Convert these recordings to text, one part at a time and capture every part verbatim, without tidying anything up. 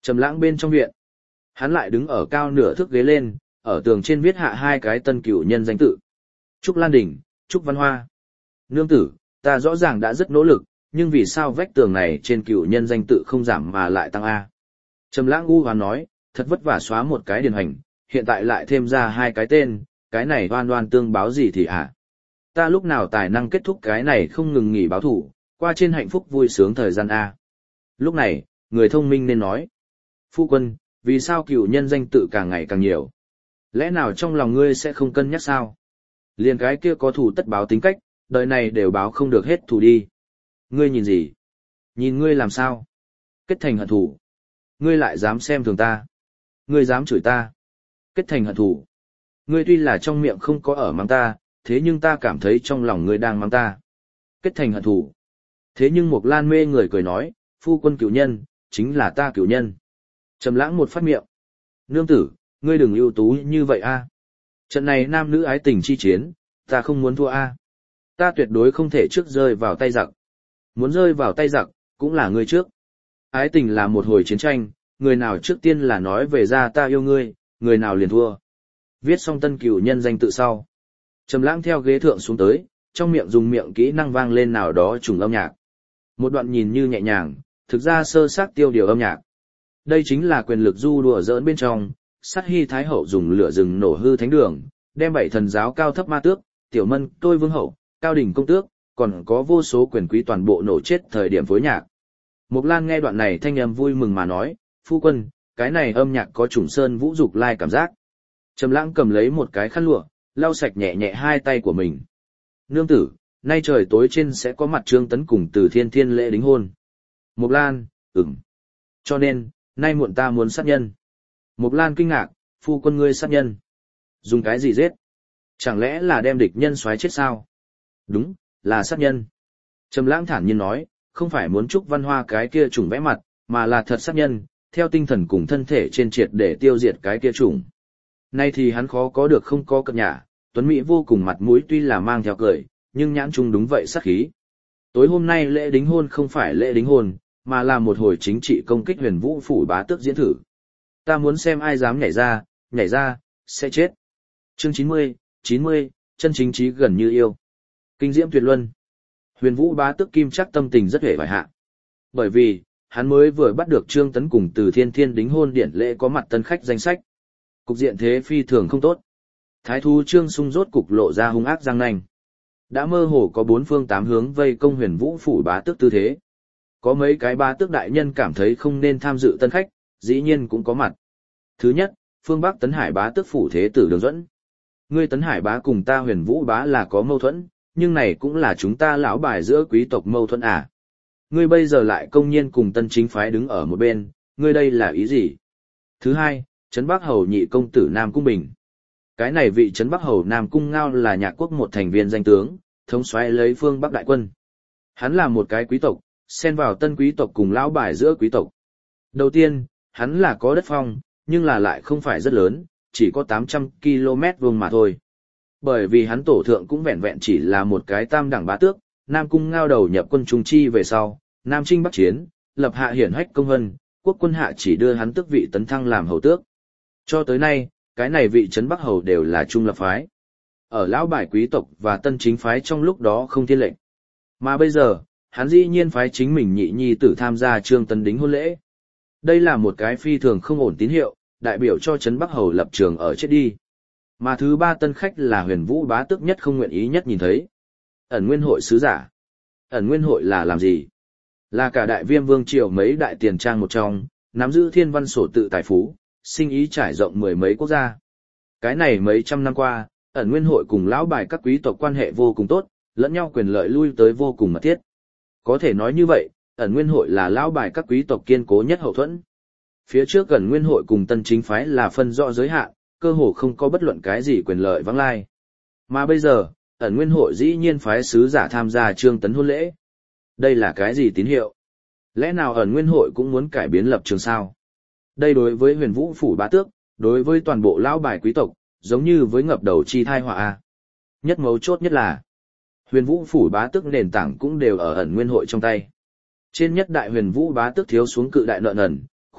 Trầm lãng bên trong viện. Hắn lại đứng ở cao nửa thước ghế lên, ở tường trên viết hạ hai cái tân cửu nhân danh tự. Trúc Lan Đình, Trúc Văn Hoa. Nương tử, ta rõ ràng đã rất nỗ lực, nhưng vì sao vách tường này trên cửu nhân danh tự không giảm mà lại tăng A? Trầm lãng u hoán nói, thật vất vả xóa một cái điển hành, hiện tại lại thêm ra hai cái tên, cái này oan oan tương báo gì thì hả? Ta lúc nào tài năng kết thúc cái này không ngừng nghỉ báo thủ, qua trên hạnh phúc vui sướng thời gian A. Lúc này, người thông minh nên nói. Phu quân, vì sao cửu nhân danh tự càng ngày càng nhiều? Lẽ nào trong lòng ngươi sẽ không cân nhắc sao? Liền cái kia có thủ tất báo tính cách, đời này đều báo không được hết thù đi. Ngươi nhìn gì? Nhìn ngươi làm sao? Kết thành hận thù. Ngươi lại dám xem thường ta. Ngươi dám chửi ta. Kết thành hận thù. Ngươi tuy là trong miệng không có ở mắng ta, thế nhưng ta cảm thấy trong lòng ngươi đang mắng ta. Kết thành hận thù. Thế nhưng Mộc Lan mê người cười nói, phu quân cửu nhân, chính là ta cửu nhân. Trầm lãng một phát miệng. Nương tử, ngươi đừng ưu tú như vậy a. Trận này nam nữ ái tình chi chiến, ta không muốn thua a. Ta tuyệt đối không thể trước rơi vào tay giặc. Muốn rơi vào tay giặc, cũng là ngươi trước. Ái tình là một hồi chiến tranh, người nào trước tiên là nói về ra ta yêu ngươi, người nào liền thua. Viết xong tân cửu nhân danh tự sau. Trầm lãng theo ghế thượng xuống tới, trong miệng dùng miệng kỹ năng vang lên nào đó trùng âm nhạc. Một đoạn nhìn như nhẹ nhàng, thực ra sơ xác tiêu điều âm nhạc. Đây chính là quyền lực du đùa giỡn bên trong, Sát Hy Thái Hậu dùng lửa rừng nổ hư thánh đường, đem bảy thần giáo cao thấp ma tước, tiểu mân, tôi vương hậu, cao đỉnh công tước, còn có vô số quyền quý toàn bộ nổ chết thời điểm phối nhạc. Mộc Lan nghe đoạn này thanh âm vui mừng mà nói, phu quân, cái này âm nhạc có trùng sơn vũ dục lai cảm giác. Trầm lãng cầm lấy một cái khăn lụa, lau sạch nhẹ nhẹ hai tay của mình. Nương tử, nay trời tối trên sẽ có mặt Trương Tấn cùng Từ Thiên Thiên lễ đính hôn. Mộc Lan, ừm. Cho nên, nay muộn ta muốn sát nhân. Mộc Lan kinh ngạc, phu quân ngươi sát nhân. Dùng cái gì giết? Chẳng lẽ là đem địch nhân xoáy chết sao? Đúng, là sát nhân. Trầm lãng thản nhiên nói, không phải muốn Trúc Văn Hoa cái kia trùng vẽ mặt, mà là thật sát nhân, theo tinh thần cùng thân thể trên triệt để tiêu diệt cái kia trùng. Nay thì hắn khó có được không có cập nhã, Tuấn Mỹ vô cùng mặt mũi tuy là mang theo cười, nhưng nhãn trung đúng vậy sát khí. Tối hôm nay lễ đính hôn không phải lễ đính hôn, mà là một hồi chính trị công kích Huyền Vũ phủ bá tước diễn thử. Ta muốn xem ai dám nhảy ra, nhảy ra, sẽ chết. Chương chín mươi, chín mươi, chân chính trí gần như yêu. Kinh diễm tuyệt luân. Huyền Vũ bá tước Kim Trác tâm tình rất hề vải hạ. Bởi vì, hắn mới vừa bắt được Trương Tấn cùng Từ Thiên Thiên đính hôn điển lễ có mặt tân khách danh sách. Cục diện thế phi thường không tốt. Thái thú Trương Sung rốt cục lộ ra hung ác răng nanh. Đã mơ hồ có bốn phương tám hướng vây công Huyền Vũ phủ bá tước tư thế. Có mấy cái bá tước đại nhân cảm thấy không nên tham dự tân khách, dĩ nhiên cũng có mặt. Thứ nhất, phương Bắc Tấn Hải bá tước phủ thế tử Đường Duẫn. Ngươi Tấn Hải bá cùng ta Huyền Vũ bá là có mâu thuẫn, nhưng này cũng là chúng ta lão bài giữa quý tộc mâu thuẫn à. Ngươi bây giờ lại công nhiên cùng Tân Chính phái đứng ở một bên, ngươi đây là ý gì? Thứ hai, Trấn Bắc Hầu nhị công tử Nam Cung Bình. Cái này vị Trấn Bắc Hầu Nam Cung Ngao là nhạc quốc một thành viên danh tướng, thống soái lấy phương Bắc đại quân. Hắn là một cái quý tộc, xen vào tân quý tộc cùng lão bài giữa quý tộc. Đầu tiên, hắn là có đất phong, nhưng là lại không phải rất lớn, chỉ có tám trăm ki lô mét vuông mà thôi. Bởi vì hắn tổ thượng cũng vẹn vẹn chỉ là một cái tam đẳng bá tước, Nam Cung Ngao đầu nhập quân Trung Chi về sau, Nam Trinh Bắc Chiến, lập hạ hiển hách công vân, quốc quân hạ chỉ đưa hắn tước vị tấn thăng làm hầu tước. Cho tới nay, cái này vị Trấn Bắc Hầu đều là trung lập phái. Ở lão bài quý tộc và tân chính phái trong lúc đó không thiên lệnh. Mà bây giờ, hắn dĩ nhiên phái chính mình nhị nhi tử tham gia Trương Tấn đính hôn lễ. Đây là một cái phi thường không ổn tín hiệu, đại biểu cho Trấn Bắc Hầu lập trường ở chết đi. Mà thứ ba tân khách là Huyền Vũ bá tước nhất không nguyện ý nhất nhìn thấy. Ẩn Nguyên hội sứ giả. Ẩn Nguyên hội là làm gì? Là cả đại viêm vương triều mấy đại tiền trang một trong, nắm giữ thiên văn sổ tự tài phú, sinh ý trải rộng mười mấy quốc gia. Cái này mấy trăm năm qua, Ẩn Nguyên hội cùng lão bài các quý tộc quan hệ vô cùng tốt, lẫn nhau quyền lợi lui tới vô cùng mật thiết. Có thể nói như vậy, Ẩn Nguyên hội là lão bài các quý tộc kiên cố nhất hậu thuẫn. Phía trước Ẩn Nguyên hội cùng tân chính phái là phân rõ giới hạn, cơ hồ không có bất luận cái gì quyền lợi vắng lai. Mà bây giờ, Ẩn Nguyên hội dĩ nhiên phái sứ giả tham gia Trương Tấn hôn lễ. Đây là cái gì tín hiệu? Lẽ nào Ẩn Nguyên hội cũng muốn cải biến lập trường sao? Đây đối với Huyền Vũ phủ bá tước, đối với toàn bộ lão bài quý tộc, giống như với ngập đầu chi thai họa a. Nhất mấu chốt nhất là, Huyền Vũ phủ bá tước nền tảng cũng đều ở Ẩn Nguyên hội trong tay. Trên nhất đại Huyền Vũ bá tước thiếu xuống cự đại nợ nần,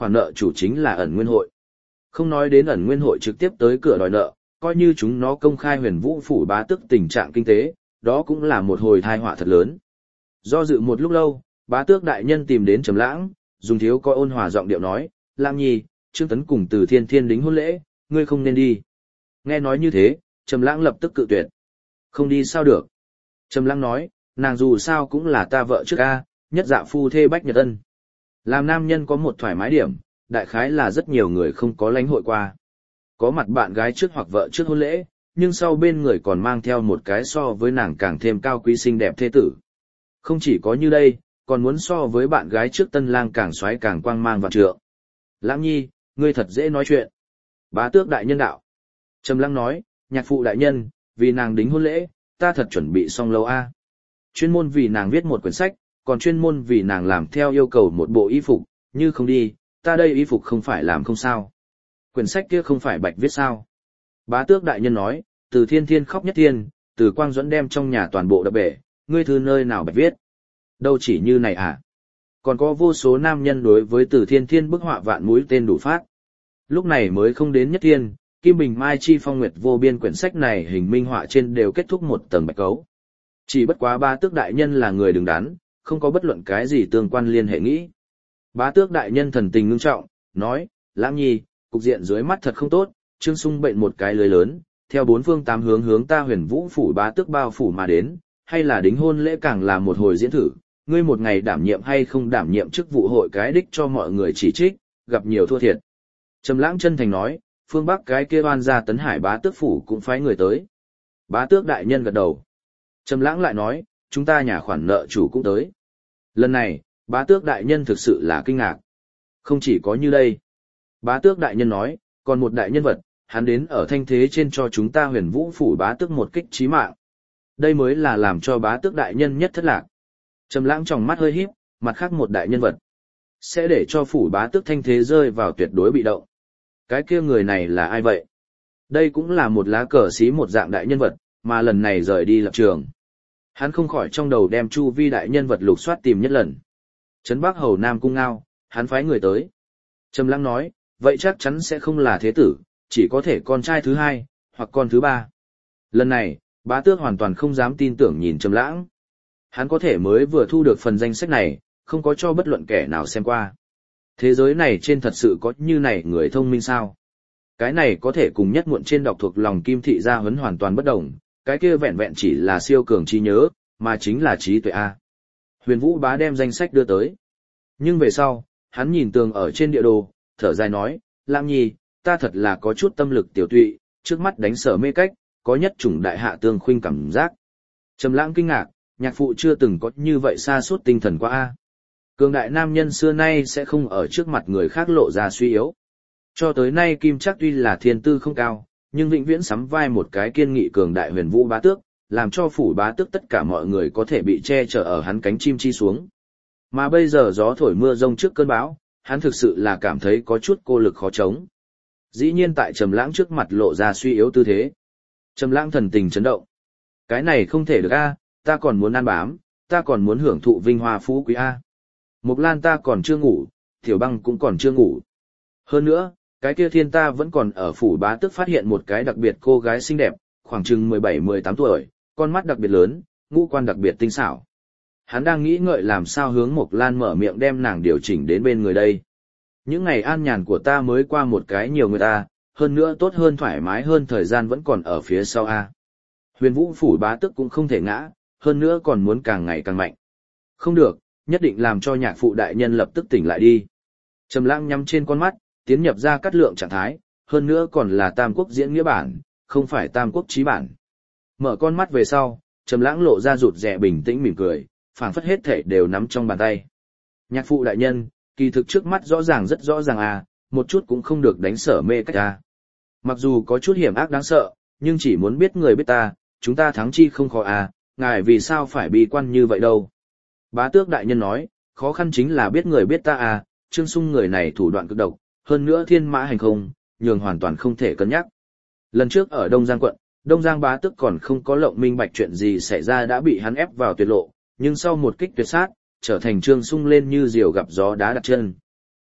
khoản nợ chủ chính là ẩn nguyên hội. Không nói đến ẩn nguyên hội trực tiếp tới cửa đòi nợ, coi như chúng nó công khai huyền vũ phủ bá tước tình trạng kinh tế, đó cũng là một hồi tai họa thật lớn. Do dự một lúc lâu, bá tước đại nhân tìm đến Trầm Lãng, dùng thiếu coi ôn hòa giọng điệu nói, Lam Nhi, Trương Tấn cùng Từ Thiên Thiên đính hôn lễ, ngươi không nên đi. Nghe nói như thế, Trầm Lãng lập tức cự tuyệt. Không đi sao được. Trầm Lãng nói, nàng dù sao cũng là ta vợ trước a, nhất dạ phu thê bách nhật ân. Làm nam nhân có một thoải mái điểm, đại khái là rất nhiều người không có lãnh hội qua. Có mặt bạn gái trước hoặc vợ trước hôn lễ, nhưng sau bên người còn mang theo một cái so với nàng càng thêm cao quý xinh đẹp thế tử. Không chỉ có như đây, còn muốn so với bạn gái trước tân lang càng xoáy càng quang mang vạn trượng. Lãng Nhi, ngươi thật dễ nói chuyện. Bá tước đại nhân đạo. Trầm Lãng nói, nhạc phụ đại nhân, vì nàng đính hôn lễ, ta thật chuẩn bị xong lâu a. Chuyên môn vì nàng viết một quyển sách, còn chuyên môn vì nàng làm theo yêu cầu một bộ y phục, như không đi, ta đây y phục không phải làm không sao. Quyển sách kia không phải bạch viết sao. Bá tước đại nhân nói, Từ Thiên Thiên khóc nhất thiên, Từ Quang Duẫn đem trong nhà toàn bộ đập bể, ngươi thư nơi nào bạch viết. Đâu chỉ như này à. Còn có vô số nam nhân đối với Từ Thiên Thiên bức họa vạn mũi tên đủ phát. Lúc này mới không đến nhất thiên, Kim Bình Mai Chi Phong Nguyệt vô biên quyển sách này hình minh họa trên đều kết thúc một tầng bạch cấu. Chỉ bất quá bá tước đại nhân là người đứng đắn, không có bất luận cái gì tương quan liên hệ nghĩ. Bá tước đại nhân thần tình ngưng trọng, nói, Lãng Nhi, cục diện dưới mắt thật không tốt, Trương Sung bệnh một cái lưới lớn, theo bốn phương tám hướng hướng ta huyền vũ phủ bá tước bao phủ mà đến, hay là đính hôn lễ càng là một hồi diễn thử, ngươi một ngày đảm nhiệm hay không đảm nhiệm chức vụ hội cái đích cho mọi người chỉ trích, gặp nhiều thua thiệt. Trầm Lãng chân thành nói, phương Bắc cái kia oan gia Tấn Hải bá tước phủ cũng phái người tới. Bá tước đại nhân gật đầu. Trầm Lãng lại nói, chúng ta nhà khoản nợ chủ cũng tới. Lần này, bá tước đại nhân thực sự là kinh ngạc. Không chỉ có như đây. Bá tước đại nhân nói, còn một đại nhân vật, hắn đến ở thanh thế trên cho chúng ta huyền vũ phủ bá tước một kích chí mạng. Đây mới là làm cho bá tước đại nhân nhất thất lạc. Trầm Lãng trong mắt hơi híp, mặt khác một đại nhân vật. Sẽ để cho phủ bá tước thanh thế rơi vào tuyệt đối bị động. Cái kia người này là ai vậy? Đây cũng là một lá cờ xí một dạng đại nhân vật, mà lần này rời đi lập trường. Hắn không khỏi trong đầu đem chu vi đại nhân vật lục soát tìm nhất lần. Trấn Bắc Hầu Nam Cung Ngao, hắn phái người tới. Trầm Lãng nói, vậy chắc chắn sẽ không là thế tử, chỉ có thể con trai thứ hai, hoặc con thứ ba. Lần này, bá tước hoàn toàn không dám tin tưởng nhìn Trầm Lãng. Hắn có thể mới vừa thu được phần danh sách này, không có cho bất luận kẻ nào xem qua. Thế giới này trên thật sự có như này người thông minh sao? Cái này có thể cùng nhất muộn trên đọc thuộc lòng kim thị gia huấn hoàn toàn bất đồng, cái kia vẹn vẹn chỉ là siêu cường trí nhớ, mà chính là trí tuệ A. Huyền Vũ bá đem danh sách đưa tới. Nhưng về sau, hắn nhìn tường ở trên địa đồ, thở dài nói, Lam Nhi, ta thật là có chút tâm lực tiểu tụy, trước mắt đánh sở mê cách, có nhất chủng đại hạ tương khuynh cảm giác. Trầm Lãng kinh ngạc, nhạc phụ chưa từng có như vậy sa sút tinh thần qua A. Cường đại nam nhân xưa nay sẽ không ở trước mặt người khác lộ ra suy yếu. Cho tới nay Kim Trác tuy là thiên tư không cao, nhưng vĩnh viễn sắm vai một cái kiên nghị cường đại huyền vũ bá tước, làm cho phủ bá tước tất cả mọi người có thể bị che chở ở hắn cánh chim chi xuống. Mà bây giờ gió thổi mưa rông trước cơn bão, hắn thực sự là cảm thấy có chút cô lực khó chống. Dĩ nhiên tại Trầm Lãng trước mặt lộ ra suy yếu tư thế. Trầm Lãng thần tình chấn động. Cái này không thể được a, ta còn muốn ăn bám, ta còn muốn hưởng thụ vinh hoa phú quý a. Mộc Lan ta còn chưa ngủ, Tiểu Băng cũng còn chưa ngủ. Hơn nữa, cái kia thiên ta vẫn còn ở phủ bá tước phát hiện một cái đặc biệt cô gái xinh đẹp, khoảng chừng mười bảy mười tám tuổi, con mắt đặc biệt lớn, ngũ quan đặc biệt tinh xảo. Hắn đang nghĩ ngợi làm sao hướng Mộc Lan mở miệng đem nàng điều chỉnh đến bên người đây. Những ngày an nhàn của ta mới qua một cái nhiều người ta, hơn nữa tốt hơn thoải mái hơn thời gian vẫn còn ở phía sau a. Huyền Vũ phủ bá tước cũng không thể ngã, hơn nữa còn muốn càng ngày càng mạnh. Không được, nhất định làm cho nhạc phụ đại nhân lập tức tỉnh lại đi. Trầm Lãng nhắm trên con mắt, tiến nhập ra cắt lượng trạng thái, hơn nữa còn là tam quốc diễn nghĩa bản, không phải tam quốc chí bản. Mở con mắt về sau, Trầm Lãng lộ ra rụt rè bình tĩnh mỉm cười, phảng phất hết thảy đều nắm trong bàn tay. Nhạc phụ đại nhân, kỳ thực trước mắt rõ ràng rất rõ ràng à, một chút cũng không được đánh sở mê cách à. Mặc dù có chút hiểm ác đáng sợ, nhưng chỉ muốn biết người biết ta, chúng ta thắng chi không khó à, ngài vì sao phải bi quan như vậy đâu. Bá tước đại nhân nói, khó khăn chính là biết người biết ta à, Trương Sung người này thủ đoạn cực độc, hơn nữa thiên mã hành không, nhường hoàn toàn không thể cân nhắc. Lần trước ở Đông Giang quận, Đông Giang bá tước còn không có lộng minh bạch chuyện gì xảy ra đã bị hắn ép vào tuyệt lộ, nhưng sau một kích tuyệt sát, trở thành Trương Sung lên như diều gặp gió đá đặt chân.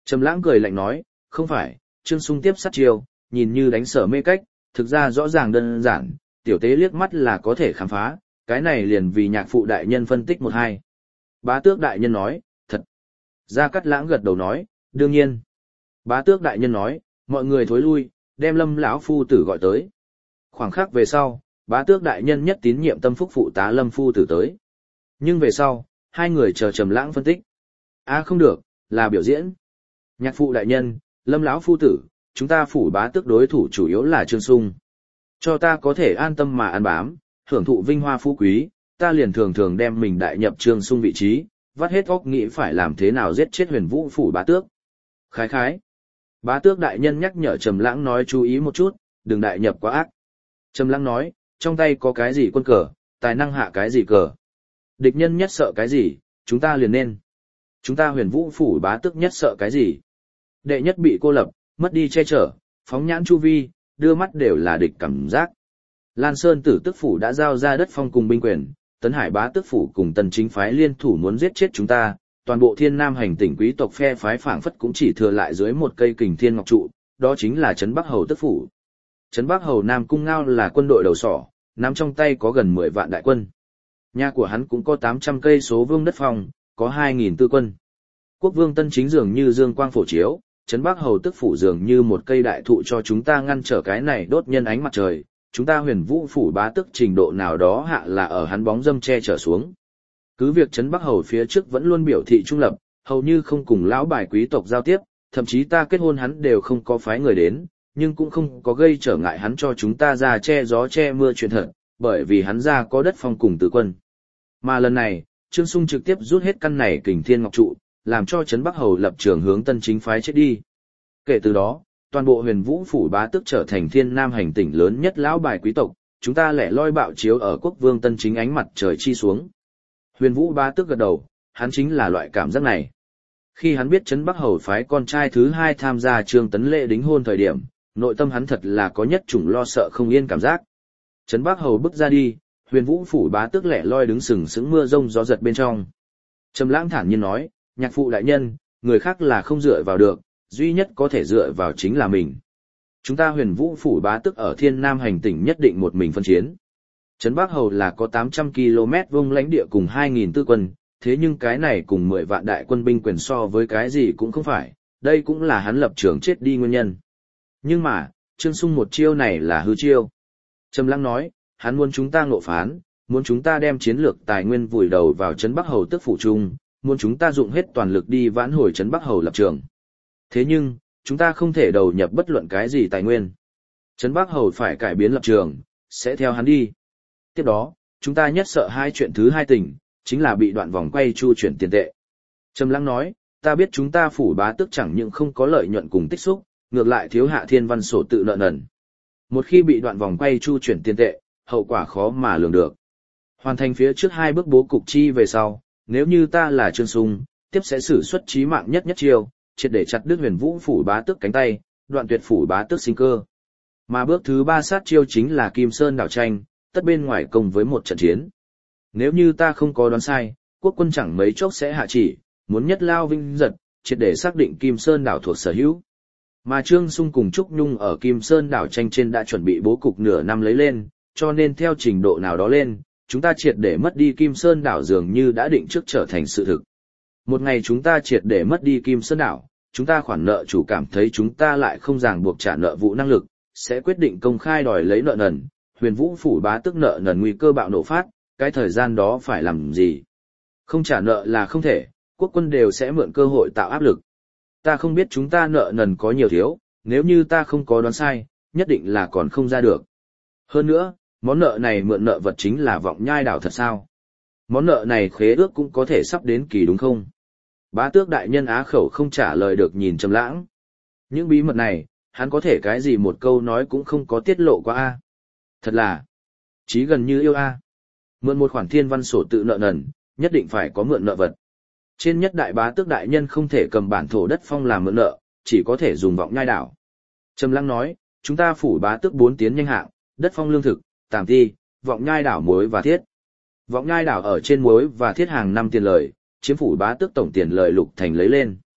Trầm Lãng cười lạnh nói, không phải, Trương Sung tiếp sát chiêu, nhìn như đánh Sở Mê cách, thực ra rõ ràng đơn giản, tiểu tế liếc mắt là có thể khám phá, cái này liền vì nhạc phụ đại nhân phân tích một hai. Bá Tước đại nhân nói, thật. Gia Cát Lãng gật đầu nói, đương nhiên. Bá Tước đại nhân nói, mọi người thối lui, đem Lâm lão phu tử gọi tới. Khoảng khắc về sau, Bá Tước đại nhân nhất tín nhiệm tâm phúc phụ tá Lâm phu tử tới. Nhưng về sau, hai người chờ Trầm Lãng phân tích. A à không được, là biểu diễn. Nhạc phụ đại nhân, Lâm lão phu tử, chúng ta phủ Bá Tước đối thủ chủ yếu là Trương Sung. Cho ta có thể an tâm mà ăn bám, hưởng thụ vinh hoa phú quý, ta liền thường thường đem mình đại nhập Trương Sung vị trí, vắt hết óc nghĩ phải làm thế nào giết chết Huyền Vũ phủ Bá Tước. Khái khái. Bá Tước đại nhân nhắc nhở Trầm Lãng nói chú ý một chút, đừng đại nhập quá ác. Trầm Lãng nói, trong tay có cái gì quân cờ, tài năng hạ cái gì cờ. Địch nhân nhất sợ cái gì, chúng ta liền nên. Chúng ta Huyền Vũ phủ Bá Tước nhất sợ cái gì? Đệ nhất bị cô lập, mất đi che chở, phóng nhãn chu vi, đưa mắt đều là địch cảm giác. Lan Sơn Tử Tức phủ đã giao ra đất phong cùng binh quyền, Tấn Hải Bá Tước phủ cùng Tần Chính phái liên thủ muốn giết chết chúng ta, toàn bộ Thiên Nam hành tỉnh quý tộc phe phái phảng phất cũng chỉ thừa lại dưới một cây Kình Thiên Ngọc trụ, đó chính là trấn Bắc Hầu Tức phủ. Trấn Bắc Hầu Nam Cung Ngao là quân đội đầu sỏ, nắm trong tay có gần mười vạn đại quân. Nhà của hắn cũng có tám trăm cây số vuông đất phong, có hai nghìn tư quân. Quốc vương Tân Chính dường như dương quang phổ chiếu, trấn Bắc Hầu Tức phủ dường như một cây đại thụ cho chúng ta ngăn trở cái này đốt nhân ánh mặt trời, chúng ta Huyền Vũ phủ Bá Tước trình độ nào đó hạ là ở hắn bóng dâm che trở xuống. Cứ việc trấn Bắc Hầu phía trước vẫn luôn biểu thị trung lập, hầu như không cùng lão bài quý tộc giao tiếp, thậm chí ta kết hôn hắn đều không có phái người đến, nhưng cũng không có gây trở ngại hắn cho chúng ta ra che gió che mưa chuyện thật, bởi vì hắn ra có đất phong cùng tử quân. Mà lần này, Trương Sung trực tiếp rút hết căn này Kình Thiên Ngọc trụ, làm cho trấn Bắc Hầu lập trường hướng Tân Chính phái chết đi. Kể từ đó, toàn bộ Huyền Vũ phủ Bá Tước trở thành Thiên Nam hành tỉnh lớn nhất lão bài quý tộc, chúng ta lẻ loi bạo chiếu ở quốc vương Tân Chính ánh mặt trời chi xuống. Huyền Vũ Bá Tước gật đầu, hắn chính là loại cảm giác này. Khi hắn biết trấn Bắc Hầu phái con trai thứ hai tham gia Trương Tấn Lễ đính hôn thời điểm, nội tâm hắn thật là có nhất chủng lo sợ không yên cảm giác. Trấn Bắc Hầu bước ra đi, Huyền Vũ phủ Bá Tước lẻ loi đứng sừng sững mưa rông gió giật bên trong. Trầm Lãng thản nhiên nói, nhạc phụ đại nhân, người khác là không dựa vào được, duy nhất có thể dựa vào chính là mình. Chúng ta Huyền Vũ phủ Bá Tước ở Thiên Nam hành tỉnh nhất định một mình phân chiến. Trấn Bắc Hầu là có tám trăm ki lô mét vuông lãnh địa cùng hai nghìn tư quân, thế nhưng cái này cùng mười vạn đại quân binh quyền so với cái gì cũng không phải, đây cũng là hắn lập trường chết đi nguyên nhân. Nhưng mà, Trương Sung một chiêu này là hư chiêu. Trầm Lãng nói, hắn muốn chúng ta ngộ phán, muốn chúng ta đem chiến lược tài nguyên vùi đầu vào trấn Bắc Hầu Tức phủ trung, muốn chúng ta dụng hết toàn lực đi vãn hồi trấn Bắc Hầu lập trường. Thế nhưng, chúng ta không thể đầu nhập bất luận cái gì tài nguyên. Trấn Bắc Hầu phải cải biến lập trường, sẽ theo hắn đi. Tiếp đó, chúng ta nhất sợ hai chuyện thứ hai tình, chính là bị đoạn vòng quay chu chuyển tiền tệ. Trầm Lãng nói, ta biết chúng ta phủ Bá Tước chẳng những không có lợi nhuận cùng tích xúc, ngược lại thiếu hạ thiên văn sổ tự nợ nần. Một khi bị đoạn vòng quay chu chuyển tiền tệ, hậu quả khó mà lường được. Hoàn thành phía trước hai bước bố cục chi về sau, nếu như ta là Trương Sung, tiếp sẽ sử xuất chí mạng nhất nhất chiêu, triệt để chặt đứt Huyền Vũ phủ Bá Tước cánh tay, đoạn tuyệt phủ Bá Tước sinh cơ. Mà bước thứ ba sát chiêu chính là Kim Sơn đảo tranh, tất bên ngoài công với một trận chiến. Nếu như ta không có đoán sai, quốc quân chẳng mấy chốc sẽ hạ chỉ, muốn nhất lao vinh giật, triệt để xác định Kim Sơn đảo thuộc sở hữu. Mà Trương Sung cùng Trúc Nhung ở Kim Sơn đảo tranh trên đã chuẩn bị bố cục nửa năm lấy lên, cho nên theo trình độ nào đó lên, chúng ta triệt để mất đi Kim Sơn đảo dường như đã định trước trở thành sự thực. Một ngày chúng ta triệt để mất đi Kim Sơn đảo, chúng ta khoản nợ chủ cảm thấy chúng ta lại không ràng buộc trả nợ vụ năng lực, sẽ quyết định công khai đòi lấy nợ nần, Huyền Vũ phủ Bá Tước nợ nần nguy cơ bạo nổ phát, cái thời gian đó phải làm gì? Không trả nợ là không thể, quốc quân đều sẽ mượn cơ hội tạo áp lực. Ta không biết chúng ta nợ nần có nhiều thiếu, nếu như ta không có đoán sai, nhất định là còn không ra được. Hơn nữa, món nợ này mượn nợ vật chính là Vọng Nhai đảo thật sao? Món nợ này khế ước cũng có thể sắp đến kỳ đúng không? Bá Tước đại nhân á khẩu không trả lời được nhìn Trầm Lãng. Những bí mật này, hắn có thể cái gì một câu nói cũng không có tiết lộ qua a. Thật là, chí gần như yêu a. Mượn một khoản thiên văn sổ tự nợ nần, nhất định phải có mượn nợ vật. Trên nhất đại Bá Tước đại nhân không thể cầm bản thổ đất phong làm mượn nợ, chỉ có thể dùng Vọng Nhai đảo. Trầm Lãng nói, chúng ta phủ Bá Tước bốn tiến nhanh hạng, đất phong lương thực, tàm ti, Vọng Nhai đảo muối và thiết. Vọng Nhai đảo ở trên muối và thiết hàng năm tiền lời, chiếm phủ Bá Tước tổng tiền lời lục thành lấy lên.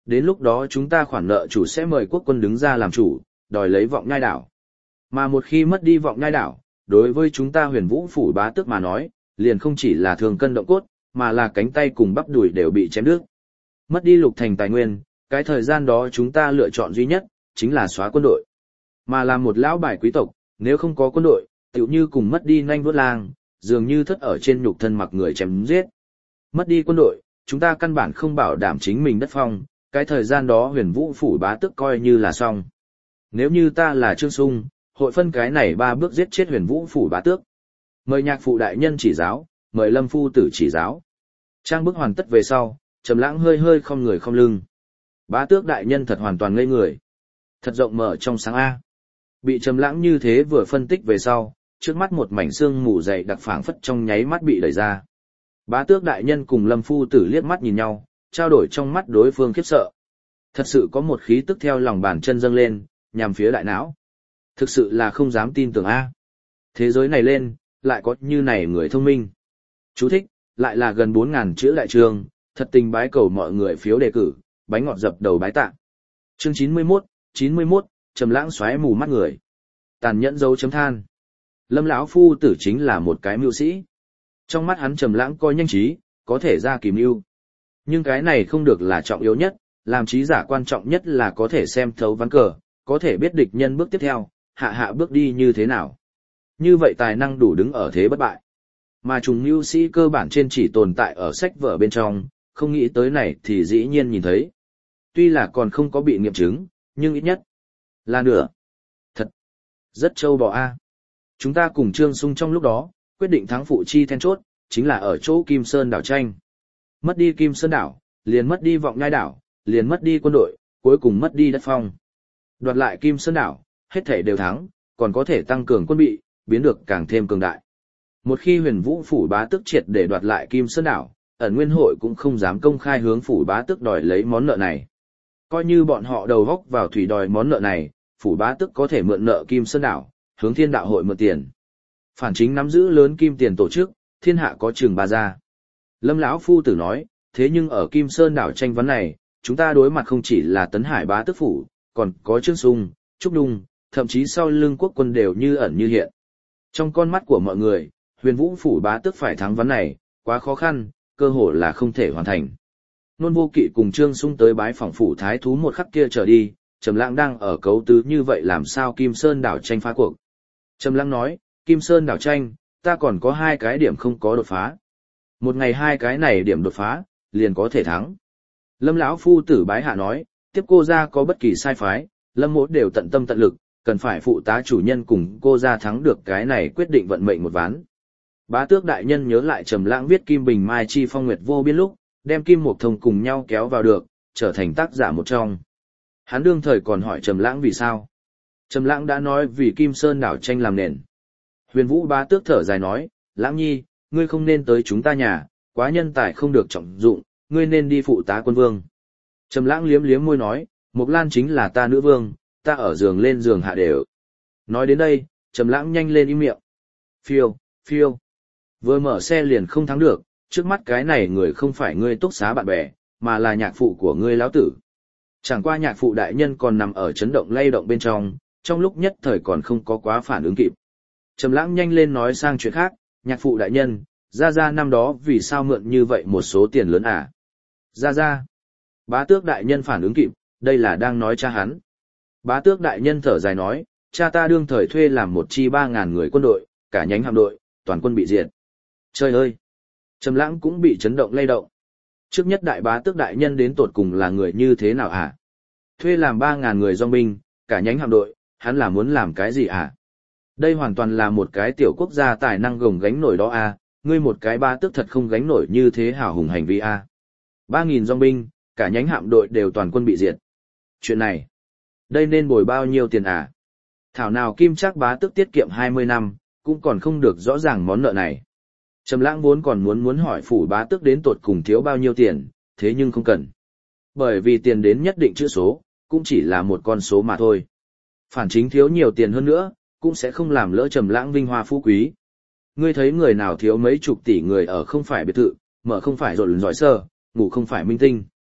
Đến lúc đó chúng ta khoản nợ chủ sẽ mời quốc quân đứng ra làm chủ, đòi lấy vọng nhai đảo. Mà một khi mất đi vọng nhai đảo, đối với chúng ta huyền vũ phủ bá tước mà nói, liền không chỉ là thường cân động cốt, mà là cánh tay cùng bắp đùi đều bị chém đứt. Mất đi lục thành tài nguyên, cái thời gian đó chúng ta lựa chọn duy nhất, chính là xóa quân đội. Mà là một lão bài quý tộc, nếu không có quân đội, tựu như cùng mất đi nanh vuốt lang, dường như thất ở trên nhục thân mặc người chém giết. Mất đi quân đội, chúng ta căn bản không bảo đảm chính mình đất phong, cái thời gian đó huyền vũ phủ bá tước coi như là xong. Nếu như ta là Trương Sung, hội phân cái này ba bước giết chết huyền vũ phủ bá tước. Mời nhạc phụ đại nhân chỉ giáo, mời lâm phu tử chỉ giáo. Trang bức hoàn tất về sau, Trầm Lãng hơi hơi không người không lưng. Bá tước đại nhân thật hoàn toàn ngây người. Thật rộng mở trong sáng A. Bị Trầm Lãng như thế vừa phân tích về sau, trước mắt một mảnh xương mù dày đặc phảng phất trong nháy mắt bị đẩy ra. Bá tước đại nhân cùng lâm phu tử liếc mắt nhìn nhau, trao đổi trong mắt đối phương khiếp sợ. Thật sự có một khí tức theo lòng bàn chân dâng lên, nhằm phía đại não. Thực sự là không dám tin tưởng A. Thế giới này lên, lại có như này người thông minh. Chú thích, lại là gần bốn ngàn chữ đại trường, thật tình bái cầu mọi người phiếu đề cử, bánh ngọt dập đầu bái tạ. Chương chín mươi mốt, chín mươi mốt, Trầm Lãng xoáy mù mắt người. Tàn nhẫn dấu chấm than. Lâm lão phu tử chính là một cái mưu sĩ. Trong mắt hắn Trầm Lãng coi nhanh trí, có thể ra kỳ mưu. Nhưng cái này không được là trọng yếu nhất, làm trí giả quan trọng nhất là có thể xem thấu ván cờ, có thể biết địch nhân bước tiếp theo, hạ hạ bước đi như thế nào. Như vậy tài năng đủ đứng ở thế bất bại. Mà trùng mưu sĩ cơ bản trên chỉ tồn tại ở sách vở bên trong, không nghĩ tới này thì dĩ nhiên nhìn thấy. Tuy là còn không có bị nghiệm chứng, nhưng ít nhất là nửa. Thật, rất trâu bò a. Chúng ta cùng Trương Sung trong lúc đó, quyết định thắng phụ chi then chốt, chính là ở chỗ Kim Sơn đảo tranh. Mất đi Kim Sơn đảo, liền mất đi vọng nhai đảo, liền mất đi quân đội, cuối cùng mất đi đất phong. Đoạt lại Kim Sơn đảo, hết thể đều thắng, còn có thể tăng cường quân bị, biến được càng thêm cường đại. Một khi huyền vũ phủ bá tước triệt để đoạt lại Kim Sơn đảo, ẩn nguyên hội cũng không dám công khai hướng phủ bá tước đòi lấy món nợ này. Coi như bọn họ đầu góc vào thủy đòi món nợ này, phủ bá tước có thể mượn nợ Kim Sơn đảo, hướng thiên đạo hội mượn tiền. Phản chính nắm giữ lớn kim tiền tổ chức, thiên hạ có trường ba gia. Lâm lão phu tử nói, thế nhưng ở Kim Sơn đảo tranh vấn này, chúng ta đối mặt không chỉ là Tấn Hải bá tước phủ, còn có Trương Sung, Trúc Đung, thậm chí sau lưng quốc quân đều như ẩn như hiện. Trong con mắt của mọi người, huyền vũ phủ bá tước phải thắng vấn này, quá khó khăn, cơ hội là không thể hoàn thành. Nôn Vô Kỵ cùng Trương Sung tới bái phỏng phủ thái thú một khắc kia trở đi, Trầm Lãng đang ở cấu tứ như vậy làm sao Kim Sơn đảo tranh phá cuộc. Trầm Lãng nói, Kim Sơn đảo tranh, ta còn có hai cái điểm không có đột phá. Một ngày hai cái này điểm đột phá, liền có thể thắng. Lâm lão phu tử bái hạ nói, tiếp cô gia có bất kỳ sai phái, Lâm mỗ đều tận tâm tận lực, cần phải phụ tá chủ nhân cùng cô gia thắng được cái này quyết định vận mệnh một ván. Bá tước đại nhân nhớ lại Trầm Lãng viết Kim Bình Mai Chi Phong Nguyệt vô biên lúc, đem Kim Mộc Thông cùng nhau kéo vào được, trở thành tác giả một trong. Hắn đương thời còn hỏi Trầm Lãng vì sao. Trầm Lãng đã nói vì Kim Sơn đảo tranh làm nền. Huyền Vũ bá tước thở dài nói, Lãng nhi, ngươi không nên tới chúng ta nhà, quá nhân tài không được trọng dụng, ngươi nên đi phụ tá quân vương. Trầm Lãng liếm liếm môi nói, Mộc Lan chính là ta nữ vương, ta ở giường lên giường hạ đều. Nói đến đây, Trầm Lãng nhanh lên im miệng. Phiêu, phiêu. Vừa mở xe liền không thắng được, trước mắt cái này người không phải ngươi túc xá bạn bè, mà là nhạc phụ của ngươi lão tử. Chẳng qua nhạc phụ đại nhân còn nằm ở chấn động lay động bên trong, trong lúc nhất thời còn không có quá phản ứng kịp. Trầm Lãng nhanh lên nói sang chuyện khác, nhạc phụ đại nhân, gia gia năm đó vì sao mượn như vậy một số tiền lớn à? Gia gia. Bá tước đại nhân phản ứng kịp, đây là đang nói cha hắn. Bá tước đại nhân thở dài nói, cha ta đương thời thuê làm một chi ba ngàn người quân đội, cả nhánh hạm đội, toàn quân bị diệt. Trời ơi! Trầm Lãng cũng bị chấn động lay động. Trước nhất đại bá tước đại nhân đến tột cùng là người như thế nào hả? Thuê làm ba ngàn người dòng binh, cả nhánh hạm đội, hắn là muốn làm cái gì hả? Đây hoàn toàn là một cái tiểu quốc gia tài năng gồng gánh nổi đó a, ngươi một cái bá tước thật không gánh nổi như thế hào hùng hành vi a. Ba nghìn dòng binh, cả nhánh hạm đội đều toàn quân bị diệt. Chuyện này, đây nên bồi bao nhiêu tiền à? Thảo nào Kim Trác bá tước tiết kiệm hai mươi năm, cũng còn không được rõ ràng món nợ này. Trầm Lãng vốn còn muốn muốn hỏi phủ bá tước đến tột cùng thiếu bao nhiêu tiền, thế nhưng không cần. Bởi vì tiền đến nhất định chữ số, cũng chỉ là một con số mà thôi. Phản chính thiếu nhiều tiền hơn nữa, cũng sẽ không làm lỡ Trầm Lãng vinh hoa phú quý. Ngươi thấy người nào thiếu mấy chục tỷ người ở không phải biệt thự, mở không phải rộn giỏi sơ, ngủ không phải minh tinh.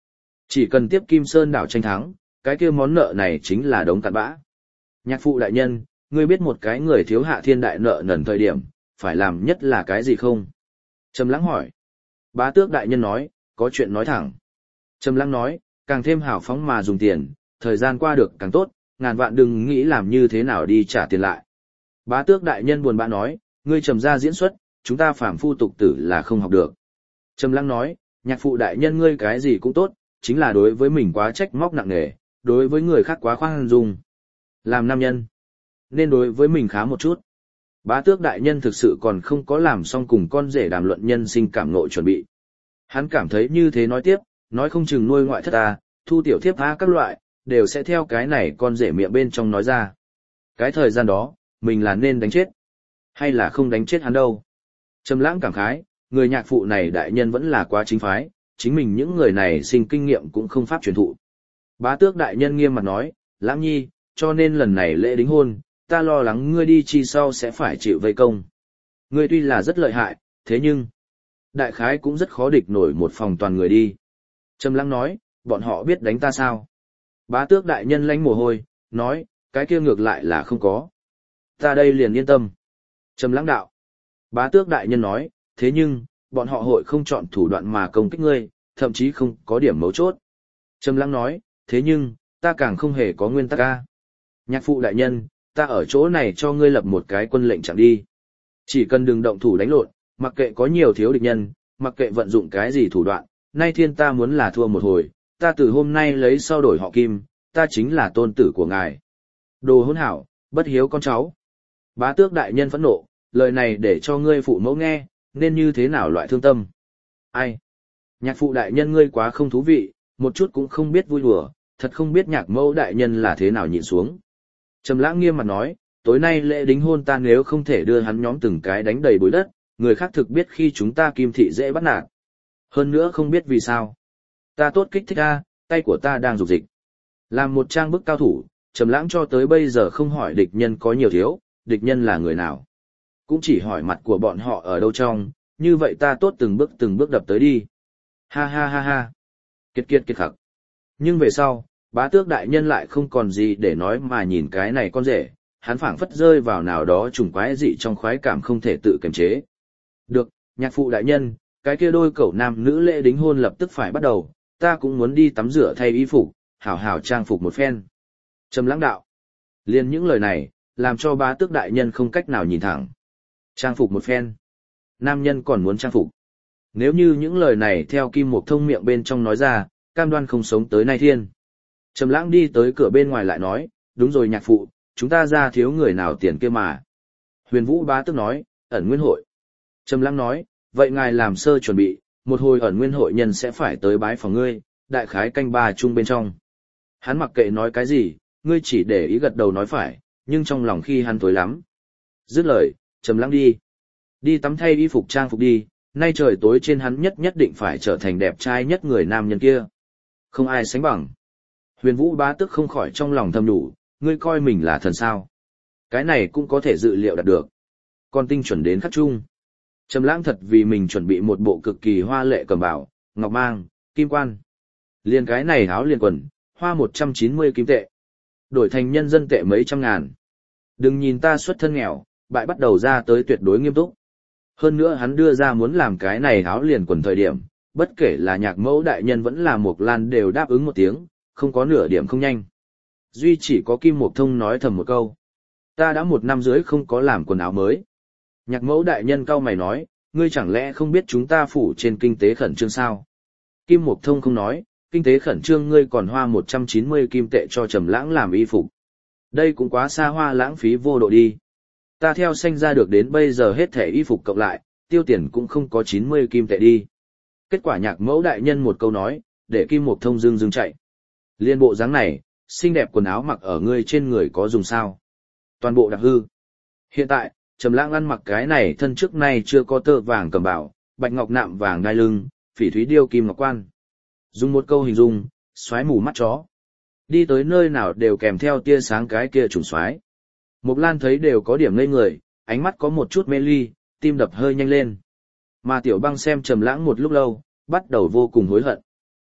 Chỉ cần tiếp Kim Sơn đảo tranh thắng, cái kia món nợ này chính là đống cặn bã. Nhạc phụ đại nhân, ngươi biết một cái người thiếu hạ thiên đại nợ nần thời điểm, phải làm nhất là cái gì không? Trầm Lãng hỏi. Bá Tước đại nhân nói, có chuyện nói thẳng. Trầm Lãng nói, càng thêm hào phóng mà dùng tiền, thời gian qua được càng tốt, ngàn vạn đừng nghĩ làm như thế nào đi trả tiền lại. Bá Tước đại nhân buồn bã nói, ngươi Trầm gia diễn xuất, chúng ta phàm phu tục tử là không học được. Trầm Lãng nói, nhạc phụ đại nhân ngươi cái gì cũng tốt, chính là đối với mình quá trách móc nặng nề, đối với người khác quá khoan dung. Làm nam nhân, nên đối với mình khá một chút. Bá Tước đại nhân thực sự còn không có làm xong cùng con rể đàm luận nhân sinh cảm ngộ chuẩn bị. Hắn cảm thấy như thế nói tiếp, nói không chừng nuôi ngoại thất ta, thu tiểu thiếp tha các loại, đều sẽ theo cái này con rể miệng bên trong nói ra. Cái thời gian đó, mình là nên đánh chết, hay là không đánh chết hắn đâu. Trầm Lãng cảm khái, người nhạc phụ này đại nhân vẫn là quá chính phái, chính mình những người này sinh kinh nghiệm cũng không pháp truyền thụ. Bá Tước đại nhân nghiêm mặt nói, Lãng Nhi, cho nên lần này lễ đính hôn, ta lo lắng ngươi đi chi sau sẽ phải chịu vây công. Ngươi tuy là rất lợi hại, thế nhưng, đại khái cũng rất khó địch nổi một phòng toàn người đi. Trầm Lãng nói, bọn họ biết đánh ta sao? Bá Tước đại nhân lánh mồ hôi, nói, cái kia ngược lại là không có. Ta đây liền yên tâm. Trầm Lãng đạo. Bá Tước đại nhân nói, thế nhưng, bọn họ hội không chọn thủ đoạn mà công kích ngươi, thậm chí không có điểm mấu chốt. Trầm Lãng nói, thế nhưng, ta càng không hề có nguyên tắc a. Nhạc phụ đại nhân, ta ở chỗ này cho ngươi lập một cái quân lệnh chẳng đi. Chỉ cần đừng động thủ đánh lộn, mặc kệ có nhiều thiếu địch nhân, mặc kệ vận dụng cái gì thủ đoạn, nay thiên ta muốn là thua một hồi, ta từ hôm nay lấy sau đổi họ Kim, ta chính là tôn tử của ngài. Đồ hỗn hảo, bất hiếu con cháu. Bá Tước đại nhân phẫn nộ, lời này để cho ngươi phụ mẫu nghe, nên như thế nào loại thương tâm. Ai? Nhạc phụ đại nhân ngươi quá không thú vị, một chút cũng không biết vui đùa, thật không biết nhạc mẫu đại nhân là thế nào nhịn xuống. Trầm Lãng nghiêm mặt nói, tối nay lễ đính hôn ta nếu không thể đưa hắn nhóm từng cái đánh đầy bụi đất, người khác thực biết khi chúng ta Kim thị dễ bắt nạt. Hơn nữa không biết vì sao. Ta tốt kích thích a, tay của ta đang dục dịch. Làm một trang bức cao thủ, Trầm Lãng cho tới bây giờ không hỏi địch nhân có nhiều thiếu, địch nhân là người nào. Cũng chỉ hỏi mặt của bọn họ ở đâu trong, như vậy ta tốt từng bước từng bước đập tới đi. Ha ha ha ha. Kiệt kiệt kiệt khặc. Nhưng về sau, Bá Tước đại nhân lại không còn gì để nói mà nhìn cái này con rể, hắn phảng phất rơi vào nào đó trùng quái dị trong khoái cảm không thể tự kiềm chế. Được, nhạc phụ đại nhân, cái kia đôi cẩu nam nữ lễ đính hôn lập tức phải bắt đầu, ta cũng muốn đi tắm rửa thay y phục, hảo hảo trang phục một phen. Trầm Lãng đạo. Liên những lời này, làm cho Bá Tước đại nhân không cách nào nhìn thẳng. Trang phục một phen. Nam nhân còn muốn trang phục. Nếu như những lời này theo Kim Mộc Thông miệng bên trong nói ra, cam đoan không sống tới nay thiên. Trầm Lãng đi tới cửa bên ngoài lại nói, đúng rồi nhạc phụ, chúng ta ra thiếu người nào tiền kia mà. Huyền Vũ Bá Tước nói, ẩn nguyên hội. Trầm Lãng nói, vậy ngài làm sơ chuẩn bị, một hồi ẩn nguyên hội nhân sẽ phải tới bái phòng ngươi, đại khái canh ba chung bên trong. Hắn mặc kệ nói cái gì, ngươi chỉ để ý gật đầu nói phải, nhưng trong lòng khi hắn tối lắm. Dứt lời, Trầm Lãng đi. Đi tắm thay y phục trang phục đi, nay trời tối trên hắn nhất nhất định phải trở thành đẹp trai nhất người nam nhân kia. Không ai sánh bằng. Huyền Vũ Bá Tước không khỏi trong lòng thầm nhủ, ngươi coi mình là thần sao? Cái này cũng có thể dự liệu đạt được. Còn tinh chuẩn đến khắc chung. Trầm Lãng thật vì mình chuẩn bị một bộ cực kỳ hoa lệ cẩm bào, ngọc mang, kim quan. Liên cái này áo liền quần, hoa một trăm chín mươi kim tệ. Đổi thành nhân dân tệ mấy trăm ngàn. Đừng nhìn ta xuất thân nghèo, bại bắt đầu ra tới tuyệt đối nghiêm túc. Hơn nữa hắn đưa ra muốn làm cái này áo liền quần thời điểm, bất kể là nhạc mẫu đại nhân vẫn là Mộc Lan đều đáp ứng một tiếng, không có nửa điểm không nhanh. Duy chỉ có Kim Mộc Thông nói thầm một câu. Ta đã một năm dưới không có làm quần áo mới. Nhạc mẫu đại nhân cau mày nói, ngươi chẳng lẽ không biết chúng ta phủ trên kinh tế khẩn trương sao? Kim Mộc Thông không nói, kinh tế khẩn trương ngươi còn hoa một trăm chín mươi kim tệ cho Trầm Lãng làm y phục. Đây cũng quá xa hoa lãng phí vô độ đi. Ta theo sanh ra được đến bây giờ hết thẻ y phục cộng lại, tiêu tiền cũng không có chín mươi kim tệ đi. Kết quả nhạc mẫu đại nhân một câu nói, để Kim Mộc Thông dương dương chạy. Liên bộ dáng này, xinh đẹp quần áo mặc ở ngươi trên người có dùng sao? Toàn bộ đặc hư. Hiện tại, Trầm Lãng ăn mặc cái này thân trước nay chưa có tơ vàng cầm bảo, bạch ngọc nạm vàng đai lưng, phỉ thúy điêu kim ngọc quan. Dùng một câu hình dung, xoáy mù mắt chó. Đi tới nơi nào đều kèm theo tia sáng cái kia trùng xoáy. Mộc Lan thấy đều có điểm ngây người, ánh mắt có một chút mê ly, tim đập hơi nhanh lên. Mà Tiểu Băng xem Trầm Lãng một lúc lâu, bắt đầu vô cùng hối hận.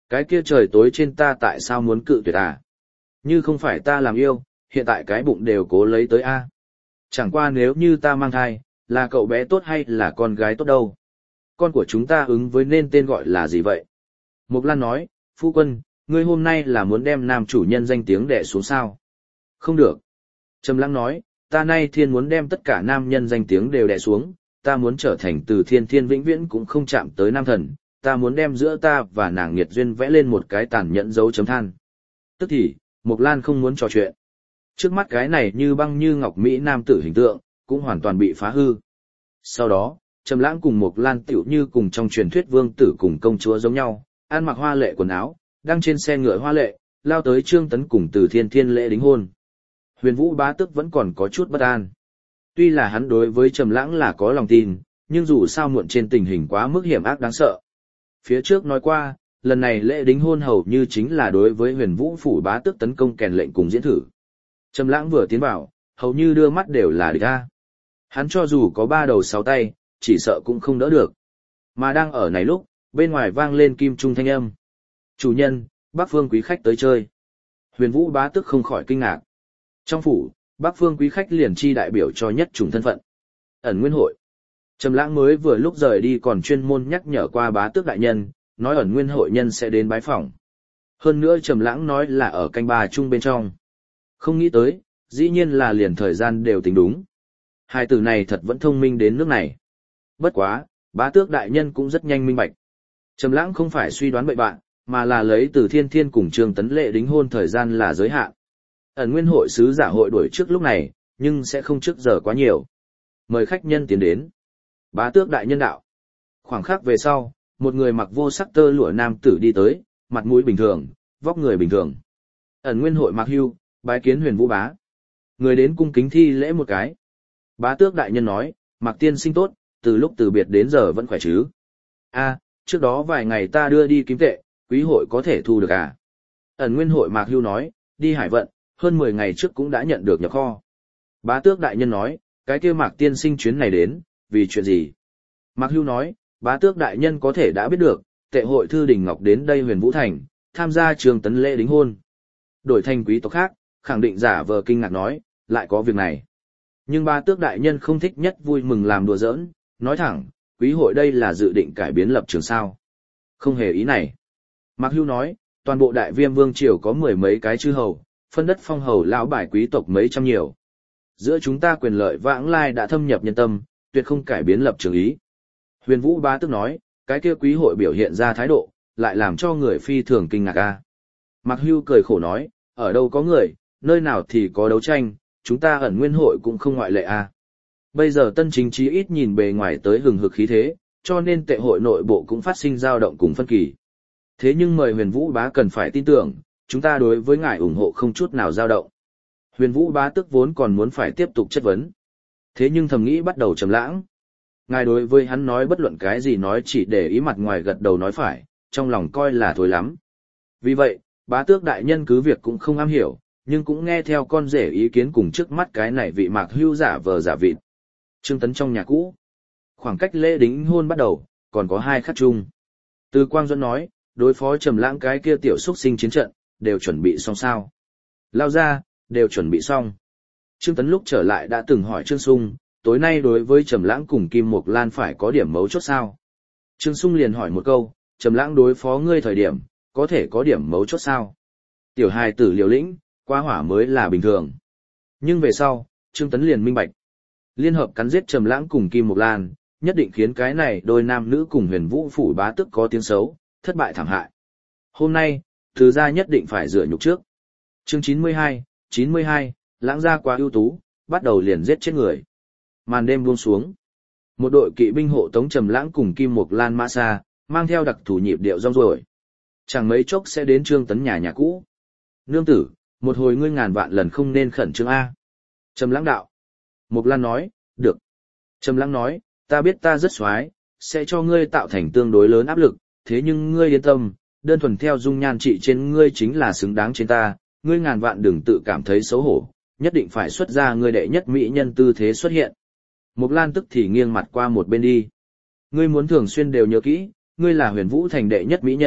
Cái kia trời tối trên ta tại sao muốn cự tuyệt à? Như không phải ta làm yêu, hiện tại cái bụng đều cố lấy tới a. Chẳng qua nếu như ta mang thai, là cậu bé tốt hay là con gái tốt đâu? Con của chúng ta ứng với nên tên gọi là gì vậy? Mộc Lan nói, phu quân, ngươi hôm nay là muốn đem nam chủ nhân danh tiếng đè xuống sao? Không được. Trầm Lãng nói, ta nay thiên muốn đem tất cả nam nhân danh tiếng đều đè xuống, ta muốn trở thành từ thiên thiên vĩnh viễn cũng không chạm tới nam thần, ta muốn đem giữa ta và nàng nghiệt duyên vẽ lên một cái tàn nhẫn dấu chấm than. Tức thì, Mộc Lan không muốn trò chuyện. Trước mắt cái này như băng như ngọc mỹ nam tử hình tượng, cũng hoàn toàn bị phá hư. Sau đó, Trầm Lãng cùng Mộc Lan tựu như cùng trong truyền thuyết vương tử cùng công chúa giống nhau, ăn mặc hoa lệ quần áo, đang trên xe ngựa hoa lệ, lao tới Trương Tấn cùng Từ Thiên Thiên lễ đính hôn. Huyền Vũ bá tước vẫn còn có chút bất an. Tuy là hắn đối với Trầm Lãng là có lòng tin, nhưng dù sao muộn trên tình hình quá mức hiểm ác đáng sợ. Phía trước nói qua, lần này lễ đính hôn hầu như chính là đối với Huyền Vũ phủ bá tước tấn công kèn lệnh cùng diễn thử. Trầm Lãng vừa tiến vào, hầu như đưa mắt đều là địch a. Hắn cho dù có ba đầu sáu tay, chỉ sợ cũng không đỡ được. Mà đang ở này lúc, bên ngoài vang lên kim trung thanh âm. Chủ nhân, Bắc Phương quý khách tới chơi. Huyền Vũ bá tước không khỏi kinh ngạc. Trong phủ, Bắc Phương quý khách liền chi đại biểu cho nhất chủng thân phận. Ẩn Nguyên hội. Trầm Lãng mới vừa lúc rời đi còn chuyên môn nhắc nhở qua bá tước đại nhân, nói Ẩn Nguyên hội nhân sẽ đến bái phỏng. Hơn nữa Trầm Lãng nói là ở canh ba chung bên trong. Không nghĩ tới, dĩ nhiên là liền thời gian đều tính đúng. Hai từ này thật vẫn thông minh đến nước này. Bất quá, bá tước đại nhân cũng rất nhanh minh bạch. Trầm Lãng không phải suy đoán bậy bạn, mà là lấy từ Thiên Thiên cùng Trương Tấn lễ đính hôn thời gian là giới hạn. Ẩn Nguyên hội sứ giả hội đuổi trước lúc này, nhưng sẽ không trước giờ quá nhiều. Mời khách nhân tiến đến. Bá tước đại nhân đạo. Khoảng khắc về sau, một người mặc vô sắc tơ lụa nam tử đi tới, mặt mũi bình thường, vóc người bình thường. Ẩn Nguyên hội Mạc Hưu, bái kiến Huyền Vũ bá. Người đến cung kính thi lễ một cái. Bá tước đại nhân nói, Mạc tiên sinh tốt, từ lúc từ biệt đến giờ vẫn khỏe chứ? A, trước đó vài ngày ta đưa đi kim tệ, quý hội có thể thu được à? Ẩn Nguyên hội Mạc Hưu nói, đi hải vận, hơn mười ngày trước cũng đã nhận được nhập kho. Bá tước đại nhân nói, cái kia Mạc tiên sinh chuyến này đến, vì chuyện gì? Mạc Hưu nói, bá tước đại nhân có thể đã biết được, tệ hội Thư Đình Ngọc đến đây Huyền Vũ Thành, tham gia Trương Tấn lễ đính hôn. Đổi thành quý tộc khác, khẳng định giả vờ kinh ngạc nói, lại có việc này. Nhưng bá tước đại nhân không thích nhất vui mừng làm đùa giỡn, nói thẳng, quý hội đây là dự định cải biến lập trường sao. Không hề ý này. Mạc Hưu nói, toàn bộ đại viêm vương triều có mười mấy cái chư hầu, phân đất phong hầu lão bài quý tộc mấy trăm nhiều. Giữa chúng ta quyền lợi vãng lai đã thâm nhập nhân tâm, tuyệt không cải biến lập trường ý. Huyền Vũ bá tước nói, cái kia quý hội biểu hiện ra thái độ, lại làm cho người phi thường kinh ngạc a. Mạc Hưu cười khổ nói, ở đâu có người, nơi nào thì có đấu tranh, chúng ta Ẩn Nguyên hội cũng không ngoại lệ a. Bây giờ tân chính chí ít nhìn bề ngoài tới hừng hực khí thế, cho nên tệ hội nội bộ cũng phát sinh dao động cùng phân kỳ. Thế nhưng mời Huyền Vũ bá cần phải tin tưởng, chúng ta đối với ngài ủng hộ không chút nào dao động. Huyền Vũ bá tức vốn còn muốn phải tiếp tục chất vấn. Thế nhưng thầm nghĩ bắt đầu trầm lãng. Ngài đối với hắn nói bất luận cái gì nói chỉ để ý mặt ngoài gật đầu nói phải, trong lòng coi là thối lắm. Vì vậy, bá tước đại nhân cứ việc cũng không am hiểu, nhưng cũng nghe theo con rể ý kiến cùng trước mắt cái này vị Mạc Hưu giả vờ giả vịt. Trương Tấn trong nhà cũ. Khoảng cách lễ đính hôn bắt đầu, còn có hai khắc chung. Từ Quang Duẫn nói, đối phó trầm lãng cái kia tiểu xúc sinh chiến trận, đều chuẩn bị xong sao. Lao ra, đều chuẩn bị xong. Trương Tấn lúc trở lại đã từng hỏi Trương Sung, tối nay đối với Trầm Lãng cùng Kim Mộc Lan phải có điểm mấu chốt sao? Trương Sung liền hỏi một câu, Trầm Lãng đối phó ngươi thời điểm, có thể có điểm mấu chốt sao? Tiểu hài tử liều lĩnh, qua hỏa mới là bình thường. Nhưng về sau, Trương Tấn liền minh bạch. Liên hợp cắn giết Trầm Lãng cùng Kim Mộc Lan, nhất định khiến cái này đôi nam nữ cùng Huyền Vũ phủ bá tước có tiếng xấu, thất bại thảm hại. Hôm nay, Từ gia nhất định phải rửa nhục trước. Chương chín mươi hai, chín mươi hai, Lãng gia quá ưu tú, bắt đầu liền giết chết người. Màn đêm buông xuống. Một đội kỵ binh hộ tống Trầm Lãng cùng Kim Mộc Lan mã xa, mang theo đặc thủ nhịp điệu rong ruổi. Chẳng mấy chốc sẽ đến Trương Tấn nhà nhà cũ. Nương tử, một hồi ngươi ngàn vạn lần không nên khẩn trương a. Trầm Lãng đạo. Mộc Lan nói, được. Trầm Lãng nói, ta biết ta rất xoái, sẽ cho ngươi tạo thành tương đối lớn áp lực, thế nhưng ngươi yên tâm, đơn thuần theo dung nhan trị trên ngươi chính là xứng đáng trên ta, ngươi ngàn vạn đừng tự cảm thấy xấu hổ, nhất định phải xuất ra ngươi đệ nhất mỹ nhân tư thế xuất hiện. Mộc Lan tức thì nghiêng mặt qua một bên đi. Ngươi muốn thường xuyên đều nhớ kỹ, ngươi là Huyền Vũ Thành đệ nhất mỹ nhân,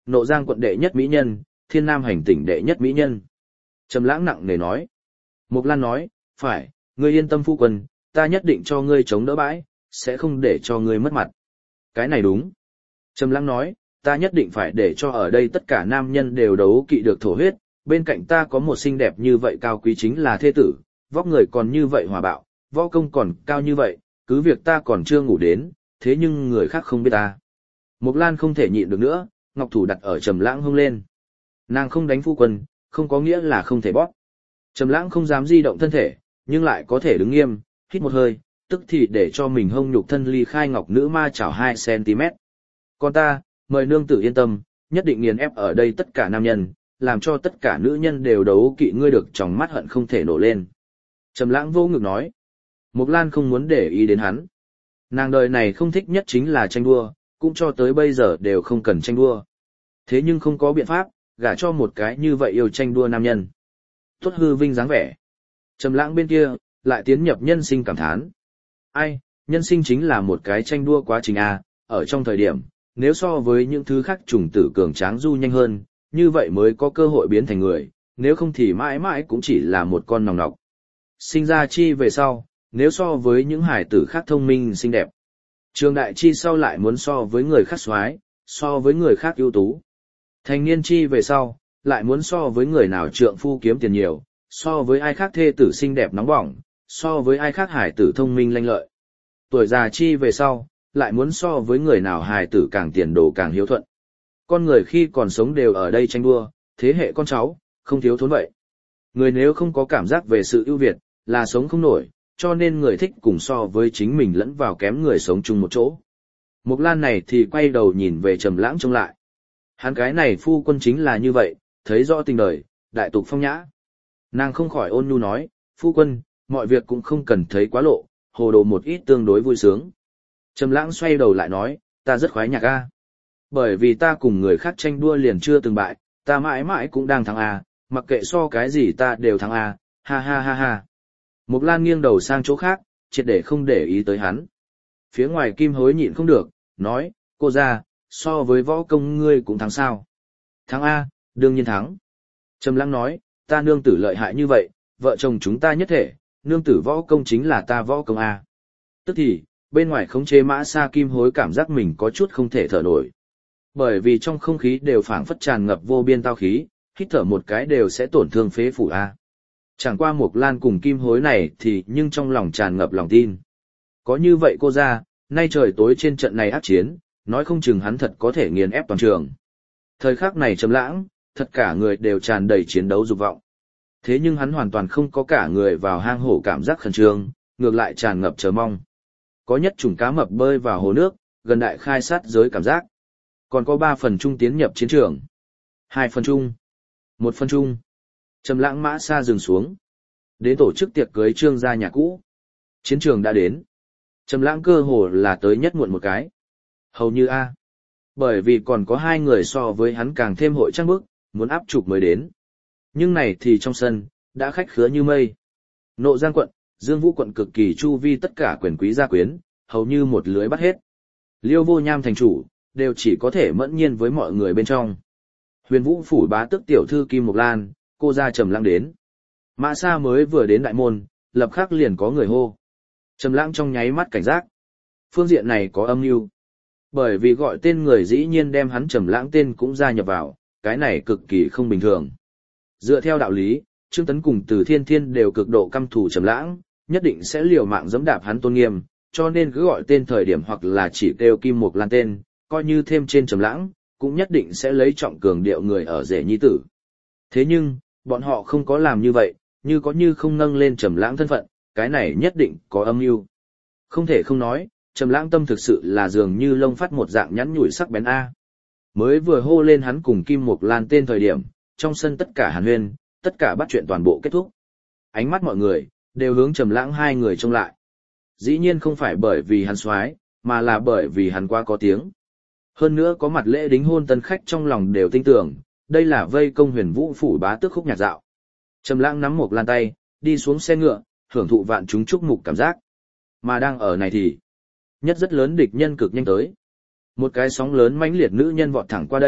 Nộ Giang quận đệ nhất mỹ nhân, Thiên Nam hành tỉnh đệ nhất mỹ nhân. Trầm Lãng nặng nề nói. Mộc Lan nói, phải, ngươi yên tâm phu quân, ta nhất định cho ngươi chống đỡ bãi, sẽ không để cho ngươi mất mặt. Cái này đúng. Trầm Lãng nói, ta nhất định phải để cho ở đây tất cả nam nhân đều đấu kỵ được thổ huyết, bên cạnh ta có một xinh đẹp như vậy cao quý chính là thê tử, vóc người còn như vậy hòa bạo, võ công còn cao như vậy, cứ việc ta còn chưa ngủ đến, thế nhưng người khác không biết ta. Mộc Lan không thể nhịn được nữa, ngọc thủ đặt ở Trầm Lãng hông lên. Nàng không đánh phu quân, không có nghĩa là không thể bóp. Trầm Lãng không dám di động thân thể, nhưng lại có thể đứng nghiêm, hít một hơi, tức thì để cho mình hông nhục thân ly khai ngọc nữ ma chảo hai xăng-ti-mét. Còn ta, mời nương tử yên tâm, nhất định nghiền ép ở đây tất cả nam nhân, làm cho tất cả nữ nhân đều đấu kỵ ngươi được trong mắt hận không thể nổ lên. Trầm Lãng vô ngực nói. Mộc Lan không muốn để ý đến hắn. Nàng đời này không thích nhất chính là tranh đua, cũng cho tới bây giờ đều không cần tranh đua. Thế nhưng không có biện pháp, gả cho một cái như vậy yêu tranh đua nam nhân. Tốt hư vinh dáng vẻ. Trầm Lãng bên kia, lại tiến nhập nhân sinh cảm thán. Ai, nhân sinh chính là một cái tranh đua quá trình a, ở trong thời điểm, nếu so với những thứ khác trùng tử cường tráng du nhanh hơn, như vậy mới có cơ hội biến thành người, nếu không thì mãi mãi cũng chỉ là một con nòng nọc. Sinh ra chi về sau, nếu so với những hải tử khác thông minh xinh đẹp. Trường đại chi sau lại muốn so với người khác xoái, so với người khác ưu tú. Thành niên chi về sau, lại muốn so với người nào trượng phu kiếm tiền nhiều, so với ai khác thê tử xinh đẹp nóng bỏng, so với ai khác hải tử thông minh lanh lợi. Tuổi già chi về sau, lại muốn so với người nào hải tử càng tiền đồ càng hiếu thuận. Con người khi còn sống đều ở đây tranh đua, thế hệ con cháu, không thiếu thốn vậy. Người nếu không có cảm giác về sự ưu việt, là sống không nổi, cho nên người thích cùng so với chính mình lẫn vào kém người sống chung một chỗ. Mộc Lan này thì quay đầu nhìn về Trầm Lãng trông lại. Hắn cái này phu quân chính là như vậy, thấy rõ tình đời, đại tục phong nhã. Nàng không khỏi ôn nhu nói, phu quân, mọi việc cũng không cần thấy quá lộ, hồ đồ một ít tương đối vui sướng. Trầm Lãng xoay đầu lại nói, ta rất khoái nhạc a. Bởi vì ta cùng người khác tranh đua liền chưa từng bại, ta mãi mãi cũng đang thắng a, mặc kệ so cái gì ta đều thắng a, ha ha ha ha. Mộc Lan nghiêng đầu sang chỗ khác, triệt để không để ý tới hắn. Phía ngoài Kim Hối nhịn không được, nói, cô gia, so với võ công ngươi cũng thắng sao? Thắng a, đương nhiên thắng. Trầm Lãng nói, ta nương tử lợi hại như vậy, vợ chồng chúng ta nhất thể, nương tử võ công chính là ta võ công a. Tức thì, bên ngoài khống chế Mã Sa Kim Hối cảm giác mình có chút không thể thở nổi. Bởi vì trong không khí đều phảng phất tràn ngập vô biên tao khí, hít thở một cái đều sẽ tổn thương phế phủ a. Chẳng qua Mộc Lan cùng Kim Hối này thì nhưng trong lòng tràn ngập lòng tin. Có như vậy cô ra, nay trời tối trên trận này ác chiến, nói không chừng hắn thật có thể nghiền ép toàn trường. Thời khắc này Trầm Lãng, tất cả người đều tràn đầy chiến đấu dục vọng. Thế nhưng hắn hoàn toàn không có cả người vào hang hổ cảm giác khẩn trương, ngược lại tràn ngập chờ mong. Có nhất chủng cá mập bơi vào hồ nước, gần đại khai sát giới cảm giác. Còn có ba phần trung tiến nhập chiến trường. Hai phần trung. Một phần trung. Trầm Lãng Mã Sa dừng xuống. Đến tổ chức tiệc cưới Trương gia nhà cũ. Chiến trường đã đến. Trầm Lãng cơ hồ là tới nhất muộn một cái. Hầu như a. Bởi vì còn có hai người so với hắn càng thêm hội trang bức, muốn áp trục mới đến. Nhưng này thì trong sân, đã khách khứa như mây. Nộ Giang quận, Dương Vũ quận cực kỳ chu vi tất cả quyền quý gia quyến, hầu như một lưới bắt hết. Liêu Vô Nham thành chủ, đều chỉ có thể mẫn nhiên với mọi người bên trong. Huyền Vũ phủ bá tước tiểu thư Kim Mộc Lan, cô gia Trầm Lãng đến. Mã Sa mới vừa đến đại môn, lập khắc liền có người hô. Trầm Lãng trong nháy mắt cảnh giác. Phương diện này có âm mưu. Bởi vì gọi tên người dĩ nhiên đem hắn Trầm Lãng tên cũng gia nhập vào, cái này cực kỳ không bình thường. Dựa theo đạo lý, Trương Tấn cùng Từ Thiên Thiên đều cực độ căm thù Trầm Lãng, nhất định sẽ liều mạng giẫm đạp hắn tôn nghiêm, cho nên cứ gọi tên thời điểm hoặc là chỉ kêu Kim Mộc Lan tên, coi như thêm trên Trầm Lãng, cũng nhất định sẽ lấy trọng cường điệu người ở rể nhi tử. Thế nhưng, bọn họ không có làm như vậy, như có như không nâng lên Trầm Lãng thân phận, cái này nhất định có âm mưu. Không thể không nói, Trầm Lãng tâm thực sự là dường như lông phát một dạng nhẵn nhủi sắc bén a. Mới vừa hô lên hắn cùng Kim Mộc Lan tên thời điểm, trong sân tất cả hàn huyên, tất cả bắt chuyện toàn bộ kết thúc. Ánh mắt mọi người đều hướng Trầm Lãng hai người trông lại. Dĩ nhiên không phải bởi vì hắn soái, mà là bởi vì hắn quá có tiếng. Hơn nữa có mặt lễ đính hôn tân khách trong lòng đều tin tưởng, đây là vây công Huyền Vũ phủ bá tước khúc nhạc dạo. Trầm Lãng nắm Mộc Lan tay, đi xuống xe ngựa, hưởng thụ vạn chúng chúc mục cảm giác. Mà đang ở này thì, nhất rất lớn địch nhân cực nhanh tới. Một cái sóng lớn mãnh liệt nữ nhân vọt thẳng qua đây,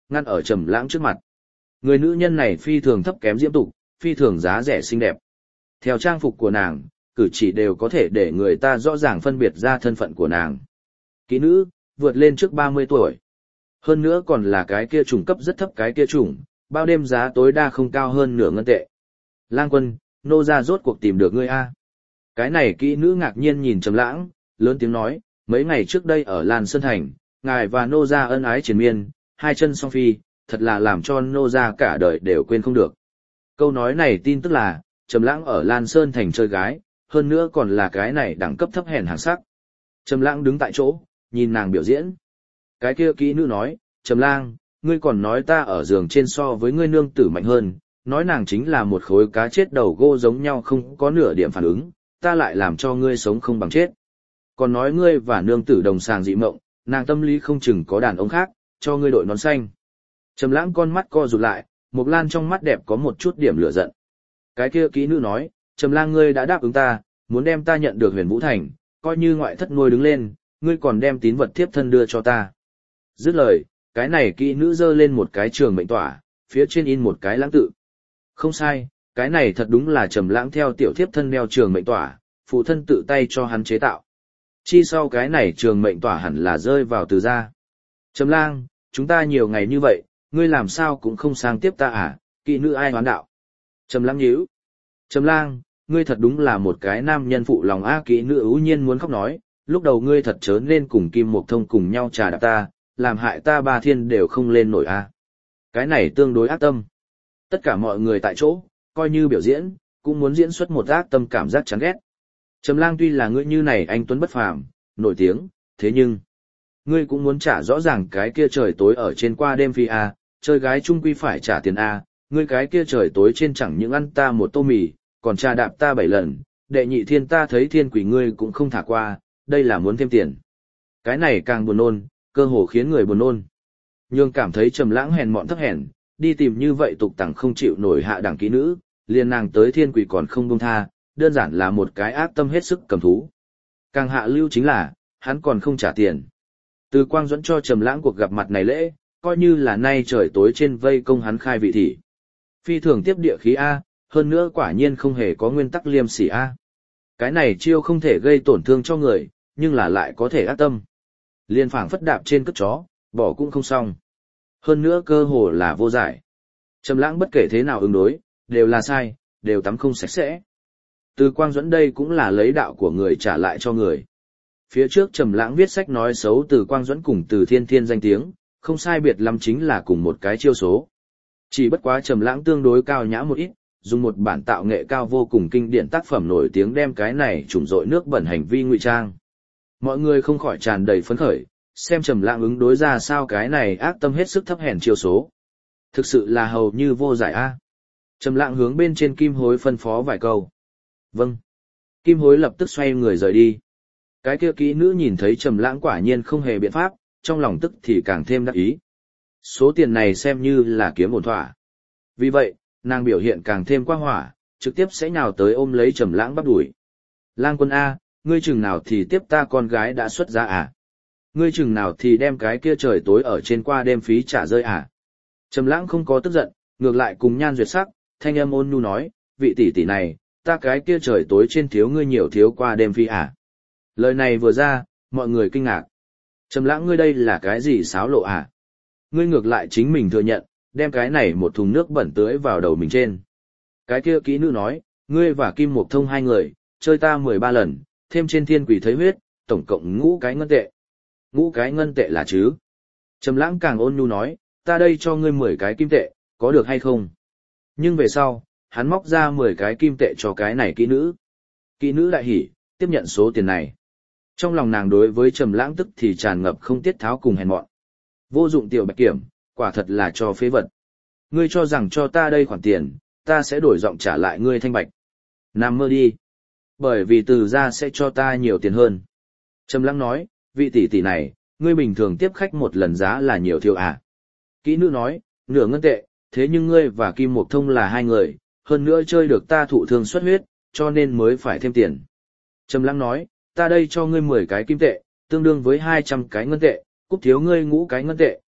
ngăn ở Trầm Lãng trước mặt. Người nữ nhân này phi thường thấp kém diễm tục, phi thường giá rẻ xinh đẹp. Theo trang phục của nàng, cử chỉ đều có thể để người ta rõ ràng phân biệt ra thân phận của nàng. Kỹ nữ, vượt lên trước ba mươi tuổi. Hơn nữa còn là cái kia chủng cấp rất thấp cái kia chủng, bao đêm giá tối đa không cao hơn nửa ngân tệ. Lang Quân, nô gia rốt cuộc tìm được ngươi a. Cái này kỹ nữ ngạc nhiên nhìn Trầm Lãng, lớn tiếng nói, mấy ngày trước đây ở Lan Sơn Thành, ngài và nô gia ân ái triền miên, hai chân song phi, thật là làm cho nô gia cả đời đều quên không được. Câu nói này tin tức là, Trầm Lãng ở Lan Sơn Thành chơi gái, hơn nữa còn là cái này đẳng cấp thấp hèn hàng sắc. Trầm Lãng đứng tại chỗ, nhìn nàng biểu diễn. Cái kia kỹ nữ nói, Trầm Lang, ngươi còn nói ta ở giường trên so với ngươi nương tử mạnh hơn, nói nàng chính là một khối cá chết đầu gỗ giống nhau không có nửa điểm phản ứng, ta lại làm cho ngươi sống không bằng chết. Còn nói ngươi và nương tử đồng sàng dị mộng, nàng tâm lý không chừng có đàn ông khác, cho ngươi đội nón xanh. Trầm Lãng con mắt co rụt lại, Mộc Lan trong mắt đẹp có một chút điểm lửa giận. Cái kia kỹ nữ nói, Trầm Lang ngươi đã đáp ứng ta, muốn đem ta nhận được Huyền Vũ Thành, coi như ngoại thất nuôi đứng lên, ngươi còn đem tín vật thiếp thân đưa cho ta. Dứt lời, cái này kỹ nữ giơ lên một cái trường mệnh tỏa, phía trên in một cái lãng tự. Không sai, cái này thật đúng là Trầm Lãng theo tiểu thiếp thân đeo trường mệnh tỏa, phụ thân tự tay cho hắn chế tạo. Chi sau cái này trường mệnh tỏa hẳn là rơi vào từ gia. Trầm Lang, chúng ta nhiều ngày như vậy, ngươi làm sao cũng không sang tiếp ta à, kỹ nữ ai hoán đạo. Trầm Lãng nhíu. Trầm Lang, ngươi thật đúng là một cái nam nhân phụ lòng a. Kỹ nữ ưu nhiên muốn khóc nói, lúc đầu ngươi thật chớ nên cùng Kim Mộc Thông cùng nhau trà đạp ta, làm hại ta ba thiên đều không lên nổi a. Cái này tương đối ác tâm. Tất cả mọi người tại chỗ, coi như biểu diễn, cũng muốn diễn xuất một ác tâm cảm giác chán ghét. Trầm Lang tuy là ngươi như này anh tuấn bất phàm, nổi tiếng, thế nhưng ngươi cũng muốn trả rõ ràng cái kia trời tối ở trên qua đêm phi a, chơi gái chung quy phải trả tiền a, ngươi cái kia trời tối trên chẳng những ăn ta một tô mì, còn trà đạp ta bảy lần, đệ nhị thiên ta thấy thiên quỷ ngươi cũng không thả qua, đây là muốn thêm tiền. Cái này càng buồn nôn, cơ hồ khiến người buồn nôn. Nhưng cảm thấy Trầm Lãng hèn mọn thấp hèn, đi tìm như vậy tục tằng không chịu nổi hạ đẳng kỹ nữ, liền nàng tới thiên quỷ còn không buông tha, đơn giản là một cái ác tâm hết sức cầm thú. Càng hạ lưu chính là, hắn còn không trả tiền. Từ Quang Duẫn cho Trầm Lãng cuộc gặp mặt này lễ, coi như là nay trời tối trên vây công hắn khai vị thị. Phi thường tiếp địa khí a, hơn nữa quả nhiên không hề có nguyên tắc liêm sỉ a. Cái này chiêu không thể gây tổn thương cho người, nhưng là lại có thể ác tâm. Liên phảng phất đạp trên cất chó, bỏ cũng không xong. Hơn nữa cơ hồ là vô giải. Trầm Lãng bất kể thế nào ứng đối, đều là sai, đều tắm không sạch sẽ. Từ Quang Duẫn đây cũng là lấy đạo của người trả lại cho người. Phía trước Trầm Lãng viết sách nói xấu Từ Quang Duẫn cùng Từ Thiên Thiên danh tiếng, không sai biệt lắm chính là cùng một cái chiêu số. Chỉ bất quá Trầm Lãng tương đối cao nhã một ít, dùng một bản tạo nghệ cao vô cùng kinh điển tác phẩm nổi tiếng đem cái này trùng rọi nước bẩn hành vi ngụy trang. Mọi người không khỏi tràn đầy phấn khởi, xem Trầm Lãng ứng đối ra sao cái này ác tâm hết sức thấp hèn chiêu số. Thực sự là hầu như vô giải a. Trầm Lãng hướng bên trên Kim Hối phân phó vài câu. Vâng. Kim Hối lập tức xoay người rời đi. Cái kia kỹ nữ nhìn thấy Trầm Lãng quả nhiên không hề biện pháp, trong lòng tức thì càng thêm đắc ý. Số tiền này xem như là kiếm ổn thỏa. Vì vậy, nàng biểu hiện càng thêm quang hỏa, trực tiếp sẽ nhào tới ôm lấy Trầm Lãng bắp đuổi. Lang Quân a, ngươi chừng nào thì tiếp ta con gái đã xuất giá à? Ngươi chừng nào thì đem cái kia trời tối ở trên qua đêm phí trả rơi à? Trầm Lãng không có tức giận, ngược lại cùng nhan duyệt sắc, thanh âm ôn nhu nói, vị tỷ tỷ này, ta cái kia trời tối trên thiếu ngươi nhiều thiếu qua đêm phí à? Lời này vừa ra, mọi người kinh ngạc. Trầm Lãng ngươi đây là cái gì xáo lộ à? Ngươi ngược lại chính mình thừa nhận, đem cái này một thùng nước bẩn tưới vào đầu mình trên. Cái kia kỹ nữ nói, ngươi và Kim Mộc Thông hai người, chơi ta mười ba lần, thêm trên thiên quỷ thấy huyết, tổng cộng ngũ cái ngân tệ. Ngũ cái ngân tệ là chứ? Trầm Lãng càng ôn nhu nói, ta đây cho ngươi mười cái kim tệ, có được hay không? Nhưng về sau, hắn móc ra mười cái kim tệ cho cái này kỹ nữ. Kỹ nữ đại hỉ, tiếp nhận số tiền này. Trong lòng nàng đối với Trầm Lãng tức thì tràn ngập không tiết tháo cùng hèn mọn. Vô dụng tiểu bạch kiểm, quả thật là cho phế vật. Ngươi cho rằng cho ta đây khoản tiền, ta sẽ đổi giọng trả lại ngươi thanh bạch. Nằm mơ đi. Bởi vì Từ gia sẽ cho ta nhiều tiền hơn. Trầm Lãng nói, vị tỷ tỷ này, ngươi bình thường tiếp khách một lần giá là nhiều thiếu à? Kỹ nữ nói, nửa ngân tệ, thế nhưng ngươi và Kim Mộc Thông là hai người, hơn nữa chơi được ta thụ thương xuất huyết, cho nên mới phải thêm tiền. Trầm Lãng nói, ta đây cho ngươi mười cái kim tệ, tương đương với hai trăm cái ngân tệ, cúc thiếu ngươi ngũ cái ngân tệ,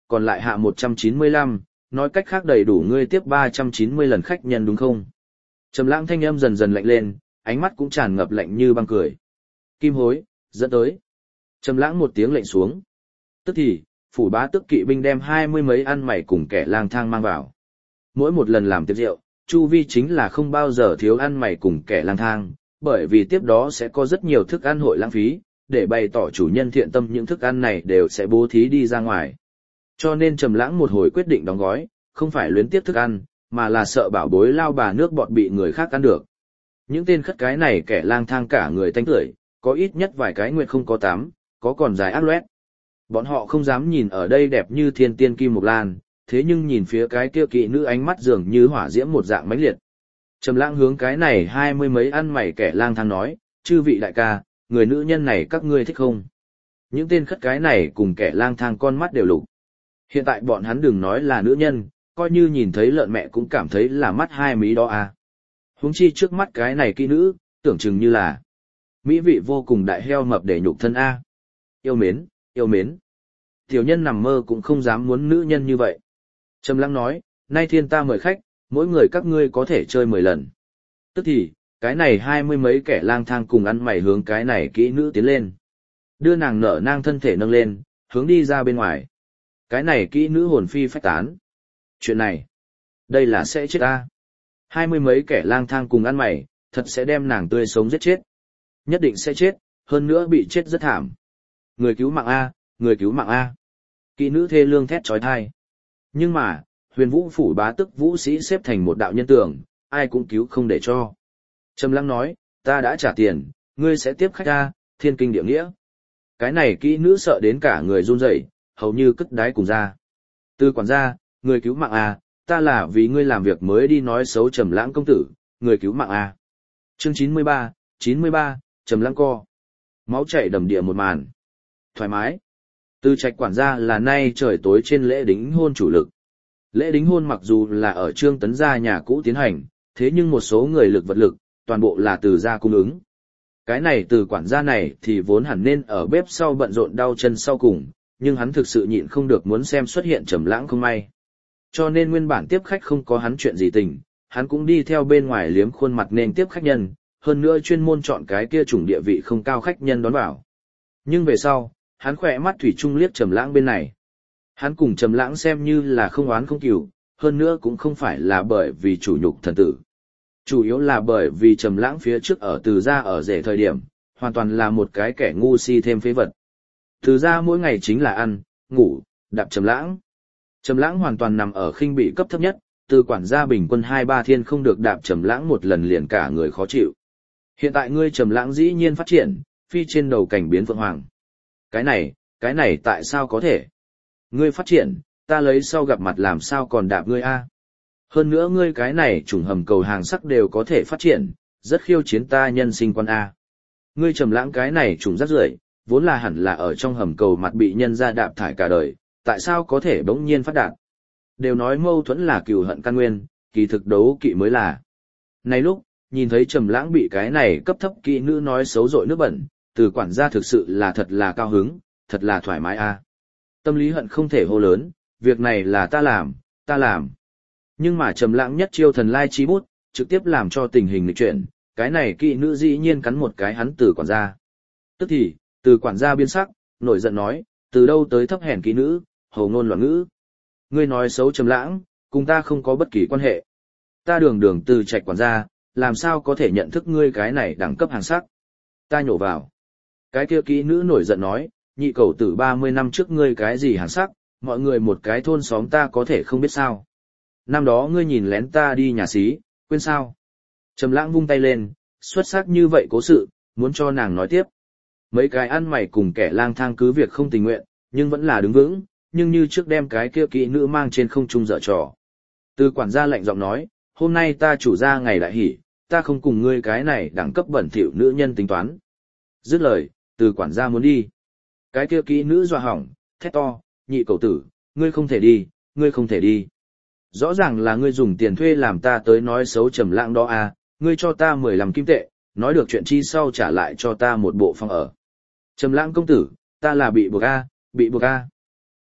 còn lại hạ một trăm chín mươi lăm, nói cách khác đầy đủ ngươi tiếp ba trăm chín mươi lần khách nhân đúng không? Trầm Lãng thanh âm dần dần lạnh lên, ánh mắt cũng tràn ngập lạnh như băng cười. Kim hối, dẫn tới. Trầm Lãng một tiếng lệnh xuống. Tức thì, phủ bá tước kỵ binh đem hai mươi mấy ăn mày cùng kẻ lang thang mang vào. Mỗi một lần làm tiệc rượu, chu vi chính là không bao giờ thiếu ăn mày cùng kẻ lang thang, bởi vì tiếp đó sẽ có rất nhiều thức ăn hội lãng phí, để bày tỏ chủ nhân thiện tâm những thức ăn này đều sẽ bố thí đi ra ngoài. Cho nên Trầm Lãng một hồi quyết định đóng gói, không phải luyến tiếc thức ăn, mà là sợ bảo bối lao bà nước bọt bị người khác ăn được. Những tên khất cái này kẻ lang thang cả người tanh tưởi, có ít nhất vài cái nguyệt không có tắm, có còn dài ác loét. Bọn họ không dám nhìn ở đây đẹp như thiên tiên kim mục lan, thế nhưng nhìn phía cái kia kỵ nữ ánh mắt dường như hỏa diễm một dạng mãnh liệt. Trầm Lãng hướng cái này hai mươi mấy ăn mày kẻ lang thang nói, chư vị đại ca, người nữ nhân này các ngươi thích không? Những tên khất cái này cùng kẻ lang thang con mắt đều lục. Hiện tại bọn hắn đừng nói là nữ nhân, coi như nhìn thấy lợn mẹ cũng cảm thấy là mắt hai mí đó à. Huống chi trước mắt cái này kỹ nữ, tưởng chừng như là mỹ vị vô cùng đại heo mập để nhục thân a. Yêu mến, yêu mến. Tiểu nhân nằm mơ cũng không dám muốn nữ nhân như vậy. Trầm Lãng nói, nay thiên ta mời khách, mỗi người các ngươi có thể chơi mười lần. Tức thì, cái này hai mươi mấy kẻ lang thang cùng ăn mày hướng cái này kỹ nữ tiến lên. Đưa nàng nở nang thân thể nâng lên, hướng đi ra bên ngoài. Cái này kỹ nữ hồn phi phách tán. Chuyện này, đây là sẽ chết a. Hai mươi mấy kẻ lang thang cùng ăn mày, thật sẽ đem nàng tươi sống giết chết. Nhất định sẽ chết, hơn nữa bị chết rất thảm. Người cứu mạng a, người cứu mạng a. Kỹ nữ thê lương thét chói tai. Nhưng mà, Huyền Vũ phủ bá tước vũ sĩ xếp thành một đạo nhân tường, ai cũng cứu không để cho. Trầm Lãng nói, ta đã trả tiền, ngươi sẽ tiếp khách a, thiên kinh địa nghĩa. Cái này kỹ nữ sợ đến cả người run rẩy, hầu như cất đái cùng ra. Từ quản gia, người cứu mạng a, ta là vì ngươi làm việc mới đi nói xấu Trầm Lãng công tử, người cứu mạng a. Chương chín mươi ba, chín mươi ba, Trầm Lãng co. Máu chảy đầm địa một màn. Thoải mái. Từ Trạch quản gia là nay trời tối trên lễ đính hôn chủ lực. Lễ đính hôn mặc dù là ở Trương Tấn gia nhà cũ tiến hành, thế nhưng một số người lực vật lực, toàn bộ là từ gia cung ứng. Cái này từ quản gia này thì vốn hẳn nên ở bếp sau bận rộn đau chân sau cùng, nhưng hắn thực sự nhịn không được muốn xem xuất hiện Trầm Lãng không may. Cho nên nguyên bản tiếp khách không có hắn chuyện gì tình, hắn cũng đi theo bên ngoài liếm khuôn mặt nên tiếp khách nhân, hơn nữa chuyên môn chọn cái kia chủng địa vị không cao khách nhân đón vào. Nhưng về sau, hắn khỏe mắt thủy chung liếc Trầm Lãng bên này. Hắn cùng Trầm Lãng xem như là không oán không cừu, hơn nữa cũng không phải là bởi vì chủ nhục thần tử. Chủ yếu là bởi vì Trầm Lãng phía trước ở Từ gia ở rể thời điểm, hoàn toàn là một cái kẻ ngu si thêm phế vật. Từ gia mỗi ngày chính là ăn, ngủ, đạp Trầm Lãng. Trầm Lãng hoàn toàn nằm ở khinh bị cấp thấp nhất, từ quản gia bình quân hai ba thiên không được đạp Trầm Lãng một lần liền cả người khó chịu. Hiện tại ngươi Trầm Lãng dĩ nhiên phát triển, phi trên đầu cảnh biến phượng hoàng. Cái này, cái này tại sao có thể? Ngươi phát triển, ta lấy sau gặp mặt làm sao còn đạp ngươi a? Hơn nữa ngươi cái này trùng hầm cầu hàng sắc đều có thể phát triển, rất khiêu chiến ta nhân sinh quan a. Ngươi Trầm Lãng cái này trùng rác rưởi, vốn là hẳn là ở trong hầm cầu mặt bị nhân gia đạp thải cả đời, tại sao có thể bỗng nhiên phát đạt? Đều nói mâu thuẫn là cừu hận căn nguyên, kỳ thực đấu kỵ mới là. Này lúc, nhìn thấy Trầm Lãng bị cái này cấp thấp kỹ nữ nói xấu rội nước bẩn, từ quản gia thực sự là thật là cao hứng, thật là thoải mái a. Tâm lý hận không thể hô lớn, việc này là ta làm, ta làm. Nhưng mà Trầm Lãng nhất chiêu thần lai chi bút, trực tiếp làm cho tình hình nghịch chuyển, cái này kỹ nữ dĩ nhiên cắn một cái hắn từ quản gia. Tức thì, từ quản gia biến sắc, nổi giận nói, từ đâu tới thấp hèn kỹ nữ, hồ ngôn loạn ngữ. Ngươi nói xấu Trầm Lãng, cùng ta không có bất kỳ quan hệ. Ta đường đường từ Trạch quản gia, làm sao có thể nhận thức ngươi cái này đẳng cấp hàng sắc. Ta nhổ vào. Cái kia kỹ nữ nổi giận nói, nhị cầu tử ba mươi năm trước ngươi cái gì hàng sắc, mọi người một cái thôn xóm ta có thể không biết sao. Năm đó ngươi nhìn lén ta đi nhà xí, quên sao. Trầm Lãng vung tay lên, xuất sắc như vậy cố sự, muốn cho nàng nói tiếp. Mấy cái ăn mày cùng kẻ lang thang cứ việc không tình nguyện, nhưng vẫn là đứng vững, nhưng như trước đem cái kia kỹ nữ mang trên không trung dở trò. Từ quản gia lạnh giọng nói, hôm nay ta chủ gia ngày đại hỉ, ta không cùng ngươi cái này đẳng cấp bẩn thỉu nữ nhân tính toán. Dứt lời, từ quản gia muốn đi. Cái kia kỹ nữ dọa hỏng, thét to, nhị cầu tử, ngươi không thể đi, ngươi không thể đi. Rõ ràng là ngươi dùng tiền thuê làm ta tới nói xấu Trầm Lãng đó à, ngươi cho ta mười lăm kim tệ, nói được chuyện chi sau trả lại cho ta một bộ phòng ở. Trầm Lãng công tử, ta là bị buộc a, bị buộc a.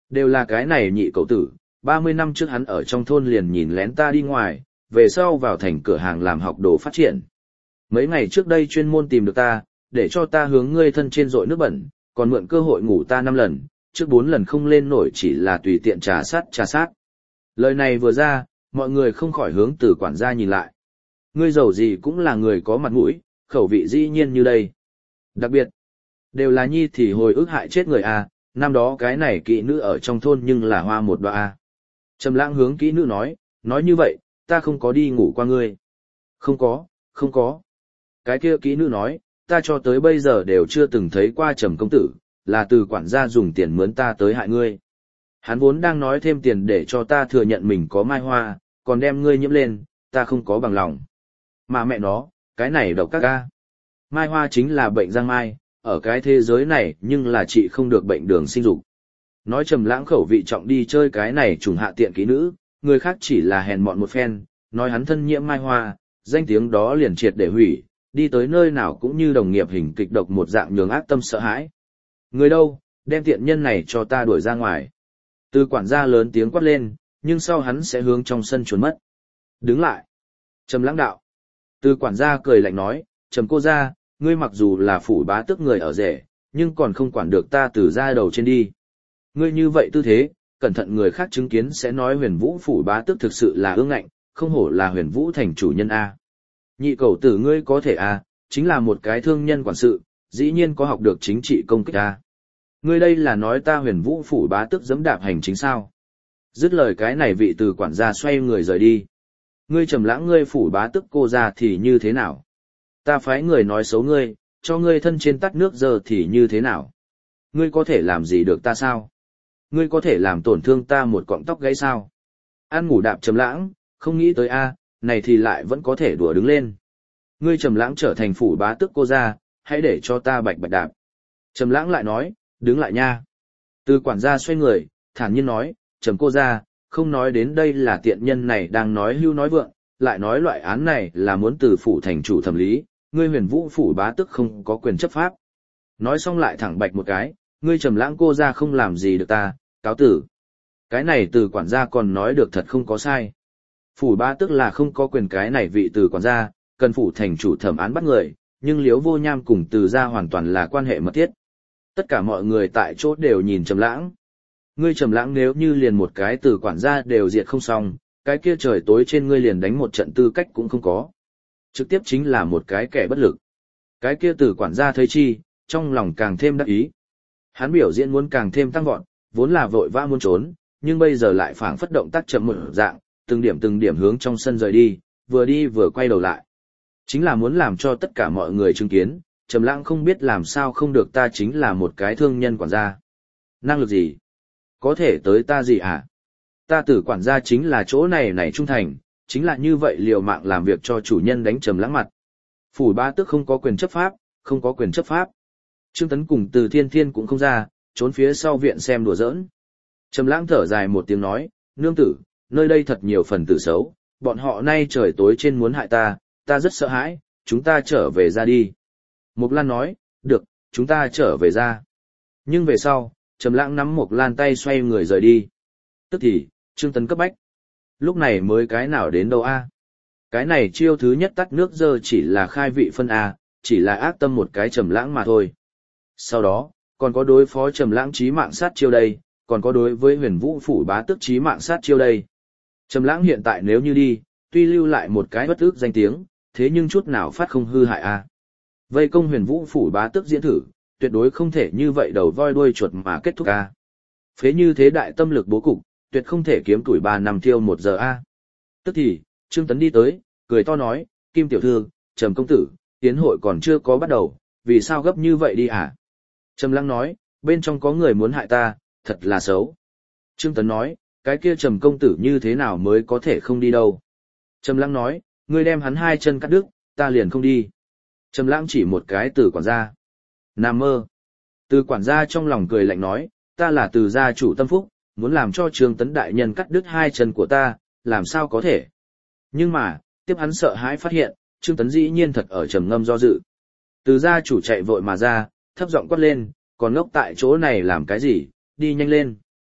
Đều là cái này nhị cậu tử, ba mươi năm trước hắn ở trong thôn liền nhìn lén ta đi ngoài, về sau vào thành cửa hàng làm học đồ phát triển. Mấy ngày trước đây chuyên môn tìm được ta, để cho ta hướng ngươi thân trên dội nước bẩn, còn mượn cơ hội ngủ ta năm lần, trước bốn lần không lên nổi chỉ là tùy tiện trà sát trà sát. Lời này vừa ra, mọi người không khỏi hướng từ quản gia nhìn lại. Ngươi giàu gì cũng là người có mặt mũi, khẩu vị dĩ nhiên như đây. Đặc biệt, đều là nhi thì hồi ức hại chết người a, năm đó cái này kỹ nữ ở trong thôn nhưng là hoa một đoa a. Trầm Lãng hướng kỹ nữ nói, nói như vậy, ta không có đi ngủ qua ngươi. Không có, không có. Cái kia kỹ nữ nói, ta cho tới bây giờ đều chưa từng thấy qua Trầm công tử, là từ quản gia dùng tiền mướn ta tới hại ngươi. Hắn vốn đang nói thêm tiền để cho ta thừa nhận mình có mai hoa, còn đem ngươi nhiễm lên, ta không có bằng lòng. Mà mẹ nó, cái này độc các ca. Mai hoa chính là bệnh giang mai, ở cái thế giới này nhưng là trị không được bệnh đường sinh dục. Nói Trầm Lãng khẩu vị trọng đi chơi cái này trùng hạ tiện kỹ nữ, người khác chỉ là hèn mọn một phen, nói hắn thân nhiễm mai hoa, danh tiếng đó liền triệt để hủy, đi tới nơi nào cũng như đồng nghiệp hình kịch độc một dạng nhường ác tâm sợ hãi. Người đâu, đem tiện nhân này cho ta đuổi ra ngoài. Từ quản gia lớn tiếng quát lên, nhưng sau hắn sẽ hướng trong sân trốn mất. Đứng lại. Trầm Lãng đạo. Từ quản gia cười lạnh nói, Trầm cô gia, ngươi mặc dù là phủ bá tước người ở rể, nhưng còn không quản được ta từ da đầu trên đi. Ngươi như vậy tư thế, cẩn thận người khác chứng kiến sẽ nói Huyền Vũ phủ bá tước thực sự là ương ngạnh, không hổ là Huyền Vũ thành chủ nhân a. Nhị cầu tử ngươi có thể a, chính là một cái thương nhân quản sự, dĩ nhiên có học được chính trị công kích a. Ngươi đây là nói ta Huyền Vũ phủ bá tước giẫm đạp hành chính sao? Dứt lời cái này vị từ quản gia xoay người rời đi. Ngươi Trầm Lãng ngươi phủ bá tước cô gia thì như thế nào? Ta phái người nói xấu ngươi, cho ngươi thân trên tắt nước giờ thì như thế nào? Ngươi có thể làm gì được ta sao? Ngươi có thể làm tổn thương ta một cọng tóc gãy sao? Ăn ngủ đạp Trầm Lãng, không nghĩ tới a, này thì lại vẫn có thể đùa đứng lên. Ngươi Trầm Lãng trở thành phủ bá tước cô gia, hãy để cho ta bạch bạch đạp. Trầm Lãng lại nói, đứng lại nha. Từ quản gia xoay người, thản nhiên nói, Trầm cô gia, không nói đến đây là tiện nhân này đang nói hưu nói vượng, lại nói loại án này là muốn từ phủ thành chủ thẩm lý, ngươi Huyền Vũ phủ bá tước không có quyền chấp pháp. Nói xong lại thẳng bạch một cái, ngươi Trầm Lãng cô gia không làm gì được ta, cáo tử. Cái này từ quản gia còn nói được thật không có sai. Phủ bá tước là không có quyền cái này vị từ quản gia, cần phủ thành chủ thẩm án bắt người, nhưng Liễu Vô Nham cùng từ gia hoàn toàn là quan hệ mật thiết. Tất cả mọi người tại chỗ đều nhìn Trầm Lãng. Ngươi Trầm Lãng nếu như liền một cái từ quản gia đều diệt không xong, cái kia trời tối trên ngươi liền đánh một trận tư cách cũng không có. Trực tiếp chính là một cái kẻ bất lực. Cái kia từ quản gia thấy chi, trong lòng càng thêm đắc ý. Hắn biểu diễn muốn càng thêm tăng vọt, vốn là vội vã muốn trốn, nhưng bây giờ lại phảng phất động tác chậm một dạng, từng điểm từng điểm hướng trong sân rời đi, vừa đi vừa quay đầu lại. Chính là muốn làm cho tất cả mọi người chứng kiến, Trầm Lãng không biết làm sao không được ta chính là một cái thương nhân quản gia. Năng lực gì? Có thể tới ta gì à? Ta tử quản gia chính là chỗ này này trung thành, chính là như vậy liều mạng làm việc cho chủ nhân đánh Trầm Lãng mặt. Phủ bá tước không có quyền chấp pháp, không có quyền chấp pháp. Trương Tấn cùng Từ Thiên Thiên cũng không ra, trốn phía sau viện xem đùa giỡn. Trầm Lãng thở dài một tiếng nói, nương tử, nơi đây thật nhiều phần tử xấu, bọn họ nay trời tối trên muốn hại ta, ta rất sợ hãi, chúng ta trở về ra đi. Mộc Lan nói, được, chúng ta trở về ra. Nhưng về sau, Trầm Lãng nắm Mộc Lan tay xoay người rời đi. Tức thì, Trương Tấn cấp bách. Lúc này mới cái nào đến đâu a? Cái này chiêu thứ nhất tắt nước giờ chỉ là khai vị phân a, chỉ là ác tâm một cái Trầm Lãng mà thôi. Sau đó, còn có đối phó Trầm Lãng chí mạng sát chiêu đây, còn có đối với Huyền Vũ phủ bá tước chí mạng sát chiêu đây. Trầm Lãng hiện tại nếu như đi, tuy lưu lại một cái bất ức danh tiếng, thế nhưng chút nào phát không hư hại a. Vây công Huyền Vũ phủ bá tước diễn thử, tuyệt đối không thể như vậy đầu voi đuôi chuột mà kết thúc a. Phế như thế đại tâm lực bố cục, tuyệt không thể kiếm tuổi ba năm tiêu một giờ a. Tức thì, Trương Tấn đi tới, cười to nói, Kim tiểu thư, Trầm công tử, tiến hội còn chưa có bắt đầu, vì sao gấp như vậy đi hả? Trầm Lãng nói, bên trong có người muốn hại ta, thật là xấu. Trương Tấn nói, cái kia Trầm công tử như thế nào mới có thể không đi đâu? Trầm Lãng nói, ngươi đem hắn hai chân cắt đứt, ta liền không đi. Trầm Lãng chỉ một cái từ quản gia. Nam mơ. Từ quản gia trong lòng cười lạnh nói, ta là từ gia chủ tâm phúc, muốn làm cho Trương Tấn đại nhân cắt đứt hai chân của ta, làm sao có thể? Nhưng mà, tiếp hắn sợ hãi phát hiện, Trương Tấn dĩ nhiên thật ở trầm ngâm do dự. Từ gia chủ chạy vội mà ra, thấp giọng quát lên, còn ngốc tại chỗ này làm cái gì, đi nhanh lên.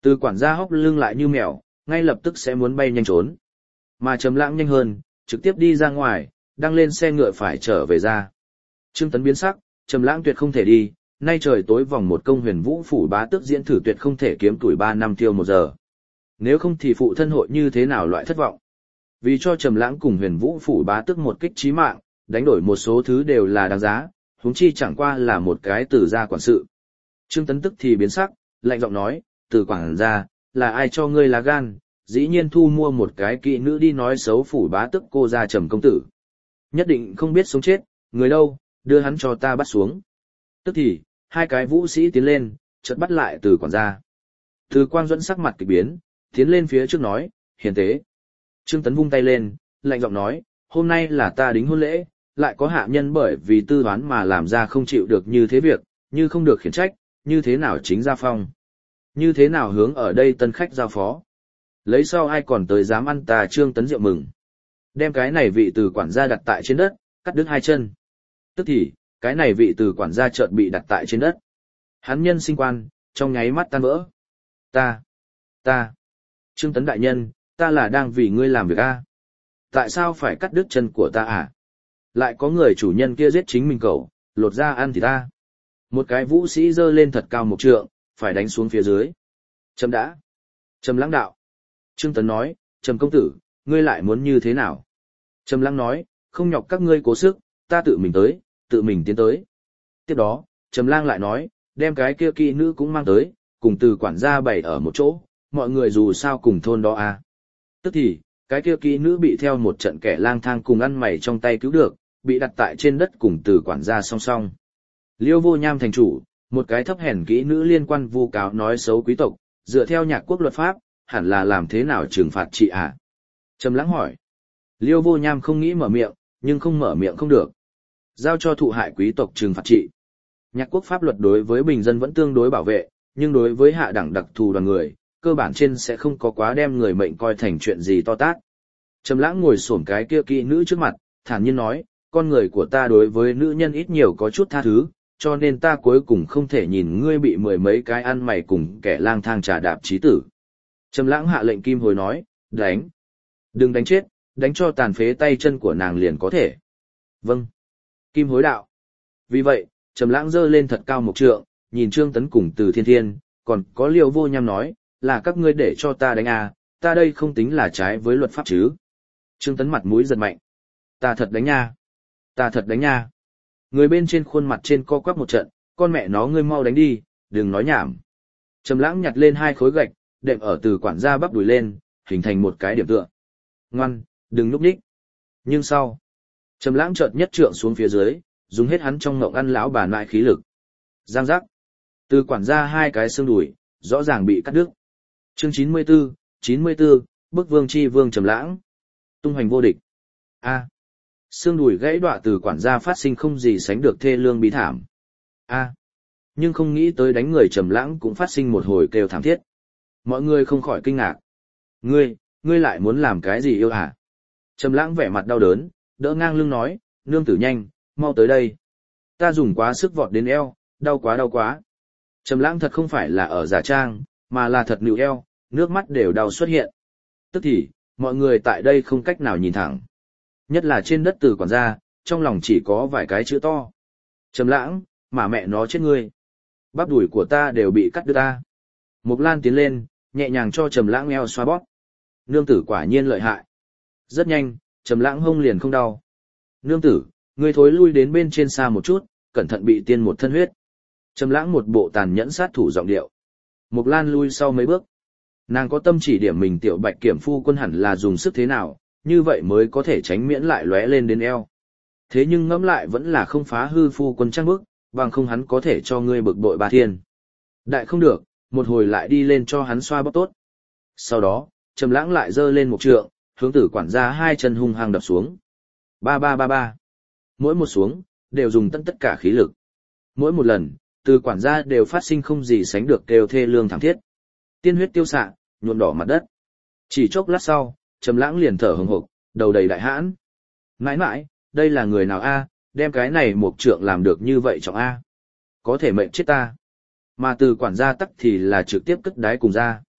Từ quản gia hốc lưng lại như mèo, ngay lập tức sẽ muốn bay nhanh trốn. Mà Trầm Lãng nhanh hơn, trực tiếp đi ra ngoài, đang lên xe ngựa phải trở về ra. Trương Tấn biến sắc, Trầm Lãng tuyệt không thể đi, nay trời tối vòng một công Huyền Vũ phủ bá tước diễn thử tuyệt không thể kiếm tuổi ba năm tiêu một giờ. Nếu không thì phụ thân hội như thế nào loại thất vọng. Vì cho Trầm Lãng cùng Huyền Vũ phủ bá tước một kích chí mạng, đánh đổi một số thứ đều là đáng giá, huống chi chẳng qua là một cái Từ gia quản sự. Trương Tấn tức thì biến sắc, lạnh giọng nói, Từ quản gia, là ai cho ngươi lá gan, dĩ nhiên thu mua một cái kỵ nữ đi nói xấu phủ bá tước cô gia Trầm công tử. Nhất định không biết sống chết, người đâu, đưa hắn cho ta bắt xuống. Tức thì, hai cái vũ sĩ tiến lên, chợt bắt lại Từ quản gia. Từ Quang Duẫn sắc mặt kỳ biến, tiến lên phía trước nói, hiền tế. Trương Tấn vung tay lên, lạnh giọng nói, hôm nay là ta đính hôn lễ, lại có hạ nhân bởi vì tư toán mà làm ra không chịu được như thế việc, như không được khiển trách, như thế nào chính gia phong. Như thế nào hướng ở đây tân khách giao phó. Lấy sau ai còn tới dám ăn ta Trương Tấn rượu mừng. Đem cái này vị Từ quản gia đặt tại trên đất, cắt đứt hai chân. Tức thì, cái này vị Từ quản gia chợt bị đặt tại trên đất. Hắn nhân sinh quan, trong nháy mắt tan vỡ. Ta, ta, Trương Tấn đại nhân, ta là đang vì ngươi làm việc a. Tại sao phải cắt đứt chân của ta à? Lại có người chủ nhân kia giết chính mình cậu, lột ra ăn thì ta. Một cái vũ sĩ giơ lên thật cao một trượng, phải đánh xuống phía dưới. Trầm đã. Trầm Lãng đạo. Trương Tấn nói, Trầm công tử, ngươi lại muốn như thế nào? Trầm Lãng nói, không nhọc các ngươi cố sức, ta tự mình tới, tự mình tiến tới. Tiếp đó, Trầm Lang lại nói, đem cái kia kỵ nữ cũng mang tới, cùng Từ quản gia bày ở một chỗ, mọi người dù sao cùng thôn đó à. Tức thì, cái kia kỵ nữ bị theo một trận kẻ lang thang cùng ăn mày trong tay cứu được, bị đặt tại trên đất cùng Từ quản gia song song. Liêu Vô Nham thành chủ, một cái thấp hèn kỹ nữ liên quan vu cáo nói xấu quý tộc, dựa theo nhạc quốc luật pháp, hẳn là làm thế nào trừng phạt chị à? Trầm Lãng hỏi. Liêu Vô Nham không nghĩ mở miệng, nhưng không mở miệng không được. Giao cho thụ hại quý tộc trừng phạt chị. Nhạc quốc pháp luật đối với bình dân vẫn tương đối bảo vệ, nhưng đối với hạ đẳng đặc thù đoàn người, cơ bản trên sẽ không có quá đem người mệnh coi thành chuyện gì to tát. Trầm Lãng ngồi xổm cái kia kỹ nữ trước mặt, thản nhiên nói, con người của ta đối với nữ nhân ít nhiều có chút tha thứ, cho nên ta cuối cùng không thể nhìn ngươi bị mười mấy cái ăn mày cùng kẻ lang thang trà đạp chí tử. Trầm Lãng hạ lệnh Kim Hối nói, đánh. Đừng đánh chết, đánh cho tàn phế tay chân của nàng liền có thể. Vâng. Kim Hối đạo. Vì vậy, Trầm Lãng giơ lên thật cao một trượng, nhìn Trương Tấn cùng Từ Thiên Thiên, còn có Liêu Vô Nham nói, là các ngươi để cho ta đánh à, ta đây không tính là trái với luật pháp chứ. Trương Tấn mặt mũi giật mạnh. Ta thật đánh nha. Ta thật đánh nha. Người bên trên khuôn mặt trên co quắp một trận, con mẹ nó ngươi mau đánh đi, đừng nói nhảm. Trầm Lãng nhặt lên hai khối gạch, đệm ở Từ quản gia bắp đùi lên, hình thành một cái điểm tựa. Ngoan, đừng nhúc nhích. Nhưng sau, Trầm Lãng chợt nhất trượng xuống phía dưới, dùng hết hắn trong ngộng ăn lão bà nại khí lực. Giang giác. Từ quản gia hai cái xương đùi, rõ ràng bị cắt đứt. Chương chín mươi tư, chín mươi tư, bức vương chi vương Trầm Lãng. Tung hoành vô địch. A. Xương đùi gãy đọa Từ quản gia phát sinh không gì sánh được thê lương bí thảm. A. Nhưng không nghĩ tới đánh người Trầm Lãng cũng phát sinh một hồi kêu thảm thiết. Mọi người không khỏi kinh ngạc. Ngươi, ngươi lại muốn làm cái gì yêu hả? Trầm Lãng vẻ mặt đau đớn, đỡ ngang lưng nói, nương tử nhanh, mau tới đây. Ta dùng quá sức vọt đến eo, đau quá đau quá. Trầm Lãng thật không phải là ở giả trang, mà là thật nựu eo, nước mắt đều đau xuất hiện. Tức thì, mọi người tại đây không cách nào nhìn thẳng. Nhất là trên đất Từ quản gia, trong lòng chỉ có vài cái chữ to. Trầm Lãng, mà mẹ nó chết ngươi. Bắp đùi của ta đều bị cắt đứt ta. Mộc Lan tiến lên, nhẹ nhàng cho Trầm Lãng eo xoa bóp. Nương tử quả nhiên lợi hại. Rất nhanh, Trầm Lãng hông liền không đau. Nương tử, ngươi thối lui đến bên trên xa một chút, cẩn thận bị tiên một thân huyết. Trầm Lãng một bộ tàn nhẫn sát thủ giọng điệu. Mộc Lan lui sau mấy bước. Nàng có tâm chỉ điểm mình tiểu Bạch Kiểm phu quân hẳn là dùng sức thế nào, như vậy mới có thể tránh miễn lại lóe lên đến eo. Thế nhưng ngẫm lại vẫn là không phá hư phu quân trang bức, bằng không hắn có thể cho ngươi bực bội ba thiên. Đại không được, một hồi lại đi lên cho hắn xoa bóp tốt. Sau đó, Trầm Lãng lại giơ lên một trượng, hướng Tử quản gia hai chân hung hăng đập xuống. Ba ba ba ba. Mỗi một xuống, đều dùng tất tất cả khí lực. Mỗi một lần, Từ quản gia đều phát sinh không gì sánh được kêu thê lương thảm thiết. Tiên huyết tiêu xạ, nhuộm đỏ mặt đất. Chỉ chốc lát sau, Trầm Lãng liền thở hổn hộc, đầu đầy đại hãn. Mãi mãi, đây là người nào a, đem cái này một trượng làm được như vậy trọng a. Có thể mệnh chết ta. Mà Từ quản gia tắc thì là trực tiếp cất đái cùng ra.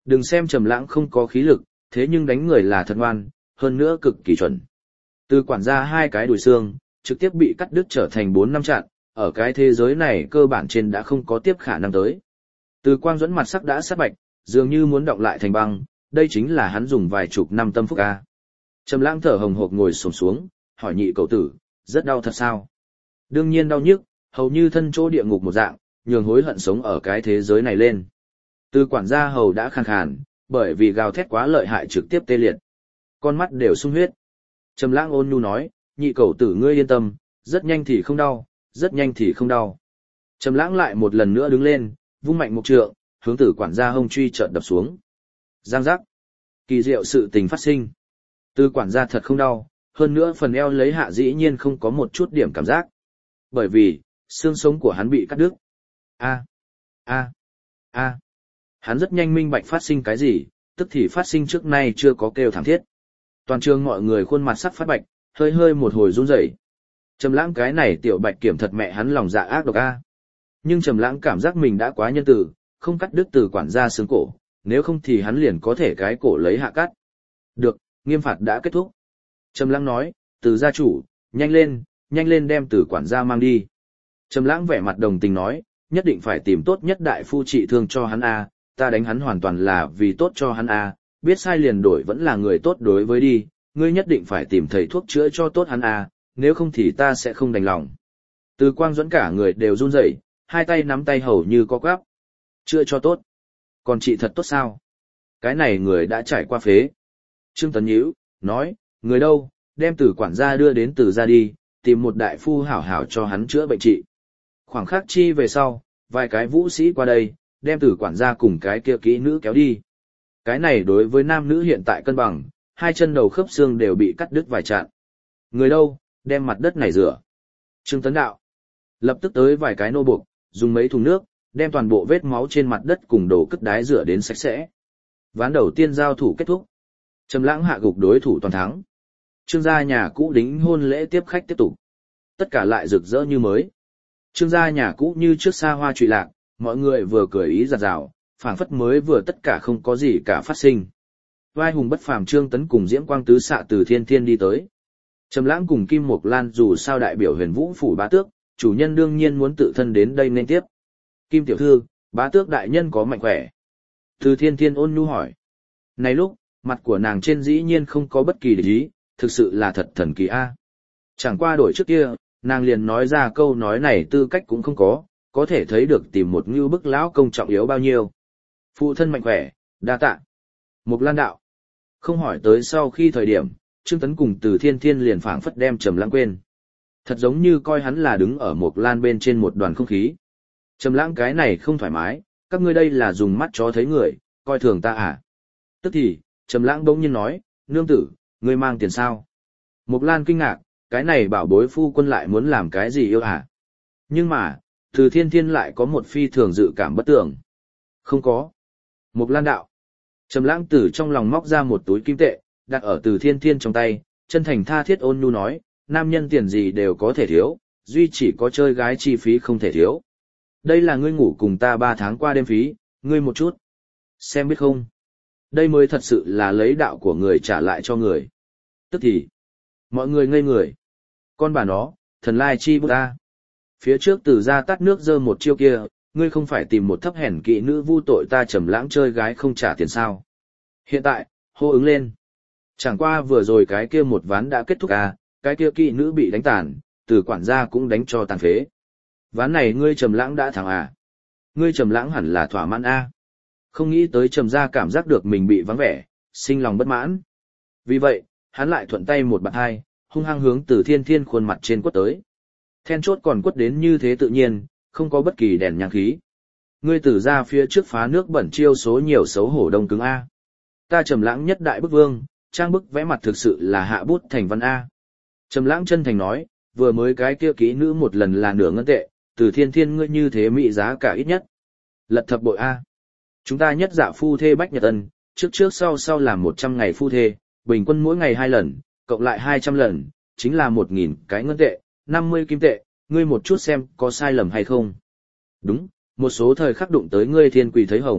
Đừng xem Trầm Lãng không có khí lực, thế nhưng đánh người là thật ngoan, hơn nữa cực kỳ chuẩn. Từ quản gia hai cái đùi xương, trực tiếp bị cắt đứt trở thành bốn năm chặn, ở cái thế giới này cơ bản trên đã không có tiếp khả năng tới. Từ Quang Duẫn mặt sắc đã sát bạch, dường như muốn đọng lại thành băng, đây chính là hắn dùng vài chục năm tâm phúc a. Trầm Lãng thở hồng hộc ngồi xổm xuống, hỏi nhị cậu tử, rất đau thật sao? Đương nhiên đau nhức, hầu như thân chỗ địa ngục một dạng, nhường hối hận sống ở cái thế giới này lên. Từ quản gia hầu đã khàn khàn, bởi vì gào thét quá lợi hại trực tiếp tê liệt. Con mắt đều sung huyết. Trầm Lãng ôn nhu nói, nhị cậu tử ngươi yên tâm, rất nhanh thì không đau, rất nhanh thì không đau. Trầm Lãng lại một lần nữa đứng lên, vung mạnh một trượng, hướng Từ quản gia hông truy chợt đập xuống. Giang giác. Kỳ diệu sự tình phát sinh. Từ quản gia thật không đau, hơn nữa phần eo lấy hạ dĩ nhiên không có một chút điểm cảm giác. Bởi vì, xương sống của hắn bị cắt đứt. A, a, a. Hắn rất nhanh minh bạch phát sinh cái gì, tức thì phát sinh trước nay chưa có kêu thảm thiết. Toàn trường mọi người khuôn mặt sắc phát bạch, hơi hơi một hồi run rẩy. Trầm Lãng cái này tiểu bạch kiểm thật mẹ hắn lòng dạ ác độc a. Nhưng Trầm Lãng cảm giác mình đã quá nhân từ, không cắt đứt Từ quản gia xương cổ, nếu không thì hắn liền có thể cái cổ lấy hạ cắt. Được, nghiêm phạt đã kết thúc. Trầm Lãng nói, Từ gia chủ, nhanh lên, nhanh lên đem Từ quản gia mang đi. Trầm Lãng vẻ mặt đồng tình nói, nhất định phải tìm tốt nhất đại phu trị thương cho hắn a, ta đánh hắn hoàn toàn là vì tốt cho hắn a, biết sai liền đổi vẫn là người tốt đối với đi, ngươi nhất định phải tìm thầy thuốc chữa cho tốt hắn a, nếu không thì ta sẽ không đành lòng. Từ Quang Duẫn cả người đều run rẩy, hai tay nắm tay hầu như co quắp. Chữa cho tốt? Còn trị thật tốt sao? Cái này người đã trải qua phế. Trương Tấn nhíu, nói, người đâu, đem Từ quản gia đưa đến Từ gia đi, tìm một đại phu hảo hảo cho hắn chữa bệnh trị. Khoảng khắc chi về sau, vài cái vũ sĩ qua đây, đem Từ quản gia cùng cái kia kỹ nữ kéo đi. Cái này đối với nam nữ hiện tại cân bằng, hai chân đầu khớp xương đều bị cắt đứt vài chạn. Người đâu, đem mặt đất này rửa. Trương Tấn đạo. Lập tức tới vài cái nô buộc, dùng mấy thùng nước, đem toàn bộ vết máu trên mặt đất cùng đồ cất đái rửa đến sạch sẽ. Ván đầu tiên giao thủ kết thúc. Trầm Lãng hạ gục đối thủ toàn thắng. Trương gia nhà cũ đính hôn lễ tiếp khách tiếp tục. Tất cả lại rực rỡ như mới. Trương gia nhà cũ như trước xa hoa trụy lạc, mọi người vừa cười ý giặt rào, phảng phất mới vừa tất cả không có gì cả phát sinh. Vai hùng bất phàm Trương Tấn cùng Diễm Quang tứ xạ từ thiên thiên đi tới. Trầm Lãng cùng Kim Mộc Lan dù sao đại biểu Huyền Vũ phủ bá tước, chủ nhân đương nhiên muốn tự thân đến đây nên tiếp. Kim tiểu thư, bá tước đại nhân có mạnh khỏe? Từ thiên thiên ôn nhu hỏi. Này lúc, mặt của nàng trên dĩ nhiên không có bất kỳ để ý, thực sự là thật thần kỳ a. Chẳng qua đổi trước kia, nàng liền nói ra câu nói này tư cách cũng không có, có thể thấy được tìm một ngưu bức lão công trọng yếu bao nhiêu. Phụ thân mạnh khỏe, đa tạ. Mộc Lan đạo. Không hỏi tới sau khi thời điểm, Trương Tấn cùng Từ Thiên Thiên liền phảng phất đem Trầm Lãng quên. Thật giống như coi hắn là đứng ở Mộc Lan bên trên một đoàn không khí. Trầm Lãng cái này không thoải mái, các ngươi đây là dùng mắt chó thấy người, coi thường ta à? Tức thì, Trầm Lãng bỗng nhiên nói, nương tử, ngươi mang tiền sao? Mộc Lan kinh ngạc, cái này bảo bối phu quân lại muốn làm cái gì yêu à? Nhưng mà, Từ Thiên Thiên lại có một phi thường dự cảm bất tưởng. Không có. Mộc Lan đạo. Trầm Lãng từ trong lòng móc ra một túi kim tệ, đặt ở Từ Thiên Thiên trong tay, chân thành tha thiết ôn nhu nói, nam nhân tiền gì đều có thể thiếu, duy chỉ có chơi gái chi phí không thể thiếu. Đây là ngươi ngủ cùng ta ba tháng qua đêm phí, ngươi một chút. Xem biết không? Đây mới thật sự là lấy đạo của người trả lại cho người. Tức thì, mọi người ngây người. Con bà nó, thần lai chi bút ta. Phía trước Từ gia tắt nước dơ một chiêu kia, ngươi không phải tìm một thấp hèn kỵ nữ vu tội ta Trầm Lãng chơi gái không trả tiền sao? Hiện tại, hô ứng lên. Chẳng qua vừa rồi cái kia một ván đã kết thúc à, cái kia kỵ nữ bị đánh tàn, Từ quản gia cũng đánh cho tàn phế. Ván này ngươi Trầm Lãng đã thắng à? Ngươi Trầm Lãng hẳn là thỏa mãn a. Không nghĩ tới Trầm gia cảm giác được mình bị vắng vẻ, sinh lòng bất mãn. Vì vậy, hắn lại thuận tay một bạt hai, hung hăng hướng Từ Thiên Thiên khuôn mặt trên quất tới. Then chốt còn quất đến như thế tự nhiên, không có bất kỳ đèn nhang khí. Ngươi Từ gia phía trước phá nước bẩn chiêu số nhiều xấu hổ đông cứng a. Ta Trầm Lãng nhất đại bức vương, trang bức vẽ mặt thực sự là hạ bút thành văn a. Trầm Lãng chân thành nói, vừa mới cái kia kỹ nữ một lần là nửa ngân tệ, Từ Thiên Thiên ngươi như thế mỹ giá cả ít nhất. Lật thập bội a. Chúng ta nhất dạ phu thê bách nhật ân, trước trước sau sau làm một trăm ngày phu thê, bình quân mỗi ngày hai lần, cộng lại hai trăm lần, chính là một nghìn cái ngân tệ, năm mươi kim tệ, ngươi một chút xem có sai lầm hay không. Đúng, một số thời khắc đụng tới ngươi thiên quỷ thấy hồng,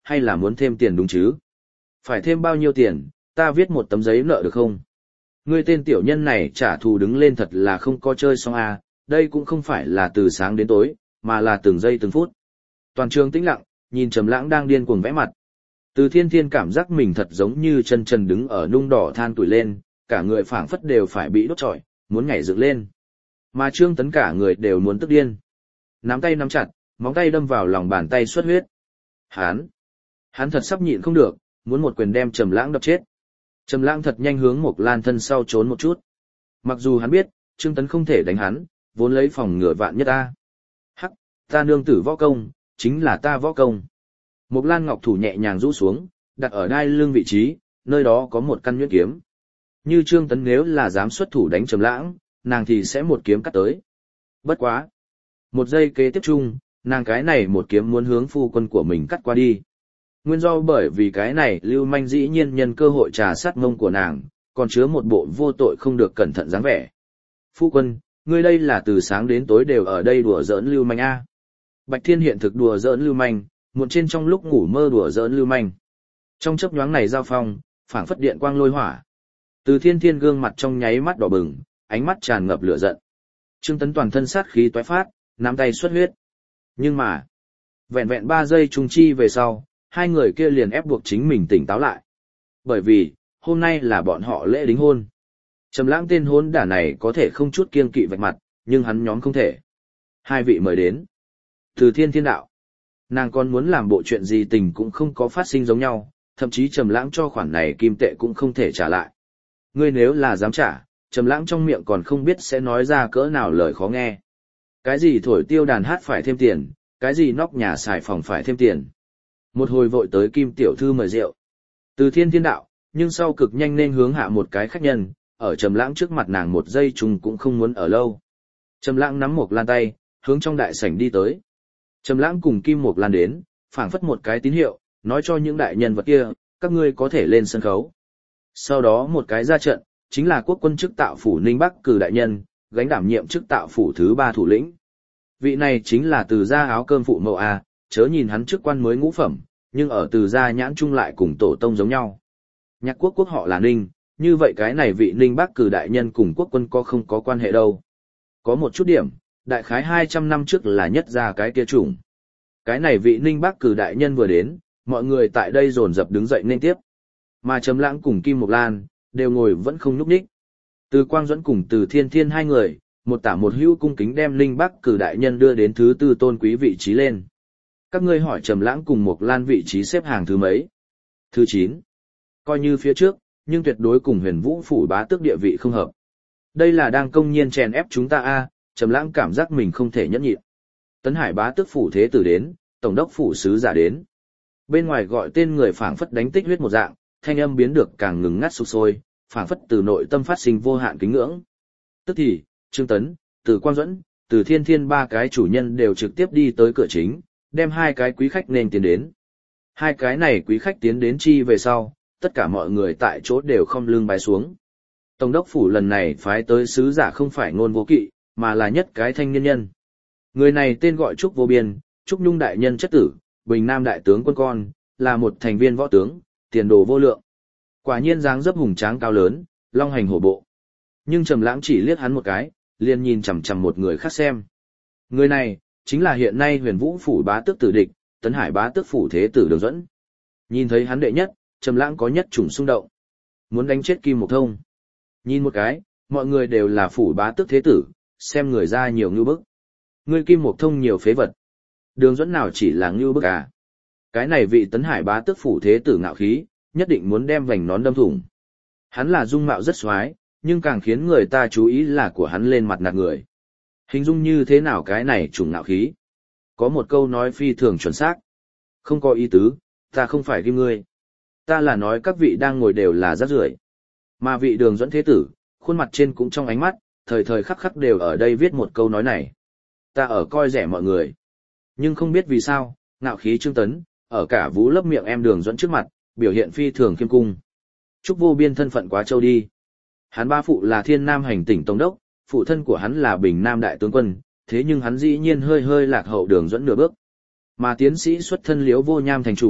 hay là muốn thêm tiền đúng chứ? Phải thêm bao nhiêu tiền, ta viết một tấm giấy nợ được không? Ngươi tên tiểu nhân này trả thù đứng lên thật là không có chơi xong à, đây cũng không phải là từ sáng đến tối, mà là từng giây từng phút. Toàn trường tĩnh lặng, nhìn Trầm Lãng đang điên cuồng vẽ mặt. Từ Thiên Thiên cảm giác mình thật giống như chân trần đứng ở nung đỏ than tuổi lên, cả người phảng phất đều phải bị đốt trọi, muốn nhảy dựng lên. Mà Trương Tấn cả người đều muốn tức điên. Nắm tay nắm chặt, móng tay đâm vào lòng bàn tay xuất huyết. Hắn, hắn thật sắp nhịn không được, muốn một quyền đem Trầm Lãng đập chết. Trầm Lãng thật nhanh hướng Mộc Lan thân sau trốn một chút. Mặc dù hắn biết, Trương Tấn không thể đánh hắn, vốn lấy phòng ngừa vạn nhất a. Hắc, ta nương tử võ công, chính là ta võ công. Mộc Lan ngọc thủ nhẹ nhàng rũ xuống, đặt ở đai lưng vị trí, nơi đó có một căn nhuyễn kiếm. Như Trương Tấn nếu là dám xuất thủ đánh Trầm Lãng, nàng thì sẽ một kiếm cắt tới. Bất quá, một giây kế tiếp chung, nàng cái này một kiếm muốn hướng phu quân của mình cắt qua đi. Nguyên do bởi vì cái này Lưu Manh dĩ nhiên nhân cơ hội trà sát mông của nàng, còn chứa một bộ vô tội không được cẩn thận dáng vẻ. Phu quân, ngươi đây là từ sáng đến tối đều ở đây đùa giỡn Lưu Manh a. Bạch Thiên hiện thực đùa giỡn Lưu Manh, muộn trên trong lúc ngủ mơ đùa giỡn Lưu Manh. Trong chớp nhoáng này giao phong, phảng phất điện quang lôi hỏa. Từ Thiên Thiên gương mặt trong nháy mắt đỏ bừng, ánh mắt tràn ngập lửa giận. Trương Tấn toàn thân sát khí toái phát, nắm tay xuất huyết. Nhưng mà, vẹn vẹn ba giây trùng chi về sau, hai người kia liền ép buộc chính mình tỉnh táo lại. Bởi vì, hôm nay là bọn họ lễ đính hôn. Trầm Lãng tên hôn đả này có thể không chút kiêng kỵ vạch mặt, nhưng hắn nhóm không thể. Hai vị mời đến. Từ Thiên Thiên đạo. Nàng còn muốn làm bộ chuyện gì tình cũng không có phát sinh giống nhau, thậm chí Trầm Lãng cho khoản này kim tệ cũng không thể trả lại. Ngươi nếu là dám trả, Trầm Lãng trong miệng còn không biết sẽ nói ra cỡ nào lời khó nghe. Cái gì thổi tiêu đàn hát phải thêm tiền, cái gì nóc nhà xài phòng phải thêm tiền. Một hồi vội tới Kim tiểu thư mời rượu. Từ Thiên Thiên đạo, nhưng sau cực nhanh nên hướng hạ một cái khách nhân, ở Trầm Lãng trước mặt nàng một giây chung cũng không muốn ở lâu. Trầm Lãng nắm Mộc Lan tay, hướng trong đại sảnh đi tới. Trầm Lãng cùng Kim Mộc Lan đến, phảng phất một cái tín hiệu, nói cho những đại nhân vật kia, các ngươi có thể lên sân khấu. Sau đó một cái ra trận, chính là quốc quân chức tạo phủ Ninh Bắc cử đại nhân, gánh đảm nhiệm chức tạo phủ thứ ba thủ lĩnh. Vị này chính là Từ gia áo cơm phụ mẫu a, chớ nhìn hắn chức quan mới ngũ phẩm, nhưng ở Từ gia nhãn chung lại cùng tổ tông giống nhau. Nhạc quốc quốc họ là Ninh, như vậy cái này vị Ninh Bắc cử đại nhân cùng quốc quân có không có quan hệ đâu. Có một chút điểm, đại khái hai trăm năm trước là nhất gia cái kia chủng. Cái này vị Ninh Bắc cử đại nhân vừa đến, mọi người tại đây dồn dập đứng dậy nên tiếp. Mà Trầm Lãng cùng Kim Mộc Lan đều ngồi vẫn không nhúc nhích. Từ Quang Duẫn cùng Từ Thiên Thiên hai người, một tả một hữu cung kính đem Ninh Bắc cử đại nhân đưa đến thứ tư tôn quý vị trí lên. Các ngươi hỏi Trầm Lãng cùng Mộc Lan vị trí xếp hàng thứ mấy? Thứ chín. Coi như phía trước, nhưng tuyệt đối cùng Huyền Vũ phủ bá tước địa vị không hợp. Đây là đang công nhiên chèn ép chúng ta a, Trầm Lãng cảm giác mình không thể nhẫn nhịn. Tấn Hải bá tước phủ thế tử đến, tổng đốc phủ sứ giả đến. Bên ngoài gọi tên người phảng phất đánh tích huyết một dạng, thanh âm biến được càng ngừng ngắt sục sôi, phảng phất từ nội tâm phát sinh vô hạn kính ngưỡng. Tức thì, Trương Tấn, Từ Quang Duẫn, Từ Thiên Thiên ba cái chủ nhân đều trực tiếp đi tới cửa chính, đem hai cái quý khách nên tiến đến. Hai cái này quý khách tiến đến chi về sau, tất cả mọi người tại chỗ đều không lưng bái xuống. Tổng đốc phủ lần này phái tới sứ giả không phải Ngôn Vô Kỵ, mà là nhất cái thanh niên nhân. Người này tên gọi Trúc Vô Biên, Trúc Nhung đại nhân chất tử, Bình Nam đại tướng quân con, là một thành viên võ tướng, tiền đồ vô lượng. Quả nhiên dáng dấp hùng tráng cao lớn, long hành hổ bộ. Nhưng Trầm Lãng chỉ liếc hắn một cái, liền nhìn chằm chằm một người khác xem. Người này chính là hiện nay Huyền Vũ phủ bá tước tử địch, Tấn Hải bá tước phủ thế tử Đường Duẫn. Nhìn thấy hắn đệ nhất, Trầm Lãng có nhất chủng xung động, muốn đánh chết Kim Mộc Thông. Nhìn một cái, mọi người đều là phủ bá tước thế tử, xem người ra nhiều ngưu bức. Ngươi Kim Mộc Thông nhiều phế vật. Đường Duẫn nào chỉ là ngưu bức à? Cái này vị Tấn Hải bá tước phủ thế tử ngạo khí, nhất định muốn đem vành nón đâm thủng. Hắn là dung mạo rất xoái, nhưng càng khiến người ta chú ý là của hắn lên mặt nạt người. Hình dung như thế nào cái này chủng ngạo khí? Có một câu nói phi thường chuẩn xác. Không có ý tứ, ta không phải ghim ngươi. Ta là nói các vị đang ngồi đều là rác rưởi. Mà vị Đường Duẫn thế tử, khuôn mặt trên cũng trong ánh mắt, thời thời khắc khắc đều ở đây viết một câu nói này. Ta ở coi rẻ mọi người. Nhưng không biết vì sao, ngạo khí Trương Tấn, ở cả vú lấp miệng em Đường Duẫn trước mặt, biểu hiện phi thường khiêm cung. Trúc Vô Biên thân phận quá trâu đi. Hắn ba phụ là Thiên Nam hành tỉnh tổng đốc, phụ thân của hắn là Bình Nam đại tướng quân, thế nhưng hắn dĩ nhiên hơi hơi lạc hậu Đường Duẫn nửa bước. Mà tiến sĩ xuất thân Liễu Vô Nham thành chủ,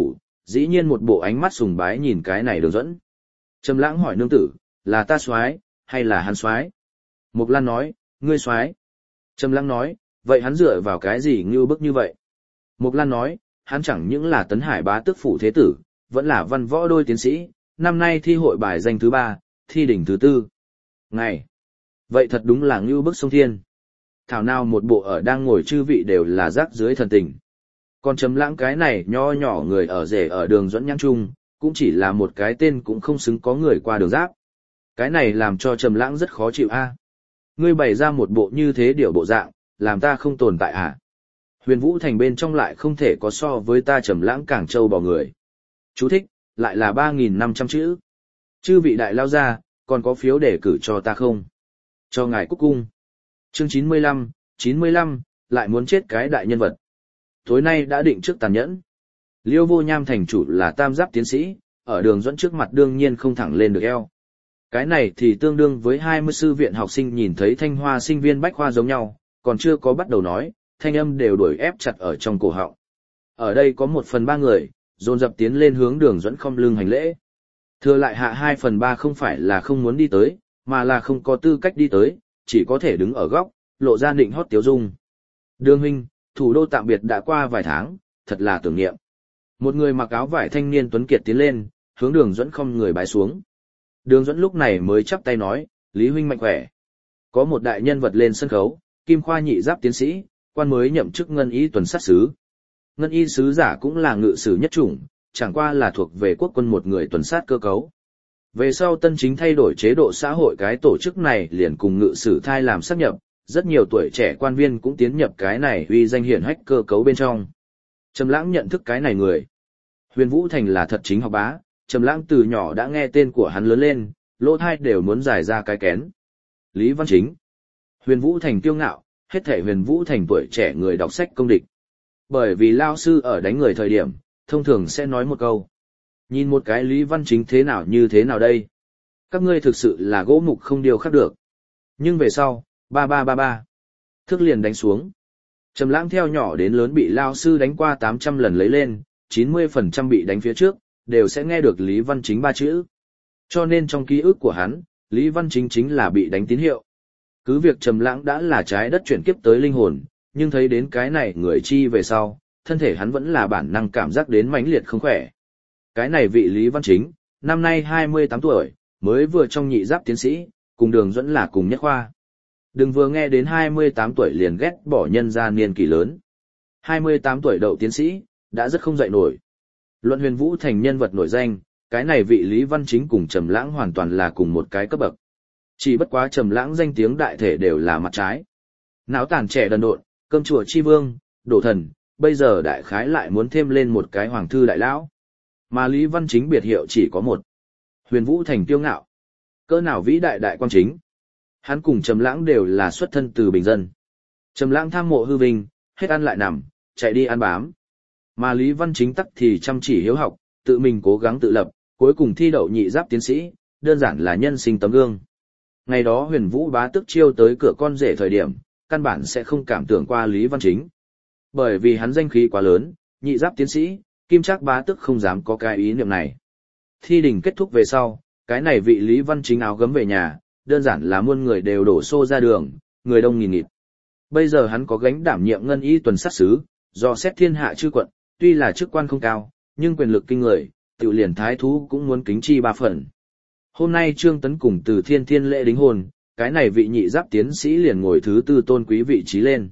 dĩ nhiên một bộ ánh mắt sùng bái nhìn cái này Đường Duẫn. Trầm Lãng hỏi nương tử, là ta soái hay là hắn soái? Mộc Lan nói, ngươi soái. Trầm Lãng nói, vậy hắn dựa vào cái gì ngưu bức như vậy? Mộc Lan nói, hắn chẳng những là Tấn Hải bá tước phủ thế tử, vẫn là văn võ đôi tiến sĩ, năm nay thi hội bài danh thứ ba, thi đỉnh thứ tư. Ngày. Vậy thật đúng là ngưu bức sông thiên. Thảo nào một bộ ở đang ngồi chư vị đều là rác dưới thần tình. Còn Trầm Lãng cái này nho nhỏ người ở rể ở Đường Duẫn nhãn trung, cũng chỉ là một cái tên cũng không xứng có người qua đường giáp. Cái này làm cho Trầm Lãng rất khó chịu a. Ngươi bày ra một bộ như thế điều bộ dạng, làm ta không tồn tại à? Huyền Vũ Thành bên trong lại không thể có so với ta Trầm Lãng càng trâu bò người. Chú thích, lại là ba nghìn năm trăm chữ. Chư vị đại lao ra, còn có phiếu để cử cho ta không? Cho ngài cúc cung. Chương chín mươi lăm, chín mươi lăm, lại muốn chết cái đại nhân vật. Tối nay đã định trước tàn nhẫn. Liêu Vô Nham thành chủ là tam giáp tiến sĩ, ở Đường Duẫn trước mặt đương nhiên không thẳng lên được eo. Cái này thì tương đương với hai mươi sư viện học sinh nhìn thấy Thanh Hoa sinh viên bách khoa giống nhau, còn chưa có bắt đầu nói, thanh âm đều đuổi ép chặt ở trong cổ họng. Ở đây có một phần ba người, dồn dập tiến lên hướng Đường Duẫn không lưng hành lễ. Thừa lại hạ hai phần ba không phải là không muốn đi tới, mà là không có tư cách đi tới, chỉ có thể đứng ở góc, lộ ra nịnh hót tiếu dung. Đường huynh, thủ đô tạm biệt đã qua vài tháng, thật là tưởng niệm. Một người mặc áo vải thanh niên tuấn kiệt tiến lên, hướng Đường Duẫn không người bái xuống. Đường Duẫn lúc này mới chắp tay nói, Lý huynh mạnh khỏe. Có một đại nhân vật lên sân khấu, Kim Khoa nhị giáp tiến sĩ, quan mới nhậm chức ngân y tuần sát sứ. Ngân y sứ giả cũng là ngự sử nhất chủng, chẳng qua là thuộc về quốc quân một người tuần sát cơ cấu. Về sau tân chính thay đổi chế độ xã hội, cái tổ chức này liền cùng ngự sử thai làm sáp nhập, rất nhiều tuổi trẻ quan viên cũng tiến nhập cái này uy danh hiển hách cơ cấu bên trong. Trầm Lãng nhận thức cái này người. Huyền Vũ Thành là thật chính học bá, Trầm Lãng từ nhỏ đã nghe tên của hắn lớn lên, lỗ tai đều muốn giải ra cái kén. Lý Văn Chính. Huyền Vũ Thành kiêu ngạo, hết thảy Huyền Vũ Thành tuổi trẻ người đọc sách công địch. Bởi vì lao sư ở đánh người thời điểm, thông thường sẽ nói một câu. Nhìn một cái Lý Văn Chính thế nào như thế nào đây? Các ngươi thực sự là gỗ mục không điều khác được. Nhưng về sau, ba ba ba ba. Thước liền đánh xuống. Trầm Lãng theo nhỏ đến lớn bị lao sư đánh qua tám trăm lần lấy lên, chín mươi phần trăm bị đánh phía trước, đều sẽ nghe được Lý Văn Chính ba chữ. Cho nên trong ký ức của hắn, Lý Văn Chính chính là bị đánh tín hiệu. Cứ việc Trầm Lãng đã là trái đất chuyển kiếp tới linh hồn, nhưng thấy đến cái này người chi về sau, thân thể hắn vẫn là bản năng cảm giác đến mãnh liệt không khỏe. Cái này vị Lý Văn Chính, năm nay hai mươi tám tuổi, mới vừa trong nhị giáp tiến sĩ, cùng Đường Duẫn là cùng nhất khoa. Đừng vừa nghe đến hai mươi tám tuổi liền ghét bỏ nhân gia niên kỷ lớn. hai mươi tám tuổi đậu tiến sĩ, đã rất không dậy nổi. Luận Huyền Vũ Thành nhân vật nổi danh, cái này vị Lý Văn Chính cùng Trầm Lãng hoàn toàn là cùng một cái cấp bậc. Chỉ bất quá Trầm Lãng danh tiếng đại thể đều là mặt trái. Náo tàn trẻ đần độn, cơm chùa chi vương, đổ thần, bây giờ đại khái lại muốn thêm lên một cái hoàng thư đại lão. Mà Lý Văn Chính biệt hiệu chỉ có một. Huyền Vũ Thành kiêu ngạo. Cỡ nào vĩ đại đại quan chính. Hắn cùng Trầm Lãng đều là xuất thân từ bình dân. Trầm Lãng tham mộ hư vinh, hết ăn lại nằm, chạy đi ăn bám. Mà Lý Văn Chính tắc thì chăm chỉ hiếu học, tự mình cố gắng tự lập, cuối cùng thi đậu nhị giáp tiến sĩ, đơn giản là nhân sinh tấm gương. Ngày đó Huyền Vũ bá tước chiêu tới cửa con rể thời điểm, căn bản sẽ không cảm tưởng qua Lý Văn Chính. Bởi vì hắn danh khí quá lớn, nhị giáp tiến sĩ, Kim Trác bá tước không dám có cái ý niệm này. Thi đình kết thúc về sau, cái này vị Lý Văn Chính áo gấm về nhà, đơn giản là muôn người đều đổ xô ra đường, người đông nghìn nghịt. Bây giờ hắn có gánh đảm nhiệm ngân y tuần sát sứ, do xét thiên hạ chư quận, tuy là chức quan không cao, nhưng quyền lực kinh người, tiểu liền thái thú cũng muốn kính chi ba phần. Hôm nay Trương Tấn cùng Từ Thiên Thiên lễ đính hôn, cái này vị nhị giáp tiến sĩ liền ngồi thứ tư tôn quý vị trí lên.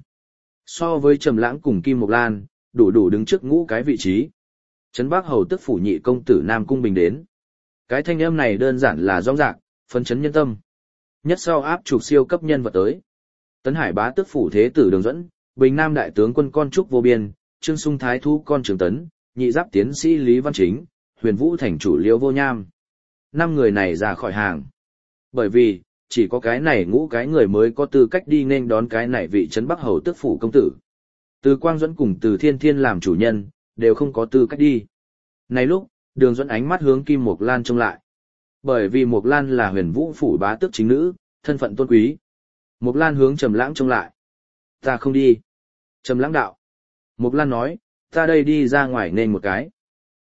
So với Trầm Lãng cùng Kim Mộc Lan, đủ đủ đứng trước ngũ cái vị trí. Trấn Bắc hầu tức phủ nhị công tử Nam Cung Bình đến. Cái thanh âm này đơn giản là rõ ràng, phấn chấn nhân tâm. Nhất sau áp trục siêu cấp nhân vật tới. Tấn Hải bá tước phủ thế tử Đường Duẫn, Bình Nam đại tướng quân con Trúc Vô Biên, Trương Sung thái thú con Trường Tấn, nhị giáp tiến sĩ Lý Văn Chính, Huyền Vũ thành chủ Liêu Vô Nham. Năm người này ra khỏi hàng. Bởi vì, chỉ có cái này ngũ cái người mới có tư cách đi nên đón cái này vị Trấn Bắc hầu tước phủ công tử. Từ Quang Duẫn cùng Từ Thiên Thiên làm chủ nhân, đều không có tư cách đi. Này lúc, Đường Duẫn ánh mắt hướng Kim Mộc Lan trông lại. Bởi vì Mộc Lan là Huyền Vũ phủ bá tước chính nữ, thân phận tôn quý. Mộc Lan hướng Trầm Lãng trông lại. Ta không đi. Trầm Lãng đạo. Mộc Lan nói, ta đây đi ra ngoài nên một cái.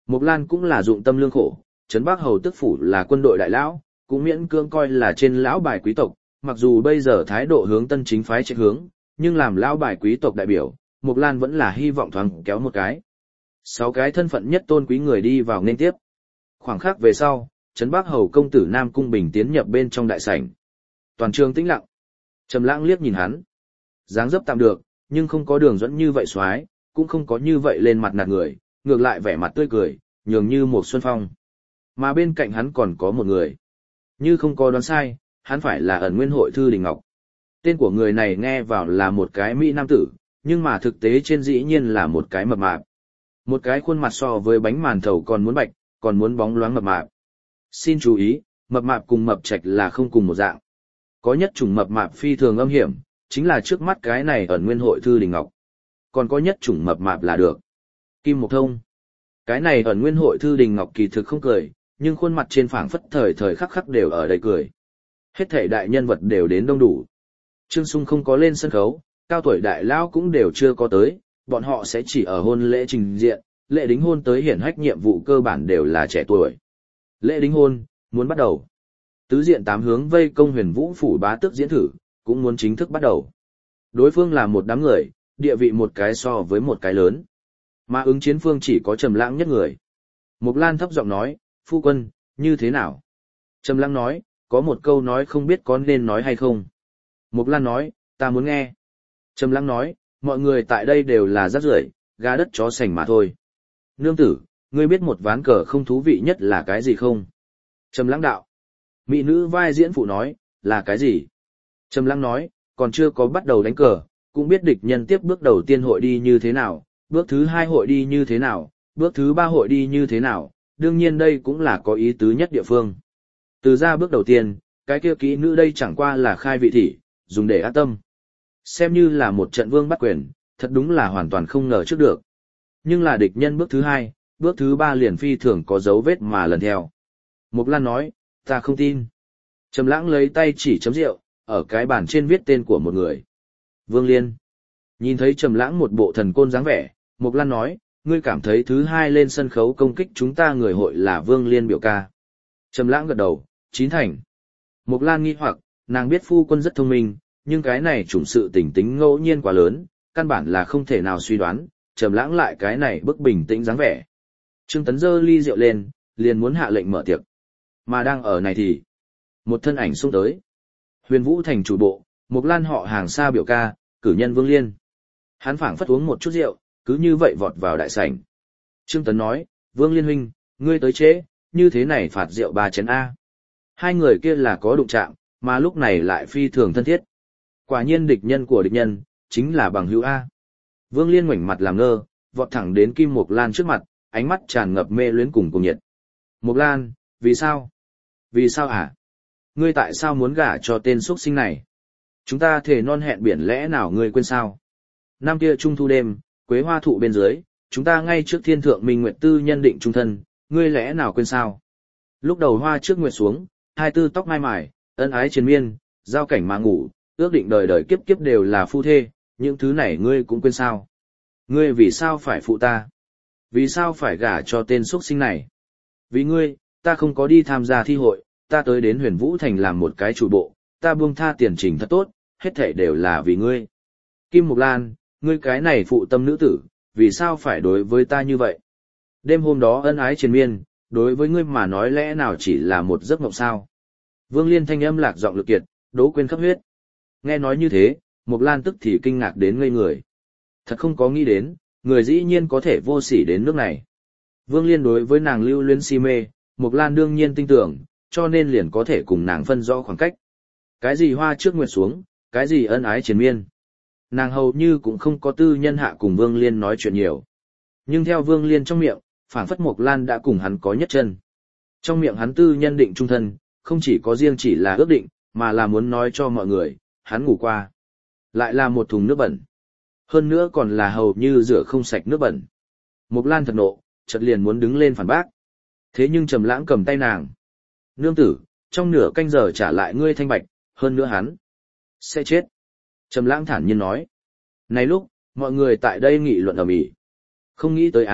Mộc Lan cũng là dụng tâm lương khổ, Trấn Bắc Hầu tức phủ là quân đội đại lão, cũng miễn cưỡng coi là trên lão bài quý tộc, mặc dù bây giờ thái độ hướng tân chính phái chạy hướng, nhưng làm lão bài quý tộc đại biểu, Mộc Lan vẫn là hy vọng thoáng kéo một cái. Sáu cái thân phận nhất tôn quý người đi vào nên tiếp. Khoảng khắc về sau, Trấn Bắc Hầu công tử Nam Cung Bình tiến nhập bên trong đại sảnh. Toàn trường tĩnh lặng. Trầm Lãng liếc nhìn hắn. Dáng dấp tạm được, nhưng không có Đường Duẫn như vậy xoái, cũng không có như vậy lên mặt nạt người, ngược lại vẻ mặt tươi cười, nhường như một xuân phong. Mà bên cạnh hắn còn có một người. Như không có đoán sai, hắn phải là Ẩn Nguyên Hội Thư Đình Ngọc. Tên của người này nghe vào là một cái mỹ nam tử, nhưng mà thực tế trên dĩ nhiên là một cái mập mạp. Một cái khuôn mặt so với bánh màn thầu còn muốn bạch, còn muốn bóng loáng mập mạp. Xin chú ý, mập mạp cùng mập trạch là không cùng một dạng. Có nhất chủng mập mạp phi thường âm hiểm, chính là trước mắt cái này Ẩn Nguyên Hội Thư Đình Ngọc. Còn có nhất chủng mập mạp là được. Kim Mộc Thông. Cái này Ẩn Nguyên Hội Thư Đình Ngọc kỳ thực không cười, nhưng khuôn mặt trên phảng phất thời thời khắc khắc đều ở đây cười. Hết thảy đại nhân vật đều đến đông đủ. Trương Sung không có lên sân khấu, cao tuổi đại lão cũng đều chưa có tới, bọn họ sẽ chỉ ở hôn lễ trình diện, lễ đính hôn tới hiển hách nhiệm vụ cơ bản đều là trẻ tuổi. Lễ đính hôn, muốn bắt đầu. Tứ diện tám hướng vây công Huyền Vũ phủ bá tước diễn thử, cũng muốn chính thức bắt đầu. Đối phương là một đám người, địa vị một cái so với một cái lớn. Mà ứng chiến phương chỉ có Trầm Lãng nhất người. Mộc Lan thấp giọng nói, phu quân, như thế nào? Trầm Lãng nói, có một câu nói không biết có nên nói hay không. Mộc Lan nói, ta muốn nghe. Trầm Lãng nói, mọi người tại đây đều là rác rưởi, gà đất chó sành mà thôi. Nương tử, ngươi biết một ván cờ không thú vị nhất là cái gì không? Trầm Lãng đạo. Mỹ nữ vai diễn phụ nói, là cái gì? Trầm Lãng nói, còn chưa có bắt đầu đánh cờ, cũng biết địch nhân tiếp bước đầu tiên hội đi như thế nào, bước thứ hai hội đi như thế nào, bước thứ ba hội đi như thế nào, đương nhiên đây cũng là có ý tứ nhất địa phương. Từ ra bước đầu tiên, cái kia kỹ nữ đây chẳng qua là khai vị thị, dùng để an tâm. Xem như là một trận vương bắt quyền, thật đúng là hoàn toàn không ngờ trước được. Nhưng là địch nhân bước thứ hai, bước thứ ba liền phi thường có dấu vết mà lần theo. Mộc Lan nói, ta không tin. Trầm Lãng lấy tay chỉ chấm rượu, ở cái bàn trên viết tên của một người. Vương Liên. Nhìn thấy Trầm Lãng một bộ thần côn dáng vẻ, Mộc Lan nói, ngươi cảm thấy thứ hai lên sân khấu công kích chúng ta người hội là Vương Liên biểu ca. Trầm Lãng gật đầu, chín thành. Mộc Lan nghi hoặc, nàng biết phu quân rất thông minh, nhưng cái này chủng sự tình tính ngẫu nhiên quá lớn, căn bản là không thể nào suy đoán, Trầm Lãng lại cái này bức bình tĩnh dáng vẻ. Trương Tấn giơ ly rượu lên, liền muốn hạ lệnh mở tiệc. Mà đang ở này thì, một thân ảnh xông tới. Huyền Vũ thành chủ bộ, Mộc Lan họ hàng xa biểu ca, cử nhân Vương Liên. Hắn phảng phất uống một chút rượu, cứ như vậy vọt vào đại sảnh. Trương Tấn nói, Vương Liên huynh, ngươi tới trễ, như thế này phạt rượu ba chén A. Hai người kia là có đụng chạm, mà lúc này lại phi thường thân thiết. Quả nhiên địch nhân của địch nhân, chính là bằng hữu A. Vương Liên ngoảnh mặt làm ngơ, vọt thẳng đến Kim Mộc Lan trước mặt, ánh mắt tràn ngập mê luyến cùng cùng nhiệt. Mộc Lan, vì sao? Vì sao hả? Ngươi tại sao muốn gả cho tên xuất sinh này? Chúng ta thề non hẹn biển lẽ nào ngươi quên sao? Năm kia trung thu đêm, quế hoa thụ bên dưới, chúng ta ngay trước thiên thượng minh nguyệt tư nhân định trung thân, ngươi lẽ nào quên sao? Lúc đầu hoa trước nguyệt xuống, hai tư tóc mai mải, ân ái triền miên, giao cảnh mà ngủ, ước định đời đời kiếp kiếp đều là phu thê, những thứ này ngươi cũng quên sao? Ngươi vì sao phải phụ ta? Vì sao phải gả cho tên xuất sinh này? Vì ngươi, ta không có đi tham gia thi hội, ta tới đến Huyền Vũ Thành làm một cái chủ bộ, ta buông tha tiền trình thật tốt, hết thảy đều là vì ngươi. Kim Mộc Lan, ngươi cái này phụ tâm nữ tử, vì sao phải đối với ta như vậy? Đêm hôm đó ân ái triền miên, đối với ngươi mà nói lẽ nào chỉ là một giấc mộng sao? Vương Liên thanh âm lạc giọng lực kiệt, đố quên khắp huyết. Nghe nói như thế, Mộc Lan tức thì kinh ngạc đến ngây người. Thật không có nghĩ đến, người dĩ nhiên có thể vô sỉ đến nước này. Vương Liên đối với nàng lưu luyến si mê, Mộc Lan đương nhiên tin tưởng, cho nên liền có thể cùng nàng phân rõ khoảng cách. Cái gì hoa trước nguyệt xuống, cái gì ân ái triền miên. Nàng hầu như cũng không có tư nhân hạ cùng Vương Liên nói chuyện nhiều. Nhưng theo Vương Liên trong miệng, phảng phất Mộc Lan đã cùng hắn có nhất chân. Trong miệng hắn tư nhân định trung thân, không chỉ có riêng chỉ là ước định, mà là muốn nói cho mọi người, hắn ngủ qua. Lại là một thùng nước bẩn. Hơn nữa còn là hầu như rửa không sạch nước bẩn. Mộc Lan thật nộ, chợt liền muốn đứng lên phản bác. Thế nhưng Trầm Lãng cầm tay nàng. Nương tử, trong nửa canh giờ trả lại ngươi thanh bạch, hơn nữa hắn sẽ chết. Trầm Lãng thản nhiên nói. Này lúc, mọi người tại đây nghị luận ầm ĩ. Không nghĩ tới à,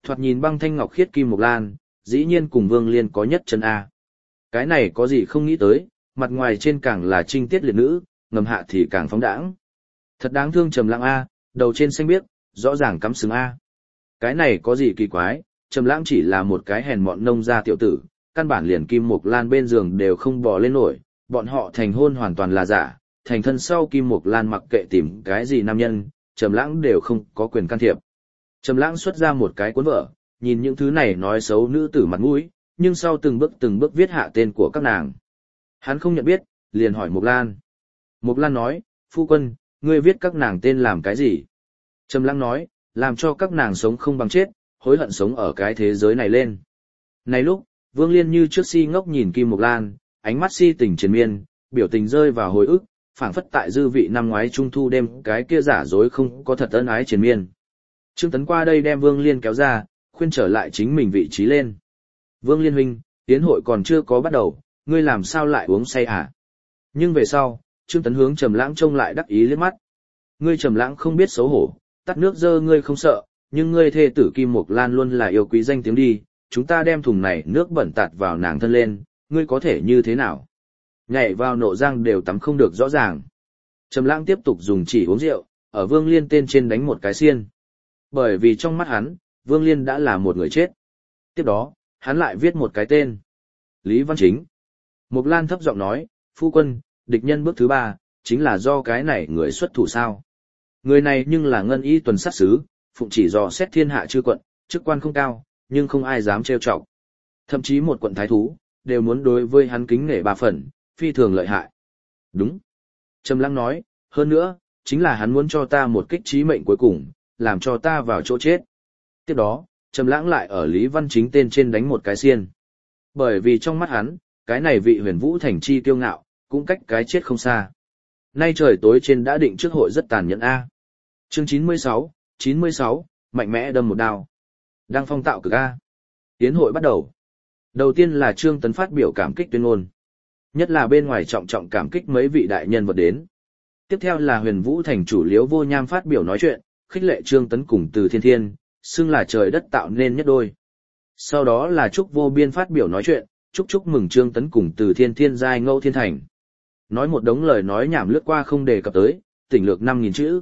thoạt nhìn băng thanh ngọc khiết kim mộc lan, dĩ nhiên cùng Vương Liên có nhất chân A. Cái này có gì không nghĩ tới, mặt ngoài trên càng là trinh tiết liệt nữ, ngầm hạ thì càng phóng đãng. Thật đáng thương Trầm Lãng A, đầu trên xanh biếc, rõ ràng cắm sừng A. Cái này có gì kỳ quái, Trầm Lãng chỉ là một cái hèn mọn nông gia tiểu tử, căn bản liền Kim Mộc Lan bên giường đều không bò lên nổi, bọn họ thành hôn hoàn toàn là giả, thành thân sau Kim Mộc Lan mặc kệ tìm cái gì nam nhân, Trầm Lãng đều không có quyền can thiệp. Trầm Lãng xuất ra một cái cuốn vở, nhìn những thứ này nói xấu nữ tử mặt mũi, nhưng sau từng bước từng bước viết hạ tên của các nàng. Hắn không nhận biết, liền hỏi Mộc Lan. Mộc Lan nói, phu quân, ngươi viết các nàng tên làm cái gì? Trầm Lãng nói, làm cho các nàng sống không bằng chết, hối hận sống ở cái thế giới này lên. Này lúc, Vương Liên như trước si ngốc nhìn Kim Mộc Lan, ánh mắt si tình triền miên, biểu tình rơi vào hồi ức, phảng phất tại dư vị năm ngoái trung thu đêm cái kia giả dối không có thật ân ái triền miên. Trương Tấn qua đây đem Vương Liên kéo ra, khuyên trở lại chính mình vị trí lên. Vương Liên huynh, tiến hội còn chưa có bắt đầu, ngươi làm sao lại uống say hả? Nhưng về sau, Trương Tấn hướng Trầm Lãng trông lại đắc ý liếc mắt. Ngươi Trầm Lãng không biết xấu hổ, tắt nước dơ ngươi không sợ, nhưng ngươi thê tử Kim Mộc Lan luôn là yêu quý danh tiếng đi, chúng ta đem thùng này nước bẩn tạt vào nàng thân lên, ngươi có thể như thế nào? Nhảy vào nộ giang đều tắm không được rõ ràng. Trầm Lãng tiếp tục dùng chỉ uống rượu, ở Vương Liên tên trên đánh một cái xiên. Bởi vì trong mắt hắn, Vương Liên đã là một người chết. Tiếp đó, hắn lại viết một cái tên. Lý Văn Chính. Mộc Lan thấp giọng nói, phu quân, địch nhân bước thứ ba, chính là do cái này người xuất thủ sao. Người này nhưng là ngân y tuần sát sứ, phụng chỉ dò xét thiên hạ chư quận, chức quan không cao, nhưng không ai dám trêu chọc. Thậm chí một quận thái thú, đều muốn đối với hắn kính nể ba phần, phi thường lợi hại. Đúng. Trầm Lãng nói, hơn nữa, chính là hắn muốn cho ta một kích chí mệnh cuối cùng, làm cho ta vào chỗ chết. Tiếp đó, Trầm Lãng lại ở Lý Văn Chính tên trên đánh một cái xiên. Bởi vì trong mắt hắn, cái này vị Huyền Vũ thành chi kiêu ngạo, cũng cách cái chết không xa. Nay trời tối trên đã định trước hội rất tàn nhẫn a. Chương chín mươi sáu, chín mươi sáu, mạnh mẽ đâm một đao. Đang phong tạo cực a. Tiến hội bắt đầu. Đầu tiên là Trương Tấn phát biểu cảm kích tuyên ngôn. Nhất là bên ngoài trọng trọng cảm kích mấy vị đại nhân vật đến. Tiếp theo là Huyền Vũ thành chủ Liễu Vô Nham phát biểu nói chuyện, khích lệ Trương Tấn cùng Từ Thiên Thiên, xưng là trời đất tạo nên nhất đôi. Sau đó là Trúc Vô Biên phát biểu nói chuyện, chúc chúc mừng Trương Tấn cùng Từ Thiên Thiên giai ngẫu thiên thành. Nói một đống lời nói nhảm lướt qua không đề cập tới, tỉnh lược năm nghìn chữ.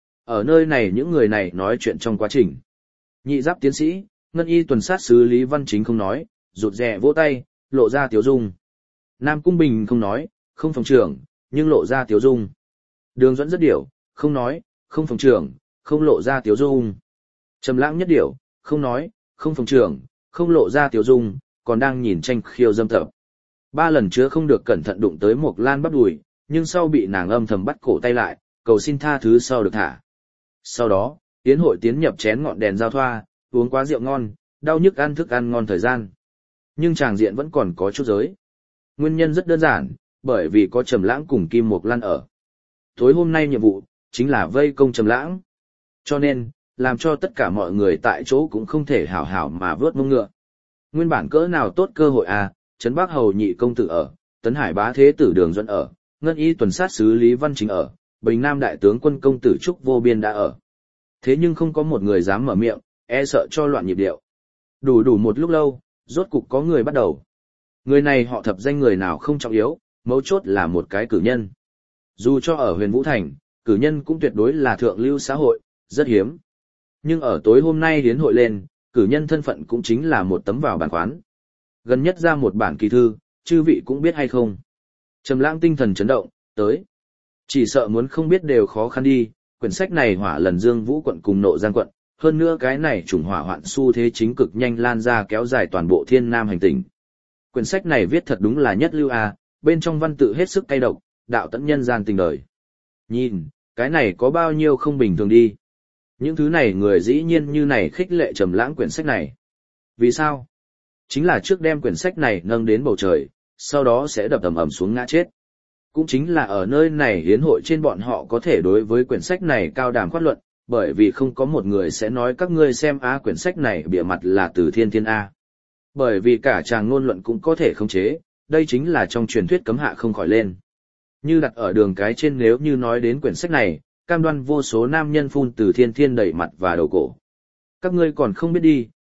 Ở nơi này những người này nói chuyện trong quá trình. Nhị giáp tiến sĩ, ngân y tuần sát sứ Lý Văn Chính không nói, rụt rè vỗ tay, lộ ra tiếu dung. Nam Cung Bình không nói, không phòng trưởng, nhưng lộ ra tiếu dung. Đường Duẫn rất điểu, không nói, không phòng trưởng, không lộ ra tiếu dung. Trầm Lãng nhất điểu, không nói, không phòng trưởng, không lộ ra tiếu dung, còn đang nhìn tranh khiêu dâm tập. Ba lần chứa không được cẩn thận đụng tới Mộc Lan bắp đùi, nhưng sau bị nàng âm thầm bắt cổ tay lại, cầu xin tha thứ sau được thả. Sau đó, tiến hội tiến nhập chén ngọn đèn giao thoa, uống quá rượu ngon, đau nhức ăn thức ăn ngon thời gian. Nhưng tràng diện vẫn còn có chút giới. Nguyên nhân rất đơn giản, bởi vì có Trầm Lãng cùng Kim Mộc Lan ở. Tối hôm nay nhiệm vụ chính là vây công Trầm Lãng. Cho nên, làm cho tất cả mọi người tại chỗ cũng không thể hảo hảo mà vớt mông ngựa. Nguyên bản cỡ nào tốt cơ hội à, Trấn Bắc hầu nhị công tử ở, Tấn Hải bá thế tử Đường Duẫn ở, Ngân y tuần sát sứ Lý Văn Chính ở, Bình Nam đại tướng quân công tử Trúc Vô Biên đã ở. Thế nhưng không có một người dám mở miệng, e sợ cho loạn nhịp điệu. Đủ đủ một lúc lâu, rốt cục có người bắt đầu. Người này họ thập danh người nào không trọng yếu, mấu chốt là một cái cử nhân. Dù cho ở Huyền Vũ thành, cử nhân cũng tuyệt đối là thượng lưu xã hội, rất hiếm. Nhưng ở tối hôm nay hiến hội lên, cử nhân thân phận cũng chính là một tấm vào bản khoán. Gần nhất ra một bản kỳ thư, chư vị cũng biết hay không. Trầm Lãng tinh thần chấn động, tới. Chỉ sợ muốn không biết đều khó khăn đi, quyển sách này hỏa lần Dương Vũ quận cùng Nộ Giang quận, hơn nữa cái này trùng hỏa hoạn xu thế chính cực nhanh lan ra kéo dài toàn bộ Thiên Nam hành tinh. Quyển sách này viết thật đúng là nhất lưu a, bên trong văn tự hết sức cay độc, đạo tận nhân gian tình đời. Nhìn, cái này có bao nhiêu không bình thường đi. Những thứ này người dĩ nhiên như này khích lệ Trầm Lãng quyển sách này. Vì sao? Chính là trước đem quyển sách này nâng đến bầu trời, sau đó sẽ đập ầm ầm xuống ngã chết. Cũng chính là ở nơi này hiến hội trên bọn họ có thể đối với quyển sách này cao đàm khoát luận, bởi vì không có một người sẽ nói các ngươi xem á quyển sách này bìa mặt là từ Thiên Thiên A. Bởi vì cả tràng ngôn luận cũng có thể khống chế, đây chính là trong truyền thuyết cấm hạ không khỏi lên. Như đặt ở đường cái trên nếu như nói đến quyển sách này, cam đoan vô số nam nhân phun từ Thiên Thiên đẩy mặt và đầu cổ. Các ngươi còn không biết đi,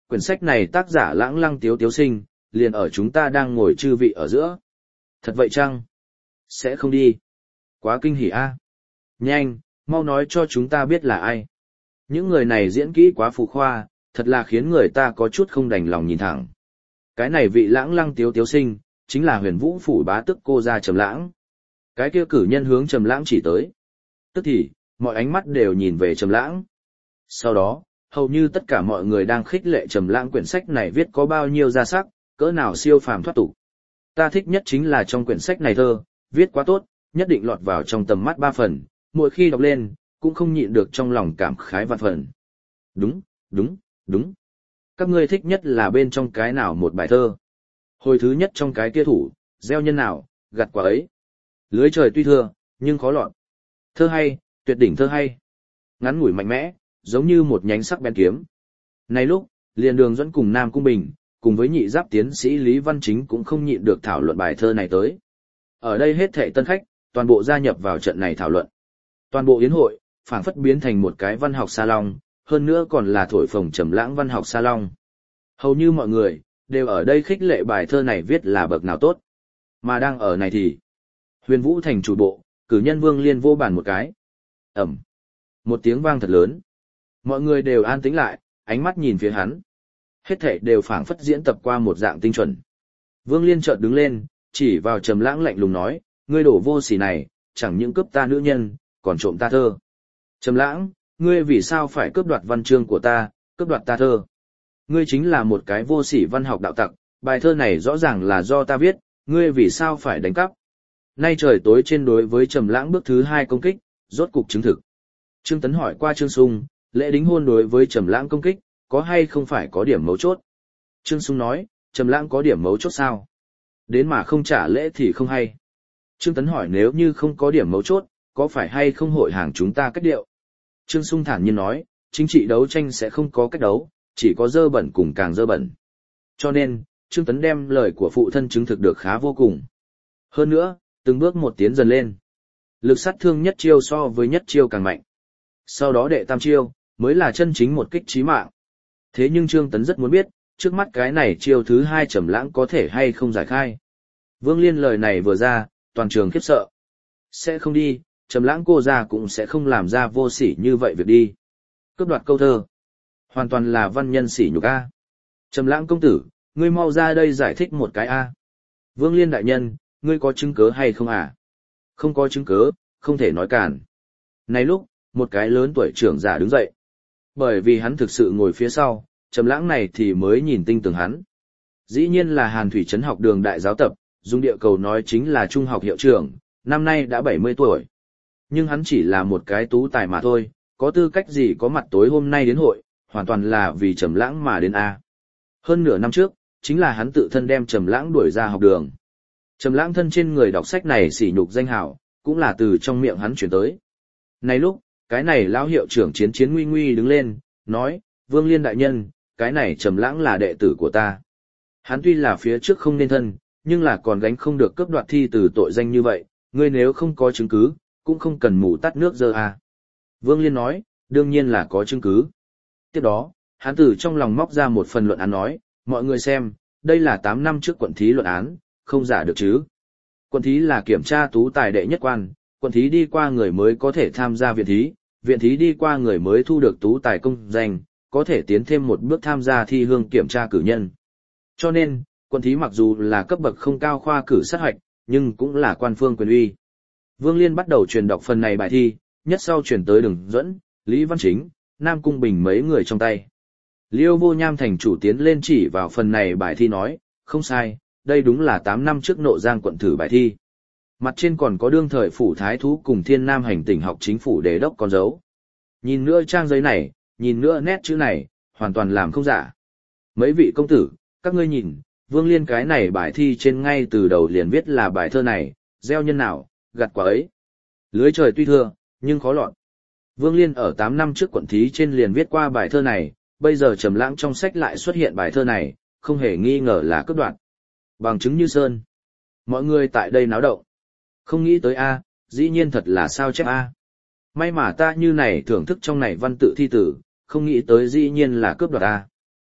quyển sách này tác giả Lãng Lăng Tiếu Tiếu Sinh, liền ở chúng ta đang ngồi chư vị ở giữa. Thật vậy chăng? Sẽ không đi. Quá kinh hỉ a. Nhanh, mau nói cho chúng ta biết là ai. Những người này diễn kỹ quá phù khoa, thật là khiến người ta có chút không đành lòng nhìn thẳng. Cái này vị Lãng Lăng Tiếu Tiếu Sinh, chính là Huyền Vũ phủ bá tức cô gia Trầm Lãng. Cái kia cử nhân hướng Trầm Lãng chỉ tới. Tức thì, mọi ánh mắt đều nhìn về Trầm Lãng. Sau đó, hầu như tất cả mọi người đang khích lệ Trầm Lãng quyển sách này viết có bao nhiêu ra sắc, cỡ nào siêu phàm thoát tục. Ta thích nhất chính là trong quyển sách này thơ, viết quá tốt, nhất định lọt vào trong tầm mắt ba phần, mỗi khi đọc lên, cũng không nhịn được trong lòng cảm khái vạn phần. Đúng, đúng, đúng. Các ngươi thích nhất là bên trong cái nào một bài thơ? Hồi thứ nhất trong cái kia thủ, gieo nhân nào, gặt quả ấy. Lưới trời tuy thưa, nhưng khó lọt. Thơ hay, tuyệt đỉnh thơ hay. Ngắn ngủi mạnh mẽ, giống như một nhánh sắc bén kiếm. Này lúc, liền Đường Duẫn cùng Nam Cung Bình, cùng với nhị giáp tiến sĩ Lý Văn Chính cũng không nhịn được thảo luận bài thơ này tới. Ở đây hết thảy tân khách, toàn bộ gia nhập vào trận này thảo luận. Toàn bộ yến hội, phảng phất biến thành một cái văn học salon, hơn nữa còn là thổi phồng Trầm Lãng văn học salon. Hầu như mọi người, đều ở đây khích lệ bài thơ này viết là bậc nào tốt. Mà đang ở này thì, Huyền Vũ thành chủ bộ, cử nhân Vương Liên vô bàn một cái. Ầm. Một tiếng vang thật lớn. Mọi người đều an tĩnh lại, ánh mắt nhìn phía hắn. Hết thảy đều phảng phất diễn tập qua một dạng tinh chuẩn. Vương Liên chợt đứng lên, chỉ vào Trầm Lãng lạnh lùng nói, ngươi đổ vô sỉ này, chẳng những cướp ta nữ nhân, còn trộm ta thơ. Trầm Lãng, ngươi vì sao phải cướp đoạt văn chương của ta, cướp đoạt ta thơ? Ngươi chính là một cái vô sỉ văn học đạo tặc, bài thơ này rõ ràng là do ta viết, ngươi vì sao phải đánh cắp? Nay trời tối trên đối với Trầm Lãng bước thứ hai công kích, rốt cục chứng thực. Trương Tấn hỏi qua Trương Sung, lễ đính hôn đối với Trầm Lãng công kích, có hay không phải có điểm mấu chốt? Trương Sung nói, Trầm Lãng có điểm mấu chốt sao? Đến mà không trả lễ thì không hay. Trương Tấn hỏi nếu như không có điểm mấu chốt, có phải hay không hội hàng chúng ta cách điệu? Trương Sung thản nhiên nói, chính trị đấu tranh sẽ không có cách đấu, chỉ có dơ bẩn cùng càng dơ bẩn. Cho nên, Trương Tấn đem lời của phụ thân chứng thực được khá vô cùng. Hơn nữa, từng bước một tiến dần lên. Lực sát thương nhất chiêu so với nhất chiêu càng mạnh. Sau đó đệ tam chiêu, mới là chân chính một kích chí mạng. Thế nhưng Trương Tấn rất muốn biết, trước mắt cái này chiêu thứ hai Trầm Lãng có thể hay không giải khai. Vương Liên lời này vừa ra, toàn trường khiếp sợ. Sẽ không đi, Trầm Lãng cô gia cũng sẽ không làm ra vô sỉ như vậy việc đi. Cướp đoạt câu thơ, hoàn toàn là văn nhân sỉ nhục a. Trầm Lãng công tử, ngươi mau ra đây giải thích một cái a. Vương Liên đại nhân, ngươi có chứng cứ hay không à? Không có chứng cứ, không thể nói càn. Này lúc, một cái lớn tuổi trưởng giả đứng dậy. Bởi vì hắn thực sự ngồi phía sau, Trầm Lãng này thì mới nhìn tinh tường hắn. Dĩ nhiên là Hàn Thủy Trấn học đường đại giáo tập, dùng địa cầu nói chính là trung học hiệu trưởng, năm nay đã bảy mươi tuổi. Nhưng hắn chỉ là một cái tú tài mà thôi, có tư cách gì có mặt tối hôm nay đến hội, hoàn toàn là vì Trầm Lãng mà đến a. Hơn nửa năm trước, chính là hắn tự thân đem Trầm Lãng đuổi ra học đường. Trầm Lãng thân trên người đọc sách này sỉ nhục danh hào, cũng là từ trong miệng hắn truyền tới. Này lúc, cái này lão hiệu trưởng Chiến Chiến nguy nguy đứng lên, nói, Vương Liên đại nhân, cái này Trầm Lãng là đệ tử của ta. Hắn tuy là phía trước không nên thân, nhưng là còn gánh không được cướp đoạt thi từ tội danh như vậy, ngươi nếu không có chứng cứ, cũng không cần mù tắt nước dơ à. Vương Liên nói, đương nhiên là có chứng cứ. Tiếp đó, hắn từ trong lòng móc ra một phần luận án nói, mọi người xem, đây là tám năm trước quận thí luận án, không giả được chứ. Quận thí là kiểm tra tú tài đệ nhất quan, quận thí đi qua người mới có thể tham gia viện thí, viện thí đi qua người mới thu được tú tài công danh, có thể tiến thêm một bước tham gia thi hương kiểm tra cử nhân. Cho nên, quận thí mặc dù là cấp bậc không cao khoa cử sát hoạch, nhưng cũng là quan phương quyền uy. Vương Liên bắt đầu truyền đọc phần này bài thi, nhất sau truyền tới Đường Duẫn, Lý Văn Chính, Nam Cung Bình mấy người trong tay. Liêu Vô Nham thành chủ tiến lên chỉ vào phần này bài thi nói, không sai, đây đúng là tám năm trước Nộ Giang quận thử bài thi. Mặt trên còn có đương thời phủ thái thú cùng Thiên Nam hành tỉnh học chính phủ đề đốc con dấu. Nhìn nữa trang giấy này, nhìn nữa nét chữ này, hoàn toàn làm không giả. Mấy vị công tử, các ngươi nhìn, Vương Liên cái này bài thi trên ngay từ đầu liền viết là bài thơ này, gieo nhân nào, gặt quả ấy. Lưới trời tuy thưa, nhưng khó lọt. Vương Liên ở tám năm trước quận thí trên liền viết qua bài thơ này, bây giờ Trầm Lãng trong sách lại xuất hiện bài thơ này, không hề nghi ngờ là cướp đoạt. Bằng chứng như sơn. Mọi người tại đây náo động. Không nghĩ tới a, dĩ nhiên thật là sao chép a. May mà ta như này thưởng thức trong này văn tự thi tử, không nghĩ tới dĩ nhiên là cướp đoạt a.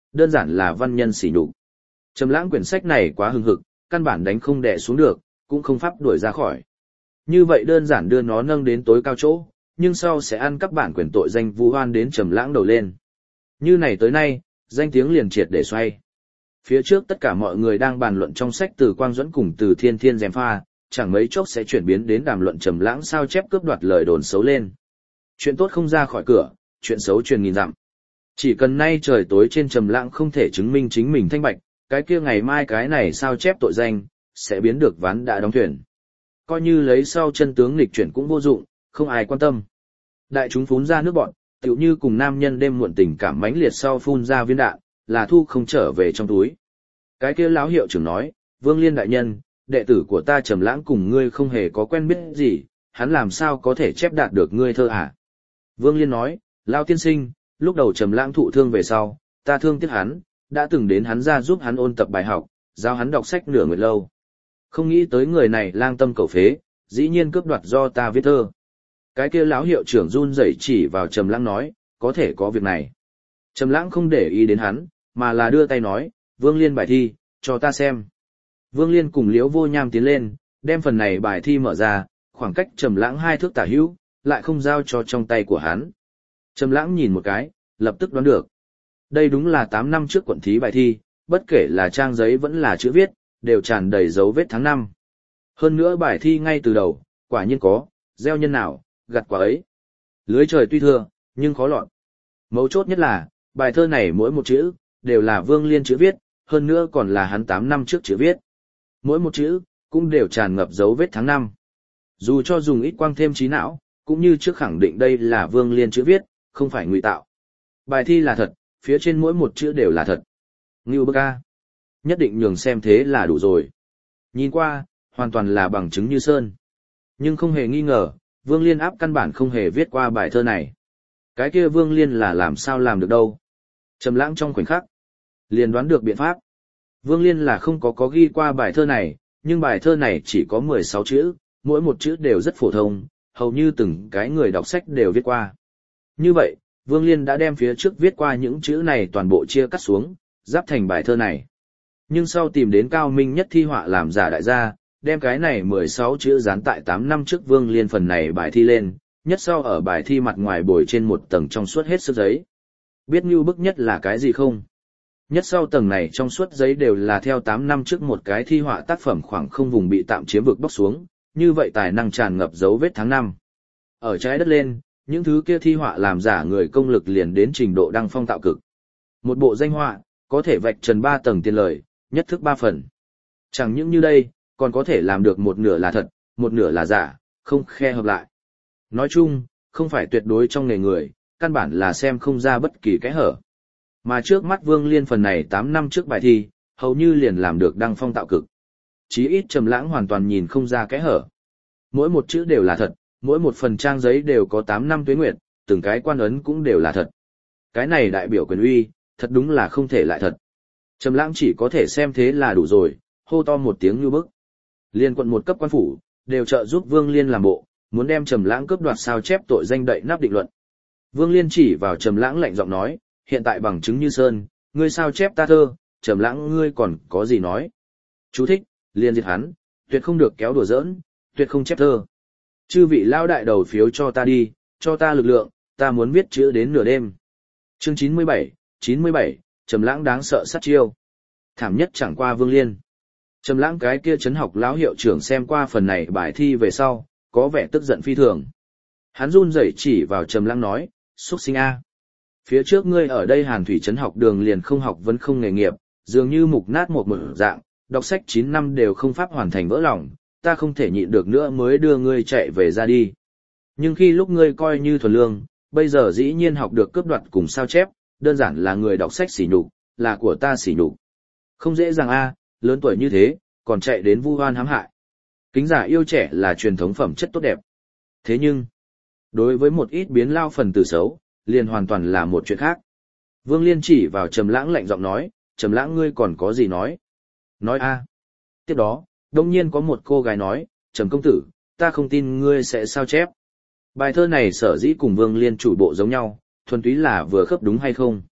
đơn giản là văn nhân sỉ nhục. Trầm Lãng quyển sách này quá hưng hực, căn bản đánh không đè xuống được, cũng không pháp đuổi ra khỏi. Như vậy đơn giản đưa nó nâng đến tối cao chỗ, nhưng sau sẽ ăn cắp bản quyền tội danh vu oan đến Trầm Lãng đầu lên. Như này tới nay, danh tiếng liền triệt để xoay. Phía trước tất cả mọi người đang bàn luận trong sách Từ Quang Duẫn cùng Từ Thiên Thiên gièm pha, chẳng mấy chốc sẽ chuyển biến đến đàm luận Trầm Lãng sao chép cướp đoạt lời đồn xấu lên. Chuyện tốt không ra khỏi cửa, chuyện xấu truyền nghìn dặm. Chỉ cần nay trời tối trên Trầm Lãng không thể chứng minh chính mình thanh bạch, cái kia ngày mai cái này sao chép tội danh sẽ biến được ván đã đóng thuyền. Coi như lấy sau chân tướng nghịch chuyển cũng vô dụng, không ai quan tâm. Đại chúng phun ra nước bọt, tựu như cùng nam nhân đêm muộn tình cảm mãnh liệt sau phun ra viên đạn, là thu không trở về trong túi. Cái kia lão hiệu trưởng nói, Vương Liên đại nhân, đệ tử của ta Trầm Lãng cùng ngươi không hề có quen biết gì, hắn làm sao có thể chép đạt được ngươi thơ hả? Vương Liên nói, lão tiên sinh, lúc đầu Trầm Lãng thụ thương về sau, ta thương tiếc hắn, đã từng đến hắn ra giúp hắn ôn tập bài học, giáo hắn đọc sách nửa nguyệt lâu. Không nghĩ tới người này lang tâm cầu phế, dĩ nhiên cướp đoạt do ta viết thơ. Cái kia lão hiệu trưởng run rẩy chỉ vào Trầm Lãng nói, có thể có việc này. Trầm Lãng không để ý đến hắn, mà là đưa tay nói, Vương Liên bài thi, cho ta xem. Vương Liên cùng Liễu Vô Nham tiến lên, đem phần này bài thi mở ra, khoảng cách Trầm Lãng hai thước tả hữu, lại không giao cho trong tay của hắn. Trầm Lãng nhìn một cái, lập tức đoán được. Đây đúng là tám năm trước quận thí bài thi, bất kể là trang giấy vẫn là chữ viết, đều tràn đầy dấu vết tháng năm. Hơn nữa bài thi ngay từ đầu, quả nhiên có, gieo nhân nào, gặt quả ấy. Lưới trời tuy thưa, nhưng khó lọt. Mấu chốt nhất là, bài thơ này mỗi một chữ, đều là Vương Liên chữ viết, hơn nữa còn là hắn tám năm trước chữ viết. Mỗi một chữ, cũng đều tràn ngập dấu vết tháng năm. Dù cho dùng ít quang thêm trí não, cũng như trước khẳng định đây là Vương Liên chữ viết, không phải ngụy tạo. Bài thi là thật, phía trên mỗi một chữ đều là thật. Ngưu bức a. Nhất định nhường xem thế là đủ rồi. Nhìn qua, hoàn toàn là bằng chứng như sơn. Nhưng không hề nghi ngờ, Vương Liên áp căn bản không hề viết qua bài thơ này. Cái kia Vương Liên là làm sao làm được đâu. Trầm Lãng trong khoảnh khắc, liền đoán được biện pháp. Vương Liên là không có có ghi qua bài thơ này, nhưng bài thơ này chỉ có mười sáu chữ, mỗi một chữ đều rất phổ thông, hầu như từng cái người đọc sách đều viết qua. Như vậy, Vương Liên đã đem phía trước viết qua những chữ này toàn bộ chia cắt xuống, giáp thành bài thơ này. Nhưng sau tìm đến cao minh nhất thi họa làm giả đại gia, đem cái này mười sáu chữ dán tại tám năm trước Vương Liên phần này bài thi lên, nhất sau ở bài thi mặt ngoài bồi trên một tầng trong suốt hết sức giấy. Biết như bức nhất là cái gì không? Nhất sau tầng này trong suốt giấy đều là theo tám năm trước một cái thi họa tác phẩm khoảng không vùng bị tạm chiếm vực bóc xuống, như vậy tài năng tràn ngập dấu vết tháng năm. Ở trái đất lên, những thứ kia thi họa làm giả người công lực liền đến trình độ đăng phong tạo cực. Một bộ danh họa, có thể vạch trần ba tầng tiền lời, nhất thức ba phần. Chẳng những như đây, còn có thể làm được một nửa là thật, một nửa là giả, không khe hợp lại. Nói chung, không phải tuyệt đối trong nghề người, căn bản là xem không ra bất kỳ cái hở. Mà trước mắt Vương Liên phần này tám năm trước bài thi, hầu như liền làm được đăng phong tạo cực. Chí ít Trầm Lãng hoàn toàn nhìn không ra cái hở. Mỗi một chữ đều là thật, mỗi một phần trang giấy đều có tám năm tuế nguyệt, từng cái quan ấn cũng đều là thật. Cái này đại biểu quyền uy, thật đúng là không thể lại thật. Trầm Lãng chỉ có thể xem thế là đủ rồi, hô to một tiếng như bức. Liên quận một cấp quan phủ, đều trợ giúp Vương Liên làm bộ, muốn đem Trầm Lãng cướp đoạt sao chép tội danh đậy nắp định luận. Vương Liên chỉ vào Trầm Lãng lạnh giọng nói, hiện tại bằng chứng như sơn, ngươi sao chép ta thơ, Trầm Lãng ngươi còn có gì nói. Chú thích, liên diệt hắn, tuyệt không được kéo đùa giỡn, tuyệt không chép thơ. Chư vị lão đại đầu phiếu cho ta đi, cho ta lực lượng, ta muốn viết chữ đến nửa đêm. Chương chín mươi bảy, chín mươi bảy, Trầm Lãng đáng sợ sát chiêu. Thảm nhất chẳng qua Vương Liên. Trầm Lãng cái kia trấn học lão hiệu trưởng xem qua phần này bài thi về sau, có vẻ tức giận phi thường. Hắn run rẩy chỉ vào Trầm Lãng nói, "Xúc sinh a. Phía trước ngươi ở đây Hàn Thủy trấn học đường liền không học vấn không nghề nghiệp, dường như mục nát một mở dạng, đọc sách chín năm đều không pháp hoàn thành vỡ lòng, ta không thể nhịn được nữa mới đưa ngươi chạy về ra đi. Nhưng khi lúc ngươi coi như thuần lương, bây giờ dĩ nhiên học được cướp đoạt cùng sao chép, đơn giản là người đọc sách sỉ nhục, là của ta sỉ nhục. Không dễ dàng a, lớn tuổi như thế, còn chạy đến vu oan hãm hại. Kính giả yêu trẻ là truyền thống phẩm chất tốt đẹp. Thế nhưng, đối với một ít biến lao phần tử xấu, liền hoàn toàn là một chuyện khác." Vương Liên chỉ vào Trầm Lãng lạnh giọng nói, "Trầm Lãng ngươi còn có gì nói?" "Nói a." Tiếp đó, đột nhiên có một cô gái nói, "Trầm công tử, ta không tin ngươi sẽ sao chép." Bài thơ này sở dĩ cùng Vương Liên chủ bộ giống nhau, thuần túy là vừa khớp đúng hay không.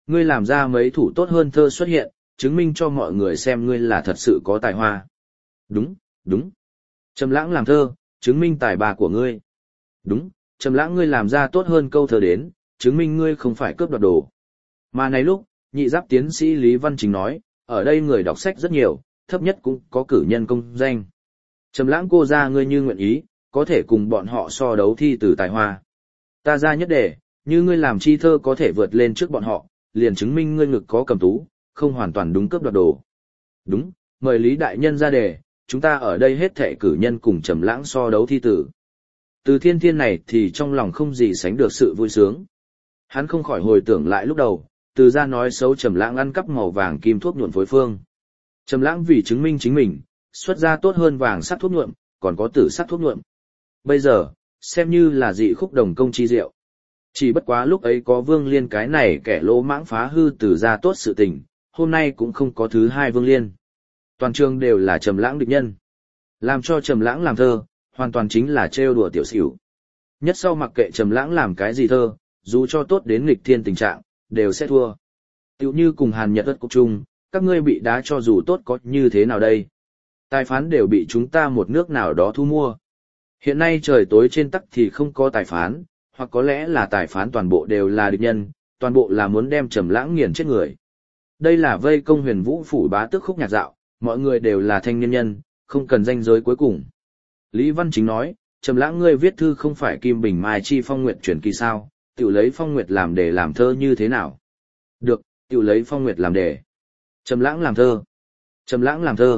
Ngươi làm ra mấy thủ tốt hơn thơ xuất hiện, chứng minh cho mọi người xem ngươi là thật sự có tài hoa. Đúng, đúng. Trầm Lãng làm thơ, chứng minh tài ba của ngươi. Đúng, Trầm Lãng ngươi làm ra tốt hơn câu thơ đến, chứng minh ngươi không phải cướp đoạt đồ. Mà này lúc, nhị giáp tiến sĩ Lý Văn Chính nói, ở đây người đọc sách rất nhiều, thấp nhất cũng có cử nhân công danh. Trầm Lãng cô ra ngươi như nguyện ý, có thể cùng bọn họ so đấu thi từ tài hoa. Ta ra nhất đề, như ngươi làm chi thơ có thể vượt lên trước bọn họ, liền chứng minh ngươi ngực có cầm tú, không hoàn toàn đúng cướp đoạt đồ. Đúng, mời Lý đại nhân ra đề, chúng ta ở đây hết thảy cử nhân cùng Trầm Lãng so đấu thi tử. Từ Thiên Thiên này thì trong lòng không gì sánh được sự vui sướng. Hắn không khỏi hồi tưởng lại lúc đầu, Từ gia nói xấu Trầm Lãng ăn cắp màu vàng kim thuốc nhuộm phối phương. Trầm Lãng vì chứng minh chính mình, xuất ra tốt hơn vàng sắc thuốc nhuộm, còn có tử sắc thuốc nhuộm. Bây giờ, xem như là dị khúc đồng công chi diệu. Chỉ bất quá lúc ấy có Vương Liên cái này kẻ lỗ mãng phá hư Từ gia tốt sự tình, hôm nay cũng không có thứ hai Vương Liên. Toàn trường đều là Trầm Lãng địch nhân. Làm cho Trầm Lãng làm thơ, hoàn toàn chính là trêu đùa tiểu xỉu. Nhất sau mặc kệ Trầm Lãng làm cái gì thơ, dù cho tốt đến nghịch thiên tình trạng, đều sẽ thua. Tựu như cùng Hàn Nhật Ất Cục chung, các ngươi bị đá cho dù tốt có như thế nào đây? Tài phán đều bị chúng ta một nước nào đó thu mua. Hiện nay trời tối trên tắc thì không có tài phán, hoặc có lẽ là tài phán toàn bộ đều là địch nhân, toàn bộ là muốn đem Trầm Lãng nghiền chết người. Đây là vây công Huyền Vũ phủ bá tước khúc nhạc dạo, mọi người đều là thanh niên nhân, không cần danh giới cuối cùng. Lý Văn Chính nói, Trầm Lãng ngươi viết thư không phải Kim Bình Mai Chi Phong Nguyệt truyền kỳ sao, tiểu lấy Phong Nguyệt làm đề làm thơ như thế nào? Được, tiểu lấy Phong Nguyệt làm đề. Trầm Lãng làm thơ. Trầm Lãng làm thơ.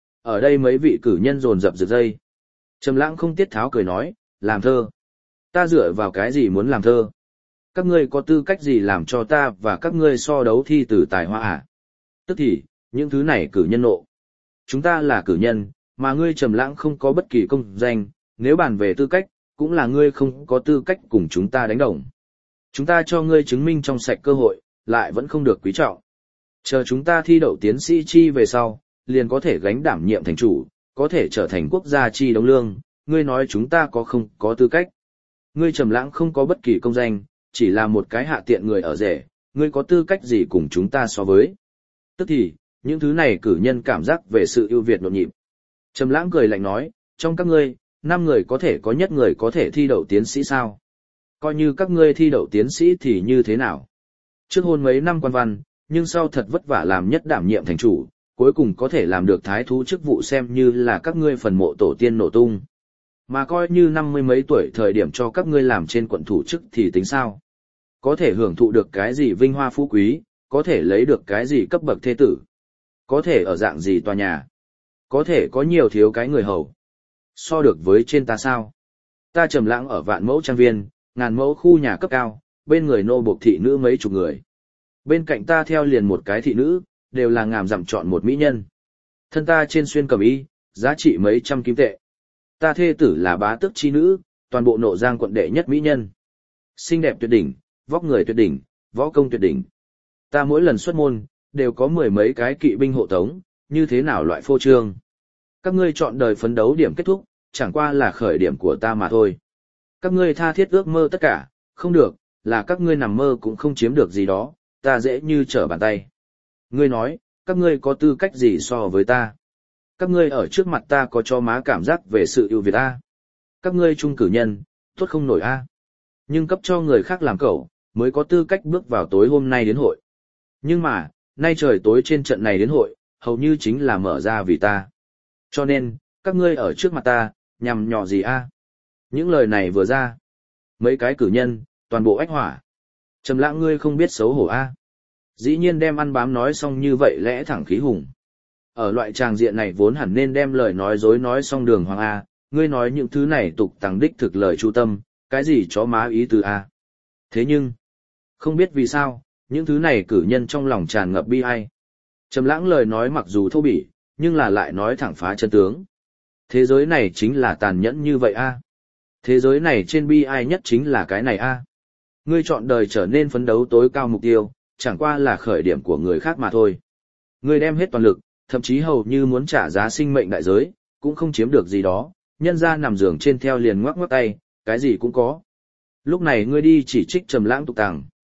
Ở đây mấy vị cử nhân dồn dập giật dây. Trầm Lãng không tiết tháo cười nói, làm thơ. Ta dựa vào cái gì muốn làm thơ? Các ngươi có tư cách gì làm cho ta và các ngươi so đấu thi từ tài hoa à? Tức thì, những thứ này cử nhân nộ. Chúng ta là cử nhân, mà ngươi Trầm Lãng không có bất kỳ công danh, nếu bàn về tư cách, cũng là ngươi không có tư cách cùng chúng ta đánh đồng. Chúng ta cho ngươi chứng minh trong sạch cơ hội, lại vẫn không được quý trọng. Chờ chúng ta thi đậu tiến sĩ chi về sau, liền có thể gánh đảm nhiệm thành chủ, có thể trở thành quốc gia chi đóng lương, ngươi nói chúng ta có không có tư cách. Ngươi Trầm Lãng không có bất kỳ công danh, chỉ là một cái hạ tiện người ở rể, ngươi có tư cách gì cùng chúng ta so với. Tức thì, những thứ này cử nhân cảm giác về sự ưu việt nhộn nhịp. Trầm Lãng cười lạnh nói, trong các ngươi, năm người có thể có nhất người có thể thi đậu tiến sĩ sao? Coi như các ngươi thi đậu tiến sĩ thì như thế nào? Trước hôn mấy năm quan văn, nhưng sau thật vất vả làm nhất đảm nhiệm thành chủ, cuối cùng có thể làm được thái thú chức vụ xem như là các ngươi phần mộ tổ tiên nổ tung. Mà coi như năm mươi mấy tuổi thời điểm cho các ngươi làm trên quận thủ chức thì tính sao? Có thể hưởng thụ được cái gì vinh hoa phú quý, có thể lấy được cái gì cấp bậc thế tử, có thể ở dạng gì tòa nhà, có thể có nhiều thiếu cái người hầu. So được với trên ta sao? Ta Trầm Lãng ở vạn mẫu trang viên, ngàn mẫu khu nhà cấp cao, bên người nô buộc thị nữ mấy chục người. Bên cạnh ta theo liền một cái thị nữ, đều là ngàm dặm chọn một mỹ nhân. Thân ta trên xuyên cẩm y, giá trị mấy trăm kim tệ. Ta thê tử là bá tước chi nữ, toàn bộ Nộ Giang quận đệ nhất mỹ nhân. Xinh đẹp tuyệt đỉnh, vóc người tuyệt đỉnh, võ công tuyệt đỉnh. Ta mỗi lần xuất môn, đều có mười mấy cái kỵ binh hộ tống, như thế nào loại phô trương. Các ngươi chọn đời phấn đấu điểm kết thúc, chẳng qua là khởi điểm của ta mà thôi. Các ngươi tha thiết ước mơ tất cả, không được, là các ngươi nằm mơ cũng không chiếm được gì đó, ta dễ như trở bàn tay. Ngươi nói, các ngươi có tư cách gì so với ta? Các ngươi ở trước mặt ta có cho má cảm giác về sự ưu việt a? Các ngươi trung cử nhân, tốt không nổi a? Nhưng cấp cho người khác làm cẩu, mới có tư cách bước vào tối hôm nay đến hội. Nhưng mà, nay trời tối trên trận này đến hội, hầu như chính là mở ra vì ta. Cho nên, các ngươi ở trước mặt ta, nhằm nhỏ gì a? Những lời này vừa ra, mấy cái cử nhân, toàn bộ ách hỏa. Trầm Lãng ngươi không biết xấu hổ a? Dĩ nhiên đem ăn bám nói xong như vậy lẽ thẳng khí hùng. Ở loại tràng diện này vốn hẳn nên đem lời nói dối nói xong đường hoàng a, ngươi nói những thứ này tục tằng đích thực lời chu tâm, cái gì chó má ý tứ a. Thế nhưng, không biết vì sao, những thứ này cử nhân trong lòng tràn ngập bi ai. Trầm Lãng lời nói mặc dù thô bỉ, nhưng là lại nói thẳng phá chân tướng. Thế giới này chính là tàn nhẫn như vậy a. Thế giới này trên bi ai nhất chính là cái này a. Ngươi chọn đời trở nên phấn đấu tối cao mục tiêu, chẳng qua là khởi điểm của người khác mà thôi. Ngươi đem hết toàn lực, thậm chí hầu như muốn trả giá sinh mệnh đại giới, cũng không chiếm được gì đó, nhân ra nằm giường trên theo liền ngoắc ngoắc tay, cái gì cũng có. Lúc này ngươi đi chỉ trích Trầm Lãng tục tằng.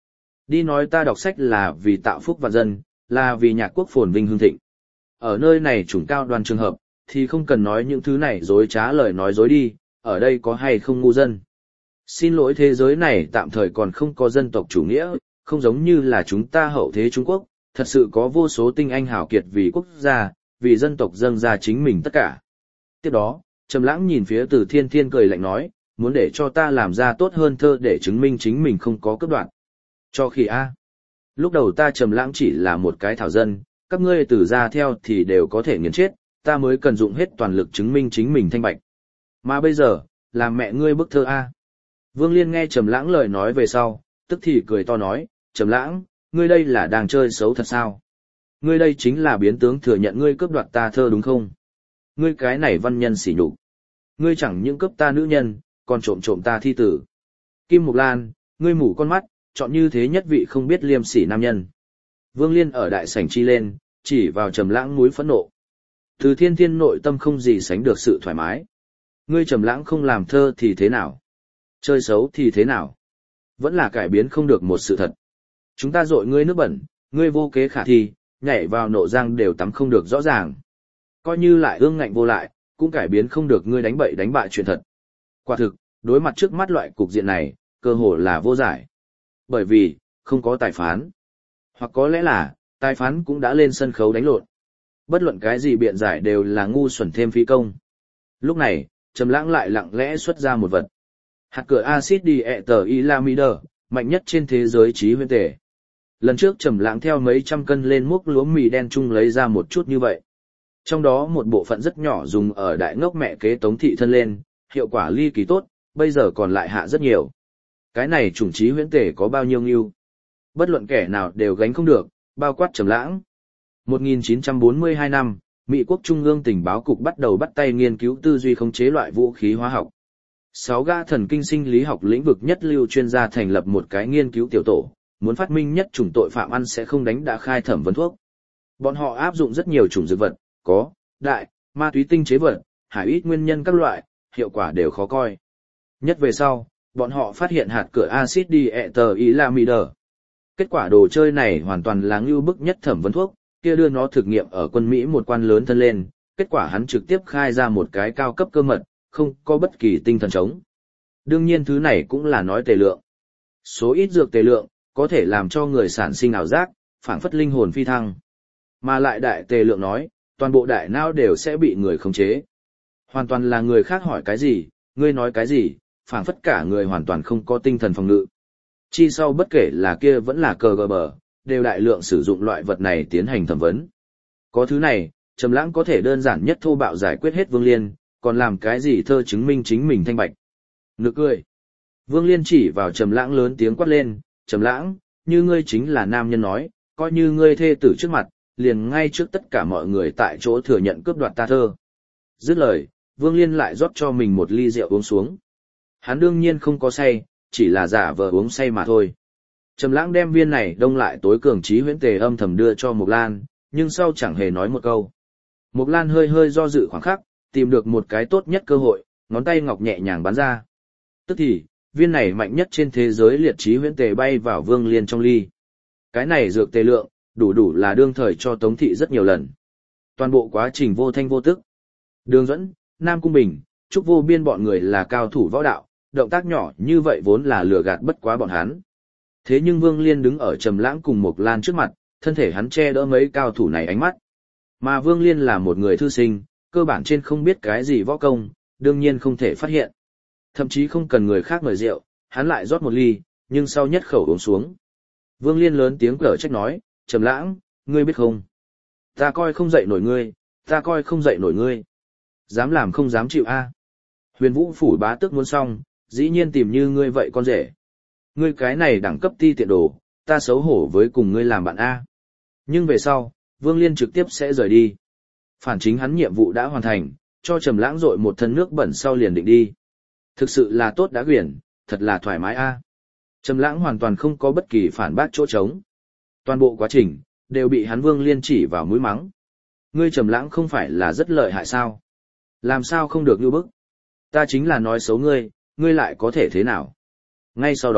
Đi nói ta đọc sách là vì tạo phúc vạn dân, là vì nhạc quốc phồn vinh hương thịnh. Ở nơi này chủng cao đoàn trường hợp, thì không cần nói những thứ này dối trá lời nói dối đi, ở đây có hay không ngu dân. Xin lỗi, thế giới này tạm thời còn không có dân tộc chủ nghĩa, không giống như là chúng ta hậu thế Trung Quốc, thật sự có vô số tinh anh hào kiệt vì quốc gia, vì dân tộc dâng ra chính mình tất cả. Tiếp đó, Trầm Lãng nhìn phía Từ Thiên Thiên cười lạnh nói, muốn để cho ta làm ra tốt hơn thơ để chứng minh chính mình không có cướp đoạt. Cho khi a. Lúc đầu ta Trầm Lãng chỉ là một cái thảo dân, các ngươi từ ra theo thì đều có thể nghiền chết, ta mới cần dụng hết toàn lực chứng minh chính mình thanh bạch. Mà bây giờ, làm mẹ ngươi bức thơ a. Vương Liên nghe Trầm Lãng lời nói về sau, tức thì cười to nói, Trầm Lãng, ngươi đây là đang chơi xấu thật sao? Ngươi đây chính là biến tướng thừa nhận ngươi cướp đoạt ta thơ đúng không? Ngươi cái này văn nhân sỉ nhục. Ngươi chẳng những cướp ta nữ nhân, còn trộm trộm ta thi tử. Kim Mục Lan, ngươi mù con mắt, chọn như thế nhất vị không biết liêm sỉ nam nhân. Vương Liên ở đại sảnh chi lên, chỉ vào Trầm Lãng núi phẫn nộ. Từ Thiên Thiên nội tâm không gì sánh được sự thoải mái. Ngươi Trầm Lãng không làm thơ thì thế nào? Chơi xấu thì thế nào? Vẫn là cải biến không được một sự thật. Chúng ta dội ngươi nước bẩn, ngươi vô kế khả thi, nhảy vào nộ giang đều tắm không được rõ ràng. Coi như lại ương ngạnh vô lại, cũng cải biến không được ngươi đánh bậy đánh bại chuyện thật. Quả thực, đối mặt trước mắt loại cục diện này, cơ hồ là vô giải. Bởi vì, không có tài phán. Hoặc có lẽ là, tài phán cũng đã lên sân khấu đánh lộn. Bất luận cái gì biện giải đều là ngu xuẩn thêm phí công. Lúc này, Trầm Lãng lại lặng lẽ xuất ra một vật. Hạt cửa axit diethylamide, mạnh nhất trên thế giới trí huyễn tề. Lần trước Trầm Lãng theo mấy trăm cân lên múc lúa mì đen chung lấy ra một chút như vậy. Trong đó một bộ phận rất nhỏ dùng ở đại ngốc mẹ kế Tống thị thân lên, hiệu quả ly kỳ tốt, bây giờ còn lại hạ rất nhiều. Cái này chủng trí huyễn tề có bao nhiêu ưu? Bất luận kẻ nào đều gánh không được, bao quát Trầm Lãng. một nghìn chín trăm bốn mươi hai năm, Mỹ quốc Trung ương tình báo cục bắt đầu bắt tay nghiên cứu tư duy khống chế loại vũ khí hóa học. Sáu gã thần kinh sinh lý học lĩnh vực nhất lưu chuyên gia thành lập một cái nghiên cứu tiểu tổ, muốn phát minh nhất chủng tội phạm ăn sẽ không đánh đã khai thẩm vấn thuốc. Bọn họ áp dụng rất nhiều chủng dược vật, có, đại, ma túy tinh chế vật, hải ít nguyên nhân các loại, hiệu quả đều khó coi. Nhất về sau, bọn họ phát hiện hạt cửa axit diethylamide. Kết quả đồ chơi này hoàn toàn là ngưu bức nhất thẩm vấn thuốc, kia đưa nó thực nghiệm ở quân Mỹ một quan lớn thân lên, kết quả hắn trực tiếp khai ra một cái cao cấp cơ mật, không có bất kỳ tinh thần chống. Đương nhiên thứ này cũng là nói tề lượng. Số ít dược tề lượng, có thể làm cho người sản sinh ảo giác, phảng phất linh hồn phi thăng. Mà lại đại tề lượng nói, toàn bộ đại não đều sẽ bị người khống chế. Hoàn toàn là người khác hỏi cái gì, ngươi nói cái gì, phảng phất cả người hoàn toàn không có tinh thần phòng ngự. Chi sau bất kể là kia vẫn là cờ gờ bờ, đều đại lượng sử dụng loại vật này tiến hành thẩm vấn. Có thứ này, Trầm Lãng có thể đơn giản nhất thô bạo giải quyết hết Vương Liên, còn làm cái gì thơ chứng minh chính mình thanh bạch. Nực cười. Vương Liên chỉ vào Trầm Lãng lớn tiếng quát lên, Trầm Lãng, như ngươi chính là nam nhân nói, coi như ngươi thê tử trước mặt, liền ngay trước tất cả mọi người tại chỗ thừa nhận cướp đoạt ta thơ. Dứt lời, Vương Liên lại rót cho mình một ly rượu uống xuống. Hắn đương nhiên không có say, chỉ là giả vờ uống say mà thôi. Trầm Lãng đem viên này đông lại tối cường trí huyễn tề âm thầm đưa cho Mộc Lan, nhưng sau chẳng hề nói một câu. Mộc Lan hơi hơi do dự khoảng khắc, tìm được một cái tốt nhất cơ hội, ngón tay ngọc nhẹ nhàng bắn ra. Tức thì, viên này mạnh nhất trên thế giới liệt trí huyễn tề bay vào Vương Liên trong ly. Cái này dược tề lượng, đủ đủ là đương thời cho Tống thị rất nhiều lần. Toàn bộ quá trình vô thanh vô tức. Đường Duẫn, Nam Cung Bình, Trúc Vô Biên bọn người là cao thủ võ đạo, động tác nhỏ như vậy vốn là lừa gạt bất quá bọn hắn. Thế nhưng Vương Liên đứng ở Trầm Lãng cùng Mộc Lan trước mặt, thân thể hắn che đỡ mấy cao thủ này ánh mắt. Mà Vương Liên là một người thư sinh, cơ bản trên không biết cái gì võ công, đương nhiên không thể phát hiện. Thậm chí không cần người khác mời rượu, hắn lại rót một ly, nhưng sau nhất khẩu uống xuống. Vương Liên lớn tiếng cở trách nói, Trầm Lãng, ngươi biết không? Ta coi không dậy nổi ngươi, ta coi không dậy nổi ngươi. Dám làm không dám chịu a. Huyền Vũ phủ bá tước muốn xong, dĩ nhiên tìm như ngươi vậy con rể. Ngươi cái này đẳng cấp ti tiện đồ, ta xấu hổ với cùng ngươi làm bạn a. Nhưng về sau, Vương Liên trực tiếp sẽ rời đi. Phản chính hắn nhiệm vụ đã hoàn thành, cho Trầm Lãng dội một thân nước bẩn sau liền định đi. Thực sự là tốt đã quyển, thật là thoải mái a. Trầm Lãng hoàn toàn không có bất kỳ phản bác chỗ trống. Toàn bộ quá trình đều bị hắn Vương Liên chỉ vào mũi mắng. Ngươi Trầm Lãng không phải là rất lợi hại sao? Làm sao không được như bức? Ta chính là nói xấu ngươi, ngươi lại có thể thế nào? Ngay sau đó,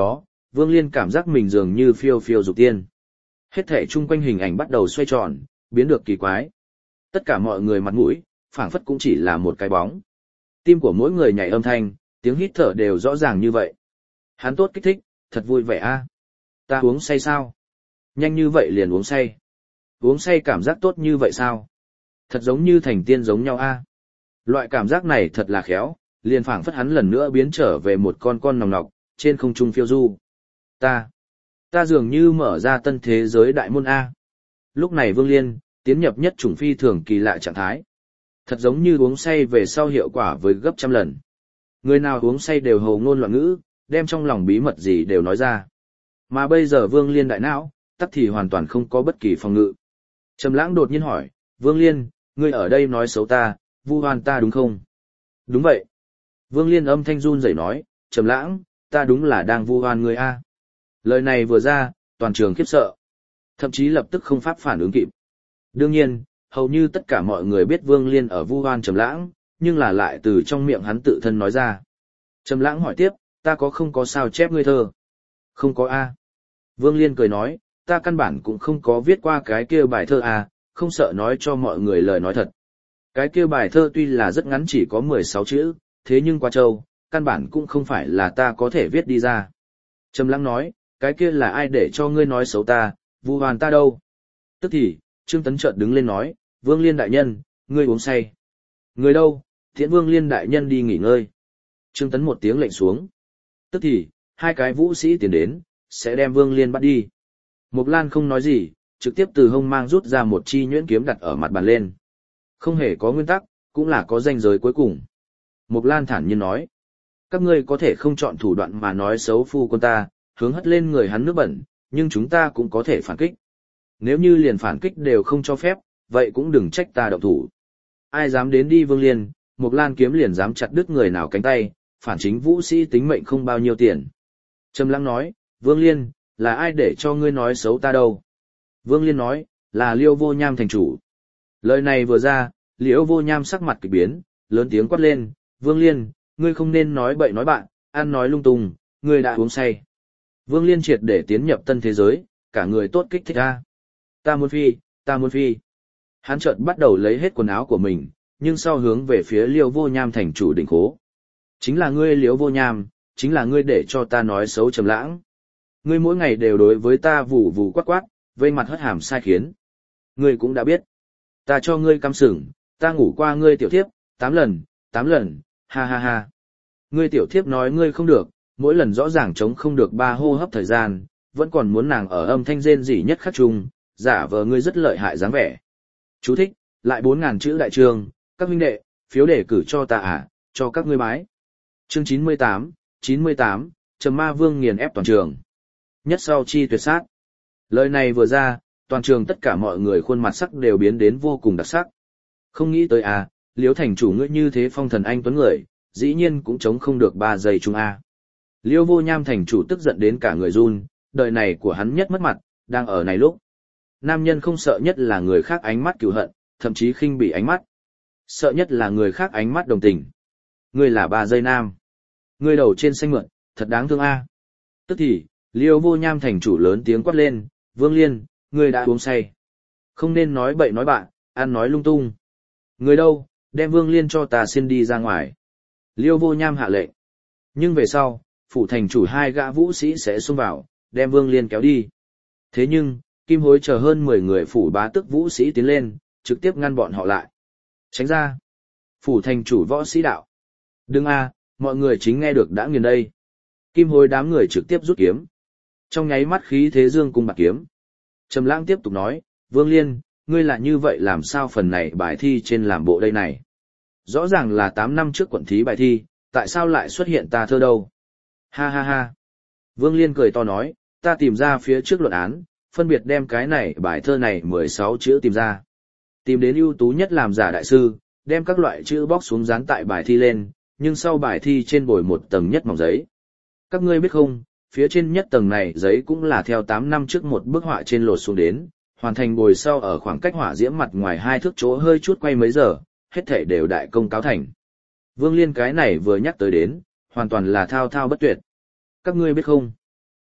Vương Liên cảm giác mình dường như phiêu phiêu dục tiên. Hết thể chung quanh hình ảnh bắt đầu xoay tròn, biến được kỳ quái. Tất cả mọi người mặt mũi, phảng phất cũng chỉ là một cái bóng. Tim của mỗi người nhảy âm thanh, tiếng hít thở đều rõ ràng như vậy. Hắn tốt kích thích, thật vui vẻ a. Ta uống say sao? Nhanh như vậy liền uống say. Uống say cảm giác tốt như vậy sao? Thật giống như thành tiên giống nhau a. Loại cảm giác này thật là khéo, liền phảng phất hắn lần nữa biến trở về một con con nòng nọc, trên không trung phiêu du. Ta, ta dường như mở ra tân thế giới đại môn A. Lúc này Vương Liên, tiến nhập nhất chủng phi thường kỳ lạ trạng thái. Thật giống như uống say về sau hiệu quả với gấp trăm lần. Người nào uống say đều hồ ngôn loạn ngữ, đem trong lòng bí mật gì đều nói ra. Mà bây giờ Vương Liên đại não, tắc thì hoàn toàn không có bất kỳ phòng ngự. Trầm Lãng đột nhiên hỏi, Vương Liên, ngươi ở đây nói xấu ta, vu oan ta đúng không? Đúng vậy. Vương Liên âm thanh run rẩy nói, Trầm Lãng, ta đúng là đang vu oan ngươi a. Lời này vừa ra, toàn trường khiếp sợ. Thậm chí lập tức không pháp phản ứng kịp. Đương nhiên, hầu như tất cả mọi người biết Vương Liên ở vu oan Trầm Lãng, nhưng là lại từ trong miệng hắn tự thân nói ra. Trầm Lãng hỏi tiếp, ta có không có sao chép ngươi thơ? Không có a. Vương Liên cười nói, ta căn bản cũng không có viết qua cái kia bài thơ a, không sợ nói cho mọi người lời nói thật. Cái kia bài thơ tuy là rất ngắn chỉ có mười sáu chữ, thế nhưng quá trâu, căn bản cũng không phải là ta có thể viết đi ra. Trầm Lãng nói, cái kia là ai để cho ngươi nói xấu ta, vu oan ta đâu? Tức thì, Trương Tấn chợt đứng lên nói, Vương Liên đại nhân, ngươi uống say. Người đâu, Tiễn Vương Liên đại nhân đi nghỉ ngơi. Trương Tấn một tiếng lệnh xuống. Tức thì, hai cái vũ sĩ tiến đến, sẽ đem Vương Liên bắt đi. Mộc Lan không nói gì, trực tiếp từ hông mang rút ra một chi nhuyễn kiếm đặt ở mặt bàn lên. Không hề có nguyên tắc, cũng là có ranh giới cuối cùng. Mộc Lan thản nhiên nói, các ngươi có thể không chọn thủ đoạn mà nói xấu phu quân ta, hướng hất lên người hắn nước bẩn, nhưng chúng ta cũng có thể phản kích. Nếu như liền phản kích đều không cho phép, vậy cũng đừng trách ta động thủ. Ai dám đến đi Vương Liên, Mộc Lan kiếm liền dám chặt đứt người nào cánh tay, phản chính vũ sĩ tính mệnh không bao nhiêu tiền. Trầm Lãng nói, Vương Liên, là ai để cho ngươi nói xấu ta đâu? Vương Liên nói, là Liêu Vô Nham thành chủ. Lời này vừa ra, Liêu Vô Nham sắc mặt kỳ biến, lớn tiếng quát lên, Vương Liên, ngươi không nên nói bậy nói bạn, ăn nói lung tung, ngươi đã uống say. Vương Liên triệt để tiến nhập tân thế giới, cả người tốt kích thích a. Ta muốn phi, ta muốn phi. Hắn chợt bắt đầu lấy hết quần áo của mình, nhưng sau hướng về phía Liêu Vô Nham thành chủ đỉnh khố. Chính là ngươi Liêu Vô Nham, chính là ngươi để cho ta nói xấu Trầm Lãng. Ngươi mỗi ngày đều đối với ta vù vù quát quát, vây mặt hất hàm sai khiến. Ngươi cũng đã biết. Ta cho ngươi căm sừng, ta ngủ qua ngươi tiểu thiếp, tám lần, tám lần, ha ha ha. Ngươi tiểu thiếp nói ngươi không được, mỗi lần rõ ràng chống không được ba hô hấp thời gian, vẫn còn muốn nàng ở âm thanh rên rỉ nhất khắc chung, giả vờ ngươi rất lợi hại dáng vẻ. Chú thích, lại bốn ngàn chữ đại trường, các huynh đệ, phiếu đề cử cho ta à, cho các ngươi bái. Chương chín mươi tám, chín mươi tám, Trầm Ma Vương nghiền ép toàn trường. Nhất sau chi tuyệt sát. Lời này vừa ra, toàn trường tất cả mọi người khuôn mặt sắc đều biến đến vô cùng đặc sắc. Không nghĩ tới à, Liễu thành chủ ngươi như thế phong thần anh tuấn người, dĩ nhiên cũng chống không được ba giây chung a. Liêu Vô Nham thành chủ tức giận đến cả người run, đời này của hắn nhất mất mặt, đang ở này lúc. Nam nhân không sợ nhất là người khác ánh mắt cừu hận, thậm chí khinh bỉ ánh mắt. Sợ nhất là người khác ánh mắt đồng tình. Ngươi là ba giây nam. Ngươi đầu trên xanh mượn, thật đáng thương a. Tức thì, Liêu Vô Nham thành chủ lớn tiếng quát lên, Vương Liên, ngươi đã uống say. Không nên nói bậy nói bạn, ăn nói lung tung. Ngươi đâu, đem Vương Liên cho ta xin đi ra ngoài. Liêu Vô Nham hạ lệnh. Nhưng về sau, phủ thành chủ hai gã vũ sĩ sẽ xông vào, đem Vương Liên kéo đi. Thế nhưng, Kim Hối chờ hơn mười người phủ bá tước vũ sĩ tiến lên, trực tiếp ngăn bọn họ lại. Tránh ra. Phủ thành chủ võ sĩ đạo. Đừng a, mọi người chính nghe được đã nghiền đây. Kim Hối đám người trực tiếp rút kiếm. Trong nháy mắt khí thế dương cung bạc kiếm. Trầm Lãng tiếp tục nói, Vương Liên, ngươi là như vậy làm sao phần này bài thi trên làm bộ đây này. Rõ ràng là tám năm trước quận thí bài thi, tại sao lại xuất hiện ta thơ đâu? Ha ha ha. Vương Liên cười to nói, ta tìm ra phía trước luận án, phân biệt đem cái này bài thơ này mười sáu chữ tìm ra. Tìm đến ưu tú nhất làm giả đại sư, đem các loại chữ bóc xuống dán tại bài thi lên, nhưng sau bài thi trên bồi một tầng nhất mỏng giấy. Các ngươi biết không, phía trên nhất tầng này giấy cũng là theo tám năm trước một bức họa trên lột xuống đến, hoàn thành bồi sau ở khoảng cách họa diễm mặt ngoài hai thước chỗ hơi chút quay mấy giờ, hết thể đều đại công cáo thành. Vương Liên cái này vừa nhắc tới đến, hoàn toàn là thao thao bất tuyệt. Các ngươi biết không?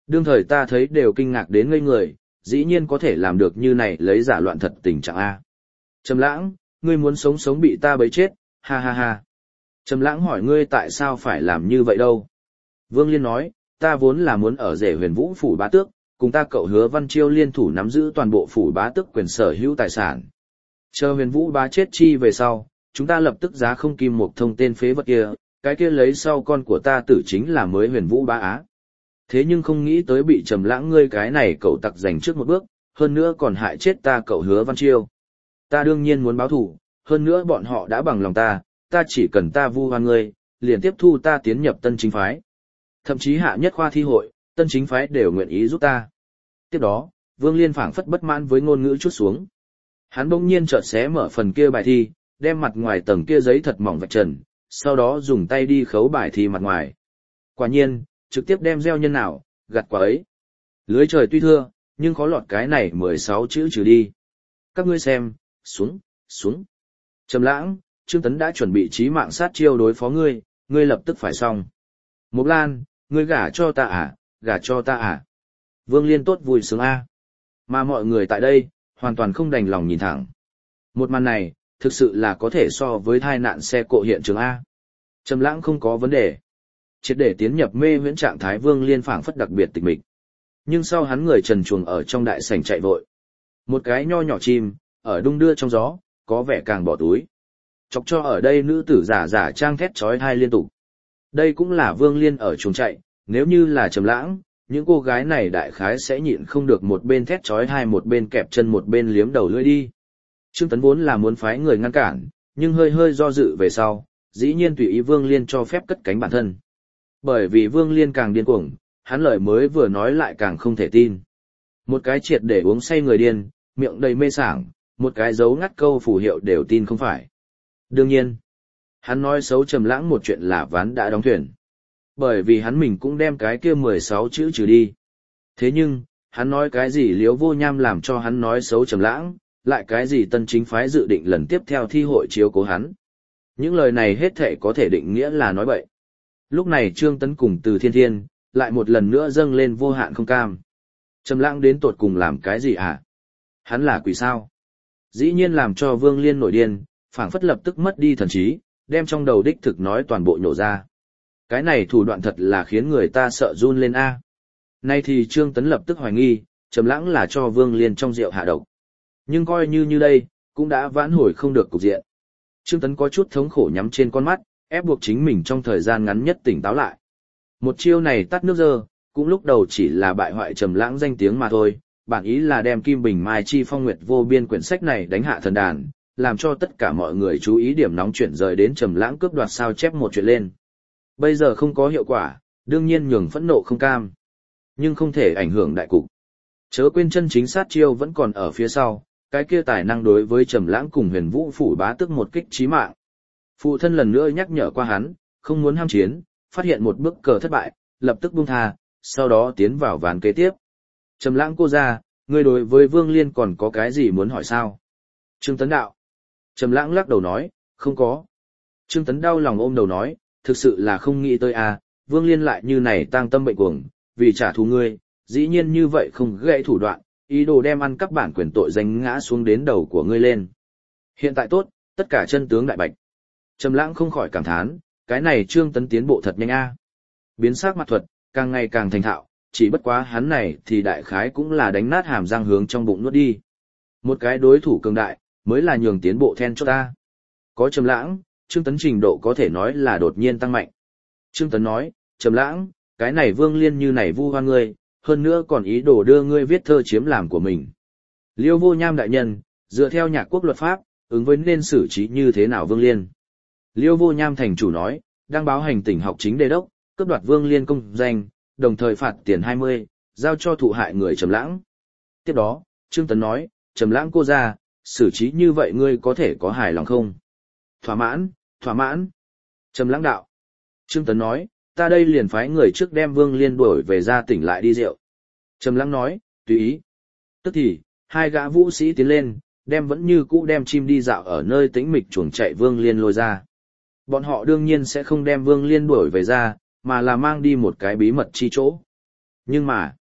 Đương thời ta thấy đều kinh ngạc đến ngây người, dĩ nhiên có thể làm được như này lấy giả loạn thật tình trạng A. Trầm lãng, ngươi muốn sống sống bị ta bấy chết, ha ha ha. Trầm lãng hỏi ngươi tại sao phải làm như vậy đâu. Vương Liên nói, ta vốn là muốn ở rể huyền vũ phủ bá tước, cùng ta cậu Hứa Văn Chiêu liên thủ nắm giữ toàn bộ phủ bá tước quyền sở hữu tài sản. Chờ huyền vũ bá chết chi về sau, chúng ta lập tức giá không kim một thông tên phế vật kia, cái kia lấy sau con của ta tử chính là mới huyền vũ bá á. Thế nhưng không nghĩ tới bị Trầm lãng ngươi cái này cậu tặc giành trước một bước, hơn nữa còn hại chết ta cậu Hứa Văn Chiêu. Ta đương nhiên muốn báo thù, hơn nữa bọn họ đã bằng lòng ta, ta chỉ cần ta vu oan ngươi, liền tiếp thu ta tiến nhập Tân Chính phái. Thậm chí hạ nhất khoa thi hội, Tân Chính phái đều nguyện ý giúp ta. Tiếp đó, Vương Liên phảng phất bất mãn với ngôn ngữ chút xuống. Hắn bỗng nhiên chợt xé mở phần kia bài thi, đem mặt ngoài tầng kia giấy thật mỏng vạch trần, sau đó dùng tay đi khấu bài thi mặt ngoài. Quả nhiên, trực tiếp đem gieo nhân nào, gặt quả ấy. Lưới trời tuy thưa, nhưng khó lọt cái này mười sáu chữ trừ đi. Các ngươi xem, xuống, xuống. Trầm lãng, Trương Tấn đã chuẩn bị chí mạng sát chiêu đối phó ngươi, ngươi lập tức phải xong. Mộc Lan, ngươi gả cho ta à, gả cho ta à. Vương Liên tốt vui sướng a. Mà mọi người tại đây, hoàn toàn không đành lòng nhìn thẳng. Một màn này, thực sự là có thể so với tai nạn xe cộ hiện trường A. Trầm lãng không có vấn đề. Triệt để tiến nhập mê viễn trạng thái Vương Liên phảng phất đặc biệt tịch mịch. Nhưng sau hắn người trần truồng ở trong đại sảnh chạy vội. Một cái nho nhỏ chim, ở đung đưa trong gió, có vẻ càng bỏ túi. Chọc cho ở đây nữ tử giả giả trang thét chói tai liên tục. Đây cũng là Vương Liên ở chuồng chạy, nếu như là Trầm lãng, những cô gái này đại khái sẽ nhịn không được một bên thét chói tai một bên kẹp chân một bên liếm đầu lưỡi đi. Trương Tấn vốn là muốn phái người ngăn cản, nhưng hơi hơi do dự về sau, dĩ nhiên tùy ý Vương Liên cho phép cất cánh bản thân. Bởi vì Vương Liên càng điên cuồng, hắn lời mới vừa nói lại càng không thể tin. Một cái triệt để uống say người điên, miệng đầy mê sảng, một cái dấu ngắt câu phù hiệu đều tin không phải. Đương nhiên, hắn nói xấu Trầm lãng một chuyện là ván đã đóng thuyền. Bởi vì hắn mình cũng đem cái kia mười sáu chữ trừ đi. Thế nhưng, hắn nói cái gì Liễu Vô Nham làm cho hắn nói xấu Trầm lãng, lại cái gì Tân Chính phái dự định lần tiếp theo thi hội chiếu cố hắn. Những lời này hết thảy có thể định nghĩa là nói bậy. Lúc này Trương Tấn cùng Từ Thiên Thiên, lại một lần nữa dâng lên vô hạn không cam. Trầm lãng đến tột cùng làm cái gì hả? Hắn là quỷ sao? Dĩ nhiên làm cho Vương Liên nổi điên, phảng phất lập tức mất đi thần trí, đem trong đầu đích thực nói toàn bộ nhổ ra. Cái này thủ đoạn thật là khiến người ta sợ run lên a. Nay thì Trương Tấn lập tức hoài nghi, Trầm lãng là cho Vương Liên trong rượu hạ độc. Nhưng coi như như đây, cũng đã vãn hồi không được cục diện. Trương Tấn có chút thống khổ nhắm trên con mắt, ép buộc chính mình trong thời gian ngắn nhất tỉnh táo lại. Một chiêu này tắt nước dơ, cũng lúc đầu chỉ là bại hoại Trầm lãng danh tiếng mà thôi, bản ý là đem Kim Bình Mai Chi Phong Nguyệt Vô Biên quyển sách này đánh hạ thần đàn, làm cho tất cả mọi người chú ý điểm nóng chuyển rời đến Trầm lãng cướp đoạt sao chép một chuyện lên. Bây giờ không có hiệu quả, đương nhiên nhường phẫn nộ không cam, nhưng không thể ảnh hưởng đại cục. Chớ quên chân chính sát chiêu vẫn còn ở phía sau, cái kia tài năng đối với Trầm lãng cùng Huyền Vũ phủ bá tước một kích chí mạng. Phụ thân lần nữa nhắc nhở qua hắn, không muốn ham chiến, phát hiện một bước cờ thất bại, lập tức buông tha, sau đó tiến vào ván kế tiếp. Trầm lãng cô ra, ngươi đối với Vương Liên còn có cái gì muốn hỏi sao? Trương Tấn đạo. Trầm lãng lắc đầu nói, không có. Trương Tấn đau lòng ôm đầu nói, thực sự là không nghĩ tới à, Vương Liên lại như này tang tâm bệnh cuồng, vì trả thù ngươi, dĩ nhiên như vậy không gãy thủ đoạn, ý đồ đem ăn cắp bản quyền tội danh ngã xuống đến đầu của ngươi lên. Hiện tại tốt, tất cả chân tướng đại bạch. Trầm lãng không khỏi cảm thán, cái này Trương Tấn tiến bộ thật nhanh a. Biến sắc mặt thuật, càng ngày càng thành thạo, chỉ bất quá hắn này thì đại khái cũng là đánh nát hàm răng hướng trong bụng nuốt đi. Một cái đối thủ cường đại, mới là nhường tiến bộ then chốt ta. Có Trầm lãng, Trương Tấn trình độ có thể nói là đột nhiên tăng mạnh. Trương Tấn nói, Trầm lãng, cái này Vương Liên như này vu oan ngươi, hơn nữa còn ý đồ đưa ngươi viết thơ chiếm làm của mình. Liêu Vô Nham đại nhân, dựa theo Nhạc Quốc luật pháp, ứng với nên xử trí như thế nào Vương Liên? Liêu Vô Nham thành chủ nói, đăng báo hành tỉnh học chính đề đốc, cướp đoạt Vương Liên công danh, đồng thời phạt tiền hai mươi, giao cho thụ hại người Trầm lãng. Tiếp đó, Trương Tấn nói, Trầm lãng cô ra, xử trí như vậy ngươi có thể có hài lòng không? Thỏa mãn, thỏa mãn. Trầm lãng đạo. Trương Tấn nói, ta đây liền phái người trước đem Vương Liên đuổi về ra tỉnh lại đi rượu. Trầm lãng nói, tùy ý. Tức thì, hai gã vũ sĩ tiến lên, đem vẫn như cũ đem chim đi dạo ở nơi tĩnh mịch chuồng chạy Vương Liên lôi ra. Bọn họ đương nhiên sẽ không đem Vương Liên đuổi về ra, mà là mang đi một cái bí mật chi chỗ. Nhưng mà,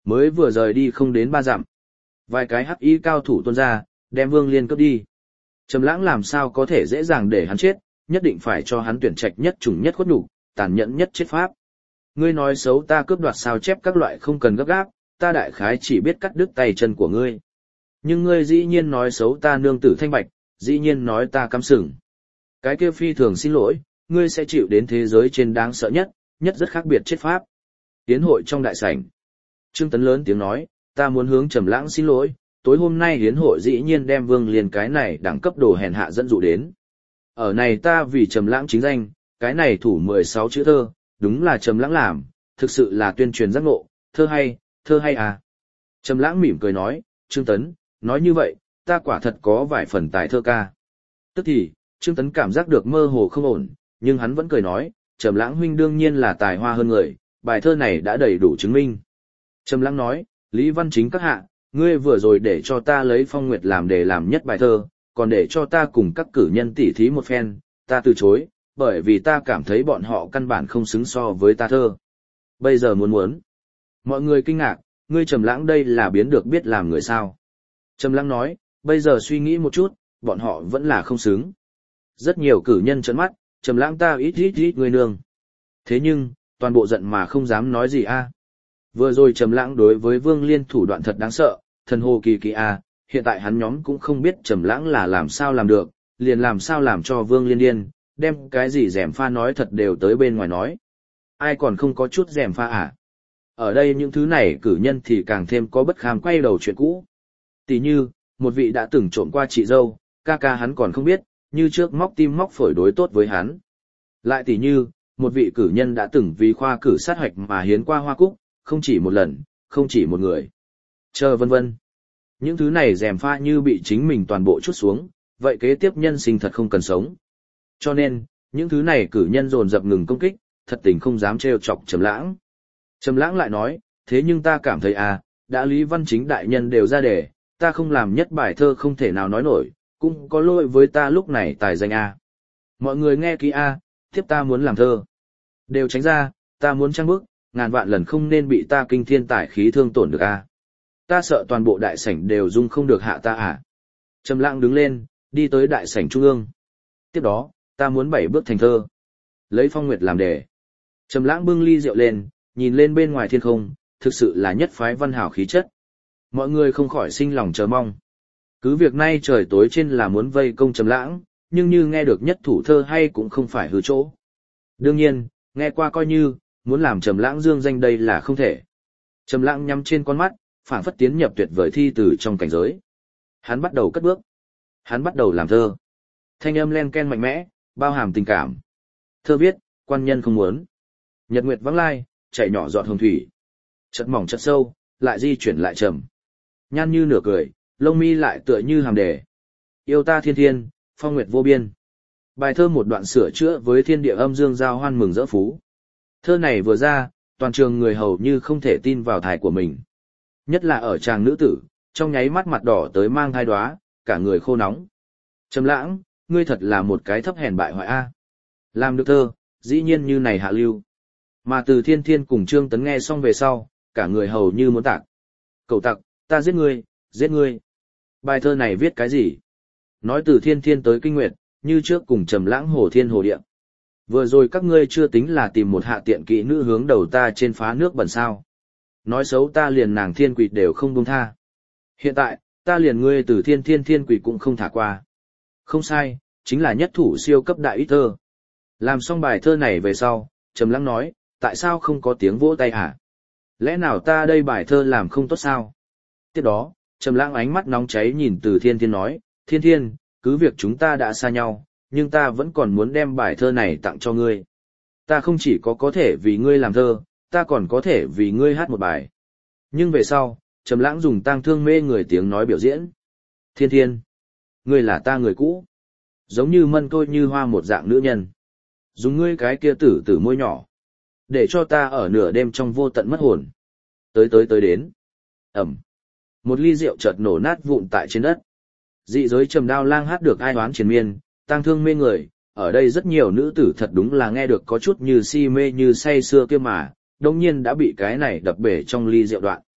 Mới vừa rời đi không đến ba dặm. Vài cái hắc y cao thủ tuôn ra, đem Vương Liên cướp đi. Trầm Lãng làm sao có thể dễ dàng để hắn chết, nhất định phải cho hắn tuyển trạch nhất chủng nhất khuất nhục, tàn nhẫn nhất chết pháp. Ngươi nói xấu ta cướp đoạt sao chép các loại không cần gấp gáp, ta đại khái chỉ biết cắt đứt tay chân của ngươi. Nhưng ngươi dĩ nhiên nói xấu ta nương tử thanh bạch, dĩ nhiên nói ta cắm sừng. Cái kia phi thường xin lỗi, ngươi sẽ chịu đến thế giới trên đáng sợ nhất, nhất rất khác biệt chết pháp. Tiến hội trong đại sảnh. Trương Tấn lớn tiếng nói, ta muốn hướng Trầm Lãng xin lỗi, tối hôm nay hiến hội dĩ nhiên đem Vương Liên cái này đẳng cấp đồ hèn hạ dẫn dụ đến. Ở này ta vì Trầm Lãng chính danh, cái này thủ mười sáu chữ thơ, đúng là Trầm Lãng làm, thực sự là tuyên truyền giác ngộ, thơ hay, thơ hay à. Trầm Lãng mỉm cười nói, Trương Tấn, nói như vậy, ta quả thật có vài phần tài thơ ca. Tức thì, Trương Tấn cảm giác được mơ hồ không ổn, nhưng hắn vẫn cười nói, Trầm Lãng huynh đương nhiên là tài hoa hơn người, bài thơ này đã đầy đủ chứng minh. Trầm Lãng nói, Lý Văn Chính các hạ, ngươi vừa rồi để cho ta lấy Phong Nguyệt làm đề làm nhất bài thơ, còn để cho ta cùng các cử nhân tỉ thí một phen, ta từ chối, bởi vì ta cảm thấy bọn họ căn bản không xứng so với ta thơ. Bây giờ muốn muốn. Mọi người kinh ngạc, ngươi Trầm Lãng đây là biến được biết làm người sao. Trầm Lãng nói, bây giờ suy nghĩ một chút, bọn họ vẫn là không xứng. Rất nhiều cử nhân trợn mắt, Trầm Lãng ta ít ít ít ngươi nương. Thế nhưng, toàn bộ giận mà không dám nói gì a. Vừa rồi Trầm Lãng đối với Vương Liên thủ đoạn thật đáng sợ, thần hồ kỳ kỳ a, hiện tại hắn nhóm cũng không biết Trầm Lãng là làm sao làm được, liền làm sao làm cho Vương Liên điên, đem cái gì gièm pha nói thật đều tới bên ngoài nói. Ai còn không có chút gièm pha à? Ở đây những thứ này cử nhân thì càng thêm có bất kham quay đầu chuyện cũ. Tỷ như, một vị đã từng trộm qua chị dâu, ca ca hắn còn không biết, như trước móc tim móc phổi đối tốt với hắn. Lại tỷ như, một vị cử nhân đã từng vì khoa cử sát hoạch mà hiến qua hoa cúc, không chỉ một lần, không chỉ một người. Chờ vân vân. Những thứ này rèm pha như bị chính mình toàn bộ chút xuống, vậy kế tiếp nhân sinh thật không cần sống. Cho nên, những thứ này cử nhân dồn dập ngừng công kích, thật tình không dám trêu chọc Trầm Lãng. Trầm Lãng lại nói, thế nhưng ta cảm thấy à, đã Lý Văn Chính đại nhân đều ra đề, ta không làm nhất bài thơ không thể nào nói nổi, cũng có lỗi với ta lúc này tài danh a. Mọi người nghe kỹ a, tiếp ta muốn làm thơ. Đều tránh ra, ta muốn trang bức, ngàn vạn lần không nên bị ta kinh thiên tải khí thương tổn được a. Ta sợ toàn bộ đại sảnh đều dung không được hạ ta à. Trầm Lãng đứng lên, đi tới đại sảnh trung ương. Tiếp đó, ta muốn bảy bước thành thơ. Lấy Phong Nguyệt làm đề. Trầm Lãng bưng ly rượu lên, nhìn lên bên ngoài thiên không, thực sự là nhất phái văn hào khí chất. Mọi người không khỏi sinh lòng chờ mong. Cứ việc nay trời tối trên là muốn vây công Trầm Lãng, nhưng như nghe được nhất thủ thơ hay cũng không phải hư chỗ. Đương nhiên, nghe qua coi như, muốn làm Trầm Lãng dương danh đây là không thể. Trầm Lãng nhắm trên con mắt, phảng phất tiến nhập tuyệt vời thi từ trong cảnh giới. Hắn bắt đầu cất bước. Hắn bắt đầu làm thơ. Thanh âm len ken mạnh mẽ, bao hàm tình cảm. Thơ viết, quan nhân không muốn. Nhật nguyệt vắng lai, chảy nhỏ giọt hồng thủy. Chợt mỏng chợt sâu, lại di chuyển lại trầm. Nhan như nửa cười, lông mi lại tựa như hàm đề. Yêu ta thiên thiên, phong nguyệt vô biên. Bài thơ một đoạn sửa chữa với thiên địa âm dương giao hoan mừng rỡ phú. Thơ này vừa ra, toàn trường người hầu như không thể tin vào thải của mình. Nhất là ở chàng nữ tử, trong nháy mắt mặt đỏ tới mang thai đoá, cả người khô nóng. Trầm Lãng, ngươi thật là một cái thấp hèn bại hoại a. Làm được thơ, dĩ nhiên như này hạ lưu. Mà Từ Thiên Thiên cùng Trương Tấn nghe xong về sau, cả người hầu như muốn tạc. Cẩu tặc, ta giết ngươi, giết ngươi. Bài thơ này viết cái gì? Nói Từ Thiên Thiên tới Kinh Nguyệt, như trước cùng Trầm Lãng hồ thiên hồ địa. Vừa rồi các ngươi chưa tính là tìm một hạ tiện kỹ nữ hướng đầu ta trên phá nước bẩn sao? Nói xấu ta liền nàng Thiên Quỷ đều không buông tha. Hiện tại, ta liền ngươi Từ Thiên Thiên Thiên Quỷ cũng không thả qua. Không sai, chính là nhất thủ siêu cấp đại ý thơ. Làm xong bài thơ này về sau, Trầm Lãng nói, tại sao không có tiếng vỗ tay hả? Lẽ nào ta đây bài thơ làm không tốt sao? Tiếp đó, Trầm Lãng ánh mắt nóng cháy nhìn Từ Thiên Thiên nói, Thiên Thiên, cứ việc chúng ta đã xa nhau, nhưng ta vẫn còn muốn đem bài thơ này tặng cho ngươi. Ta không chỉ có có thể vì ngươi làm thơ, ta còn có thể vì ngươi hát một bài. Nhưng về sau, Trầm Lãng dùng tang thương mê người tiếng nói biểu diễn. Thiên Thiên, ngươi là ta người cũ. Giống như mân tôi như hoa một dạng nữ nhân. Dùng ngươi cái kia tử tử môi nhỏ. Để cho ta ở nửa đêm trong vô tận mất hồn. Tới tới tới đến. Ẩm. Một ly rượu chợt nổ nát vụn tại trên đất. Dị giới Trầm Đao Lang hát được ai oán triền miên, tang thương mê người. Ở đây rất nhiều nữ tử thật đúng là nghe được có chút như si mê như say sưa kia mà, đồng nhiên đã bị cái này đập bể trong ly rượu đoạn.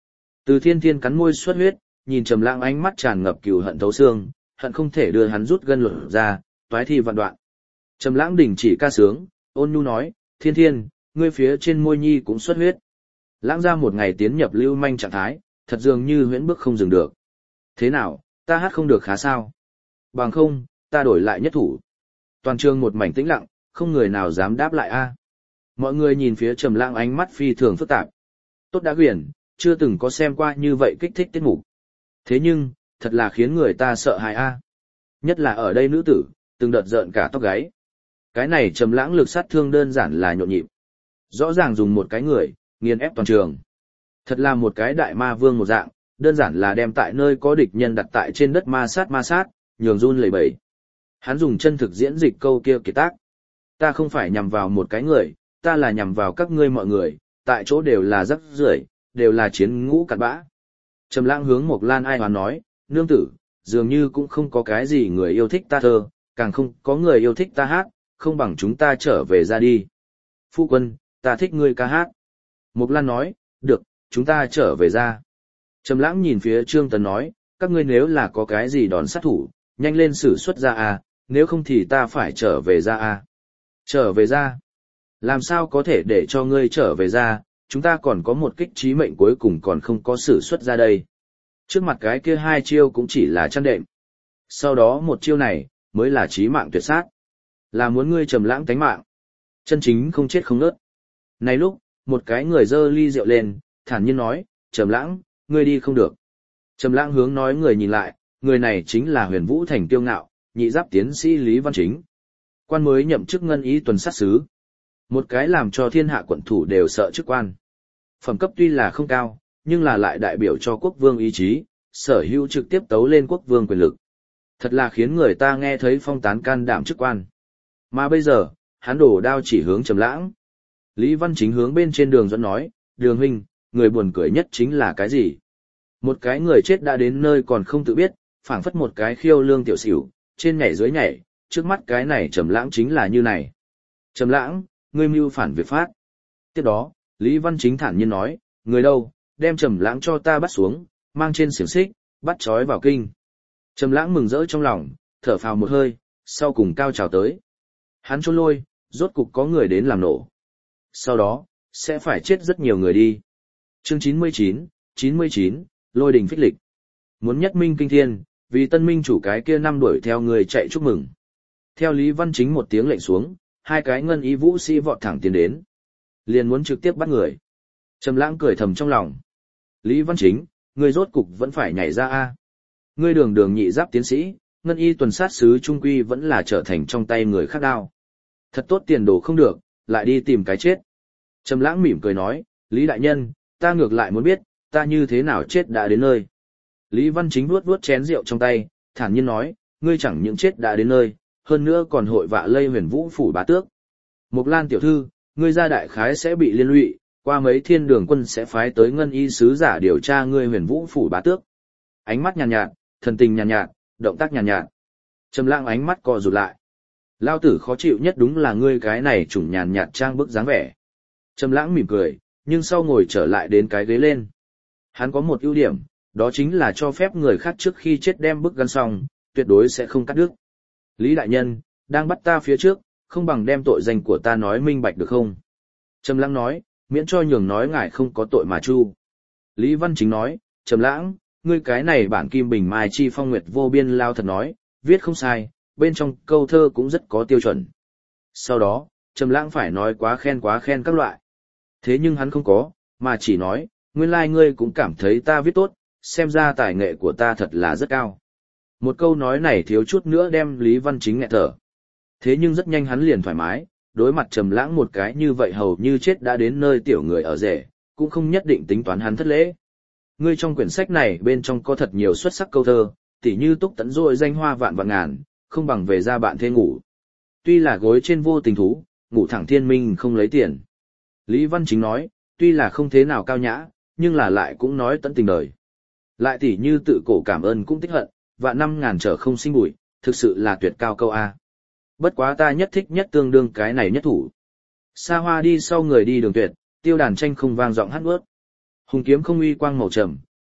Từ Thiên Thiên cắn môi xuất huyết, nhìn Trầm Lãng ánh mắt tràn ngập cừu hận thấu xương, hận không thể đưa hắn rút gân lột ra, toái thi vạn đoạn. Trầm Lãng đình chỉ ca sướng, ôn nhu nói, Thiên Thiên, ngươi phía trên môi nhi cũng xuất huyết. Lãng gia một ngày tiến nhập lưu manh trạng thái, thật dường như huyễn bước không dừng được. Thế nào, ta hát không được khá sao? Bằng không, ta đổi lại nhất thủ. Toàn trường một mảnh tĩnh lặng, không người nào dám đáp lại a. Mọi người nhìn phía Trầm Lãng ánh mắt phi thường phức tạp. Tốt đã quyển, chưa từng có xem qua như vậy kích thích tiết mục. Thế nhưng, thật là khiến người ta sợ hãi a. Nhất là ở đây nữ tử, từng đợt rợn cả tóc gáy. Cái này Trầm Lãng lực sát thương đơn giản là nhộn nhịp. Rõ ràng dùng một cái người, nghiền ép toàn trường. Thật là một cái đại ma vương một dạng, đơn giản là đem tại nơi có địch nhân đặt tại trên đất ma sát ma sát, nhường run lẩy bẩy. Hắn dùng chân thực diễn dịch câu kia kiệt tác. Ta không phải nhằm vào một cái người, ta là nhằm vào các ngươi mọi người, tại chỗ đều là rắc rưởi, đều là chiến ngũ cặn bã. Trầm Lãng hướng Mộc Lan ai hoán nói, nương tử, dường như cũng không có cái gì người yêu thích ta thơ, càng không có người yêu thích ta hát, không bằng chúng ta trở về ra đi. Phu quân, ta thích ngươi ca hát. Mộc Lan nói, được, chúng ta trở về ra. Trầm Lãng nhìn phía Trương Tấn nói, các ngươi nếu là có cái gì đòn sát thủ, nhanh lên sử xuất ra à, nếu không thì ta phải trở về ra à. Trở về ra? Làm sao có thể để cho ngươi trở về ra, chúng ta còn có một kích chí mệnh cuối cùng còn không có sử xuất ra đây. Trước mặt cái kia hai chiêu cũng chỉ là chăn đệm. Sau đó một chiêu này, mới là chí mạng tuyệt sát. Là muốn ngươi Trầm Lãng tánh mạng. Chân chính không chết không nớt. Này lúc, một cái người giơ ly rượu lên, thản nhiên nói, Trầm Lãng, ngươi đi không được. Trầm Lãng hướng nói người nhìn lại, người này chính là Huyền Vũ Thành Tiêu Ngạo, nhị giáp tiến sĩ Lý Văn Chính. Quan mới nhậm chức ngân ý tuần sát sứ. Một cái làm cho thiên hạ quận thủ đều sợ chức quan. Phẩm cấp tuy là không cao, nhưng là lại đại biểu cho quốc vương ý chí, sở hữu trực tiếp tấu lên quốc vương quyền lực. Thật là khiến người ta nghe thấy phong tán can đảm chức quan. Mà bây giờ, hắn đổ đao chỉ hướng Trầm Lãng. Lý Văn Chính hướng bên trên đường dẫn nói, đường huynh, người buồn cười nhất chính là cái gì? Một cái người chết đã đến nơi còn không tự biết, phảng phất một cái khiêu lương tiểu xỉu, trên nhảy dưới nhảy, trước mắt cái này Trầm Lãng chính là như này. Trầm Lãng, ngươi mưu phản việc phát. Tiếp đó, Lý Văn Chính thản nhiên nói, người đâu, đem Trầm Lãng cho ta bắt xuống, mang trên xiềng xích, bắt trói vào kinh. Trầm Lãng mừng rỡ trong lòng, thở phào một hơi, sau cùng cao trào tới. Hắn chôn lôi, rốt cục có người đến làm nổ. Sau đó, sẽ phải chết rất nhiều người đi. Chương chín mươi chín, chín mươi chín, Lôi đình phích lịch. Muốn nhất minh kinh thiên, vì tân minh chủ cái kia năm đuổi theo người chạy chúc mừng. Theo Lý Văn Chính một tiếng lệnh xuống, hai cái ngân y vũ sĩ vọt thẳng tiến đến. Liền muốn trực tiếp bắt người. Trầm Lãng cười thầm trong lòng. Lý Văn Chính, ngươi rốt cục vẫn phải nhảy ra a. Ngươi đường đường nhị giáp tiến sĩ, ngân y tuần sát sứ trung quy vẫn là trở thành trong tay người khác đao. Thật tốt tiền đồ không được, lại đi tìm cái chết. Trầm Lãng mỉm cười nói, Lý đại nhân, ta ngược lại muốn biết, ta như thế nào chết đã đến nơi. Lý Văn Chính vuốt vuốt chén rượu trong tay, thản nhiên nói, ngươi chẳng những chết đã đến nơi, hơn nữa còn hội vạ lây Huyền Vũ phủ bá tước. Mộc Lan tiểu thư, ngươi ra đại khái sẽ bị liên lụy, qua mấy thiên đường quân sẽ phái tới ngân y sứ giả điều tra ngươi Huyền Vũ phủ bá tước. Ánh mắt nhàn nhạt, nhạt, thần tình nhàn nhạt, nhạt, động tác nhàn nhạt, nhạt. Trầm Lãng ánh mắt co rụt lại. Lao tử khó chịu nhất đúng là ngươi cái này chủng nhàn nhạt trang bức dáng vẻ. Trầm Lãng mỉm cười, nhưng sau ngồi trở lại đến cái ghế lên. Hắn có một ưu điểm, đó chính là cho phép người khác trước khi chết đem bức gân xong, tuyệt đối sẽ không cắt đứt. Lý đại nhân, đang bắt ta phía trước, không bằng đem tội danh của ta nói minh bạch được không? Trầm Lãng nói, miễn cho nhường nói ngài không có tội mà chu. Lý Văn Chính nói, Trầm Lãng, ngươi cái này bản Kim Bình Mai Chi Phong Nguyệt vô biên lao thật nói, viết không sai, bên trong câu thơ cũng rất có tiêu chuẩn. Sau đó, Trầm Lãng phải nói quá khen quá khen các loại. Thế nhưng hắn không có, mà chỉ nói, nguyên lai like ngươi cũng cảm thấy ta viết tốt, xem ra tài nghệ của ta thật là rất cao. Một câu nói này thiếu chút nữa đem Lý Văn Chính nghẹt thở. Thế nhưng rất nhanh hắn liền thoải mái, đối mặt Trầm Lãng một cái như vậy hầu như chết đã đến nơi tiểu người ở rể, cũng không nhất định tính toán hắn thất lễ. Ngươi trong quyển sách này bên trong có thật nhiều xuất sắc câu thơ, tỉ như Túc Tấn rồi danh hoa vạn vạn ngàn, không bằng về ra bạn thê ngủ. Tuy là gối trên vô tình thú, ngủ thẳng thiên minh không lấy tiền. Lý Văn Chính nói, tuy là không thế nào cao nhã, nhưng là lại cũng nói tận tình đời. Lại tỉ như tự cổ cảm ơn cũng tích hận, vạn năm ngàn trở không sinh bụi, thực sự là tuyệt cao câu A. Bất quá ta nhất thích nhất tương đương cái này nhất thủ. Xa hoa đi sau người đi đường tuyệt, tiêu đàn tranh không vang giọng hát ướt. Hùng kiếm không uy quang màu trầm,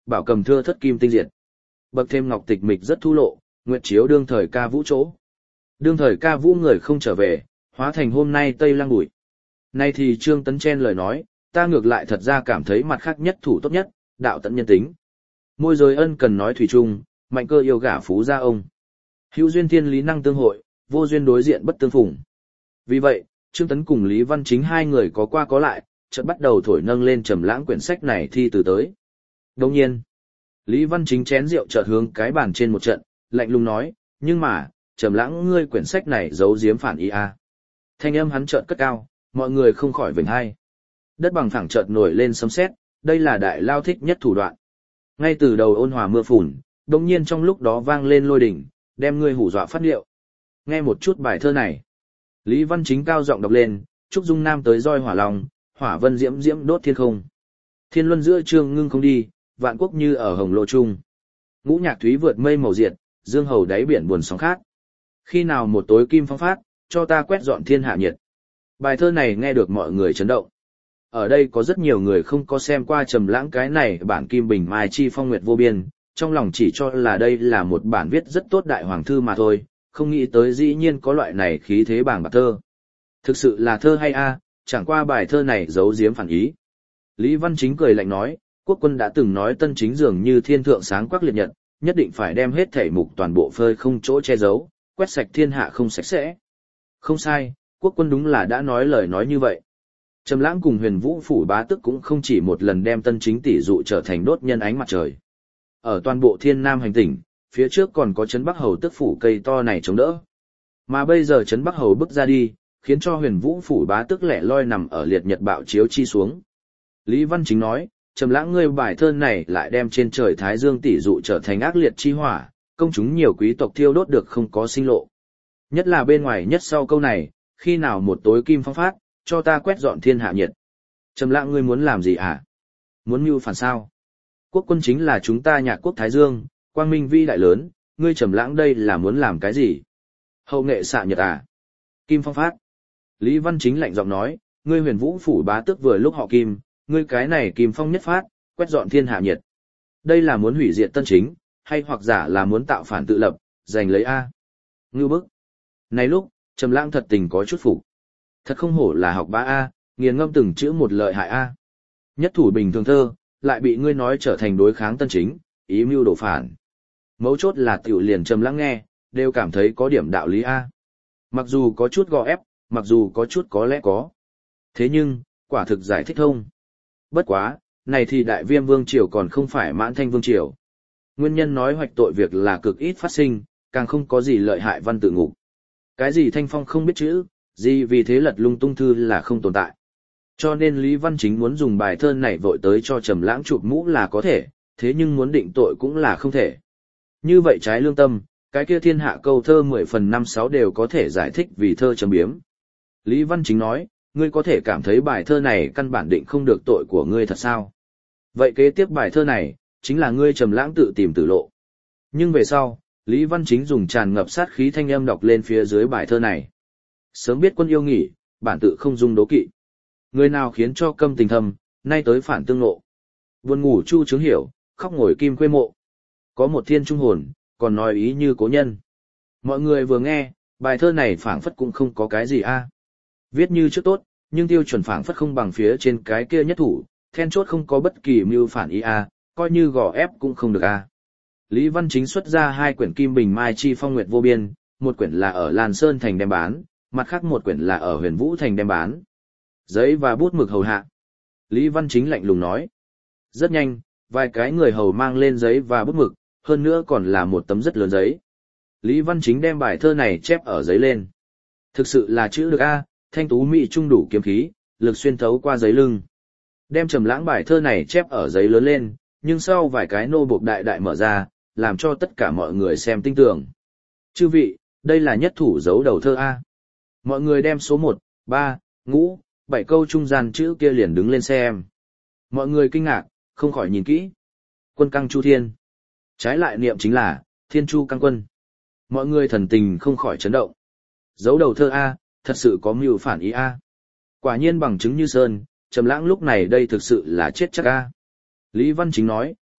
bảo cầm thưa thất kim tinh diệt. Bậc thêm ngọc tịch mịch rất thu lộ, nguyệt chiếu đương thời ca vũ chỗ. Đương thời ca vũ người không trở về, hóa thành hôm nay tây lang bụi. Nay thì Trương Tấn chen lời nói, ta ngược lại thật ra cảm thấy mặt khác nhất thủ tốt nhất, đạo tận nhân tính. Môi giới ân cần nói thủy chung, mạnh cơ yêu gả phú gia ông. Hữu duyên thiên lý năng tương hội, vô duyên đối diện bất tương phùng. Vì vậy, Trương Tấn cùng Lý Văn Chính hai người có qua có lại, chợt bắt đầu thổi nâng lên trầm lãng quyển sách này thi từ tới. Đồng nhiên, Lý Văn Chính chén rượu chợt hướng cái bàn trên một trận, lạnh lùng nói, nhưng mà, trầm lãng ngươi quyển sách này giấu giếm phản ý a. Thanh âm hắn chợt cất cao, mọi người không khỏi vểnh hai. Đất bằng phẳng chợt nổi lên sấm sét, đây là đại lao thích nhất thủ đoạn. Ngay từ đầu ôn hòa mưa phùn, đồng nhiên trong lúc đó vang lên lôi đỉnh, đem ngươi hù dọa phát điệu. Nghe một chút bài thơ này. Lý Văn Chính cao giọng đọc lên, Trúc Dung Nam tới roi hỏa lòng, hỏa vân diễm diễm đốt thiên không. Thiên luân giữa trương ngưng không đi, vạn quốc như ở hồng lô trung. Ngũ nhạc thúy vượt mây màu diệt, dương hầu đáy biển buồn sóng khác. Khi nào một tối kim phong phát, cho ta quét dọn thiên hạ nhiệt. Bài thơ này nghe được mọi người chấn động. Ở đây có rất nhiều người không có xem qua trầm lãng cái này bản Kim Bình Mai Chi Phong Nguyệt vô biên, trong lòng chỉ cho là đây là một bản viết rất tốt đại hoàng thư mà thôi, không nghĩ tới dĩ nhiên có loại này khí thế bảng bạc thơ. Thực sự là thơ hay a, chẳng qua bài thơ này giấu giếm phản ý. Lý Văn Chính cười lạnh nói, quốc quân đã từng nói tân chính dường như thiên thượng sáng quắc liệt nhật, nhất định phải đem hết thể mục toàn bộ phơi không chỗ che giấu, quét sạch thiên hạ không sạch sẽ. Không sai, quốc quân đúng là đã nói lời nói như vậy. Trầm lãng cùng huyền vũ phủ bá tức cũng không chỉ một lần đem tân chính tỷ dụ trở thành đốt nhân ánh mặt trời. Ở toàn bộ thiên nam hành tỉnh, phía trước còn có trấn Bắc Hầu tức phủ cây to này chống đỡ. Mà bây giờ trấn Bắc Hầu bước ra đi, khiến cho huyền vũ phủ bá tức lẻ loi nằm ở liệt nhật bạo chiếu chi xuống. Lý Văn Chính nói, trầm lãng ngươi bài thơ này lại đem trên trời Thái Dương tỷ dụ trở thành ác liệt chi hỏa, công chúng nhiều quý tộc thiêu đốt được không có sinh lộ. Nhất là bên ngoài nhất sau câu này, khi nào một tối kim phong phát, cho ta quét dọn thiên hạ nhiệt. Trầm lãng ngươi muốn làm gì à? Muốn mưu phản sao? Quốc quân chính là chúng ta Nhạc quốc Thái Dương, quang minh vĩ đại lớn, ngươi trầm lãng đây là muốn làm cái gì? Hậu nghệ xạ nhật à? Kim phong phát. Lý Văn Chính lạnh giọng nói, ngươi huyền vũ phủ bá tước vừa lúc họ Kim, ngươi cái này Kim phong nhất phát, quét dọn thiên hạ nhiệt. Đây là muốn hủy diệt tân chính, hay hoặc giả là muốn tạo phản tự lập, giành lấy A. Ngưu bức. Này lúc, trầm lãng thật tình có chút phục. Thật không hổ là học bá A, nghiền ngâm từng chữ một lợi hại A. Nhất thủ bình thường thơ, lại bị ngươi nói trở thành đối kháng tân chính, ý mưu đổ phản. Mấu chốt là tiểu liền trầm lãng nghe, đều cảm thấy có điểm đạo lý A. Mặc dù có chút gò ép, mặc dù có chút có lẽ có. Thế nhưng, quả thực giải thích thông. Bất quá, này thì đại viêm vương triều còn không phải mãn thanh vương triều. Nguyên nhân nói hoạch tội việc là cực ít phát sinh, càng không có gì lợi hại văn tự ngục. Cái gì thanh phong không biết chữ, gì vì thế lật lung tung thư là không tồn tại. Cho nên Lý Văn Chính muốn dùng bài thơ này vội tới cho trầm lãng chụp mũ là có thể, thế nhưng muốn định tội cũng là không thể. Như vậy trái lương tâm, cái kia thiên hạ câu thơ mười phần năm sáu đều có thể giải thích vì thơ châm biếm. Lý Văn Chính nói, ngươi có thể cảm thấy bài thơ này căn bản định không được tội của ngươi thật sao? Vậy kế tiếp bài thơ này, chính là ngươi trầm lãng tự tìm tử lộ. Nhưng về sau, Lý Văn Chính dùng tràn ngập sát khí thanh âm đọc lên phía dưới bài thơ này. Sớm biết quân yêu nghỉ, bản tự không dung đố kỵ. Người nào khiến cho câm tình thầm, nay tới phản tương nộ. Buồn ngủ chu chứng hiểu, khóc ngồi kim quê mộ. Có một thiên trung hồn, còn nói ý như cố nhân. Mọi người vừa nghe, bài thơ này phảng phất cũng không có cái gì a. Viết như trước tốt, nhưng tiêu chuẩn phảng phất không bằng phía trên cái kia nhất thủ, then chốt không có bất kỳ mưu phản ý a, coi như gò ép cũng không được a. Lý Văn Chính xuất ra hai quyển Kim Bình Mai Chi Phong Nguyệt vô biên, một quyển là ở Lan Sơn thành đem bán, mặt khác một quyển là ở Huyền Vũ thành đem bán. Giấy và bút mực hầu hạ. Lý Văn Chính lạnh lùng nói. Rất nhanh, vài cái người hầu mang lên giấy và bút mực, hơn nữa còn là một tấm rất lớn giấy. Lý Văn Chính đem bài thơ này chép ở giấy lên. Thực sự là chữ được a, thanh tú mỹ trung đủ kiếm khí, lực xuyên thấu qua giấy lưng. Đem trầm lãng bài thơ này chép ở giấy lớn lên, nhưng sau vài cái nô bộc đại đại mở ra, làm cho tất cả mọi người xem tinh tường. Chư vị, đây là nhất thủ dấu đầu thơ a. Mọi người đem số một, ba, ngũ, bảy câu trung gian chữ kia liền đứng lên xem. Mọi người kinh ngạc, không khỏi nhìn kỹ. Quân căng chu thiên. Trái lại niệm chính là, thiên chu căng quân. Mọi người thần tình không khỏi chấn động. Dấu đầu thơ A, thật sự có mưu phản ý A. Quả nhiên bằng chứng như sơn, trầm lãng lúc này đây thực sự là chết chắc A. Lý Văn Chính nói,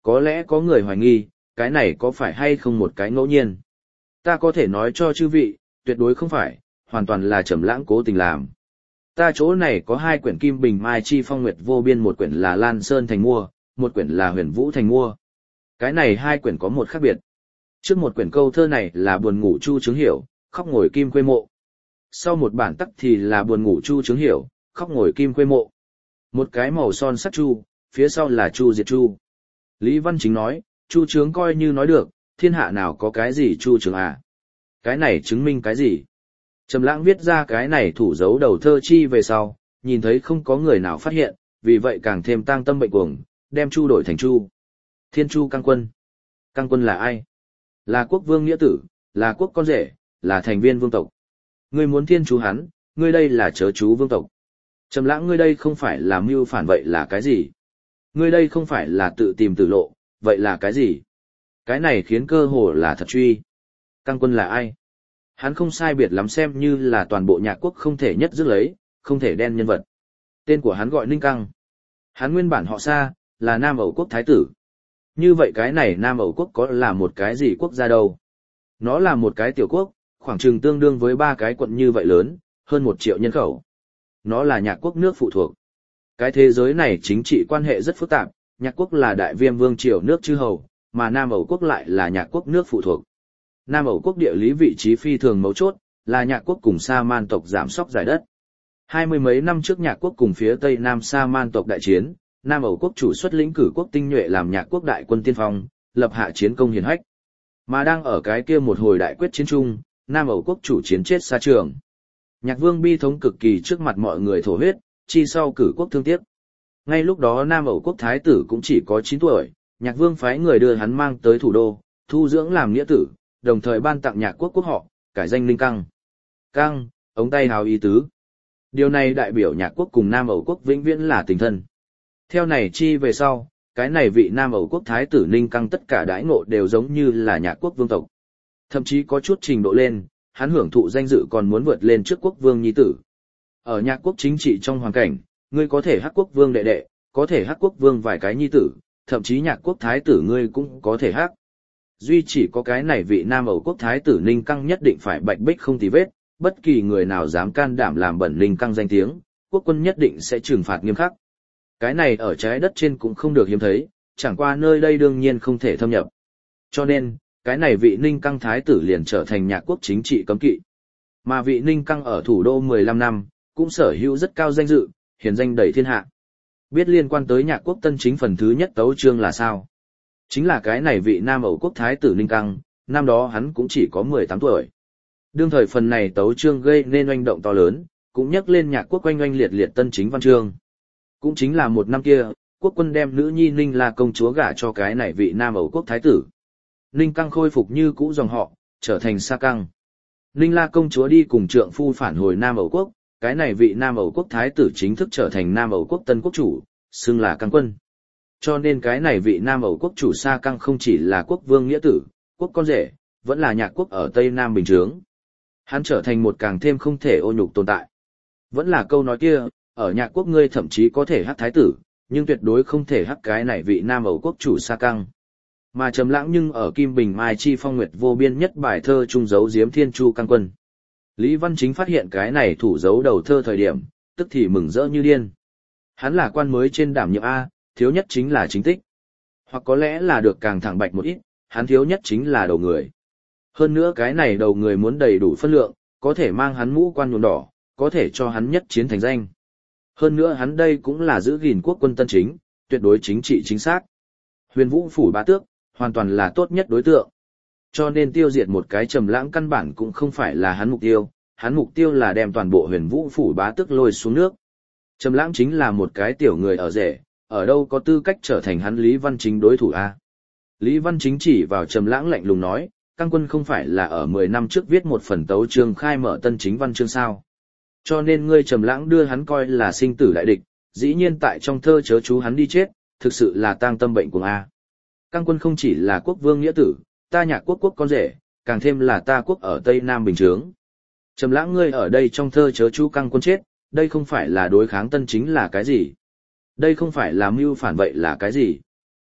Có lẽ có người hoài nghi, cái này có phải hay không một cái ngẫu nhiên. Ta có thể nói cho chư vị, tuyệt đối không phải, hoàn toàn là Trầm Lãng cố tình làm. Ta chỗ này có hai quyển Kim Bình Mai Chi Phong Nguyệt Vô Biên, một quyển là Lan Sơn Thành mua, một quyển là Huyền Vũ Thành mua. Cái này hai quyển có một khác biệt. Trước một quyển câu thơ này là Buồn Ngủ Chu Chứng Hiểu, Khóc Ngồi Kim Quê Mộ. Sau một bản tắc thì là Buồn Ngủ Chu Chứng Hiểu, Khóc Ngồi Kim Quê Mộ. Một cái màu son sắc chu, phía sau là Chu Diệt Chu. Lý Văn Chính nói, Chu Trướng coi như nói được, thiên hạ nào có cái gì Chu Trướng à? Cái này chứng minh cái gì? Trầm Lãng viết ra cái này thủ dấu đầu thơ chi về sau, nhìn thấy không có người nào phát hiện, vì vậy càng thêm tang tâm bệnh cuồng, đem Chu đổi thành Chu. Thiên Chu Căng Quân. Căng Quân là ai? Là quốc vương nghĩa tử, là quốc con rể, là thành viên vương tộc. Ngươi muốn thiên chú hắn, ngươi đây là chớ chú vương tộc. Trầm Lãng, ngươi đây không phải là mưu phản vậy là cái gì? Ngươi đây không phải là tự tìm tử lộ, vậy là cái gì? Cái này khiến cơ hồ là thật truy. Căng Quân là ai? Hắn không sai biệt lắm xem như là toàn bộ Nhạc Quốc không thể nhất giữ lấy, không thể đen nhân vật. Tên của hắn gọi Ninh Căng. Hắn nguyên bản họ Sa, là Nam Ẩu Quốc thái tử. Như vậy cái này Nam Ẩu Quốc có là một cái gì quốc gia đâu? Nó là một cái tiểu quốc, khoảng chừng tương đương với ba cái quận như vậy lớn, hơn một triệu nhân khẩu. Nó là Nhạc Quốc nước phụ thuộc. Cái thế giới này chính trị quan hệ rất phức tạp, Nhạc Quốc là đại viêm vương triều nước chư hầu, mà Nam Ẩu Quốc lại là Nhạc Quốc nước phụ thuộc. Nam Ẩu Quốc địa lý vị trí phi thường mấu chốt, là Nhạc Quốc cùng Sa Man tộc giảm sóc giải đất. Hai mươi mấy năm trước Nhạc Quốc cùng phía Tây Nam Sa Man tộc đại chiến, Nam Ẩu Quốc chủ xuất lĩnh cử quốc tinh nhuệ làm Nhạc Quốc đại quân tiên phong, lập hạ chiến công hiển hách. Mà đang ở cái kia một hồi đại quyết chiến chung, Nam Ẩu Quốc chủ chiến chết xa trường. Nhạc Vương bi thống cực kỳ trước mặt mọi người thổ huyết, chi sau cử quốc thương tiếc. Ngay lúc đó Nam Ẩu Quốc thái tử cũng chỉ có chín tuổi, Nhạc Vương phái người đưa hắn mang tới thủ đô, thu dưỡng làm nghĩa tử, đồng thời ban tặng Nhạc Quốc quốc họ, cải danh Ninh Căng. Căng, ống tay hào ý tứ. Điều này đại biểu Nhạc Quốc cùng Nam Ẩu Quốc vĩnh viễn là tình thân. Theo này chi về sau, cái này vị Nam Ẩu Quốc thái tử Ninh Căng tất cả đãi ngộ đều giống như là Nhạc Quốc vương tộc. Thậm chí có chút trình độ lên, hắn hưởng thụ danh dự còn muốn vượt lên trước quốc vương nhi tử. Ở Nhạc Quốc chính trị trong hoàn cảnh, ngươi có thể hắc quốc vương đệ đệ, có thể hắc quốc vương vài cái nhi tử, thậm chí Nhạc Quốc thái tử ngươi cũng có thể hắc. Duy chỉ có cái này vị Nam Ẩu Quốc thái tử Ninh Căng nhất định phải bạch bích không tì vết, bất kỳ người nào dám can đảm làm bẩn Ninh Căng danh tiếng, quốc quân nhất định sẽ trừng phạt nghiêm khắc. Cái này ở trái đất trên cũng không được hiếm thấy, chẳng qua nơi đây đương nhiên không thể thâm nhập. Cho nên, cái này vị Ninh Căng thái tử liền trở thành Nhạc Quốc chính trị cấm kỵ. Mà vị Ninh Căng ở thủ đô mười lăm năm, cũng sở hữu rất cao danh dự, hiển danh đầy thiên hạ. Biết liên quan tới Nhạc Quốc tân chính phần thứ nhất tấu chương là sao? Chính là cái này vị Nam Ẩu Quốc thái tử Ninh Căng, năm đó hắn cũng chỉ có mười tám tuổi. Đương thời phần này tấu chương gây nên oanh động to lớn, cũng nhắc lên Nhạc Quốc oanh oanh liệt liệt tân chính văn chương. Cũng chính là một năm kia, quốc quân đem nữ nhi Ninh La công chúa gả cho cái này vị Nam Ẩu Quốc thái tử. Ninh Căng khôi phục như cũ dòng họ, trở thành Sa Căng. Ninh La công chúa đi cùng trượng phu phản hồi Nam Ẩu Quốc, cái này vị Nam Ẩu Quốc thái tử chính thức trở thành Nam Ẩu Quốc tân quốc chủ, xưng là Căng quân. Cho nên cái này vị Nam Ẩu Quốc chủ Sa Căng không chỉ là quốc vương nghĩa tử, quốc con rể, vẫn là Nhạc Quốc ở Tây Nam bình chướng. Hắn trở thành một càng thêm không thể ô nhục tồn tại. Vẫn là câu nói kia, ở Nhạc Quốc ngươi thậm chí có thể hắc thái tử, nhưng tuyệt đối không thể hắc cái này vị Nam Ẩu Quốc chủ Sa Căng. Mà Trầm Lãng nhưng ở Kim Bình Mai Chi Phong Nguyệt Vô Biên nhất bài thơ trung dấu giếm Thiên Chu Căng quân. Lý Văn Chính phát hiện cái này thủ dấu đầu thơ thời điểm, tức thì mừng rỡ như điên. Hắn là quan mới trên đảm nhiệm A, thiếu nhất chính là chính tích. Hoặc có lẽ là được càng thẳng bạch một ít, hắn thiếu nhất chính là đầu người. Hơn nữa cái này đầu người muốn đầy đủ phân lượng, có thể mang hắn mũ quan nhuộm đỏ, có thể cho hắn nhất chiến thành danh. Hơn nữa hắn đây cũng là giữ gìn quốc quân tân chính, tuyệt đối chính trị chính xác. Huyền Vũ phủ bá tước, hoàn toàn là tốt nhất đối tượng. Cho nên tiêu diệt một cái Trầm Lãng căn bản cũng không phải là hắn mục tiêu, hắn mục tiêu là đem toàn bộ Huyền Vũ phủ bá tước lôi xuống nước. Trầm Lãng chính là một cái tiểu người ở rể, ở đâu có tư cách trở thành hắn Lý Văn Chính đối thủ a? Lý Văn Chính chỉ vào Trầm Lãng lạnh lùng nói, Căng quân không phải là ở mười năm trước viết một phần tấu chương khai mở tân chính văn chương sao? Cho nên ngươi Trầm Lãng đưa hắn coi là sinh tử đại địch, dĩ nhiên tại trong thơ chớ chú hắn đi chết, thực sự là tang tâm bệnh cuồng a. Căng quân không chỉ là quốc vương nghĩa tử, ta Nhạc Quốc quốc con rể, càng thêm là ta quốc ở Tây Nam bình chướng. Trầm Lãng ngươi ở đây trong thơ chớ chú Căng quân chết, đây không phải là đối kháng tân chính là cái gì? Đây không phải là mưu phản vậy là cái gì?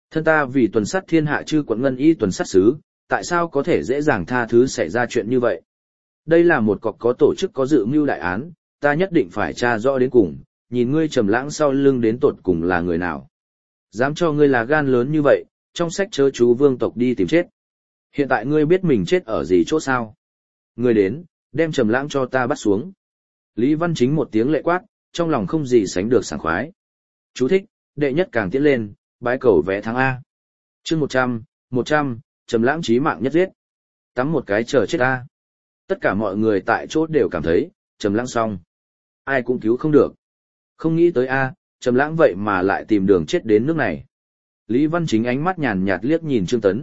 Thân ta vì tuần sát thiên hạ chư quận ngân y tuần sát sứ, tại sao có thể dễ dàng tha thứ xảy ra chuyện như vậy? Đây là một cọc có tổ chức có dự mưu đại án, ta nhất định phải tra rõ đến cùng, nhìn ngươi Trầm Lãng sau lưng đến tột cùng là người nào. Dám cho ngươi là gan lớn như vậy, trong sách chớ chú vương tộc đi tìm chết. Hiện tại ngươi biết mình chết ở gì chỗ sao? Ngươi đến, đem Trầm Lãng cho ta bắt xuống. Lý Văn Chính một tiếng lệ quát, trong lòng không gì sánh được sảng khoái. Chú thích, đệ nhất càng tiến lên, bái cầu vẽ thắng A. Chương một trăm, một trăm, Trầm Lãng chí mạng nhất giết. Tắm một cái chờ chết A. Tất cả mọi người tại chỗ đều cảm thấy, Trầm Lãng xong. Ai cũng cứu không được. Không nghĩ tới A, Trầm Lãng vậy mà lại tìm đường chết đến nước này. Lý Văn Chính ánh mắt nhàn nhạt liếc nhìn Trương Tấn.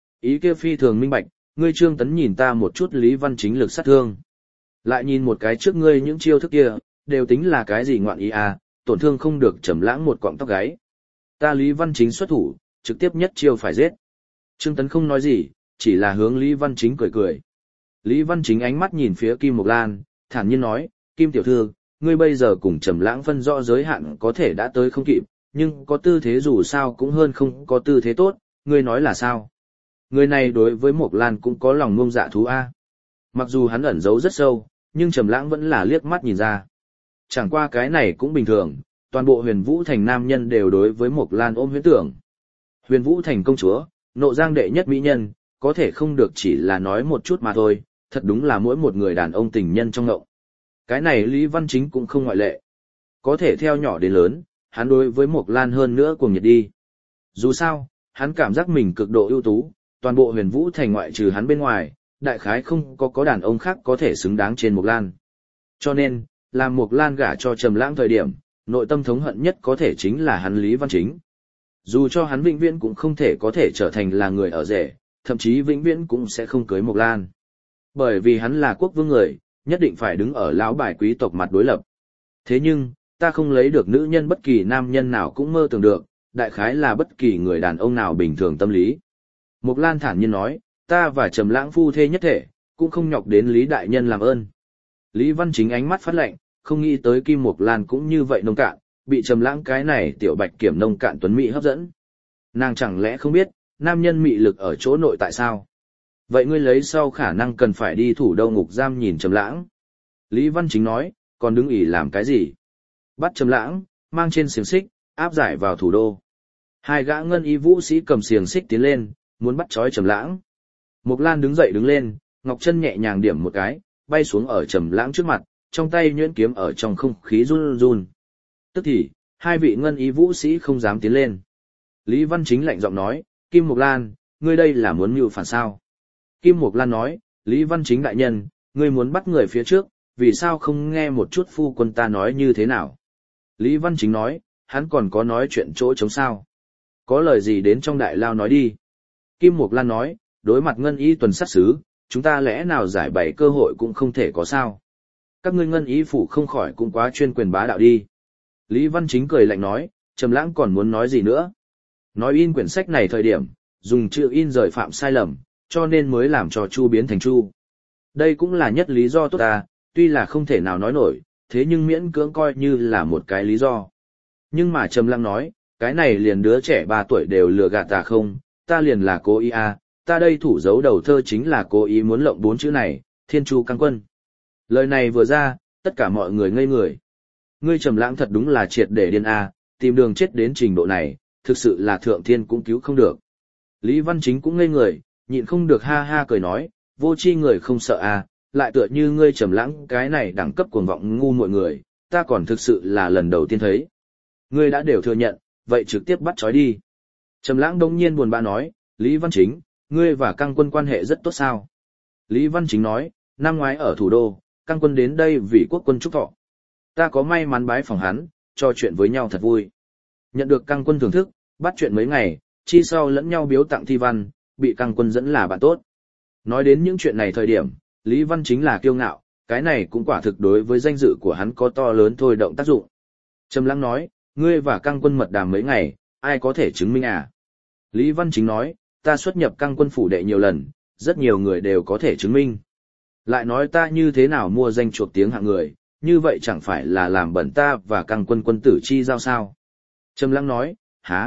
Ý kia phi thường minh bạch, ngươi Trương Tấn nhìn ta một chút Lý Văn Chính lực sát thương. Lại nhìn một cái trước ngươi những chiêu thức kia, đều tính là cái gì ngoạn ý à, tổn thương không được Trầm Lãng một cọng tóc gáy. Ta Lý Văn Chính xuất thủ, trực tiếp nhất chiêu phải giết. Trương Tấn không nói gì, chỉ là hướng Lý Văn Chính cười cười. Lý Văn Chính ánh mắt nhìn phía Kim Mộc Lan, thản nhiên nói, Kim tiểu thư, ngươi bây giờ cùng Trầm Lãng phân rõ giới hạn có thể đã tới không kịp, nhưng có tư thế dù sao cũng hơn không có tư thế tốt, ngươi nói là sao? Người này đối với Mộc Lan cũng có lòng ngông dạ thú a. Mặc dù hắn ẩn giấu rất sâu, nhưng Trầm Lãng vẫn là liếc mắt nhìn ra. Chẳng qua cái này cũng bình thường, toàn bộ Huyền Vũ Thành nam nhân đều đối với Mộc Lan ôm huyễn tưởng. Huyền Vũ Thành công chúa, nộ giang đệ nhất mỹ nhân, có thể không được chỉ là nói một chút mà thôi, thật đúng là mỗi một người đàn ông tình nhân trong ngộng. Cái này Lý Văn Chính cũng không ngoại lệ. Có thể theo nhỏ đến lớn, hắn đối với Mộc Lan hơn nữa cuồng nhiệt đi. Dù sao, hắn cảm giác mình cực độ ưu tú, toàn bộ Huyền Vũ Thành ngoại trừ hắn bên ngoài, đại khái không có có đàn ông khác có thể xứng đáng trên Mộc Lan. Cho nên, làm Mộc Lan gả cho Trầm Lãng thời điểm, nội tâm thống hận nhất có thể chính là hắn Lý Văn Chính. Dù cho hắn vĩnh viễn cũng không thể có thể trở thành là người ở rể, thậm chí vĩnh viễn cũng sẽ không cưới Mộc Lan. Bởi vì hắn là quốc vương người, nhất định phải đứng ở lão bài quý tộc mặt đối lập. Thế nhưng, ta không lấy được nữ nhân bất kỳ nam nhân nào cũng mơ tưởng được, đại khái là bất kỳ người đàn ông nào bình thường tâm lý. Mộc Lan thản nhiên nói, ta và Trầm Lãng phu thê nhất thể, cũng không nhọc đến Lý đại nhân làm ơn. Lý Văn Chính ánh mắt phát lạnh, không nghĩ tới Kim Mộc Lan cũng như vậy nông cạn, bị Trầm Lãng cái này tiểu bạch kiểm nông cạn tuấn mỹ hấp dẫn. Nàng chẳng lẽ không biết, nam nhân mị lực ở chỗ nội tại sao? Vậy ngươi lấy sau khả năng cần phải đi thủ đô ngục giam nhìn Trầm Lãng. Lý Văn Chính nói, còn đứng ỷ làm cái gì? Bắt Trầm Lãng, mang trên xiềng xích, áp giải vào thủ đô. Hai gã ngân y vũ sĩ cầm xiềng xích tiến lên, muốn bắt trói Trầm Lãng. Mộc Lan đứng dậy đứng lên, ngọc chân nhẹ nhàng điểm một cái, bay xuống ở Trầm Lãng trước mặt, trong tay nhuyễn kiếm ở trong không khí run run. Tức thì, hai vị ngân y vũ sĩ không dám tiến lên. Lý Văn Chính lạnh giọng nói, Kim Mộc Lan, ngươi đây là muốn mưu phản sao? Kim Mộc Lan nói, Lý Văn Chính đại nhân, ngươi muốn bắt người phía trước, vì sao không nghe một chút phu quân ta nói như thế nào? Lý Văn Chính nói, hắn còn có nói chuyện chỗ chống sao? Có lời gì đến trong đại lao nói đi. Kim Mộc Lan nói, đối mặt ngân y tuần sát sứ, chúng ta lẽ nào giải bày cơ hội cũng không thể có sao? Các ngươi ngân y phủ không khỏi cũng quá chuyên quyền bá đạo đi. Lý Văn Chính cười lạnh nói, Trầm Lãng còn muốn nói gì nữa? Nói in quyển sách này thời điểm, dùng chữ in rời phạm sai lầm, cho nên mới làm cho Chu biến thành Chu. Đây cũng là nhất lý do tốt ta, tuy là không thể nào nói nổi, thế nhưng miễn cưỡng coi như là một cái lý do. Nhưng mà Trầm Lãng nói, cái này liền đứa trẻ ba tuổi đều lừa gạt ta không, ta liền là cố ý à, ta đây thủ dấu đầu thơ chính là cố ý muốn lộng bốn chữ này, Thiên Chu Căng Quân. Lời này vừa ra, tất cả mọi người ngây người. Ngươi Trầm Lãng thật đúng là triệt để điên à, tìm đường chết đến trình độ này, thực sự là thượng thiên cũng cứu không được. Lý Văn Chính cũng ngây người, nhịn không được ha ha cười nói, vô tri người không sợ à, lại tựa như ngươi Trầm Lãng cái này đẳng cấp cuồng vọng ngu muội người, ta còn thực sự là lần đầu tiên thấy. Ngươi đã đều thừa nhận, vậy trực tiếp bắt trói đi. Trầm Lãng đông nhiên buồn bã nói, Lý Văn Chính, ngươi và Căng Quân quan hệ rất tốt sao? Lý Văn Chính nói, năm ngoái ở thủ đô, Căng Quân đến đây vì quốc quân chúc thọ. Ta có may mắn bái phòng hắn, trò chuyện với nhau thật vui. Nhận được Căng Quân thưởng thức, bắt chuyện mấy ngày, chi sau lẫn nhau biếu tặng thi văn, bị Căng Quân dẫn là bạn tốt. Nói đến những chuyện này thời điểm, Lý Văn Chính là kiêu ngạo, cái này cũng quả thực đối với danh dự của hắn có to lớn thôi động tác dụng. Trầm Lãng nói, ngươi và Căng Quân mật đàm mấy ngày, ai có thể chứng minh à? Lý Văn Chính nói, ta xuất nhập Căng Quân phủ đệ nhiều lần, rất nhiều người đều có thể chứng minh. Lại nói ta như thế nào mua danh chuộc tiếng hạng người, như vậy chẳng phải là làm bẩn ta và Căng Quân quân tử chi giao sao? Trầm Lãng nói, há,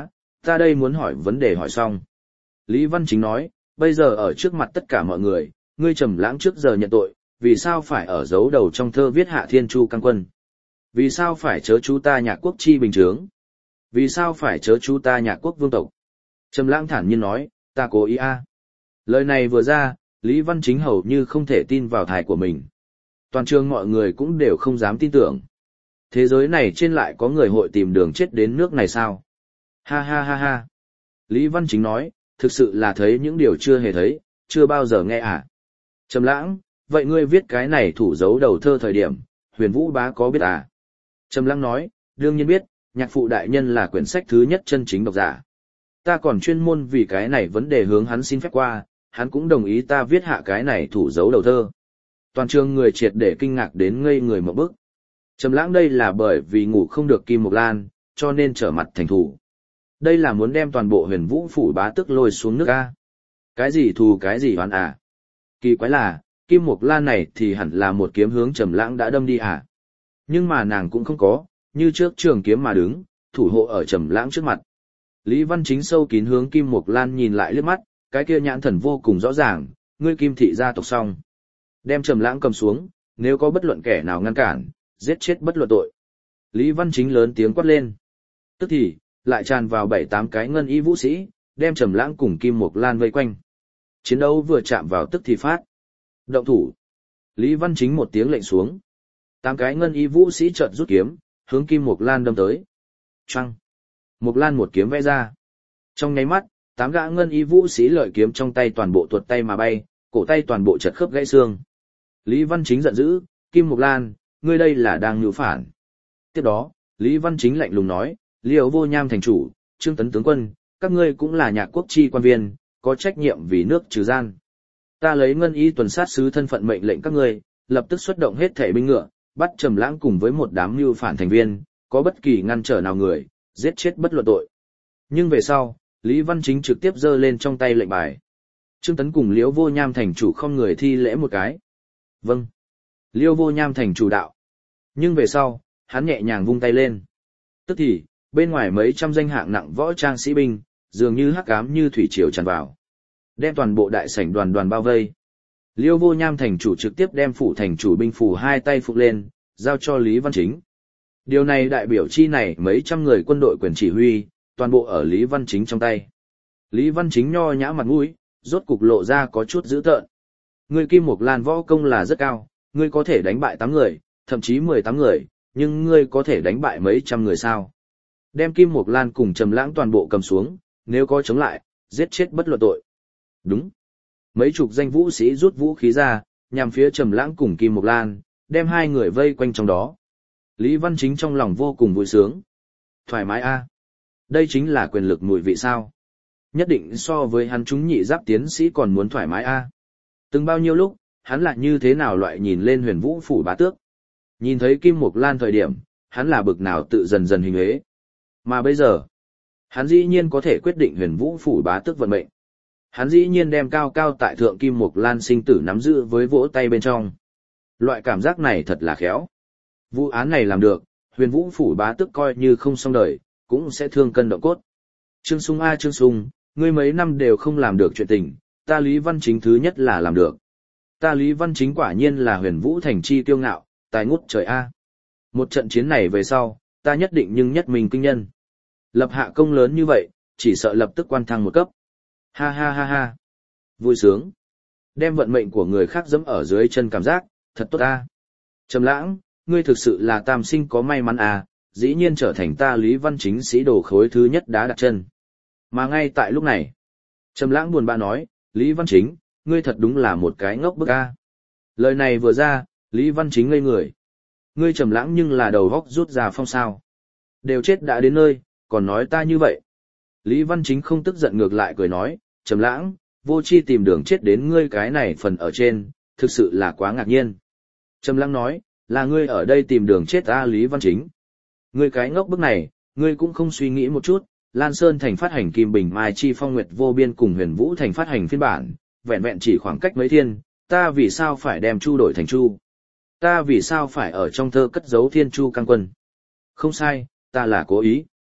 Ta đây muốn hỏi vấn đề hỏi xong. Lý Văn Chính nói, bây giờ ở trước mặt tất cả mọi người, ngươi Trầm Lãng trước giờ nhận tội, vì sao phải ở dấu đầu trong thơ viết hạ thiên chu căng quân? Vì sao phải chớ chú ta Nhạc Quốc chi bình chướng? Vì sao phải chớ chú ta Nhạc Quốc vương tộc? Trầm Lãng thản nhiên nói, ta cố ý a. Lời này vừa ra, Lý Văn Chính hầu như không thể tin vào tai của mình. Toàn trường mọi người cũng đều không dám tin tưởng. Thế giới này trên lại có người hội tìm đường chết đến nước này sao? Ha ha ha ha. Lý Văn Chính nói, thực sự là thấy những điều chưa hề thấy, chưa bao giờ nghe à. Trầm Lãng, vậy ngươi viết cái này thủ dấu đầu thơ thời điểm, Huyền Vũ bá có biết à? Trầm Lãng nói, đương nhiên biết, nhạc phụ đại nhân là quyển sách thứ nhất chân chính độc giả. Ta còn chuyên môn vì cái này vấn đề hướng hắn xin phép qua, hắn cũng đồng ý ta viết hạ cái này thủ dấu đầu thơ. Toàn trường người triệt để kinh ngạc đến ngây người một bức. Trầm Lãng đây là bởi vì ngủ không được Kim Mộc Lan, cho nên trở mặt thành thù. Đây là muốn đem toàn bộ Huyền Vũ phủ bá tước lôi xuống nước a. Cái gì thù cái gì oán à? Kỳ quái là, Kim Mộc Lan này thì hẳn là một kiếm hướng Trầm Lãng đã đâm đi à? Nhưng mà nàng cũng không có, như trước trường kiếm mà đứng, thủ hộ ở Trầm Lãng trước mặt. Lý Văn Chính sâu kín hướng Kim Mộc Lan nhìn lại liếc mắt, cái kia nhãn thần vô cùng rõ ràng, ngươi Kim thị gia tộc xong. Đem Trầm Lãng cầm xuống, nếu có bất luận kẻ nào ngăn cản, giết chết bất luận tội. Lý Văn Chính lớn tiếng quát lên. Tức thì, lại tràn vào bảy tám cái ngân y vũ sĩ, đem Trầm Lãng cùng Kim Mộc Lan vây quanh. Chiến đấu vừa chạm vào tức thì phát. Động thủ. Lý Văn Chính một tiếng lệnh xuống. Tám cái ngân y vũ sĩ chợt rút kiếm, hướng Kim Mộc Lan đâm tới. Choang. Mộc Lan một kiếm vẽ ra. Trong nháy mắt, tám gã ngân y vũ sĩ lợi kiếm trong tay toàn bộ tuột tay mà bay, cổ tay toàn bộ chật khớp gãy xương. Lý Văn Chính giận dữ, Kim Mộc Lan, ngươi đây là đang nhu phản. Tiếp đó, Lý Văn Chính lạnh lùng nói, Liễu Vô Nham thành chủ, Trương Tấn tướng quân, các ngươi cũng là Nhạc Quốc chi quan viên, có trách nhiệm vì nước trừ gian. Ta lấy ngân y tuần sát sứ thân phận mệnh lệnh các ngươi, lập tức xuất động hết thể binh ngựa, bắt Trầm Lãng cùng với một đám mưu phản thành viên, có bất kỳ ngăn trở nào người, giết chết bất luận tội. Nhưng về sau, Lý Văn Chính trực tiếp giơ lên trong tay lệnh bài. Trương Tấn cùng Liễu Vô Nham thành chủ không người thi lễ một cái. Vâng. Liễu Vô Nham thành chủ đạo. Nhưng về sau, hắn nhẹ nhàng vung tay lên. Tức thì, bên ngoài mấy trăm danh hạng nặng võ trang sĩ binh, dường như hắc ám như thủy triều tràn vào, đem toàn bộ đại sảnh đoàn đoàn bao vây. Liễu Vô Nham thành chủ trực tiếp đem phủ thành chủ binh phủ hai tay phụng lên, giao cho Lý Văn Chính. Điều này đại biểu chi này mấy trăm người quân đội quyền chỉ huy, toàn bộ ở Lý Văn Chính trong tay. Lý Văn Chính nho nhã mặt mũi, rốt cục lộ ra có chút dữ tợn. Ngươi Kim Mộc Lan võ công là rất cao, ngươi có thể đánh bại tám người, thậm chí mười tám người, nhưng ngươi có thể đánh bại mấy trăm người sao? Đem Kim Mộc Lan cùng Trầm Lãng toàn bộ cầm xuống, nếu có chống lại, giết chết bất luận tội. Đúng. Mấy chục danh vũ sĩ rút vũ khí ra, nhằm phía Trầm Lãng cùng Kim Mộc Lan, đem hai người vây quanh trong đó. Lý Văn Chính trong lòng vô cùng vui sướng. Thoải mái a. Đây chính là quyền lực mùi vị sao? Nhất định so với hắn chúng nhị giáp tiến sĩ còn muốn thoải mái a. Từng bao nhiêu lúc, hắn lại như thế nào loại nhìn lên Huyền Vũ phủ bá tước. Nhìn thấy Kim Mộc Lan thời điểm, hắn là bực nào tự dần dần hình hế. Mà bây giờ, hắn dĩ nhiên có thể quyết định Huyền Vũ phủ bá tước vận mệnh. Hắn dĩ nhiên đem cao cao tại thượng Kim Mộc Lan sinh tử nắm giữ với vỗ tay bên trong. Loại cảm giác này thật là khéo. Vụ án này làm được, Huyền Vũ phủ bá tước coi như không xong đời, cũng sẽ thương cân động cốt. Trương Sung a Trương Sung, ngươi mấy năm đều không làm được chuyện tình, ta Lý Văn Chính thứ nhất là làm được. Ta Lý Văn Chính quả nhiên là Huyền Vũ thành chi tiêu ngạo, tài ngút trời a. Một trận chiến này về sau, ta nhất định nhưng nhất mình kinh nhân. Lập hạ công lớn như vậy, chỉ sợ lập tức quan thăng một cấp. Ha ha ha ha. Vui sướng. Đem vận mệnh của người khác dẫm ở dưới chân cảm giác, thật tốt a. Trầm Lãng, ngươi thực sự là tam sinh có may mắn à, dĩ nhiên trở thành ta Lý Văn Chính sĩ đồ khối thứ nhất đá đặt chân. Mà ngay tại lúc này, Trầm Lãng buồn bã nói, Lý Văn Chính, ngươi thật đúng là một cái ngốc bức a. Lời này vừa ra, Lý Văn Chính ngây người. Ngươi Trầm Lãng nhưng là đầu óc rút ra phong sao. Đều chết đã đến nơi, còn nói ta như vậy. Lý Văn Chính không tức giận ngược lại cười nói, Trầm Lãng, vô chi tìm đường chết đến ngươi cái này phần ở trên, thực sự là quá ngạc nhiên. Trầm Lãng nói, là ngươi ở đây tìm đường chết ta Lý Văn Chính. Ngươi cái ngốc bức này, ngươi cũng không suy nghĩ một chút, Lan Sơn thành phát hành Kim Bình Mai Chi Phong Nguyệt Vô Biên cùng Huyền Vũ thành phát hành phiên bản, vẹn vẹn chỉ khoảng cách mấy thiên, ta vì sao phải đem Chu đổi thành Chu? Ta vì sao phải ở trong thơ cất giấu Thiên Chu Căng Quân? Không sai, ta là cố ý.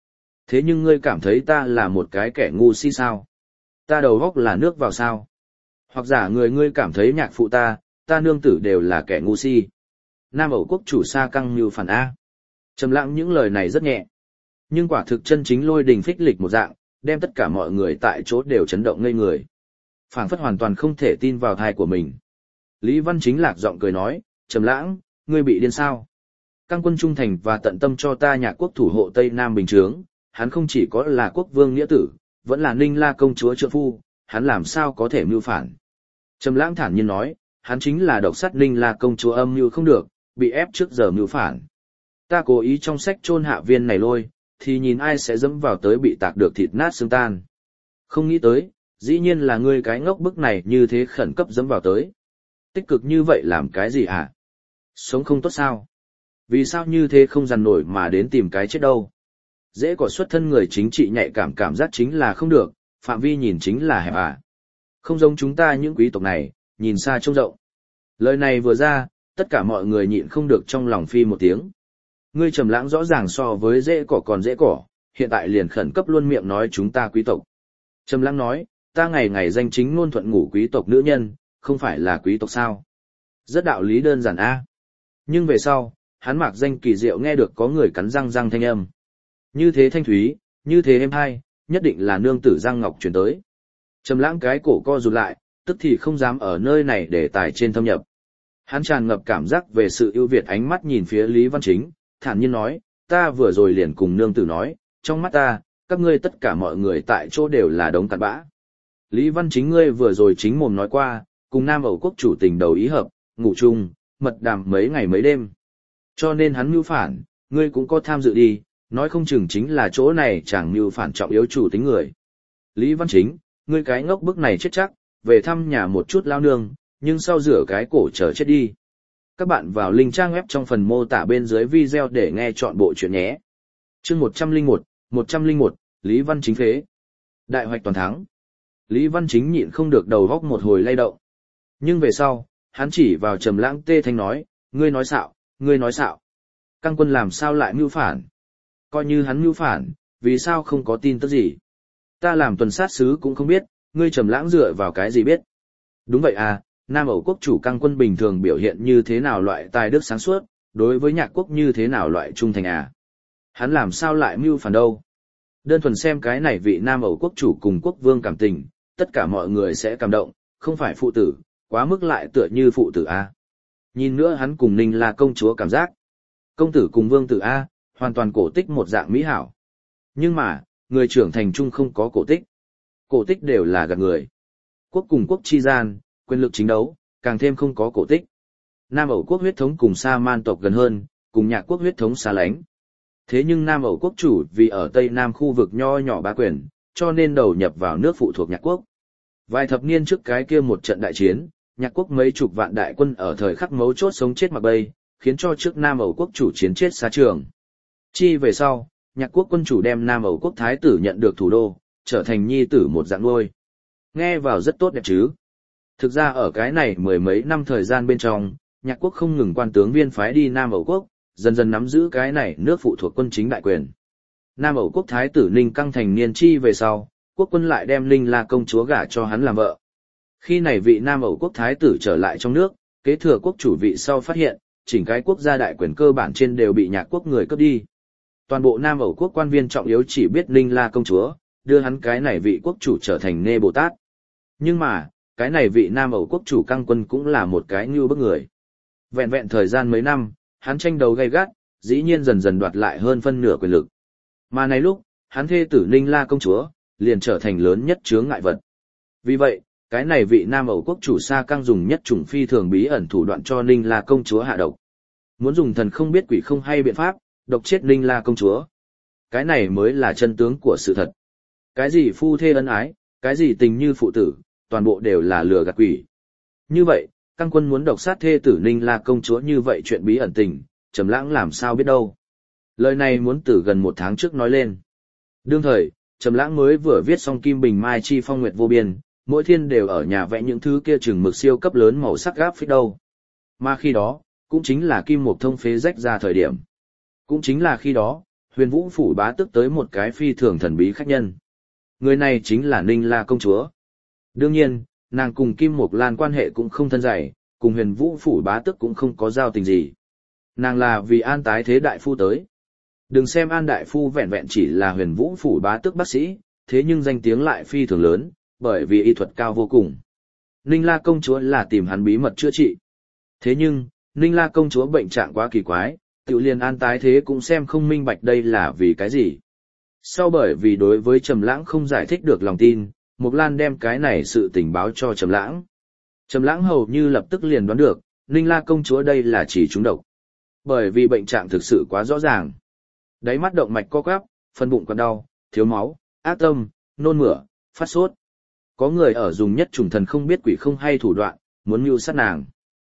Thế nhưng ngươi cảm thấy ta là một cái kẻ ngu si sao? Ta đầu góc là nước vào sao? Hoặc giả người ngươi cảm thấy nhạc phụ ta, ta nương tử đều là kẻ ngu si. Nam ẩu quốc chủ Sa Căng như phản A. Trầm Lãng những lời này rất nhẹ. Nhưng quả thực chân chính lôi đình phích lịch một dạng, đem tất cả mọi người tại chỗ đều chấn động ngây người. Phảng phất hoàn toàn không thể tin vào tai của mình. Lý Văn Chính lạc giọng cười nói, Trầm Lãng, ngươi bị điên sao? Căng quân trung thành và tận tâm cho ta Nhạc quốc thủ hộ Tây Nam bình chướng, hắn không chỉ có là quốc vương nghĩa tử, vẫn là Ninh La công chúa trượng phu, hắn làm sao có thể mưu phản? Trầm Lãng thản nhiên nói, hắn chính là độc sát Ninh La công chúa âm mưu không được, bị ép trước giờ mưu phản. Ta cố ý trong sách chôn hạ viên này lôi, thì nhìn ai sẽ dẫm vào tới bị tạc được thịt nát xương tan. Không nghĩ tới, dĩ nhiên là ngươi cái ngốc bức này như thế khẩn cấp dẫm vào tới. Tích cực như vậy làm cái gì hả? Sống không tốt sao? Vì sao như thế không dằn nổi mà đến tìm cái chết đâu? Dễ có xuất thân người chính trị nhạy cảm cảm giác chính là không được, phạm vi nhìn chính là hẹp à. Không giống chúng ta những quý tộc này, nhìn xa trông rộng. Lời này vừa ra, tất cả mọi người nhịn không được trong lòng phi một tiếng. Ngươi Trầm Lãng rõ ràng so với dễ cỏ còn dễ cỏ, hiện tại liền khẩn cấp luôn miệng nói chúng ta quý tộc. Trầm Lãng nói, ta ngày ngày danh chính ngôn thuận ngủ quý tộc nữ nhân, không phải là quý tộc sao? Rất đạo lý đơn giản a. Nhưng về sau, hắn mặc danh kỳ diệu nghe được có người cắn răng răng thanh âm. Như thế thanh thúy, như thế êm hai, nhất định là nương tử Giang Ngọc truyền tới. Trầm Lãng cái cổ co rụt lại, tức thì không dám ở nơi này để tài trên thâm nhập. Hắn tràn ngập cảm giác về sự ưu việt ánh mắt nhìn phía Lý Văn Chính, thản nhiên nói, ta vừa rồi liền cùng nương tử nói, trong mắt ta, các ngươi tất cả mọi người tại chỗ đều là đống cặn bã. Lý Văn Chính ngươi vừa rồi chính mồm nói qua, cùng Nam ẩu quốc chủ tình đầu ý hợp, ngủ chung, mật đàm mấy ngày mấy đêm. Cho nên hắn mưu phản, ngươi cũng có tham dự đi, nói không chừng chính là chỗ này chẳng mưu phản trọng yếu chủ tính người. Lý Văn Chính, ngươi cái ngốc bức này chết chắc, về thăm nhà một chút lao nương, nhưng sau rửa cái cổ chờ chết đi. Các bạn vào link trang web trong phần mô tả bên dưới video để nghe chọn bộ chuyện nhé. Chương một trăm lẻ một, một trăm lẻ một, Lý Văn Chính phế. Đại hoạch toàn thắng. Lý Văn Chính nhịn không được đầu góc một hồi lay động. Nhưng về sau, hắn chỉ vào Trầm Lãng tê thanh nói, ngươi nói xạo, ngươi nói xạo. Căng quân làm sao lại mưu phản? Coi như hắn mưu phản, vì sao không có tin tức gì? Ta làm tuần sát sứ cũng không biết, ngươi Trầm Lãng dựa vào cái gì biết? Đúng vậy à, Nam ẩu quốc chủ Căng quân bình thường biểu hiện như thế nào loại tài đức sáng suốt, đối với Nhạc quốc như thế nào loại trung thành à? Hắn làm sao lại mưu phản đâu? Đơn thuần xem cái này vị Nam ẩu quốc chủ cùng quốc vương cảm tình, tất cả mọi người sẽ cảm động, không phải phụ tử, quá mức lại tựa như phụ tử a. Nhìn nữa hắn cùng Ninh La công chúa cảm giác, công tử cùng vương tử a, hoàn toàn cổ tích một dạng mỹ hảo. Nhưng mà, người trưởng thành chung không có cổ tích. Cổ tích đều là gạt người. Quốc cùng quốc chi gian, quyền lực chính đấu, càng thêm không có cổ tích. Nam ẩu quốc huyết thống cùng Sa Man tộc gần hơn, cùng Nhạc quốc huyết thống xa lánh. Thế nhưng Nam ẩu quốc chủ vì ở Tây Nam khu vực nho nhỏ bá quyền, cho nên đầu nhập vào nước phụ thuộc Nhạc quốc. Vài thập niên trước cái kia một trận đại chiến, Nhạc quốc mấy chục vạn đại quân ở thời khắc mấu chốt sống chết mặc bay, khiến cho trước Nam ẩu quốc chủ chiến chết xa trường. Chi về sau, Nhạc quốc quân chủ đem Nam ẩu quốc thái tử nhận được thủ đô, trở thành nhi tử một dạng nuôi. Nghe vào rất tốt đẹp chứ. Thực ra ở cái này mười mấy năm thời gian bên trong, Nhạc quốc không ngừng quan tướng viên phái đi Nam ẩu quốc, dần dần nắm giữ cái này nước phụ thuộc quân chính đại quyền. Nam ẩu quốc thái tử Ninh Căng thành niên chi về sau, quốc quân lại đem Ninh La công chúa gả cho hắn làm vợ. Khi này vị Nam ẩu quốc thái tử trở lại trong nước, kế thừa quốc chủ vị sau phát hiện, chỉnh cái quốc gia đại quyền cơ bản trên đều bị Nhạc quốc người cướp đi. Toàn bộ Nam ẩu quốc quan viên trọng yếu chỉ biết Ninh La công chúa, đưa hắn cái này vị quốc chủ trở thành Nê Bồ Tát. Nhưng mà, cái này vị Nam ẩu quốc chủ Căng quân cũng là một cái như bức người. Vẹn vẹn thời gian mấy năm, hắn tranh đấu gay gắt, dĩ nhiên dần dần đoạt lại hơn phân nửa quyền lực. Mà này lúc, hắn thê tử Ninh La công chúa, liền trở thành lớn nhất chướng ngại vật. Vì vậy, cái này vị Nam ẩu quốc chủ Sa Căng dùng nhất chủng phi thường bí ẩn thủ đoạn cho Ninh La công chúa hạ độc. Muốn dùng thần không biết quỷ không hay biện pháp, độc chết Ninh La công chúa. Cái này mới là chân tướng của sự thật. Cái gì phu thê ân ái, cái gì tình như phụ tử, toàn bộ đều là lừa gạt quỷ. Như vậy, Căng quân muốn độc sát thê tử Ninh La công chúa như vậy chuyện bí ẩn tình, Trầm Lãng làm sao biết đâu. Lời này muốn từ gần một tháng trước nói lên. Đương thời, Trầm Lãng mới vừa viết xong Kim Bình Mai Chi Phong Nguyệt Vô Biên, mỗi thiên đều ở nhà vẽ những thứ kia chừng mực siêu cấp lớn màu sắc gáp phích đâu. Mà khi đó, cũng chính là Kim Mộc Thông phế rách ra thời điểm. Cũng chính là khi đó, Huyền Vũ phủ bá tước tới một cái phi thường thần bí khách nhân. Người này chính là Ninh La công chúa. Đương nhiên, nàng cùng Kim Mộc Lan quan hệ cũng không thân dày, cùng Huyền Vũ phủ bá tước cũng không có giao tình gì. Nàng là vì An tái thế đại phu tới. Đừng xem An đại phu vẹn vẹn chỉ là Huyền Vũ phủ bá tước bác sĩ, thế nhưng danh tiếng lại phi thường lớn, bởi vì y thuật cao vô cùng. Ninh La công chúa là tìm hắn bí mật chữa trị. Thế nhưng, Ninh La công chúa bệnh trạng quá kỳ quái, tự liền An tái thế cũng xem không minh bạch đây là vì cái gì. Sau bởi vì đối với Trầm Lãng không giải thích được lòng tin, Mộc Lan đem cái này sự tình báo cho Trầm Lãng. Trầm Lãng hầu như lập tức liền đoán được, Ninh La công chúa đây là chỉ trúng độc. Bởi vì bệnh trạng thực sự quá rõ ràng. Đáy mắt động mạch co quắp, phần bụng còn đau, thiếu máu, ác tâm, nôn mửa, phát sốt. Có người ở dùng nhất trùng thần không biết quỷ không hay thủ đoạn, muốn mưu sát nàng.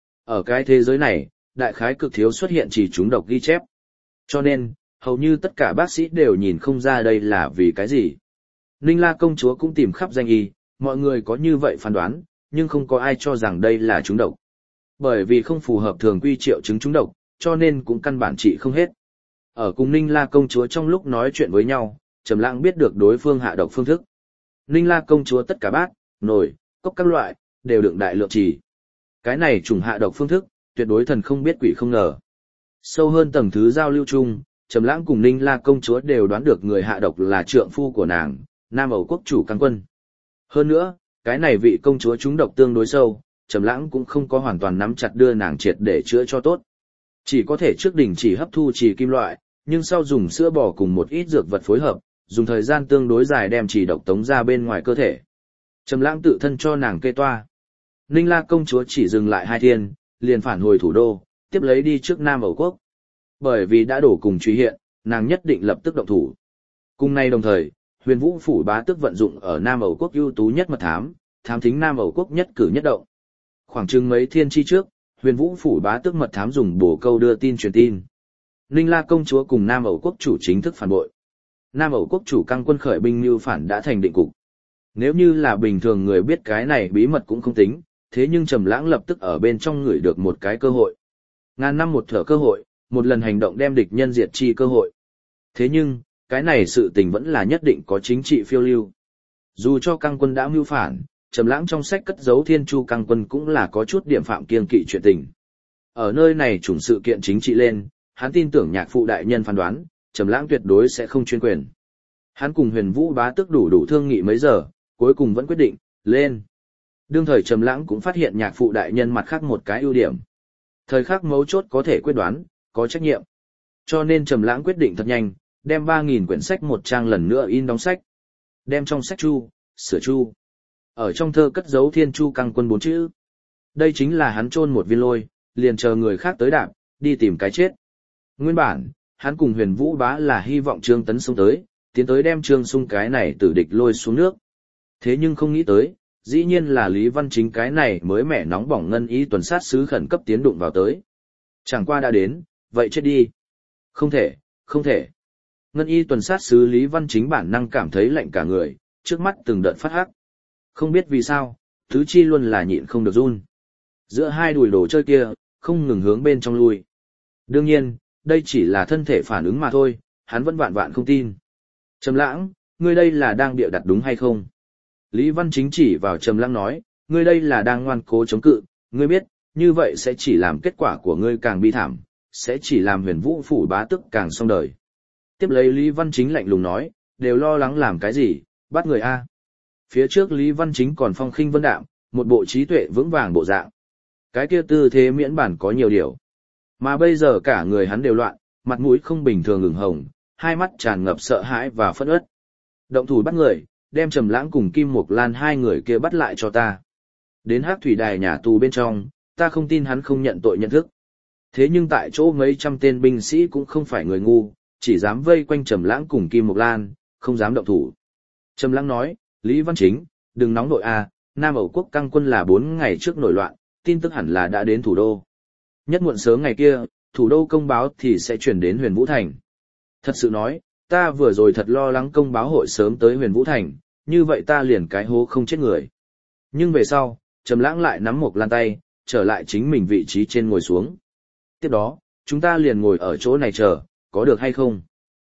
Ở cái thế giới này, đại khái cực thiếu xuất hiện chỉ trúng độc ghi chép. Cho nên, hầu như tất cả bác sĩ đều nhìn không ra đây là vì cái gì. Ninh La công chúa cũng tìm khắp danh y, mọi người có như vậy phán đoán, nhưng không có ai cho rằng đây là trúng độc. Bởi vì không phù hợp thường quy triệu chứng trúng độc, cho nên cũng căn bản trị không hết. Ở cùng Ninh La công chúa trong lúc nói chuyện với nhau, Trầm Lãng biết được đối phương hạ độc phương thức. Ninh La công chúa tất cả bát, nồi, cốc các loại, đều đựng đại lượng trì. Cái này trùng hạ độc phương thức, tuyệt đối thần không biết quỷ không ngờ. Sâu hơn tầng thứ giao lưu chung, Trầm Lãng cùng Ninh La công chúa đều đoán được người hạ độc là trượng phu của nàng, Nam Âu quốc chủ Căng Quân. Hơn nữa, cái này vị công chúa trúng độc tương đối sâu, Trầm Lãng cũng không có hoàn toàn nắm chặt đưa nàng triệt để chữa cho tốt. Chỉ có thể trước đỉnh chỉ hấp thu trì kim loại, nhưng sau dùng sữa bò cùng một ít dược vật phối hợp, dùng thời gian tương đối dài đem trì độc tống ra bên ngoài cơ thể. Trầm Lãng tự thân cho nàng kê toa. Ninh La công chúa chỉ dừng lại hai thiên, liền phản hồi thủ đô, tiếp lấy đi trước Nam Âu quốc. Bởi vì đã đổ cùng truy hiện, nàng nhất định lập tức động thủ. Cùng nay đồng thời, Huyền Vũ phủ bá tước vận dụng ở Nam Âu quốc ưu tú nhất mật thám, thám thính Nam Âu quốc nhất cử nhất động. Khoảng chừng mấy thiên chi trước, Huyền Vũ phủ bá tước mật thám dùng bổ câu đưa tin truyền tin. Ninh La công chúa cùng Nam Âu quốc chủ chính thức phản bội. Nam Âu quốc chủ Căng Quân khởi binh mưu phản đã thành định cục. Nếu như là bình thường người biết cái này bí mật cũng không tính, thế nhưng Trầm Lãng lập tức ở bên trong người được một cái cơ hội. Ngàn năm một thở cơ hội, một lần hành động đem địch nhân diệt chi cơ hội. Thế nhưng, cái này sự tình vẫn là nhất định có chính trị phiêu lưu. Dù cho Căng Quân đã mưu phản, Trầm Lãng trong sách cất giấu Thiên Chu Căng Quân cũng là có chút điểm phạm kiêng kỵ chuyện tình. Ở nơi này chủng sự kiện chính trị lên, hắn tin tưởng nhạc phụ đại nhân phán đoán, Trầm Lãng tuyệt đối sẽ không chuyên quyền. Hắn cùng Huyền Vũ bá tước đủ đủ thương nghị mấy giờ, cuối cùng vẫn quyết định, lên. Đương thời Trầm Lãng cũng phát hiện nhạc phụ đại nhân mặt khác một cái ưu điểm. Thời khắc mấu chốt có thể quyết đoán, có trách nhiệm. Cho nên Trầm Lãng quyết định thật nhanh, đem ba nghìn quyển sách một trang lần nữa in đóng sách. Đem trong sách chu, sửa chu. Ở trong thơ cất giấu Thiên Chu Căng Quân bốn chữ. Đây chính là hắn chôn một viên lôi, liền chờ người khác tới đạp, đi tìm cái chết. Nguyên bản, hắn cùng Huyền Vũ bá là hy vọng Trương Tấn xông tới, tiến tới đem Trương Sung cái này tử địch lôi xuống nước. Thế nhưng không nghĩ tới, dĩ nhiên là Lý Văn Chính cái này mới mẻ nóng bỏng ngân y tuần sát sứ khẩn cấp tiến đụng vào tới. Chẳng qua đã đến, vậy chết đi. Không thể, không thể. Ngân y tuần sát sứ Lý Văn Chính bản năng cảm thấy lạnh cả người, trước mắt từng đợt phát hắc. Không biết vì sao, tứ chi luôn là nhịn không được run. Giữa hai đùi đồ chơi kia, không ngừng hướng bên trong lui. Đương nhiên, đây chỉ là thân thể phản ứng mà thôi, hắn vẫn vạn vạn không tin. Trầm Lãng, ngươi đây là đang bịa đặt đúng hay không? Lý Văn Chính chỉ vào Trầm Lãng nói, ngươi đây là đang ngoan cố chống cự, ngươi biết, như vậy sẽ chỉ làm kết quả của ngươi càng bi thảm, sẽ chỉ làm Huyền Vũ phủ bá tước càng xong đời. Tiếp lấy Lý Văn Chính lạnh lùng nói, đều lo lắng làm cái gì, bắt người a. Phía trước Lý Văn Chính còn phong khinh vân đạm, một bộ trí tuệ vững vàng bộ dạng. Cái kia tư thế miễn bản có nhiều điều. Mà bây giờ cả người hắn đều loạn, mặt mũi không bình thường ửng hồng, hai mắt tràn ngập sợ hãi và phẫn uất. Động thủ bắt người, đem Trầm Lãng cùng Kim Mộc Lan hai người kia bắt lại cho ta. Đến Hắc Thủy Đài nhà tù bên trong, ta không tin hắn không nhận tội nhận thức. Thế nhưng tại chỗ mấy trăm tên binh sĩ cũng không phải người ngu, chỉ dám vây quanh Trầm Lãng cùng Kim Mộc Lan, không dám động thủ. Trầm Lãng nói, Lý Văn Chính, đừng nóng nội a, Nam Âu quốc Căng Quân là bốn ngày trước nổi loạn, tin tức hẳn là đã đến thủ đô. Nhất muộn sớm ngày kia, thủ đô công báo thì sẽ chuyển đến Huyền Vũ Thành. Thật sự nói, ta vừa rồi thật lo lắng công báo hội sớm tới Huyền Vũ Thành, như vậy ta liền cái hố không chết người. Nhưng về sau, Trầm Lãng lại nắm Mộc Lan tay, trở lại chính mình vị trí trên ngồi xuống. Tiếp đó, chúng ta liền ngồi ở chỗ này chờ, có được hay không?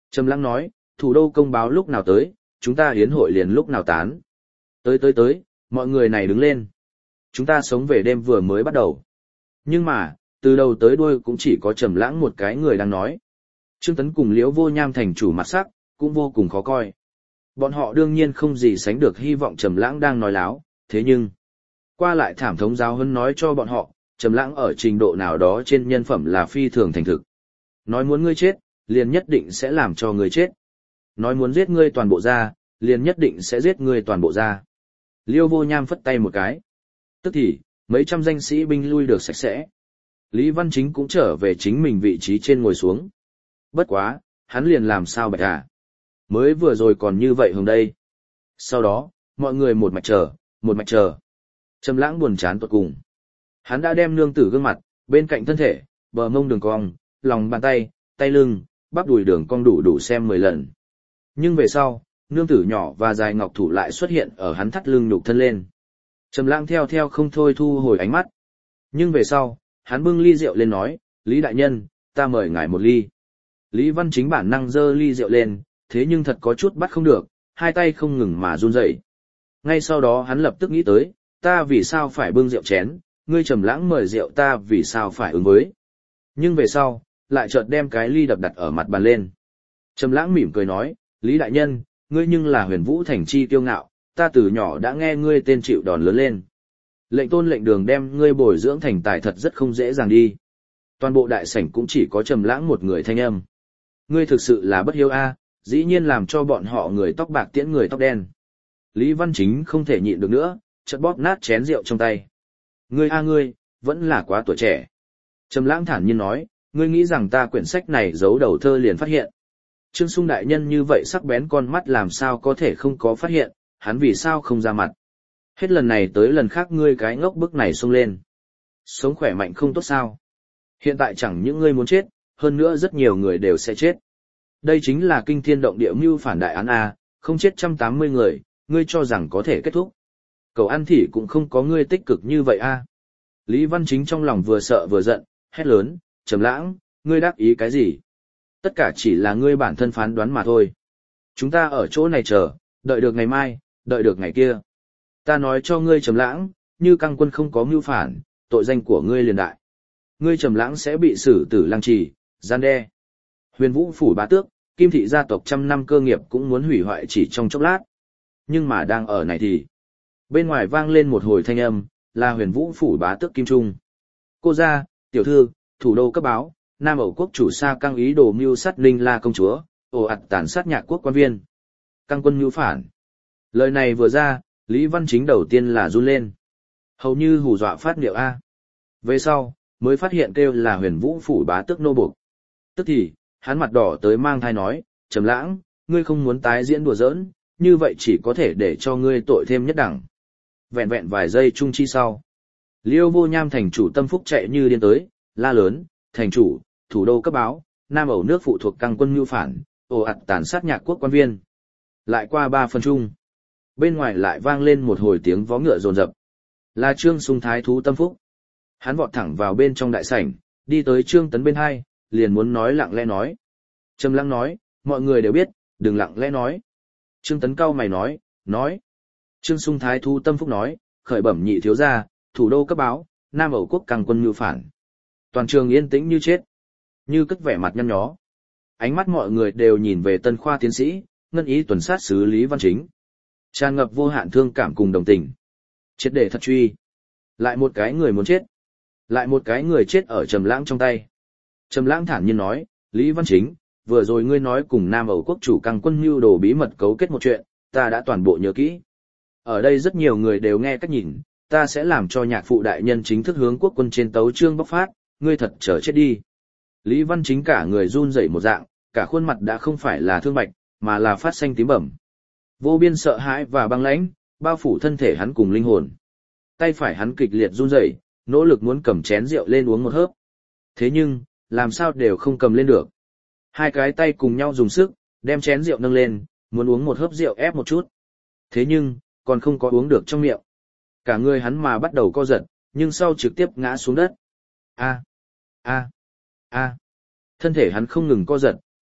Trầm Lãng nói, thủ đô công báo lúc nào tới, chúng ta yến hội liền lúc nào tán. Tới tới tới, mọi người này đứng lên. Chúng ta sống về đêm vừa mới bắt đầu. Nhưng mà, từ đầu tới đuôi cũng chỉ có Trầm Lãng một cái người đang nói. Trương Tấn cùng Liễu Vô Nham thành chủ mặt sắc, cũng vô cùng khó coi. Bọn họ đương nhiên không gì sánh được hy vọng Trầm Lãng đang nói láo, thế nhưng, qua lại thảm thống giáo huấn nói cho bọn họ, Trầm Lãng ở trình độ nào đó trên nhân phẩm là phi thường thành thực. Nói muốn ngươi chết, liền nhất định sẽ làm cho ngươi chết. Nói muốn giết ngươi toàn bộ gia, liền nhất định sẽ giết ngươi toàn bộ gia. Liêu Vô Nham phất tay một cái. Tức thì, mấy trăm danh sĩ binh lui được sạch sẽ. Lý Văn Chính cũng trở về chính mình vị trí trên ngồi xuống. Bất quá, hắn liền làm sao bạch à? Mới vừa rồi còn như vậy hướng đây. Sau đó, mọi người một mạch chờ, một mạch chờ. Trầm Lãng buồn chán tột cùng. Hắn đã đem nương tử gương mặt, bên cạnh thân thể, bờ mông đường cong, lòng bàn tay, tay lưng, bắp đùi đường cong đủ đủ xem mười lần. Nhưng về sau, nương tử nhỏ và dài ngọc thủ lại xuất hiện ở hắn thắt lưng nhục thân lên. Trầm Lãng theo theo không thôi thu hồi ánh mắt. Nhưng về sau, hắn bưng ly rượu lên nói, Lý đại nhân, ta mời ngài một ly. Lý Văn Chính bản năng giơ ly rượu lên, thế nhưng thật có chút bắt không được, hai tay không ngừng mà run rẩy. Ngay sau đó hắn lập tức nghĩ tới, ta vì sao phải bưng rượu chén, ngươi Trầm Lãng mời rượu ta vì sao phải ứng với. Nhưng về sau, lại chợt đem cái ly đập đặt ở mặt bàn lên. Trầm Lãng mỉm cười nói, Lý đại nhân, ngươi nhưng là Huyền Vũ thành chi kiêu ngạo, ta từ nhỏ đã nghe ngươi tên chịu đòn lớn lên. Lệnh tôn lệnh đường đem ngươi bồi dưỡng thành tài thật rất không dễ dàng đi. Toàn bộ đại sảnh cũng chỉ có Trầm Lãng một người thanh âm. Ngươi thực sự là bất hiếu a, dĩ nhiên làm cho bọn họ người tóc bạc tiễn người tóc đen. Lý Văn Chính không thể nhịn được nữa, chợt bóp nát chén rượu trong tay. Ngươi a ngươi, vẫn là quá tuổi trẻ. Trầm Lãng thản nhiên nói, ngươi nghĩ rằng ta quyển sách này giấu đầu thơ liền phát hiện. Trương Sung đại nhân như vậy sắc bén con mắt làm sao có thể không có phát hiện, hắn vì sao không ra mặt. Hết lần này tới lần khác ngươi cái ngốc bức này xông lên. Sống khỏe mạnh không tốt sao. Hiện tại chẳng những ngươi muốn chết, hơn nữa rất nhiều người đều sẽ chết. Đây chính là kinh thiên động địa mưu phản đại án A, không chết một trăm tám mươi người, ngươi cho rằng có thể kết thúc. Cầu ăn thỉ cũng không có ngươi tích cực như vậy A. Lý Văn Chính trong lòng vừa sợ vừa giận, hét lớn, Trầm Lãng, ngươi đắc ý cái gì? Tất cả chỉ là ngươi bản thân phán đoán mà thôi. Chúng ta ở chỗ này chờ, đợi được ngày mai, đợi được ngày kia. Ta nói cho ngươi Trầm Lãng, như Căng Quân không có mưu phản, tội danh của ngươi liền đại. Ngươi Trầm Lãng sẽ bị xử tử lăng trì, gian đe. Huyền Vũ phủ bá tước, Kim thị gia tộc trăm năm cơ nghiệp cũng muốn hủy hoại chỉ trong chốc lát. Nhưng mà đang ở này thì, bên ngoài vang lên một hồi thanh âm, là Huyền Vũ phủ bá tước Kim Trung. Cô gia, tiểu thư, thủ đô cấp báo, Nam Ẩu quốc chủ Sa Căng ý đồ mưu sát Linh La công chúa, ồ ạt tàn sát Nhạc quốc quan viên. Căng quân mưu phản. Lời này vừa ra, Lý Văn Chính đầu tiên là run lên. Hầu như hù dọa phát điệu A. Về sau, mới phát hiện kêu là Huyền Vũ phủ bá tước nô buộc. Tức thì, hắn mặt đỏ tới mang thai nói, Trầm Lãng, ngươi không muốn tái diễn đùa giỡn, như vậy chỉ có thể để cho ngươi tội thêm nhất đẳng. Vẹn vẹn vài giây chung chi sau. Liêu Vô Nham thành chủ tâm phúc chạy như điên tới, la lớn, thành chủ, thủ đô cấp báo, Nam Ẩu nước phụ thuộc Căng quân mưu phản, ồ ạt tàn sát Nhạc quốc quan viên. Lại qua ba phần chung. Bên ngoài lại vang lên một hồi tiếng vó ngựa rồn rập. Là Trương Sung thái thú tâm phúc. Hắn vọt thẳng vào bên trong đại sảnh, đi tới Trương Tấn bên hai, liền muốn nói lặng lẽ nói. Trầm Lãng nói, mọi người đều biết, đừng lặng lẽ nói. Trương Tấn cau mày nói, nói. Trương Sung thái thú tâm phúc nói, khởi bẩm nhị thiếu gia, thủ đô cấp báo, Nam Ẩu quốc Căng quân mưu phản. Toàn trường yên tĩnh như chết, như cất vẻ mặt nhăn nhó. Ánh mắt mọi người đều nhìn về Tân khoa tiến sĩ, ngân ý tuần sát sứ Lý Văn Chính. Tràn ngập vô hạn thương cảm cùng đồng tình. Triệt để thật truy. Lại một cái người muốn chết. Lại một cái người chết ở Trầm Lãng trong tay. Trầm Lãng thản nhiên nói, Lý Văn Chính, vừa rồi ngươi nói cùng Nam Ẩu quốc chủ Căng quân mưu đồ bí mật cấu kết một chuyện, ta đã toàn bộ nhớ kỹ. Ở đây rất nhiều người đều nghe cách nhìn, ta sẽ làm cho Nhạc phụ đại nhân chính thức hướng quốc quân trên tấu chương bóc phát, ngươi thật chờ chết đi. Lý Văn Chính cả người run rẩy một dạng, cả khuôn mặt đã không phải là thương bạch, mà là phát xanh tím bẩm. Vô biên sợ hãi và băng lãnh, bao phủ thân thể hắn cùng linh hồn. Tay phải hắn kịch liệt run rẩy, nỗ lực muốn cầm chén rượu lên uống một hớp. Thế nhưng, làm sao đều không cầm lên được. Hai cái tay cùng nhau dùng sức, đem chén rượu nâng lên, muốn uống một hớp rượu ép một chút. Thế nhưng, còn không có uống được trong miệng. Cả người hắn mà bắt đầu co giật, nhưng sau trực tiếp ngã xuống đất. A, a, a. Thân thể hắn không ngừng co giật,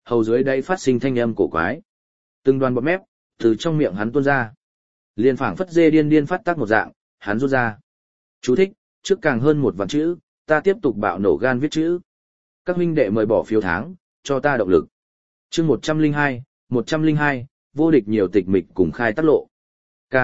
hầu dưới đây phát sinh thanh âm cổ quái. Từng đoàn bọt mép từ trong miệng hắn tuôn ra. Liên phảng phất dê điên điên phát tác một dạng, hắn rút ra. Chú thích, trước càng hơn một vạn chữ, ta tiếp tục bạo nổ gan viết chữ. Các huynh đệ mời bỏ phiếu tháng, cho ta động lực. Chương một trăm linh hai, một trăm linh hai, vô địch nhiều tịch mịch cùng khai tác lộ. K.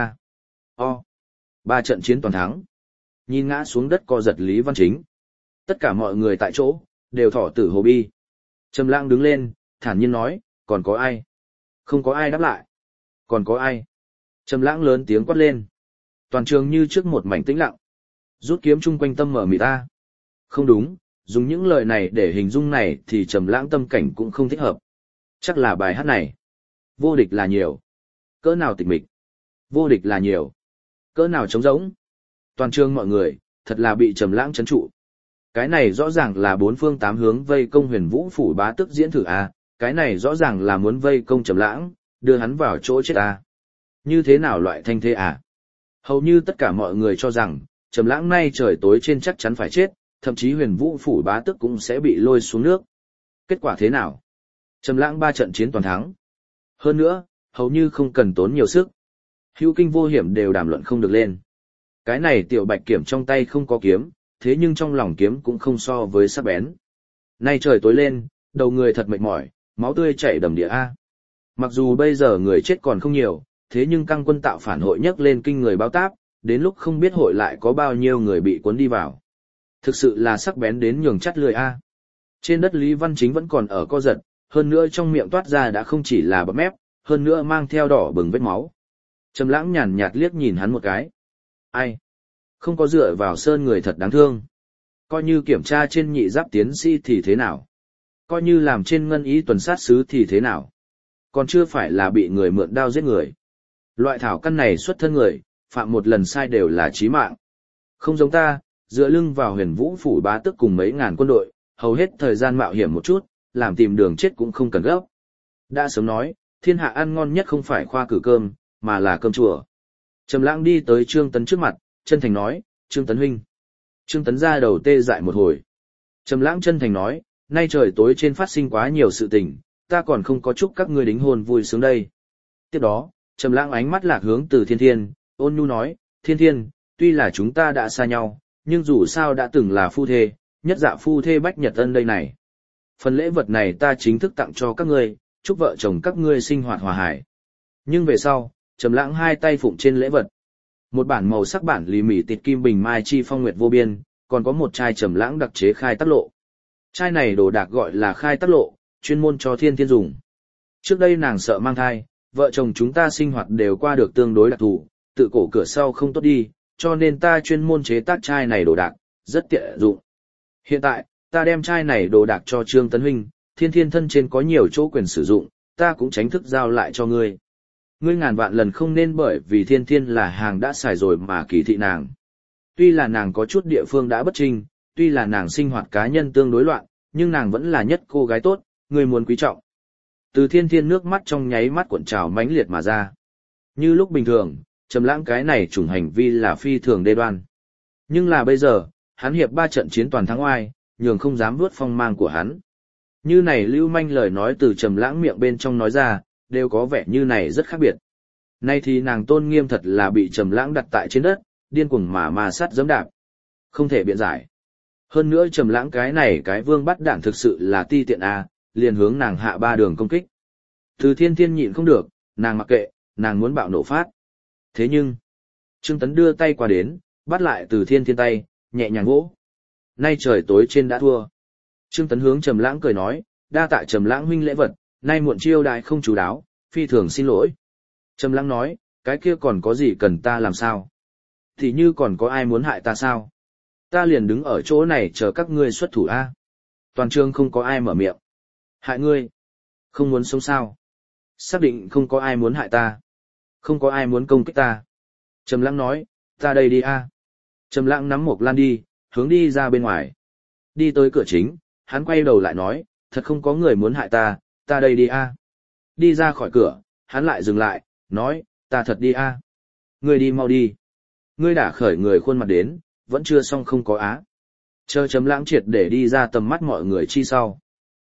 O. Ba trận chiến toàn thắng. Nhìn ngã xuống đất co giật Lý Văn Chính. Tất cả mọi người tại chỗ, đều thỏ tử hồ bi. Trầm Lãng đứng lên, thản nhiên nói, còn có ai? Không có ai đáp lại. Còn có ai? Trầm Lãng lớn tiếng quát lên. Toàn trường như trước một mảnh tĩnh lặng. Rút kiếm chung quanh tâm mở mịt ta. Không đúng, dùng những lời này để hình dung này thì Trầm Lãng tâm cảnh cũng không thích hợp. Chắc là bài hát này. Vô địch là nhiều. Cỡ nào tịch mịch. Vô địch là nhiều. Cỡ nào trống rỗng. Toàn trường mọi người, thật là bị Trầm Lãng trấn trụ. Cái này rõ ràng là bốn phương tám hướng vây công Huyền Vũ phủ bá tước diễn thử a, cái này rõ ràng là muốn vây công Trầm Lãng, đưa hắn vào chỗ chết a. Như thế nào loại thanh thế à? Hầu như tất cả mọi người cho rằng, Trầm Lãng nay trời tối trên chắc chắn phải chết, thậm chí Huyền Vũ phủ bá tước cũng sẽ bị lôi xuống nước. Kết quả thế nào? Trầm Lãng ba trận chiến toàn thắng. Hơn nữa, hầu như không cần tốn nhiều sức. Hữu kinh vô hiểm đều đàm luận không được lên. Cái này tiểu bạch kiểm trong tay không có kiếm, thế nhưng trong lòng kiếm cũng không so với sắc bén. Nay trời tối lên, đầu người thật mệt mỏi, máu tươi chảy đầm đìa a. Mặc dù bây giờ người chết còn không nhiều, thế nhưng căng quân tạo phản hội nhấc lên kinh người báo táp, đến lúc không biết hội lại có bao nhiêu người bị cuốn đi vào. Thực sự là sắc bén đến nhường chắt lưỡi a. Trên đất Lý Văn Chính vẫn còn ở co giật, hơn nữa trong miệng toát ra đã không chỉ là bọt mép, hơn nữa mang theo đỏ bừng vết máu. Trầm Lãng nhàn nhạt liếc nhìn hắn một cái. Ai? Không có dựa vào sơn người thật đáng thương. Coi như kiểm tra trên nhị giáp tiến sĩ thì thế nào? Coi như làm trên ngân ý tuần sát sứ thì thế nào? Còn chưa phải là bị người mượn đao giết người. Loại thảo căn này xuất thân người, phạm một lần sai đều là chí mạng. Không giống ta, dựa lưng vào Huyền Vũ phủ bá tước cùng mấy ngàn quân đội, hầu hết thời gian mạo hiểm một chút, làm tìm đường chết cũng không cần gấp. Đã sớm nói, thiên hạ ăn ngon nhất không phải khoa cử cơm, mà là cơm chùa. Trầm Lãng đi tới Trương Tấn trước mặt, chân thành nói, Trương Tấn huynh. Trương Tấn ra đầu tê dại một hồi. Trầm Lãng chân thành nói, nay trời tối trên phát sinh quá nhiều sự tình, ta còn không có chúc các ngươi đính hôn vui sướng đây. Tiếp đó, Trầm Lãng ánh mắt lạc hướng Từ Thiên Thiên, ôn nhu nói, Thiên Thiên, tuy là chúng ta đã xa nhau, nhưng dù sao đã từng là phu thê, nhất dạ phu thê bách nhật ân đây này. Phần lễ vật này ta chính thức tặng cho các ngươi, chúc vợ chồng các ngươi sinh hoạt hòa hải. Nhưng về sau, Trầm Lãng hai tay phụng trên lễ vật. Một bản màu sắc bản lì mỉ tịt kim bình mai chi phong nguyệt vô biên, còn có một chai Trầm Lãng đặc chế khai tác lộ. Chai này đồ đạc gọi là khai tác lộ, chuyên môn cho Thiên Thiên dùng. Trước đây nàng sợ mang thai, vợ chồng chúng ta sinh hoạt đều qua được tương đối đặc thù, tự cổ cửa sau không tốt đi, cho nên ta chuyên môn chế tác chai này đồ đạc, rất tiện dụng. Hiện tại, ta đem chai này đồ đạc cho Trương Tấn huynh, Thiên Thiên thân trên có nhiều chỗ quyền sử dụng, ta cũng tránh thức giao lại cho ngươi. Ngươi ngàn vạn lần không nên bởi vì Thiên Thiên là hàng đã xài rồi mà kỳ thị nàng. Tuy là nàng có chút địa phương đã bất trinh, tuy là nàng sinh hoạt cá nhân tương đối loạn, nhưng nàng vẫn là nhất cô gái tốt, ngươi muốn quý trọng. Từ Thiên Thiên nước mắt trong nháy mắt cuộn trào mãnh liệt mà ra. Như lúc bình thường, Trầm Lãng cái này chủng hành vi là phi thường đê đoan. Nhưng là bây giờ, hắn hiệp ba trận chiến toàn thắng oai, nhường không dám vuốt phong mang của hắn. Như này lưu manh lời nói từ Trầm Lãng miệng bên trong nói ra, đều có vẻ như này rất khác biệt. Nay thì nàng tôn nghiêm thật là bị Trầm Lãng đặt tại trên đất, điên cuồng mà ma sát giẫm đạp. Không thể biện giải. Hơn nữa Trầm Lãng cái này cái vương bắt đạn thực sự là ti tiện a, liền hướng nàng hạ ba đường công kích. Từ Thiên Thiên nhịn không được, nàng mặc kệ, nàng muốn bạo nổ phát. Thế nhưng, Trương Tấn đưa tay qua đến, bắt lại Từ Thiên Thiên tay, nhẹ nhàng vỗ. Nay trời tối trên đã thua. Trương Tấn hướng Trầm Lãng cười nói, đa tạ Trầm Lãng huynh lễ vật, nay muộn chiêu đãi không chú đáo, phi thường xin lỗi. Trầm Lãng nói, cái kia còn có gì cần ta làm sao? Thì như còn có ai muốn hại ta sao? Ta liền đứng ở chỗ này chờ các ngươi xuất thủ a. Toàn trường không có ai mở miệng. Hại ngươi? Không muốn sống sao? Xác định không có ai muốn hại ta. Không có ai muốn công kích ta. Trầm Lãng nói, ta đây đi a. Trầm Lãng nắm Mộc Lan đi, hướng đi ra bên ngoài. Đi tới cửa chính, hắn quay đầu lại nói, thật không có người muốn hại ta, ta đây đi a. Đi ra khỏi cửa, hắn lại dừng lại, nói, ta thật đi a. Ngươi đi mau đi. Ngươi đã khởi người khuôn mặt đến, vẫn chưa xong không có á. Chờ Trầm Lãng triệt để đi ra tầm mắt mọi người chi sau.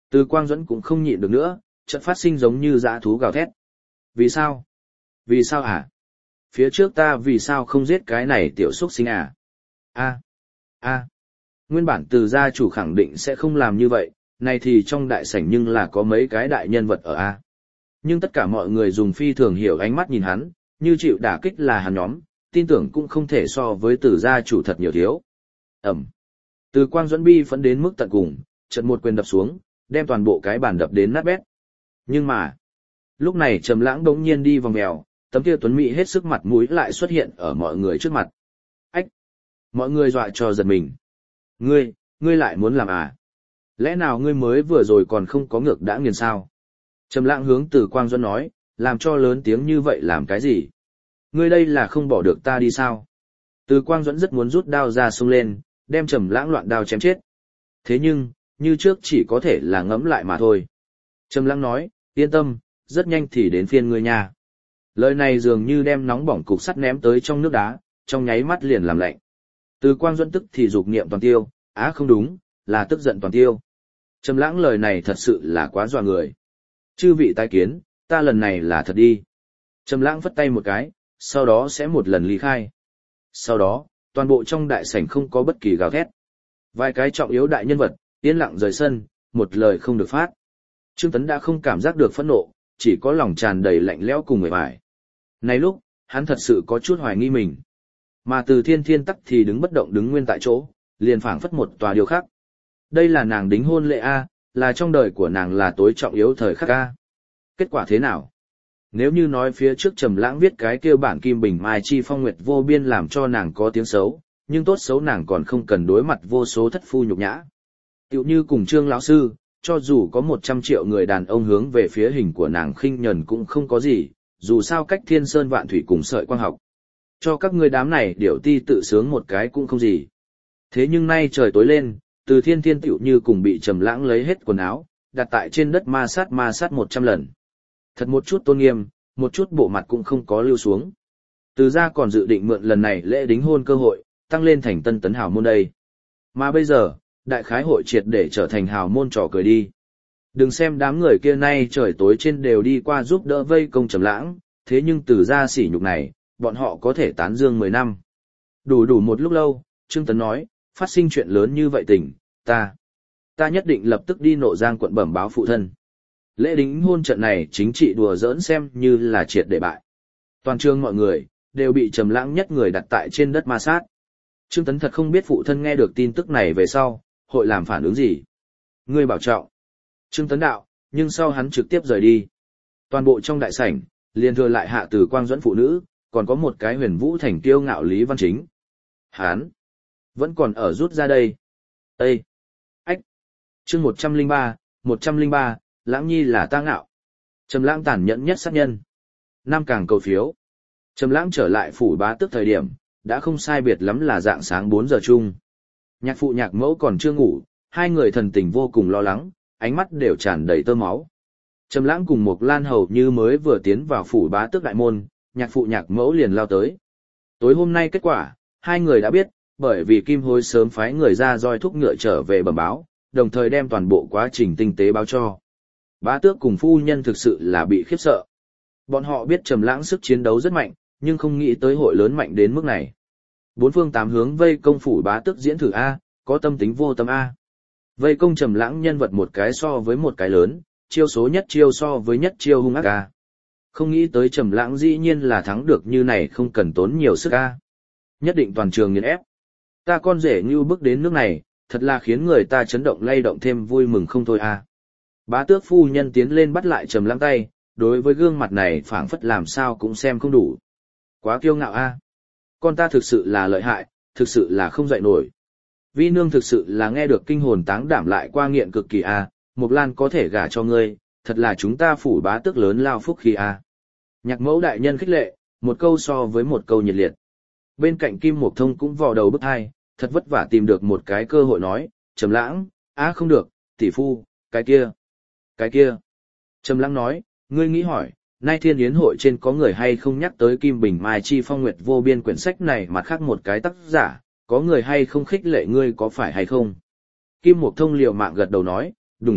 Từ Quang Duẫn cũng không nhịn được nữa, chợt phát sinh giống như dã thú gào thét. Vì sao? Vì sao hả? Phía trước ta vì sao không giết cái này tiểu xuất sinh à? A, a. Nguyên bản Từ gia chủ khẳng định sẽ không làm như vậy, này thì trong đại sảnh nhưng là có mấy cái đại nhân vật ở a. Nhưng tất cả mọi người dùng phi thường hiểu ánh mắt nhìn hắn, như chịu đả kích là hắn nhóm, tin tưởng cũng không thể so với Từ gia chủ thật nhiều thiếu. Ẩm. Từ Quang Duẫn bi phẫn đến mức tận cùng, chợt một quyền đập xuống, đem toàn bộ cái bàn đập đến nát bét. Nhưng mà, lúc này Trầm Lãng bỗng nhiên đi vòng mèo, tấm kia tuấn mỹ hết sức mặt mũi lại xuất hiện ở mọi người trước mặt. Ách! Mọi người dọa cho giật mình. Ngươi, ngươi lại muốn làm à? Lẽ nào ngươi mới vừa rồi còn không có ngược đã nghiền sao? Trầm Lãng hướng Từ Quang Duẫn nói, làm cho lớn tiếng như vậy làm cái gì? Ngươi đây là không bỏ được ta đi sao? Từ Quang Duẫn rất muốn rút đao ra xông lên, đem Trầm Lãng loạn đao chém chết. Thế nhưng, như trước chỉ có thể là ngẫm lại mà thôi. Trầm Lãng nói, yên tâm, rất nhanh thì đến phiên ngươi nha. Lời này dường như đem nóng bỏng cục sắt ném tới trong nước đá, trong nháy mắt liền làm lạnh. Từ Quang Duẫn tức thì dục niệm toàn tiêu, á không đúng, là tức giận toàn tiêu. Trầm Lãng lời này thật sự là quá dọa người. Chư vị tái kiến, ta lần này là thật đi. Trầm Lãng vất tay một cái, sau đó sẽ một lần ly khai. Sau đó, toàn bộ trong đại sảnh không có bất kỳ gào thét. Vài cái trọng yếu đại nhân vật, yên lặng rời sân, một lời không được phát. Trương Tấn đã không cảm giác được phẫn nộ, chỉ có lòng tràn đầy lạnh lẽo cùng người bại. Này lúc, hắn thật sự có chút hoài nghi mình. Mà Từ Thiên Thiên tắc thì đứng bất động đứng nguyên tại chỗ, liền phảng phất một tòa điều khác. Đây là nàng đính hôn lễ A, là trong đời của nàng là tối trọng yếu thời khắc A. Kết quả thế nào? Nếu như nói phía trước Trầm Lãng viết cái kia bản Kim Bình Mai Chi Phong Nguyệt vô biên làm cho nàng có tiếng xấu, nhưng tốt xấu nàng còn không cần đối mặt vô số thất phu nhục nhã. Tựu như cùng Trương lão sư, cho dù có một trăm triệu người đàn ông hướng về phía hình của nàng khinh nhẫn cũng không có gì, dù sao cách thiên sơn vạn thủy cùng sợi quang học. Cho các ngươi đám này điểu ti tự sướng một cái cũng không gì. Thế nhưng nay trời tối lên, Từ Thiên Thiên tựu như cùng bị Trầm Lãng lấy hết quần áo, đặt tại trên đất ma sát ma sát một trăm lần. Thật một chút tôn nghiêm, một chút bộ mặt cũng không có lưu xuống. Từ gia còn dự định mượn lần này lễ đính hôn cơ hội, tăng lên thành tân tấn hào môn đây. Mà bây giờ, đại khái hội triệt để trở thành hào môn trò cười đi. Đừng xem đám người kia nay trời tối trên đều đi qua giúp đỡ vây công Trầm Lãng, thế nhưng từ gia sỉ nhục này, bọn họ có thể tán dương mười năm. Đủ đủ một lúc lâu, Trương Tấn nói, phát sinh chuyện lớn như vậy tình, ta, ta nhất định lập tức đi Nộ Giang quận bẩm báo phụ thân. Lễ đính hôn trận này chính trị đùa giỡn xem như là triệt để bại. Toàn trường mọi người, đều bị Trầm Lãng nhất người đặt tại trên đất ma sát. Trương Tấn thật không biết phụ thân nghe được tin tức này về sau, hội làm phản ứng gì. Ngươi bảo trọng. Trương Tấn đạo, nhưng sau hắn trực tiếp rời đi. Toàn bộ trong đại sảnh, liền thừa lại Hạ Từ Quang Duẫn phụ nữ, còn có một cái Huyền Vũ thành kiêu ngạo Lý Văn Chính. Hán, vẫn còn ở rút ra đây. Ê! Ách! Chương một trăm lẻ ba, một trăm lẻ ba, Lãng Nhi là ta ngạo. Trầm Lãng tàn nhẫn nhất sát nhân. Năm càng cầu phiếu. Trầm Lãng trở lại phủ bá tước thời điểm, đã không sai biệt lắm là dạng sáng bốn giờ chung. Nhạc phụ nhạc mẫu còn chưa ngủ, hai người thần tình vô cùng lo lắng, ánh mắt đều tràn đầy tơ máu. Trầm Lãng cùng Mộc Lan hầu như mới vừa tiến vào phủ bá tước đại môn, nhạc phụ nhạc mẫu liền lao tới. Tối hôm nay kết quả, hai người đã biết, bởi vì Kim Hối sớm phái người ra roi thúc ngựa trở về bẩm báo, đồng thời đem toàn bộ quá trình tinh tế báo cho. Bá tước cùng phu nhân thực sự là bị khiếp sợ. Bọn họ biết Trầm Lãng sức chiến đấu rất mạnh, nhưng không nghĩ tới hội lớn mạnh đến mức này. Bốn phương tám hướng vây công phủ bá tước diễn thử A, có tâm tính vô tâm A. Vây công Trầm Lãng nhân vật một cái so với một cái lớn, chiêu số nhất chiêu so với nhất chiêu hung ác A. Không nghĩ tới Trầm Lãng dĩ nhiên là thắng được như này không cần tốn nhiều sức A. Nhất định toàn trường nghiền ép. Ta con rể như bước đến nước này, thật là khiến người ta chấn động lay động thêm vui mừng không thôi A. Bá tước phu nhân tiến lên bắt lại Trầm Lãng tay, đối với gương mặt này phảng phất làm sao cũng xem không đủ. Quá kiêu ngạo A. Con ta thực sự là lợi hại, thực sự là không dậy nổi. Vi nương thực sự là nghe được kinh hồn táng đảm lại qua nghiện cực kỳ A, Mộc Lan có thể gả cho ngươi, thật là chúng ta phủ bá tước lớn lao phúc khí A. Nhạc mẫu đại nhân khích lệ, một câu so với một câu nhiệt liệt. Bên cạnh Kim Mộc Thông cũng vò đầu bứt tai, thật vất vả tìm được một cái cơ hội nói, Trầm Lãng, á không được, tỷ phu, cái kia, cái kia. Trầm Lãng nói, ngươi nghĩ hỏi, nay Thiên Yến hội trên có người hay không nhắc tới Kim Bình Mai Chi Phong Nguyệt vô biên quyển sách này mặt khác một cái tác giả, có người hay không khích lệ ngươi có phải hay không? Kim Mộc Thông liều mạng gật đầu nói, đúng,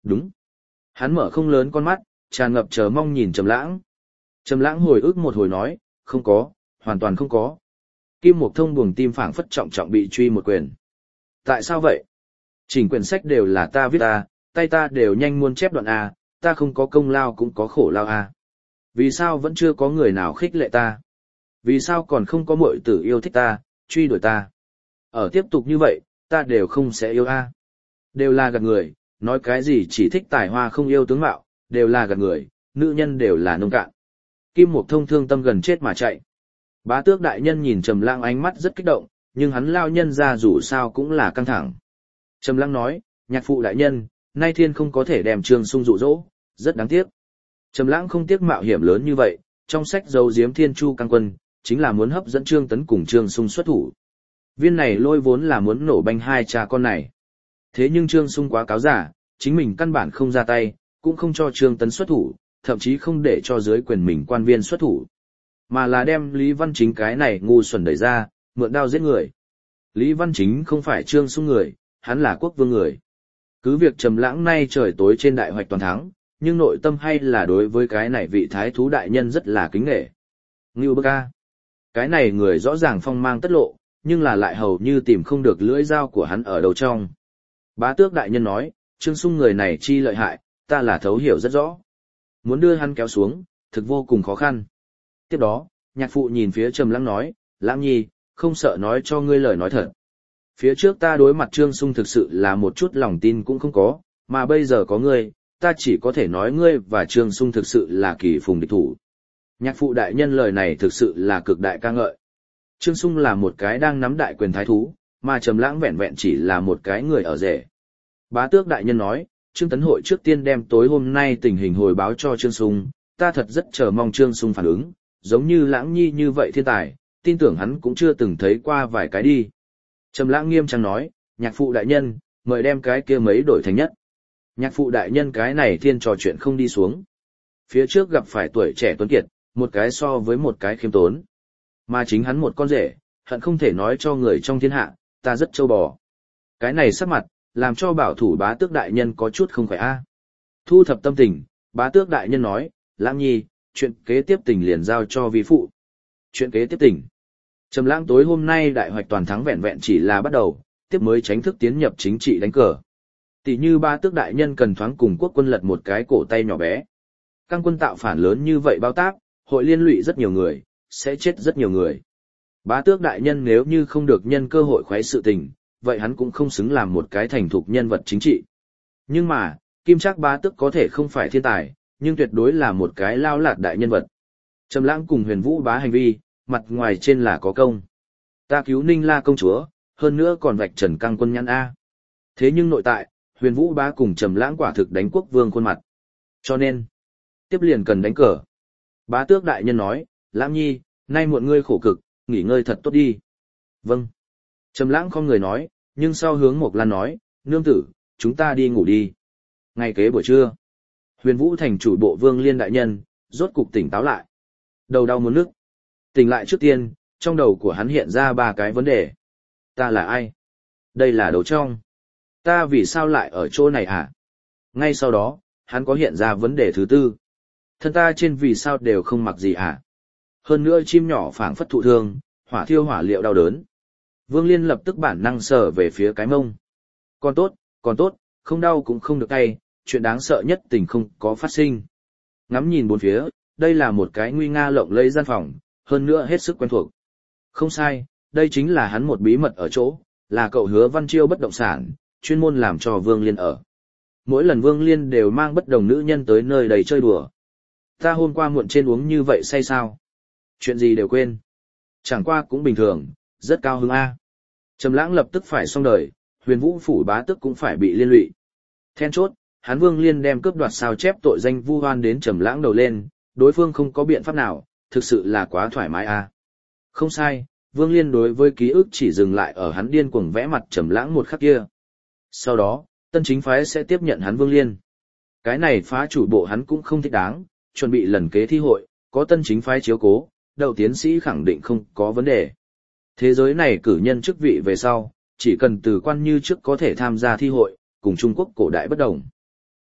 Đúng. Hắn mở không lớn con mắt, tràn ngập chờ mong nhìn Trầm Lãng. Trầm Lãng hồi ức một hồi nói, không có, hoàn toàn không có. Kim Mộc Thông buồng tim phảng phất trọng trọng bị truy một quyền. Tại sao vậy? Chỉnh quyển sách đều là ta viết a, tay ta đều nhanh muốn chép đoạn a, ta không có công lao cũng có khổ lao a. Vì sao vẫn chưa có người nào khích lệ ta? Vì sao còn không có muội tử yêu thích ta, truy đuổi ta? Ở tiếp tục như vậy, ta đều không sẽ yêu a. Đều là gạt người, nói cái gì chỉ thích tài hoa không yêu tướng mạo, đều là gạt người, nữ nhân đều là nông cạn. Kim Mộc Thông thương tâm gần chết mà chạy. Bá Tước đại nhân nhìn Trầm Lãng ánh mắt rất kích động, nhưng hắn lao nhân ra dù sao cũng là căng thẳng. Trầm Lãng nói, nhạc phụ đại nhân, nay thiên không có thể đem Trương Sung dụ dỗ, rất đáng tiếc. Trầm Lãng không tiếc mạo hiểm lớn như vậy, trong sách giấu giếm Thiên Chu Cang Quân, chính là muốn hấp dẫn Trương Tấn cùng Trương Sung xuất thủ. Viên này lôi vốn là muốn nổ banh hai cha con này. Thế nhưng Trương Sung quá cáo giả, chính mình căn bản không ra tay, cũng không cho Trương Tấn xuất thủ, thậm chí không để cho dưới quyền mình quan viên xuất thủ. Mà là đem Lý Văn Chính cái này ngu xuẩn đẩy ra, mượn đao giết người. Lý Văn Chính không phải Trương Sung người, hắn là quốc vương người. Cứ việc Trầm Lãng nay trời tối trên đại hoạch toàn thắng, nhưng nội tâm hay là đối với cái này vị thái thú đại nhân rất là kính nể. Ngưu Bức A. Cái này người rõ ràng phong mang tất lộ, nhưng là lại hầu như tìm không được lưỡi dao của hắn ở đầu trong. Bá Tước đại nhân nói, Trương Sung người này chi lợi hại, ta là thấu hiểu rất rõ. Muốn đưa hắn kéo xuống, thực vô cùng khó khăn. Tiếp đó, nhạc phụ nhìn phía Trầm Lãng nói, Lãng Nhi, không sợ nói cho ngươi lời nói thật. Phía trước ta đối mặt Trương Sung thực sự là một chút lòng tin cũng không có, mà bây giờ có ngươi, ta chỉ có thể nói ngươi và Trương Sung thực sự là kỳ phùng địch thủ. Nhạc phụ đại nhân lời này thực sự là cực đại ca ngợi. Trương Sung là một cái đang nắm đại quyền thái thú, mà Trầm Lãng vẹn vẹn chỉ là một cái người ở rể. Bá Tước đại nhân nói, Trương Tấn hội trước tiên đem tối hôm nay tình hình hồi báo cho Trương Sung, ta thật rất chờ mong Trương Sung phản ứng, giống như Lãng Nhi như vậy thiên tài, tin tưởng hắn cũng chưa từng thấy qua vài cái đi. Trầm Lãng nghiêm trang nói, nhạc phụ đại nhân, mời đem cái kia mấy đổi thành nhất. Nhạc phụ đại nhân cái này thiên trò chuyện không đi xuống. Phía trước gặp phải tuổi trẻ tuấn kiệt, một cái so với một cái khiêm tốn. Mà chính hắn một con rể, hận không thể nói cho người trong thiên hạ, ta rất trâu bò. Cái này sắc mặt, làm cho bảo thủ Bá Tước đại nhân có chút không khỏe a. Thu thập tâm tình, Bá Tước đại nhân nói, Lãng Nhi, chuyện kế tiếp tình liền giao cho vi phụ. Chuyện kế tiếp tình. Trầm Lãng tối hôm nay đại hoạch toàn thắng vẹn vẹn chỉ là bắt đầu, tiếp mới tránh thức tiến nhập chính trị đánh cờ. Tỷ như Bá Tước đại nhân cần thoáng cùng quốc quân lật một cái cổ tay nhỏ bé. Căng quân tạo phản lớn như vậy bao tác, hội liên lụy rất nhiều người, sẽ chết rất nhiều người. Bá Tước đại nhân nếu như không được nhân cơ hội khoái sự tình, vậy hắn cũng không xứng làm một cái thành thục nhân vật chính trị. Nhưng mà, Kim Trác Bá Tước có thể không phải thiên tài, nhưng tuyệt đối là một cái lao lạt đại nhân vật. Trầm Lãng cùng Huyền Vũ Bá hành vi, mặt ngoài trên là có công. Ta cứu Ninh La công chúa, hơn nữa còn vạch trần Căng quân nhãn a. Thế nhưng nội tại, Huyền Vũ Bá cùng Trầm Lãng quả thực đánh quốc vương khuôn mặt. Cho nên, tiếp liền cần đánh cờ. Bá Tước đại nhân nói, Lãng Nhi, nay muộn ngươi khổ cực, nghỉ ngơi thật tốt đi. Vâng. Trầm Lãng không người nói, nhưng sau hướng Mộc Lan nói, nương tử, chúng ta đi ngủ đi. Ngay kế buổi trưa, Huyền Vũ thành chủ bộ Vương Liên đại nhân, rốt cục tỉnh táo lại. Đầu đau muốn nức. Tỉnh lại trước tiên, trong đầu của hắn hiện ra ba cái vấn đề. Ta là ai? Đây là đầu trong. Ta vì sao lại ở chỗ này hả? Ngay sau đó, hắn có hiện ra vấn đề thứ tư. Thân ta trên vì sao đều không mặc gì hả? Hơn nữa chim nhỏ phảng phất thụ thương, hỏa thiêu hỏa liệu đau đớn. Vương Liên lập tức bản năng sờ về phía cái mông. Còn tốt, còn tốt, không đau cũng không được tay, chuyện đáng sợ nhất tình không có phát sinh. Ngắm nhìn bốn phía, đây là một cái nguy nga lộng lẫy gian phòng, hơn nữa hết sức quen thuộc. Không sai, đây chính là hắn một bí mật ở chỗ, là cậu Hứa Văn Chiêu bất động sản, chuyên môn làm cho Vương Liên ở. Mỗi lần Vương Liên đều mang bất đồng nữ nhân tới nơi đầy chơi đùa. Ta hôm qua muộn trên uống như vậy say sao? Chuyện gì đều quên. Chẳng qua cũng bình thường, rất cao hứng a. Trầm Lãng lập tức phải xong đời, Huyền Vũ phủ bá tước cũng phải bị liên lụy. Then chốt, hắn Vương Liên đem cướp đoạt sao chép tội danh vu oan đến Trầm Lãng đầu lên, đối phương không có biện pháp nào, thực sự là quá thoải mái a. Không sai, Vương Liên đối với ký ức chỉ dừng lại ở hắn điên cuồng vẽ mặt Trầm Lãng một khắc kia. Sau đó, Tân Chính phái sẽ tiếp nhận hắn Vương Liên. Cái này phá chủ bộ hắn cũng không thích đáng, chuẩn bị lần kế thi hội, có Tân Chính phái chiếu cố, đậu tiến sĩ khẳng định không có vấn đề. Thế giới này cử nhân chức vị về sau, chỉ cần từ quan như trước có thể tham gia thi hội, cùng Trung Quốc cổ đại bất đồng.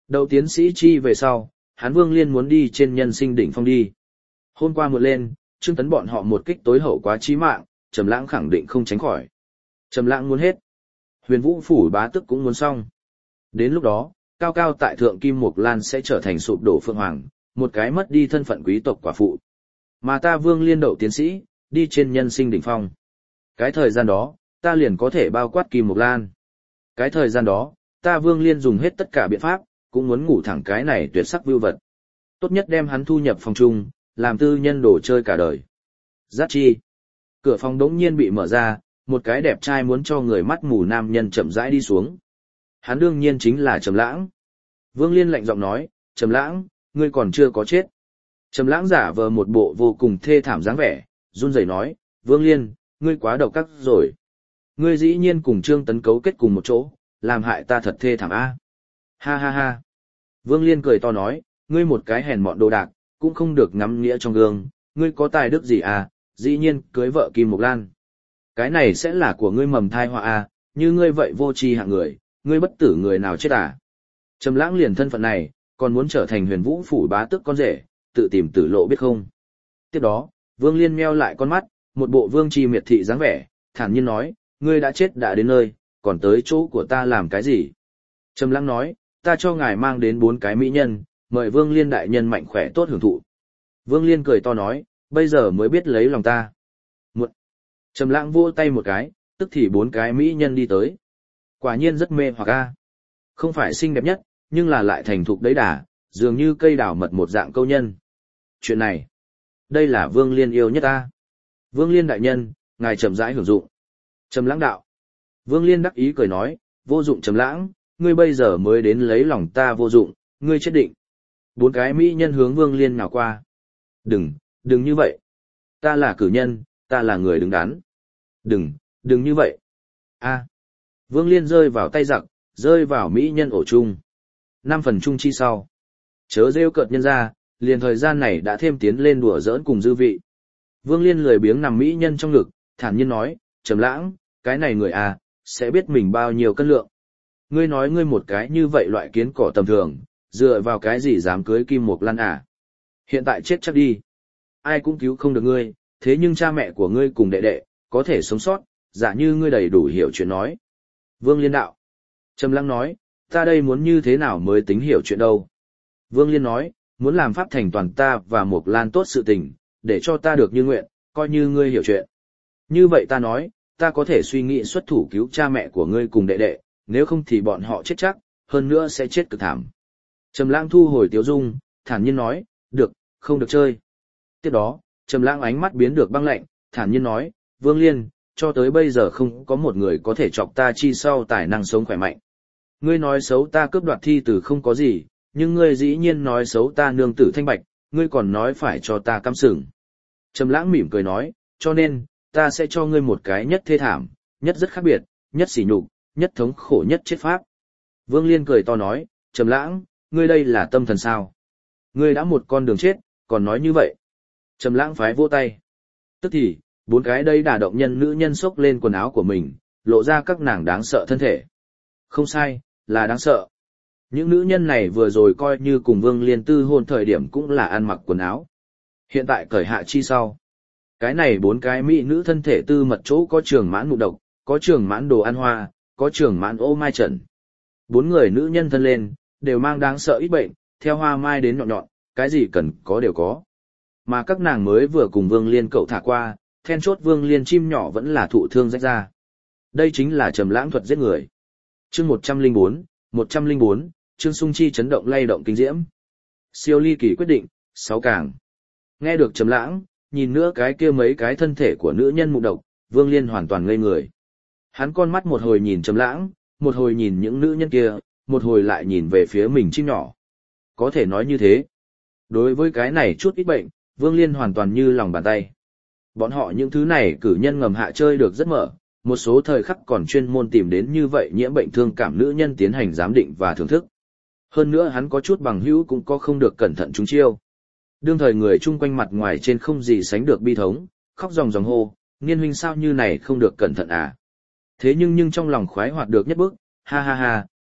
Đầu tiến sĩ chi về sau, hắn Vương Liên muốn đi trên nhân sinh đỉnh phong đi. Hôm qua một lên, Trương Tấn bọn họ một kích tối hậu quá chí mạng, Trầm Lãng khẳng định không tránh khỏi. Trầm Lãng muốn hết. Huyền Vũ phủ bá tước cũng muốn xong. Đến lúc đó, cao cao tại thượng Kim Mộc Lan sẽ trở thành sụp đổ phượng hoàng, một cái mất đi thân phận quý tộc quả phụ. Mà ta Vương Liên đậu tiến sĩ, đi trên nhân sinh đỉnh phong. Cái thời gian đó, ta liền có thể bao quát Kim Mộc Lan. Cái thời gian đó, ta Vương Liên dùng hết tất cả biện pháp, cũng muốn ngủ thẳng cái này tuyệt sắc vưu vật. Tốt nhất đem hắn thu nhập phòng chung, làm tư nhân đồ chơi cả đời. Giác chi. Cửa phòng đống nhiên bị mở ra, một cái đẹp trai muốn cho người mắt mù nam nhân chậm rãi đi xuống. Hắn đương nhiên chính là Trầm Lãng. Vương Liên lạnh giọng nói, Trầm Lãng, ngươi còn chưa có chết. Trầm Lãng giả vờ một bộ vô cùng thê thảm dáng vẻ, run rẩy nói, Vương Liên, ngươi quá độc ác rồi. Ngươi dĩ nhiên cùng Trương Tấn cấu kết cùng một chỗ, làm hại ta thật thê thảm a. Ha ha ha. Vương Liên cười to nói, ngươi một cái hèn mọn đồ đạc, cũng không được ngắm nghĩa trong gương, ngươi có tài đức gì à, dĩ nhiên cưới vợ Kim Mộc Lan. Cái này sẽ là của ngươi mầm thai họa à, như ngươi vậy vô tri hạng người, ngươi bất tử người nào chết à. Trầm Lãng liền thân phận này, còn muốn trở thành Huyền Vũ phủ bá tước con rể, tự tìm tử lộ biết không. Tiếp đó, Vương Liên meo lại con mắt, một bộ vương chi miệt thị dáng vẻ, thản nhiên nói, ngươi đã chết đã đến nơi, còn tới chỗ của ta làm cái gì? Trầm Lãng nói, ta cho ngài mang đến bốn cái mỹ nhân, mời Vương Liên đại nhân mạnh khỏe tốt hưởng thụ. Vương Liên cười to nói, bây giờ mới biết lấy lòng ta. Một. Trầm Lãng vỗ tay một cái, tức thì bốn cái mỹ nhân đi tới. Quả nhiên rất mê hoặc a. Không phải xinh đẹp nhất, nhưng là lại thành thục đấy đà, dường như cây đào mật một dạng câu nhân. Chuyện này, đây là Vương Liên yêu nhất ta. Vương Liên đại nhân, ngài chậm rãi hưởng dụng. Trầm Lãng đạo. Vương Liên đắc ý cười nói, vô dụng Trầm Lãng, ngươi bây giờ mới đến lấy lòng ta vô dụng, ngươi chết định. Bốn cái mỹ nhân hướng Vương Liên nhào qua. Đừng, đừng như vậy. Ta là cử nhân, ta là người đứng đắn. Đừng, đừng như vậy. A. Vương Liên rơi vào tay giặc, rơi vào mỹ nhân ổ chung. Năm phần chung chi sau. Chớ rêu cợt nhân ra, liền thời gian này đã thêm tiến lên đùa giỡn cùng dư vị. Vương Liên lười biếng nằm mỹ nhân trong ngực, thản nhiên nói, Trầm Lãng, cái này người à, sẽ biết mình bao nhiêu cân lượng. Ngươi nói ngươi một cái như vậy loại kiến cỏ tầm thường, dựa vào cái gì dám cưới Kim Mộc Lan à? Hiện tại chết chắc đi. Ai cũng cứu không được ngươi, thế nhưng cha mẹ của ngươi cùng đệ đệ, có thể sống sót, giả như ngươi đầy đủ hiểu chuyện nói. Vương Liên đạo. Trầm Lãng nói, ta đây muốn như thế nào mới tính hiểu chuyện đâu. Vương Liên nói, muốn làm pháp thành toàn ta và Mộc Lan tốt sự tình, để cho ta được như nguyện, coi như ngươi hiểu chuyện. Như vậy ta nói, ta có thể suy nghĩ xuất thủ cứu cha mẹ của ngươi cùng đệ đệ, nếu không thì bọn họ chết chắc, hơn nữa sẽ chết cực thảm. Trầm Lãng thu hồi tiếu dung, thản nhiên nói, được, không được chơi. Tiếp đó, Trầm Lãng ánh mắt biến được băng lạnh, thản nhiên nói, Vương Liên, cho tới bây giờ không có một người có thể chọc ta chi sau tài năng sống khỏe mạnh. Ngươi nói xấu ta cướp đoạt thi tử không có gì, nhưng ngươi dĩ nhiên nói xấu ta nương tử thanh bạch, ngươi còn nói phải cho ta cắm sừng. Trầm Lãng mỉm cười nói, cho nên, ta sẽ cho ngươi một cái nhất thê thảm, nhất rất khác biệt, nhất sỉ nhục, nhất thống khổ nhất chết pháp. Vương Liên cười to nói, Trầm Lãng, ngươi đây là tâm thần sao? Ngươi đã một con đường chết, còn nói như vậy. Trầm Lãng phái vỗ tay. Tức thì, bốn cái đây đả động nhân nữ nhân xốc lên quần áo của mình, lộ ra các nàng đáng sợ thân thể. Không sai, là đáng sợ. Những nữ nhân này vừa rồi coi như cùng Vương Liên tư hôn thời điểm cũng là ăn mặc quần áo. Hiện tại cởi hạ chi sau. Cái này bốn cái mỹ nữ thân thể tư mật chỗ có trường mãn mụ độc, có trường mãn đồ ăn hoa, có trường mãn ô mai trần. Bốn người nữ nhân thân lên, đều mang đáng sợ ít bệnh, theo hoa mai đến nhọn nhọn, cái gì cần có đều có. Mà các nàng mới vừa cùng Vương Liên cậu thả qua, then chốt Vương Liên chim nhỏ vẫn là thụ thương rách ra. Đây chính là Trầm Lãng thuật giết người. Chương một trăm lẻ bốn, một trăm lẻ bốn, Trương Sung Chi chấn động lay động kinh diễm. Siêu ly kỳ quyết định, sáu càng. Nghe được Trầm Lãng, nhìn nữa cái kia mấy cái thân thể của nữ nhân mụ độc, Vương Liên hoàn toàn ngây người. Hắn con mắt một hồi nhìn Trầm Lãng, một hồi nhìn những nữ nhân kia, một hồi lại nhìn về phía mình chim nhỏ. Có thể nói như thế. Đối với cái này chút ít bệnh, Vương Liên hoàn toàn như lòng bàn tay. Bọn họ những thứ này cử nhân ngầm hạ chơi được rất mở, một số thời khắc còn chuyên môn tìm đến như vậy nhiễm bệnh thương cảm nữ nhân tiến hành giám định và thưởng thức. Hơn nữa hắn có chút bằng hữu cũng có không được cẩn thận chúng chiêu. Đương thời người chung quanh mặt ngoài trên không gì sánh được bi thống, khóc ròng ròng hô, Niên huynh sao như này không được cẩn thận à. Thế nhưng nhưng trong lòng khoái hoạt được nhất bước, ha ha ha,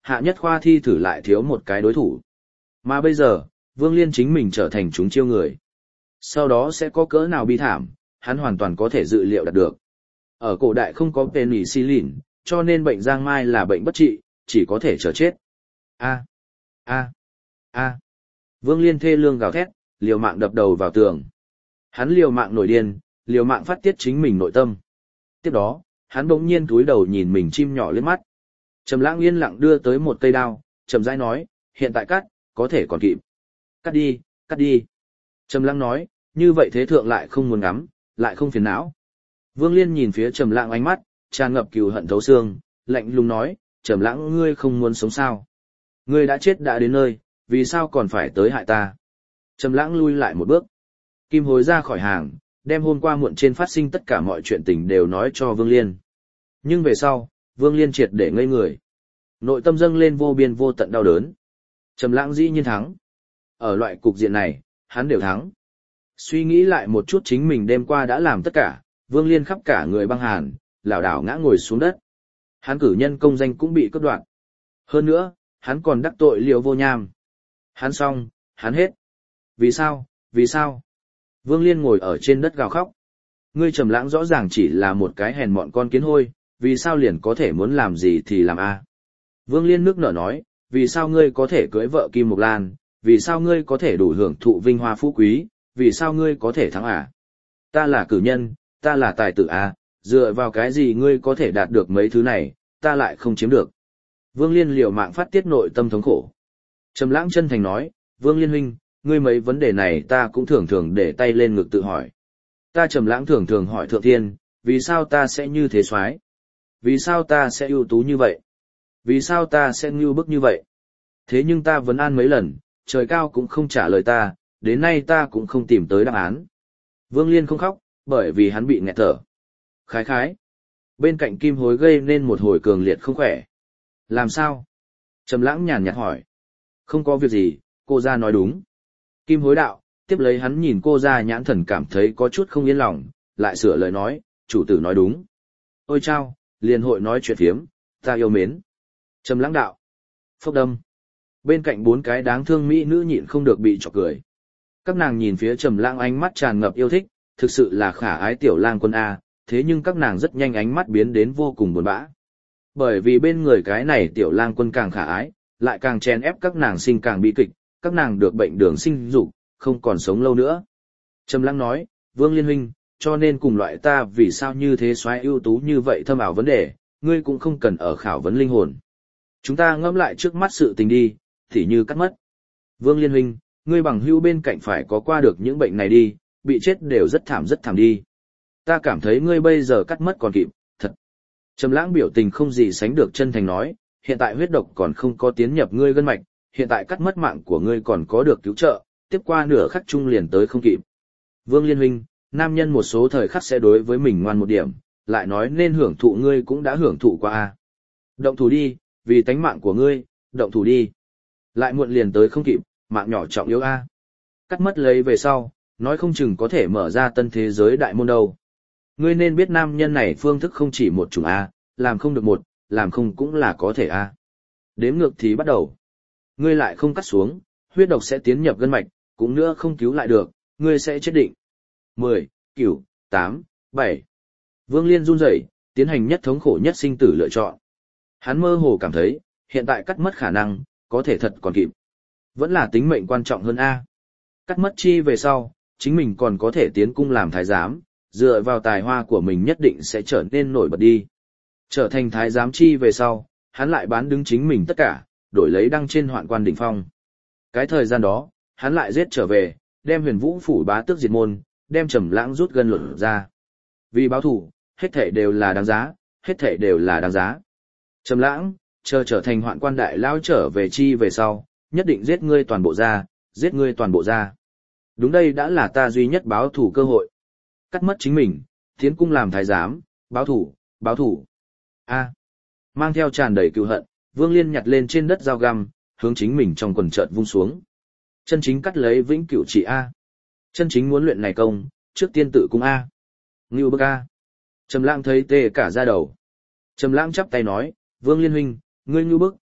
hạ nhất khoa thi thử lại thiếu một cái đối thủ. Mà bây giờ, Vương Liên chính mình trở thành chúng chiêu người. Sau đó sẽ có cỡ nào bi thảm, hắn hoàn toàn có thể dự liệu đạt được. Ở cổ đại không có penicillin, cho nên bệnh giang mai là bệnh bất trị, chỉ có thể chờ chết. A, a, a. Vương Liên thê lương gào thét, liều mạng đập đầu vào tường. Hắn liều mạng nổi điên, liều mạng phát tiết chính mình nội tâm. Tiếp đó, hắn bỗng nhiên cúi đầu nhìn mình chim nhỏ lên mắt. Trầm Lãng yên lặng đưa tới một cây đao, chậm rãi nói, hiện tại cắt, có thể còn kịp. Cắt đi, cắt đi. Trầm Lãng nói, như vậy thế thượng lại không muốn ngắm, lại không phiền não. Vương Liên nhìn phía Trầm Lãng ánh mắt, tràn ngập cừu hận thấu xương, lạnh lùng nói, Trầm Lãng ngươi không muốn sống sao? Ngươi đã chết đã đến nơi, vì sao còn phải tới hại ta? Trầm Lãng lui lại một bước. Kim Hối ra khỏi hàng, đem hôm qua muộn trên phát sinh tất cả mọi chuyện tình đều nói cho Vương Liên. Nhưng về sau, Vương Liên triệt để ngây người. Nội tâm dâng lên vô biên vô tận đau đớn. Trầm Lãng dĩ nhiên thắng. Ở loại cục diện này, hắn đều thắng. Suy nghĩ lại một chút chính mình đêm qua đã làm tất cả, Vương Liên khắp cả người băng hàn, lảo đảo ngã ngồi xuống đất. Hắn cử nhân công danh cũng bị cắt đoạn. Hơn nữa, hắn còn đắc tội Liễu Vô Nham. Hắn xong, hắn hết. Vì sao, vì sao? Vương Liên ngồi ở trên đất gào khóc. Ngươi Trầm Lãng rõ ràng chỉ là một cái hèn mọn con kiến hôi, vì sao liền có thể muốn làm gì thì làm a? Vương Liên nước nở nói, vì sao ngươi có thể cưới vợ Kim Mộc Lan, vì sao ngươi có thể đủ hưởng thụ vinh hoa phú quý, vì sao ngươi có thể thắng à? Ta là cử nhân, ta là tài tử à, dựa vào cái gì ngươi có thể đạt được mấy thứ này, ta lại không chiếm được. Vương Liên liều mạng phát tiết nội tâm thống khổ. Trầm Lãng chân thành nói, Vương Liên huynh, ngươi mấy vấn đề này ta cũng thường thường để tay lên ngực tự hỏi. Ta Trầm Lãng thường thường hỏi Thượng Thiên, vì sao ta sẽ như thế soái? Vì sao ta sẽ ưu tú như vậy? Vì sao ta sẽ ngưu bức như vậy? Thế nhưng ta vấn an mấy lần, trời cao cũng không trả lời ta, đến nay ta cũng không tìm tới đáp án. Vương Liên không khóc, bởi vì hắn bị nghẹt thở. Khái khái. Bên cạnh Kim Hối gây nên một hồi cường liệt không khỏe. Làm sao? Trầm Lãng nhàn nhạt hỏi. Không có việc gì, cô gia nói đúng. Kim Hối đạo, tiếp lấy hắn nhìn cô gia nhãn thần cảm thấy có chút không yên lòng, lại sửa lời nói, chủ tử nói đúng. Ôi chao, liền hội nói chuyện phiếm, ta yêu mến. Trầm Lãng đạo. Phốc đâm. Bên cạnh bốn cái đáng thương mỹ nữ nhịn không được bị chọc cười. Các nàng nhìn phía Trầm Lãng ánh mắt tràn ngập yêu thích, thực sự là khả ái tiểu lang quân a, thế nhưng các nàng rất nhanh ánh mắt biến đến vô cùng buồn bã. Bởi vì bên người cái này tiểu lang quân càng khả ái, lại càng chen ép các nàng sinh càng bi kịch, các nàng được bệnh đường sinh dục, không còn sống lâu nữa. Trầm Lãng nói, Vương Liên huynh, cho nên cùng loại ta vì sao như thế soái ưu tú như vậy thâm ảo vấn đề, ngươi cũng không cần ở khảo vấn linh hồn. Chúng ta ngẫm lại trước mắt sự tình đi, tỉ như cắt mất. Vương Liên huynh, ngươi bằng hữu bên cạnh phải có qua được những bệnh này đi, bị chết đều rất thảm rất thảm đi. Ta cảm thấy ngươi bây giờ cắt mất còn kịp, thật. Trầm Lãng biểu tình không gì sánh được chân thành nói, hiện tại huyết độc còn không có tiến nhập ngươi gân mạch, hiện tại cắt mất mạng của ngươi còn có được cứu trợ, tiếp qua nửa khắc chung liền tới không kịp. Vương Liên huynh, nam nhân một số thời khắc sẽ đối với mình ngoan một điểm, lại nói nên hưởng thụ ngươi cũng đã hưởng thụ qua a. Động thủ đi, vì tánh mạng của ngươi, động thủ đi. Lại muộn liền tới không kịp, mạng nhỏ trọng yếu a. Cắt mất lấy về sau, nói không chừng có thể mở ra tân thế giới đại môn đâu. Ngươi nên biết nam nhân này phương thức không chỉ một chủng a, làm không được một, làm không cũng là có thể a. Đếm ngược thì bắt đầu. Ngươi lại không cắt xuống, huyết độc sẽ tiến nhập gân mạch, cũng nữa không cứu lại được, ngươi sẽ chết định. mười, chín, tám, bảy. Vương Liên run rẩy, tiến hành nhất thống khổ nhất sinh tử lựa chọn. Hắn mơ hồ cảm thấy, hiện tại cắt mất khả năng, có thể thật còn kịp. Vẫn là tính mệnh quan trọng hơn a. Cắt mất chi về sau, chính mình còn có thể tiến cung làm thái giám, dựa vào tài hoa của mình nhất định sẽ trở nên nổi bật đi. Trở thành thái giám chi về sau, hắn lại bán đứng chính mình tất cả, đổi lấy đăng trên hoạn quan đỉnh phong. Cái thời gian đó, hắn lại giết trở về, đem Huyền Vũ phủ bá tước diệt môn, đem Trầm Lãng rút gân luận ra. Vì báo thù, hết thảy đều là đáng giá, hết thảy đều là đáng giá. Trầm Lãng, chờ trở thành hoạn quan đại lão trở về chi về sau, nhất định giết ngươi toàn bộ gia, giết ngươi toàn bộ gia. Đúng đây đã là ta duy nhất báo thù cơ hội. Cắt mất chính mình, tiến cung làm thái giám, báo thù, báo thù. A. Mang theo tràn đầy cừu hận, Vương Liên nhặt lên trên đất dao găm, hướng chính mình trong quần chợt vung xuống. Chân chính cắt lấy vĩnh cửu chỉ a. Chân chính muốn luyện này công, trước tiên tự cung a. Ngưu bức a. Trầm Lãng thấy tê cả da đầu. Trầm Lãng chắp tay nói, Vương Liên huynh, ngươi ngưu bức,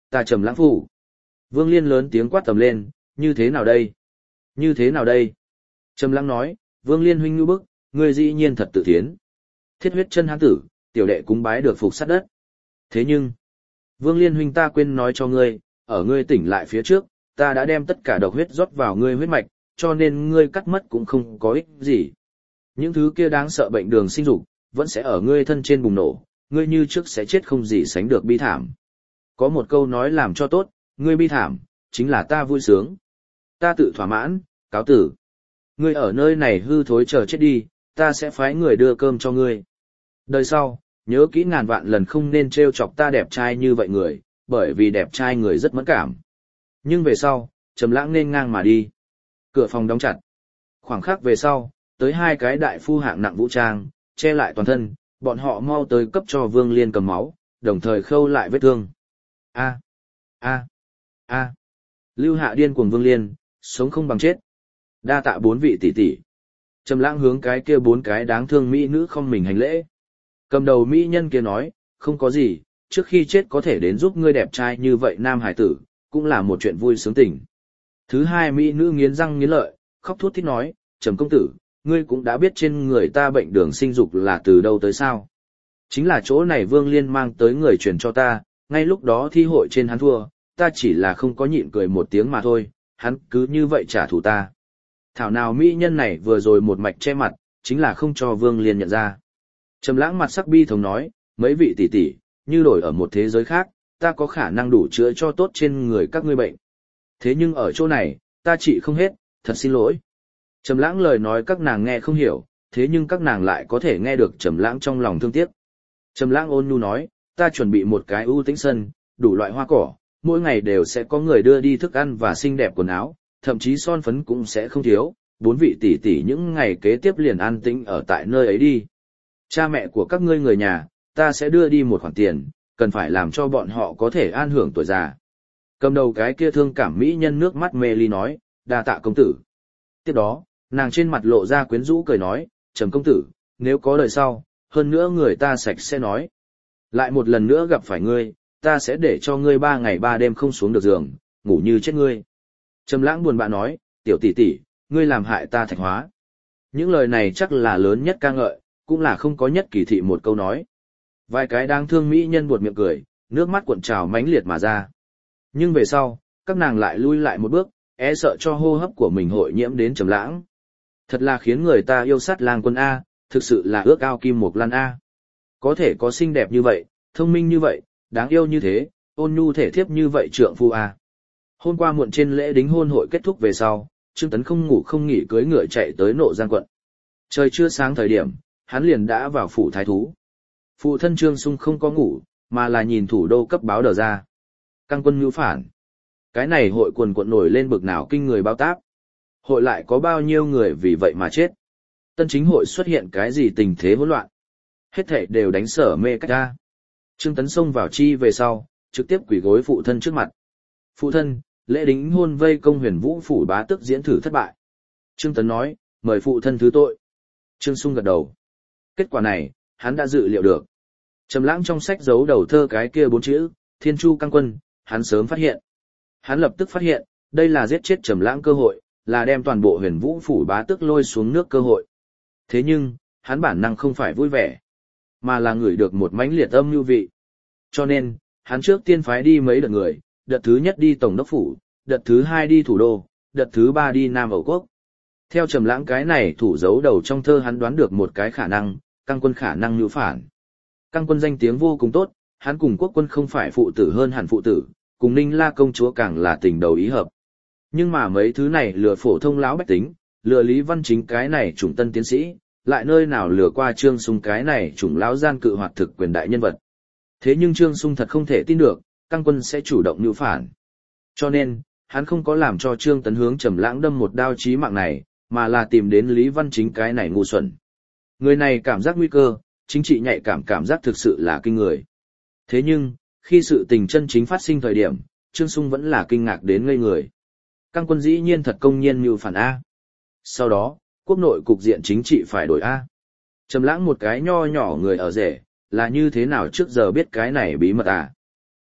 ta Trầm Lãng phủ. Vương Liên lớn tiếng quát tầm lên, như thế nào đây? Như thế nào đây? Trầm Lãng nói, Vương Liên huynh ngưu bức, ngươi dĩ nhiên thật tự thiến. Thiết huyết chân hán tử, tiểu đệ cúng bái được phục sát đất. Thế nhưng, Vương Liên huynh ta quên nói cho ngươi, ở ngươi tỉnh lại phía trước, ta đã đem tất cả độc huyết rót vào ngươi huyết mạch, cho nên ngươi cắt mất cũng không có ích gì. Những thứ kia đáng sợ bệnh đường sinh dục, vẫn sẽ ở ngươi thân trên bùng nổ, ngươi như trước sẽ chết không gì sánh được bi thảm. Có một câu nói làm cho tốt, ngươi bi thảm, chính là ta vui sướng. Ta tự thỏa mãn, cáo tử. Ngươi ở nơi này hư thối chờ chết đi, ta sẽ phái người đưa cơm cho ngươi. Đời sau, nhớ kỹ ngàn vạn lần không nên trêu chọc ta đẹp trai như vậy người, bởi vì đẹp trai người rất mẫn cảm. Nhưng về sau, Trầm Lãng nên ngang mà đi. Cửa phòng đóng chặt. Khoảng khắc về sau, tới hai cái đại phu hạng nặng vũ trang, che lại toàn thân, bọn họ mau tới cấp cho Vương Liên cầm máu, đồng thời khâu lại vết thương. A, a, a. Lưu Hạ điên cuồng Vương Liên, sống không bằng chết. Đa tạ bốn vị tỷ tỷ. Trầm Lãng hướng cái kia bốn cái đáng thương mỹ nữ không mình hành lễ. Cầm đầu mỹ nhân kia nói, không có gì, trước khi chết có thể đến giúp ngươi đẹp trai như vậy nam hải tử, cũng là một chuyện vui sướng tình. Thứ hai mỹ nữ nghiến răng nghiến lợi, khóc thút thít nói, Trầm công tử, ngươi cũng đã biết trên người ta bệnh đường sinh dục là từ đâu tới sao. Chính là chỗ này Vương Liên mang tới người truyền cho ta, ngay lúc đó thi hội trên hắn thua, ta chỉ là không có nhịn cười một tiếng mà thôi, hắn cứ như vậy trả thù ta. Thảo nào mỹ nhân này vừa rồi một mạch che mặt, chính là không cho Vương Liên nhận ra. Trầm Lãng mặt sắc bi thống nói, mấy vị tỷ tỷ, như đổi ở một thế giới khác, ta có khả năng đủ chữa cho tốt trên người các ngươi bệnh. Thế nhưng ở chỗ này, ta trị không hết, thật xin lỗi. Trầm Lãng lời nói các nàng nghe không hiểu, thế nhưng các nàng lại có thể nghe được Trầm Lãng trong lòng thương tiếc. Trầm Lãng ôn nhu nói, ta chuẩn bị một cái ưu tĩnh sân, đủ loại hoa cỏ, mỗi ngày đều sẽ có người đưa đi thức ăn và xinh đẹp quần áo, thậm chí son phấn cũng sẽ không thiếu, bốn vị tỷ tỷ những ngày kế tiếp liền an tĩnh ở tại nơi ấy đi. Cha mẹ của các ngươi người nhà, ta sẽ đưa đi một khoản tiền, cần phải làm cho bọn họ có thể an hưởng tuổi già. Cầm đầu cái kia thương cảm mỹ nhân nước mắt mê ly nói, đa tạ công tử. Tiếp đó, nàng trên mặt lộ ra quyến rũ cười nói, Trầm công tử, nếu có đời sau, hơn nữa người ta sạch sẽ nói. Lại một lần nữa gặp phải ngươi, ta sẽ để cho ngươi ba ngày ba đêm không xuống được giường, ngủ như chết ngươi. Trầm Lãng buồn bã nói, tiểu tỷ tỷ, ngươi làm hại ta thạch hóa. Những lời này chắc là lớn nhất ca ngợi, cũng là không có nhất kỳ thị một câu nói. Vài cái đáng thương mỹ nhân buột miệng cười, nước mắt cuộn trào mãnh liệt mà ra. Nhưng về sau, các nàng lại lui lại một bước, e sợ cho hô hấp của mình hội nhiễm đến Trầm Lãng. Thật là khiến người ta yêu sát lang quân A, thực sự là ước ao kim mục lan A. Có thể có xinh đẹp như vậy, thông minh như vậy, đáng yêu như thế, ôn nhu thể thiếp như vậy trượng phu A. Hôm qua muộn trên lễ đính hôn hội kết thúc về sau, Trương Tấn không ngủ không nghỉ cưỡi ngựa chạy tới Nộ Giang quận. Trời chưa sáng thời điểm, hắn liền đã vào phủ thái thú. Phụ thân Trương Sung không có ngủ, mà là nhìn thủ đô cấp báo đờ ra. Căng quân mưu phản. Cái này hội quần quận nổi lên bực nào kinh người bao táp. Hội lại có bao nhiêu người vì vậy mà chết. Tân chính hội xuất hiện cái gì tình thế hỗn loạn. Hết thảy đều đánh sở mê cách ra. Trương Tấn xông vào chi về sau, trực tiếp quỳ gối phụ thân trước mặt. Phụ thân, lễ đính hôn vây công Huyền Vũ phủ bá tước diễn thử thất bại. Trương Tấn nói, mời phụ thân thứ tội. Trương Sung gật đầu. Kết quả này, hắn đã dự liệu được. Trầm Lãng trong sách giấu đầu thơ cái kia bốn chữ, Thiên Chu Căng Quân, hắn sớm phát hiện. Hắn lập tức phát hiện, đây là giết chết Trầm Lãng cơ hội, là đem toàn bộ Huyền Vũ phủ bá tước lôi xuống nước cơ hội. Thế nhưng, hắn bản năng không phải vui vẻ, mà là ngửi được một mãnh liệt âm nhu vị. Cho nên, hắn trước tiên phái đi mấy đợt người, đợt thứ nhất đi tổng đốc phủ, đợt thứ hai đi thủ đô, đợt thứ ba đi Nam Ẩu quốc. Theo Trầm Lãng cái này thủ giấu đầu trong thơ hắn đoán được một cái khả năng, Căng Quân khả năng mưu phản. Căng Quân danh tiếng vô cùng tốt, hắn cùng Quốc Quân không phải phụ tử hơn hẳn phụ tử, cùng Ninh La công chúa càng là tình đầu ý hợp. Nhưng mà mấy thứ này lừa phổ thông lão bách tính, lừa Lý Văn Chính cái này chủng tân tiến sĩ, lại nơi nào lừa qua Trương Sung cái này chủng lão gian cự hoạt thực quyền đại nhân vật. Thế nhưng Trương Sung thật không thể tin được, Căng Quân sẽ chủ động mưu phản. Cho nên, hắn không có làm cho Trương Tấn hướng Trầm Lãng đâm một đao chí mạng này, mà là tìm đến Lý Văn Chính cái này ngu xuẩn. Người này cảm giác nguy cơ, chính trị nhạy cảm cảm giác thực sự là kinh người. Thế nhưng, khi sự tình chân chính phát sinh thời điểm, Trương Sung vẫn là kinh ngạc đến ngây người. Căng Quân dĩ nhiên thật công nhiên mưu phản A. Sau đó, quốc nội cục diện chính trị phải đổi A. Trầm Lãng một cái nho nhỏ người ở rể, là như thế nào trước giờ biết cái này bí mật à?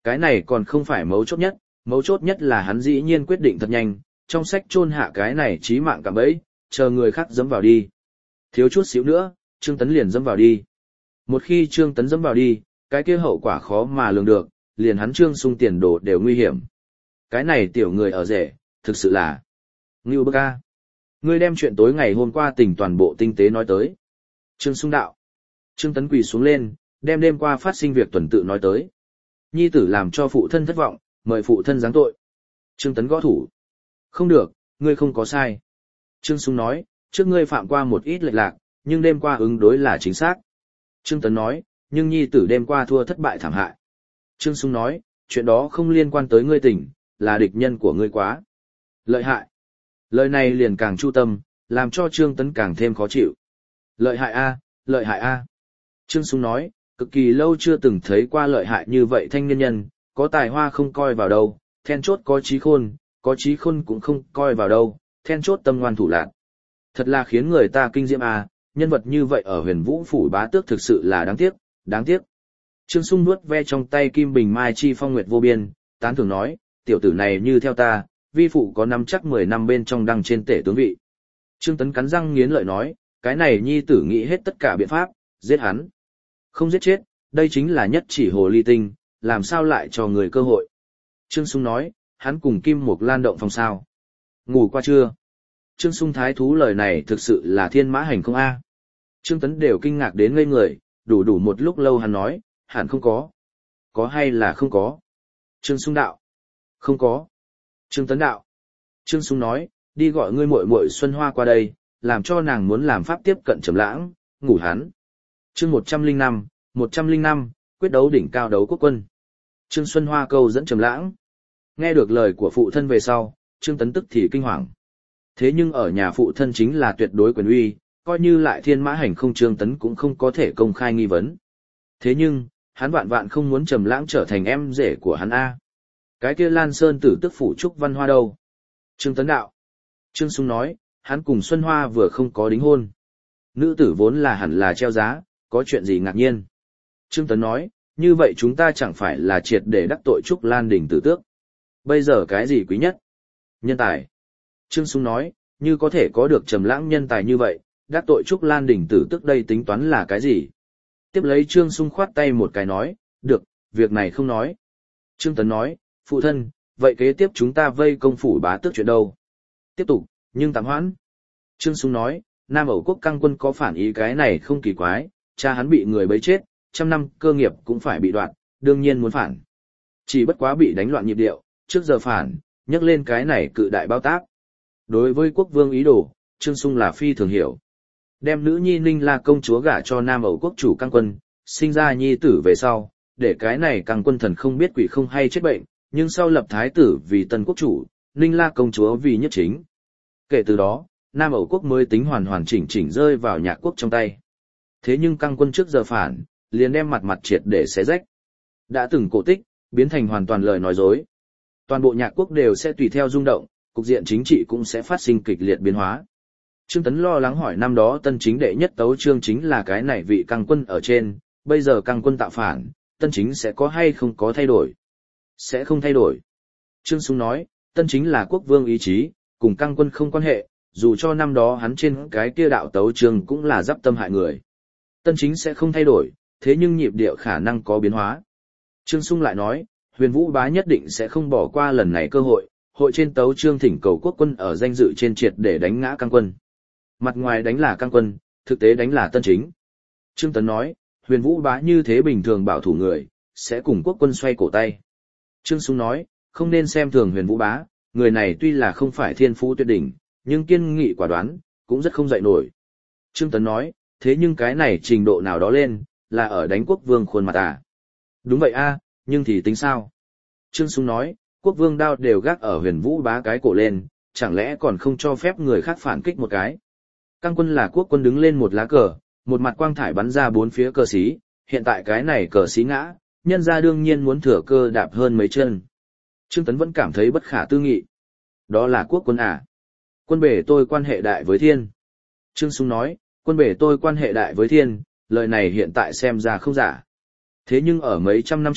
Cái này còn không phải mấu chốt nhất, mấu chốt nhất là hắn dĩ nhiên quyết định thật nhanh, trong sách chôn hạ cái này chí mạng cả bẫy, chờ người khác dẫm vào đi. Thiếu chút xíu nữa, Trương Tấn liền dẫm vào đi. Một khi Trương Tấn dẫm vào đi, cái kia hậu quả khó mà lường được, liền hắn Trương Sung tiền đồ đều nguy hiểm. Cái này tiểu người ở rể, thực sự là Ngưu Bức A. Ngươi đem chuyện tối ngày hôm qua tình toàn bộ tinh tế nói tới. Trương Sung đạo. Trương Tấn quỳ xuống lên, đem đêm qua phát sinh việc tuần tự nói tới. Nhi tử làm cho phụ thân thất vọng, mời phụ thân giáng tội. Trương Tấn gõ thủ. Không được, ngươi không có sai. Trương Sung nói, trước ngươi phạm qua một ít lệch lạc, nhưng đêm qua ứng đối là chính xác. Trương Tấn nói, nhưng nhi tử đêm qua thua thất bại thảm hại. Trương Sung nói, chuyện đó không liên quan tới ngươi tỉnh, là địch nhân của ngươi quá. Lợi hại. Lời này liền càng chu tâm, làm cho Trương Tấn càng thêm khó chịu. Lợi hại a, lợi hại a. Trương Sung nói, cực kỳ lâu chưa từng thấy qua lợi hại như vậy thanh niên nhân, có tài hoa không coi vào đâu, then chốt có trí khôn, có trí khôn cũng không coi vào đâu, then chốt tâm ngoan thủ lạn. Thật là khiến người ta kinh diễm a, nhân vật như vậy ở Huyền Vũ phủ bá tước thực sự là đáng tiếc, đáng tiếc. Trương Sung nuốt ve trong tay kim bình mai chi phong nguyệt vô biên, tán thưởng nói, tiểu tử này như theo ta, vi phụ có năm chắc mười năm bên trong đăng trên tể tướng vị. Trương Tấn cắn răng nghiến lợi nói, cái này nhi tử nghĩ hết tất cả biện pháp, giết hắn. Không giết chết, đây chính là nhất chỉ hồ ly tinh, làm sao lại cho người cơ hội. Trương Sung nói, hắn cùng Kim Mục Lan động phòng sao. Ngủ qua chưa? Trương Sung thái thú lời này thực sự là thiên mã hành không a. Trương Tấn đều kinh ngạc đến ngây người, đủ đủ một lúc lâu hắn nói, hẳn không có. Có hay là không có? Trương Sung đạo. Không có. Trương Tấn đạo. Trương Sung nói, đi gọi ngươi muội muội Xuân Hoa qua đây, làm cho nàng muốn làm pháp tiếp cận Trầm Lãng, ngủ hắn. Chương một trăm lẻ năm, một trăm lẻ năm, quyết đấu đỉnh cao đấu quốc quân. Trương Xuân Hoa câu dẫn Trầm Lãng. Nghe được lời của phụ thân về sau, Trương Tấn tức thì kinh hoàng. Thế nhưng ở nhà phụ thân chính là tuyệt đối quyền uy, coi như lại thiên mã hành không Trương Tấn cũng không có thể công khai nghi vấn. Thế nhưng, hắn vạn vạn không muốn Trầm Lãng trở thành em rể của hắn a. Cái kia Lan Sơn tử tức phủ Trúc Văn Hoa đâu? Trương Tấn đạo. Trương Sung nói, hắn cùng Xuân Hoa vừa không có đính hôn. Nữ tử vốn là hẳn là treo giá, có chuyện gì ngạc nhiên. Trương Tấn nói, như vậy chúng ta chẳng phải là triệt để đắc tội Trúc Lan Đình tử tước. Bây giờ cái gì quý nhất? Nhân tài. Trương Sung nói, như có thể có được Trầm Lãng nhân tài như vậy, đắc tội Trúc Lan Đình tử tước đây tính toán là cái gì? Tiếp lấy Trương Sung khoát tay một cái nói, được, việc này không nói. Trương Tấn nói, phụ thân, vậy kế tiếp chúng ta vây công phủ bá tước chuyện đâu? Tiếp tục, nhưng tạm hoãn. Trương Sung nói, Nam Ẩu quốc căng quân có phản ý cái này không kỳ quái, cha hắn bị người bấy chết, trăm năm cơ nghiệp cũng phải bị đoạn, đương nhiên muốn phản. Chỉ bất quá bị đánh loạn nhịp điệu, trước giờ phản, nhắc lên cái này cự đại bao tác. Đối với quốc vương ý đồ, Trương Sung là phi thường hiểu. Đem nữ nhi Ninh La công chúa gả cho Nam Ẩu quốc chủ căng quân, sinh ra nhi tử về sau, để cái này căng quân thần không biết quỷ không hay chết bệnh, nhưng sau lập thái tử vì tân quốc chủ, Ninh La công chúa vì nhất chính. Kể từ đó, Nam Ẩu quốc mới tính hoàn hoàn chỉnh chỉnh rơi vào Nhạc quốc trong tay. Thế nhưng căng quân trước giờ phản, liền đem mặt mặt triệt để xé rách. Đã từng cổ tích, biến thành hoàn toàn lời nói dối. Toàn bộ Nhạc quốc đều sẽ tùy theo rung động, cục diện chính trị cũng sẽ phát sinh kịch liệt biến hóa. Trương Tấn lo lắng hỏi năm đó tân chính đệ nhất tấu trương chính là cái này vị căng quân ở trên, bây giờ căng quân tạo phản, tân chính sẽ có hay không có thay đổi? Sẽ không thay đổi. Trương Sung nói, tân chính là quốc vương ý chí, cùng căng quân không quan hệ, dù cho năm đó hắn trên cái kia đạo tấu trương cũng là giáp tâm hại người. Tân chính sẽ không thay đổi, thế nhưng nhịp điệu khả năng có biến hóa. Trương Sung lại nói, Huyền Vũ bá nhất định sẽ không bỏ qua lần này cơ hội, hội trên tấu trương thỉnh cầu quốc quân ở danh dự trên triệt để đánh ngã căng quân. Mặt ngoài đánh là căng quân, thực tế đánh là tân chính. Trương Tấn nói, Huyền Vũ bá như thế bình thường bảo thủ người, sẽ cùng quốc quân xoay cổ tay. Trương Sung nói, không nên xem thường Huyền Vũ bá, người này tuy là không phải thiên phú tuyệt đỉnh, nhưng kiên nghị quả đoán, cũng rất không dậy nổi. Trương Tấn nói, thế nhưng cái này trình độ nào đó lên, là ở đánh quốc vương khuôn mặt à? Đúng vậy a, nhưng thì tính sao? Trương Sung nói, quốc vương đao đều gác ở Huyền Vũ bá cái cổ lên, chẳng lẽ còn không cho phép người khác phản kích một cái? Căng quân là quốc quân đứng lên một lá cờ, một mặt quang thải bắn ra bốn phía cờ xí, hiện tại cái này cờ xí ngã, nhân ra đương nhiên muốn thừa cơ đạp hơn mấy chân. Trương Tấn vẫn cảm thấy bất khả tư nghị. Đó là quốc quân à? Quân bể tôi quan hệ đại với thiên. Trương Sung nói, quân bể tôi quan hệ đại với thiên, lời này hiện tại xem ra không giả. Thế nhưng ở mấy trăm năm trước,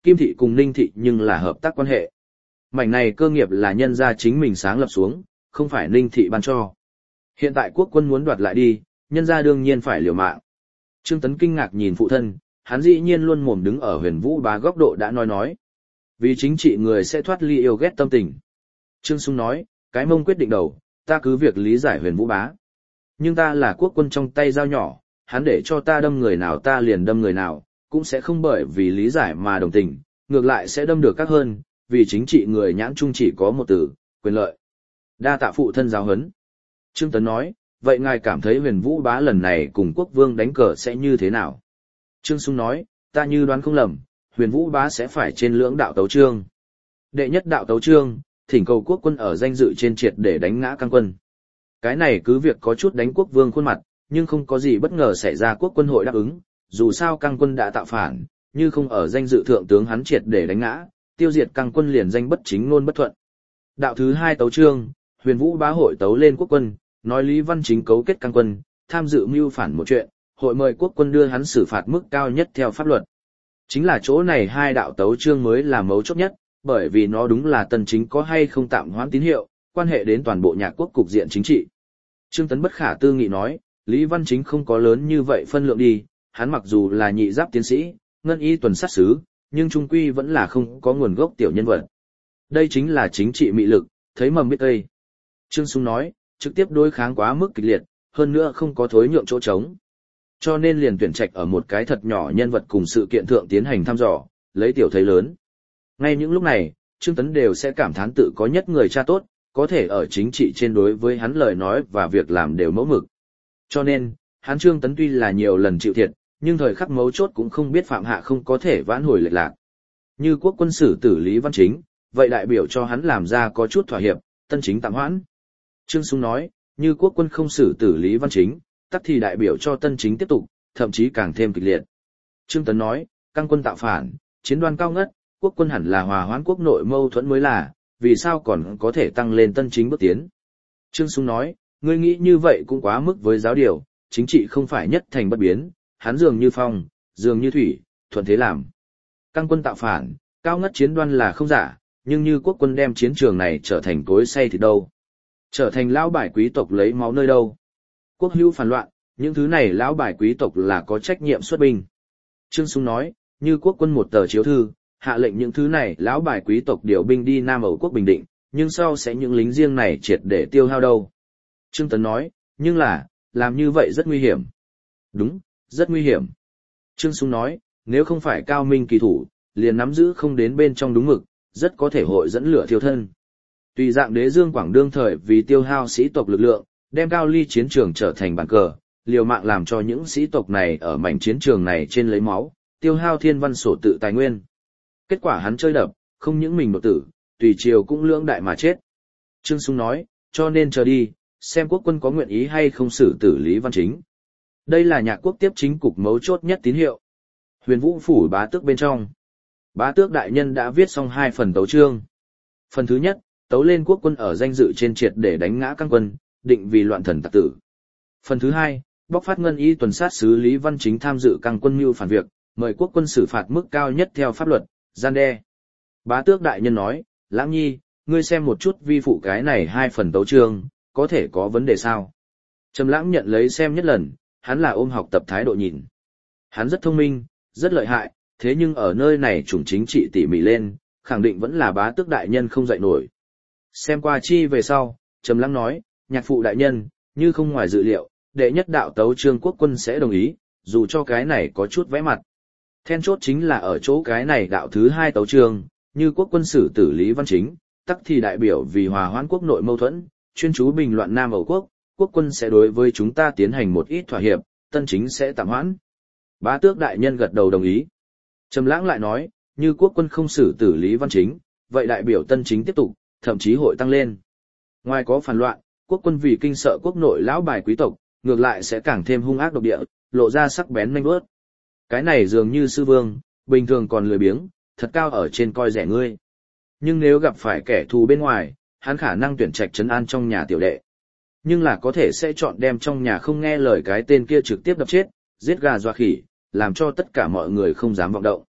Kim thị cùng Ninh thị nhưng là hợp tác quan hệ. Mảnh này cơ nghiệp là nhân gia chính mình sáng lập xuống, không phải Ninh thị ban cho. Hiện tại quốc quân muốn đoạt lại đi, nhân gia đương nhiên phải liều mạng. Trương Tấn kinh ngạc nhìn phụ thân, hắn dĩ nhiên luôn mồm đứng ở Huyền Vũ Bá góc độ đã nói nói. Vì chính trị người sẽ thoát ly yêu ghét tâm tình. Trương Sung nói, cái mông quyết định đầu, ta cứ việc lý giải Huyền Vũ Bá. Nhưng ta là quốc quân trong tay dao nhỏ, hắn để cho ta đâm người nào ta liền đâm người nào, cũng sẽ không bởi vì lý giải mà đồng tình, ngược lại sẽ đâm được các hơn, vì chính trị người nhãn chung chỉ có một từ, quyền lợi. Đa tạ phụ thân giáo huấn. Trương Tấn nói, vậy ngài cảm thấy Huyền Vũ Bá lần này cùng quốc vương đánh cờ sẽ như thế nào? Trương Sung nói, ta như đoán không lầm, Huyền Vũ Bá sẽ phải trên lưỡng đạo tấu chương. Đệ nhất đạo tấu chương, thỉnh cầu quốc quân ở danh dự trên triệt để đánh ngã Căng quân. Cái này cứ việc có chút đánh quốc vương khuôn mặt, nhưng không có gì bất ngờ xảy ra, quốc quân hội đáp ứng, dù sao Căng quân đã tạo phản, như không ở danh dự thượng tướng hắn triệt để đánh ngã, tiêu diệt Căng quân liền danh bất chính ngôn bất thuận. Đạo thứ hai tấu chương, Huyền Vũ Bá hội tấu lên quốc quân, nói Lý Văn Chính cấu kết Căng quân, tham dự mưu phản một chuyện, hội mời quốc quân đưa hắn xử phạt mức cao nhất theo pháp luật. Chính là chỗ này hai đạo tấu chương mới là mấu chốt nhất, bởi vì nó đúng là Tân Chính có hay không tạm hoãn tín hiệu, quan hệ đến toàn bộ Nhạc quốc cục diện chính trị. Trương Tấn bất khả tư nghị nói, Lý Văn Chính không có lớn như vậy phân lượng đi, hắn mặc dù là nhị giáp tiến sĩ, ngân y tuần sát sứ, nhưng trung quy vẫn là không có nguồn gốc tiểu nhân vật. Đây chính là chính trị mị lực, thấy mầm biết tây. Trương Sung nói, trực tiếp đối kháng quá mức kịch liệt, hơn nữa không có thối nhượng chỗ trống. Cho nên liền tuyển trạch ở một cái thật nhỏ nhân vật cùng sự kiện thượng tiến hành thăm dò, lấy tiểu thấy lớn. Ngay những lúc này, Trương Tấn đều sẽ cảm thán tự có nhất người cha tốt, có thể ở chính trị trên đối với hắn lời nói và việc làm đều mẫu mực. Cho nên, hắn Trương Tấn tuy là nhiều lần chịu thiệt, nhưng thời khắc mấu chốt cũng không biết phạm hạ không có thể vãn hồi lệch lạc. Như quốc quân xử tử Lý Văn Chính, vậy đại biểu cho hắn làm ra có chút thỏa hiệp, Tân Chính tạm hoãn. Trương Sung nói, như quốc quân không xử tử Lý Văn Chính, tắc thì đại biểu cho Tân Chính tiếp tục, thậm chí càng thêm kịch liệt. Trương Tấn nói, Căng quân tạo phản, chiến đoan cao ngất, quốc quân hẳn là hòa hoãn quốc nội mâu thuẫn mới là, vì sao còn có thể tăng lên Tân Chính bước tiến. Trương Sung nói, ngươi nghĩ như vậy cũng quá mức với giáo điều, chính trị không phải nhất thành bất biến, hắn dường như phong, dường như thủy, thuận thế làm. Căng quân tạo phản, cao ngất chiến đoan là không giả, nhưng như quốc quân đem chiến trường này trở thành cối xay thì đâu? Trở thành lão bài quý tộc lấy máu nơi đâu? Quốc hữu phản loạn, những thứ này lão bài quý tộc là có trách nhiệm xuất binh. Trương Sung nói, như quốc quân một tờ chiếu thư, hạ lệnh những thứ này lão bài quý tộc điều binh đi Nam Âu quốc Bình Định, nhưng sau sẽ những lính riêng này triệt để tiêu hao đâu. Trương Tấn nói, nhưng là, làm như vậy rất nguy hiểm. Đúng, rất nguy hiểm. Trương Sung nói, nếu không phải cao minh kỳ thủ, liền nắm giữ không đến bên trong đúng mực, rất có thể hội dẫn lửa thiêu thân. Tùy dạng đế Dương Quảng đương thời vì tiêu hao sĩ tộc lực lượng, đem Cao Ly chiến trường trở thành bàn cờ, liều mạng làm cho những sĩ tộc này ở mảnh chiến trường này trên lấy máu, tiêu hao thiên văn sổ tự tài nguyên. Kết quả hắn chơi đập, không những mình một tử, tùy triều cũng lưỡng đại mà chết. Trương Sung nói, cho nên chờ đi, xem quốc quân có nguyện ý hay không xử tử Lý Văn Chính. Đây là Nhạc quốc tiếp chính cục mấu chốt nhất tín hiệu. Huyền Vũ phủ bá tước bên trong. Bá tước đại nhân đã viết xong hai phần tấu chương. Phần thứ nhất, tấu lên quốc quân ở danh dự trên triệt để đánh ngã Căng quân, định vì loạn thần tặc tử. Phần thứ hai, bóc phát ngân y tuần sát sứ Lý Văn Chính tham dự Căng quân mưu phản việc, mời quốc quân xử phạt mức cao nhất theo pháp luật, gian đe. Bá tước đại nhân nói, Lãng Nhi, ngươi xem một chút vi phụ cái này hai phần tấu chương, có thể có vấn đề sao? Trầm Lãng nhận lấy xem nhất lần, hắn là ôm học tập thái độ nhìn. Hắn rất thông minh, rất lợi hại, thế nhưng ở nơi này chủng chính trị tỉ mỉ lên, khẳng định vẫn là bá tước đại nhân không dạy nổi. Xem qua chi về sau, Trầm Lãng nói, Nhạc phụ đại nhân, như không ngoài dự liệu, đệ nhất đạo tấu chương quốc quân sẽ đồng ý, dù cho cái này có chút vẽ mặt. Then chốt chính là ở chỗ cái này đạo thứ hai tấu chương, như quốc quân xử tử Lý Văn Chính, tắc thì đại biểu vì hòa hoãn quốc nội mâu thuẫn, chuyên chú bình loạn Nam Âu quốc, quốc quân sẽ đối với chúng ta tiến hành một ít thỏa hiệp, Tân Chính sẽ tạm hoãn. Bá tước đại nhân gật đầu đồng ý. Trầm Lãng lại nói, như quốc quân không xử tử Lý Văn Chính, vậy đại biểu Tân Chính tiếp tục, thậm chí hội tăng lên. Ngoài có phản loạn, quốc quân vì kinh sợ quốc nội lão bài quý tộc, ngược lại sẽ càng thêm hung ác độc địa, lộ ra sắc bén nhanh bước. Cái này dường như sư vương, bình thường còn lười biếng, thật cao ở trên coi rẻ ngươi. Nhưng nếu gặp phải kẻ thù bên ngoài, hắn khả năng tuyển trạch trấn an trong nhà tiểu đệ. Nhưng là có thể sẽ chọn đem trong nhà không nghe lời cái tên kia trực tiếp đập chết, giết gà dọa khỉ, làm cho tất cả mọi người không dám vọng động.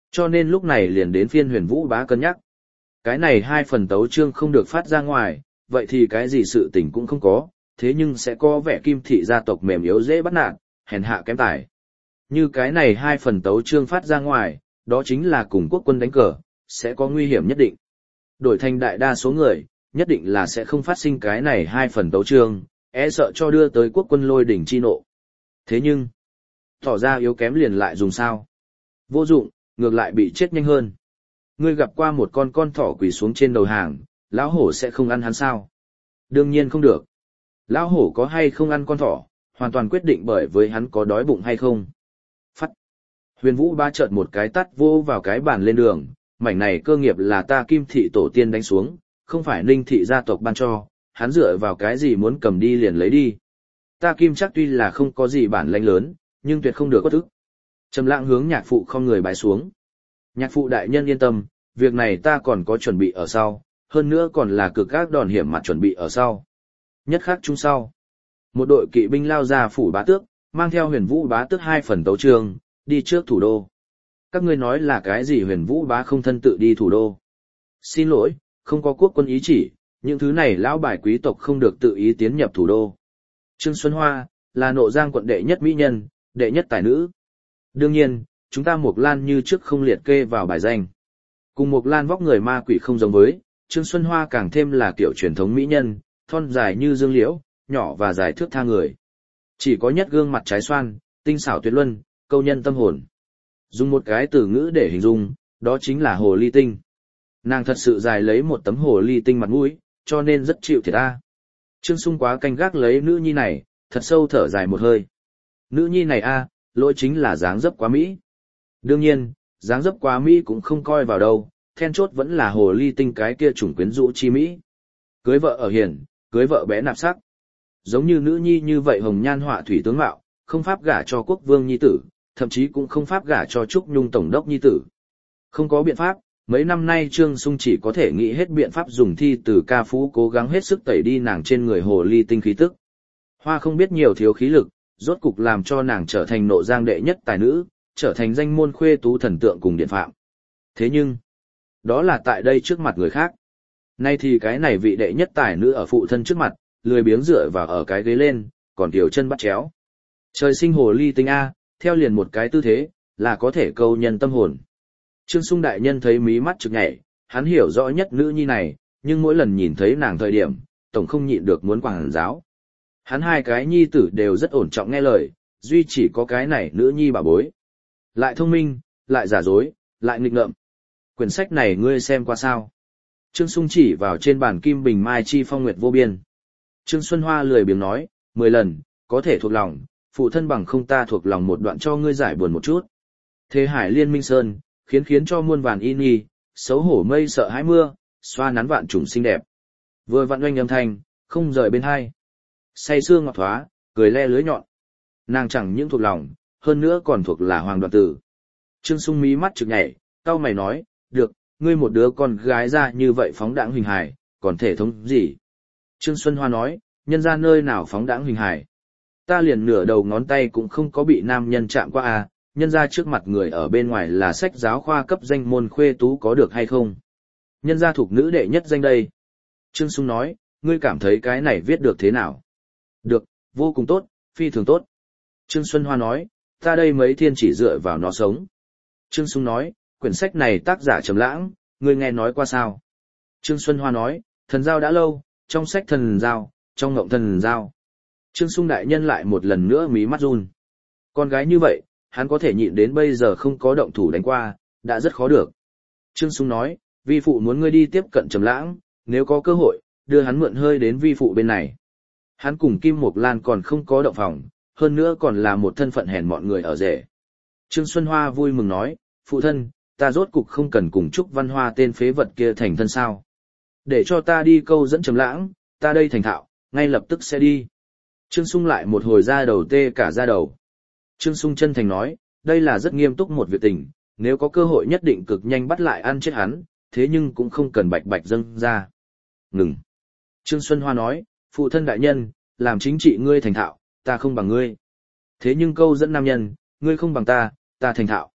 Cho nên lúc này liền đến phiên huyền vũ bá cân nhắc. Cái này hai phần tấu chương không được phát ra ngoài, vậy thì cái gì sự tình cũng không có, thế nhưng sẽ có vẻ kim thị gia tộc mềm yếu dễ bắt nạt, hèn hạ kém tài. Như cái này hai phần tấu chương phát ra ngoài, đó chính là cùng quốc quân đánh cờ, sẽ có nguy hiểm nhất định. Đổi thành đại đa số người, nhất định là sẽ không phát sinh cái này hai phần tấu chương, e sợ cho đưa tới quốc quân lôi đỉnh chi nộ. Thế nhưng, tỏ ra yếu kém liền lại dùng sao? Vô dụng, ngược lại bị chết nhanh hơn. Ngươi gặp qua một con con thỏ quỳ xuống trên đầu hàng, lão hổ sẽ không ăn hắn sao? Đương nhiên không được. Lão hổ có hay không ăn con thỏ, hoàn toàn quyết định bởi với hắn có đói bụng hay không. Phắt. Huyền Vũ ba chợt một cái tắt vô vào cái bàn lên đường, mảnh này cơ nghiệp là ta Kim thị tổ tiên đánh xuống, không phải Ninh thị gia tộc ban cho, hắn dựa vào cái gì muốn cầm đi liền lấy đi. Ta Kim chắc tuy là không có gì bản lãnh lớn, nhưng tuyệt không được có thức. Trầm Lãng hướng nhạc phụ không người bái xuống. Nhạc phụ đại nhân yên tâm, việc này ta còn có chuẩn bị ở sau, hơn nữa còn là cực các đòn hiểm mặt chuẩn bị ở sau. Nhất khắc chung sau. Một đội kỵ binh lao ra phủ bá tước, mang theo huyền vũ bá tước hai phần tấu chương, đi trước thủ đô. Các ngươi nói là cái gì huyền vũ bá không thân tự đi thủ đô? Xin lỗi, không có quốc quân ý chỉ, những thứ này lão bài quý tộc không được tự ý tiến nhập thủ đô. Trương Xuân Hoa, là Nộ Giang quận đệ nhất mỹ nhân, đệ nhất tài nữ. Đương nhiên, chúng ta Mộc Lan như trước không liệt kê vào bài danh. Cùng Mộc Lan vóc người ma quỷ không giống với, Trương Xuân Hoa càng thêm là kiểu truyền thống mỹ nhân, thon dài như dương liễu, nhỏ và dài thước tha người. Chỉ có nhất gương mặt trái xoan, tinh xảo tuyệt luân, câu nhân tâm hồn. Dùng một cái từ ngữ để hình dung, đó chính là hồ ly tinh. Nàng thật sự dài lấy một tấm hồ ly tinh mặt mũi, cho nên rất chịu thiệt ta. Trương Sung quá canh gác lấy nữ nhi này, thật sâu thở dài một hơi. Nữ nhi này a, lỗi chính là dáng dấp quá mỹ. Đương nhiên, dáng dấp quá mỹ cũng không coi vào đâu, then chốt vẫn là hồ ly tinh cái kia chủng quyến rũ chi mỹ. Cưới vợ ở hiền, cưới vợ bé nạp sắc. Giống như nữ nhi như vậy hồng nhan họa thủy tướng mạo, không pháp gả cho quốc vương nhi tử, thậm chí cũng không pháp gả cho Trúc Nhung tổng đốc nhi tử. Không có biện pháp, mấy năm nay Trương Sung chỉ có thể nghĩ hết biện pháp dùng thi từ ca phú cố gắng hết sức tẩy đi nàng trên người hồ ly tinh khí tức. Hoa không biết nhiều thiếu khí lực, rốt cục làm cho nàng trở thành Nộ Giang đệ nhất tài nữ, trở thành danh môn khuê tú thần tượng cùng điện phạm. Thế nhưng, đó là tại đây trước mặt người khác. Nay thì cái này vị đệ nhất tài nữ ở phụ thân trước mặt, lười biếng dựa vào ở cái ghế lên, còn tiểu chân bắt chéo. Trời sinh hồ ly tinh A, theo liền một cái tư thế, là có thể câu nhân tâm hồn. Trương Sung đại nhân thấy mí mắt trực nhảy, hắn hiểu rõ nhất nữ nhi này, nhưng mỗi lần nhìn thấy nàng thời điểm, tổng không nhịn được muốn quảng giáo. Hắn hai cái nhi tử đều rất ổn trọng nghe lời, duy chỉ có cái này nữ nhi bà bối. Lại thông minh, lại giả dối, lại nghịch ngợm. Quyển sách này ngươi xem qua sao? Trương Sung chỉ vào trên bàn kim bình mai chi phong nguyệt vô biên. Trương Xuân Hoa lười biếng nói, mười lần, có thể thuộc lòng, phụ thân bằng không ta thuộc lòng một đoạn cho ngươi giải buồn một chút. Thế hải liên minh sơn, khiến khiến cho muôn vàn y nghi, xấu hổ mây sợ hãi mưa, xoa nắn vạn trùng xinh đẹp. Vừa vặn oanh âm thanh, không rời bên hai. Say sưa ngọt thoá, cười le lưới nhọn. Nàng chẳng những thuộc lòng, hơn nữa còn thuộc là hoàng đoạn tử. Trương Sung mí mắt trực nhảy, cau mày nói, được, ngươi một đứa con gái ra như vậy phóng đãng hình hài, còn thể thống gì? Trương Xuân Hoa nói, nhân ra nơi nào phóng đãng hình hài. Ta liền nửa đầu ngón tay cũng không có bị nam nhân chạm qua à, nhân ra trước mặt người ở bên ngoài là sách giáo khoa cấp danh môn khuê tú có được hay không? Nhân ra thuộc nữ đệ nhất danh đây. Trương Sung nói, ngươi cảm thấy cái này viết được thế nào? Được, vô cùng tốt, phi thường tốt. Trương Xuân Hoa nói, ta đây mấy thiên chỉ dựa vào nó sống. Trương Sung nói, quyển sách này tác giả Trầm Lãng, ngươi nghe nói qua sao? Trương Xuân Hoa nói, thần giao đã lâu, trong sách thần giao, trong ngộng thần giao. Trương Sung đại nhân lại một lần nữa mí mắt run. Con gái như vậy, hắn có thể nhịn đến bây giờ không có động thủ đánh qua, đã rất khó được. Trương Sung nói, vi phụ muốn ngươi đi tiếp cận Trầm Lãng, nếu có cơ hội, đưa hắn mượn hơi đến vi phụ bên này. Hắn cùng Kim Mộc Lan còn không có động phòng, hơn nữa còn là một thân phận hèn mọn người ở rể. Trương Xuân Hoa vui mừng nói, phụ thân, ta rốt cục không cần cùng Trúc Văn Hoa tên phế vật kia thành thân sao. Để cho ta đi câu dẫn Trầm Lãng, ta đây thành thạo, ngay lập tức sẽ đi. Trương Sung lại một hồi ra đầu tê cả da đầu. Trương Sung chân thành nói, đây là rất nghiêm túc một việc tình, nếu có cơ hội nhất định cực nhanh bắt lại ăn chết hắn, thế nhưng cũng không cần bạch bạch dâng ra. Ngừng. Trương Xuân Hoa nói, phụ thân đại nhân, làm chính trị ngươi thành thạo, ta không bằng ngươi. Thế nhưng câu dẫn nam nhân, ngươi không bằng ta, ta thành thạo.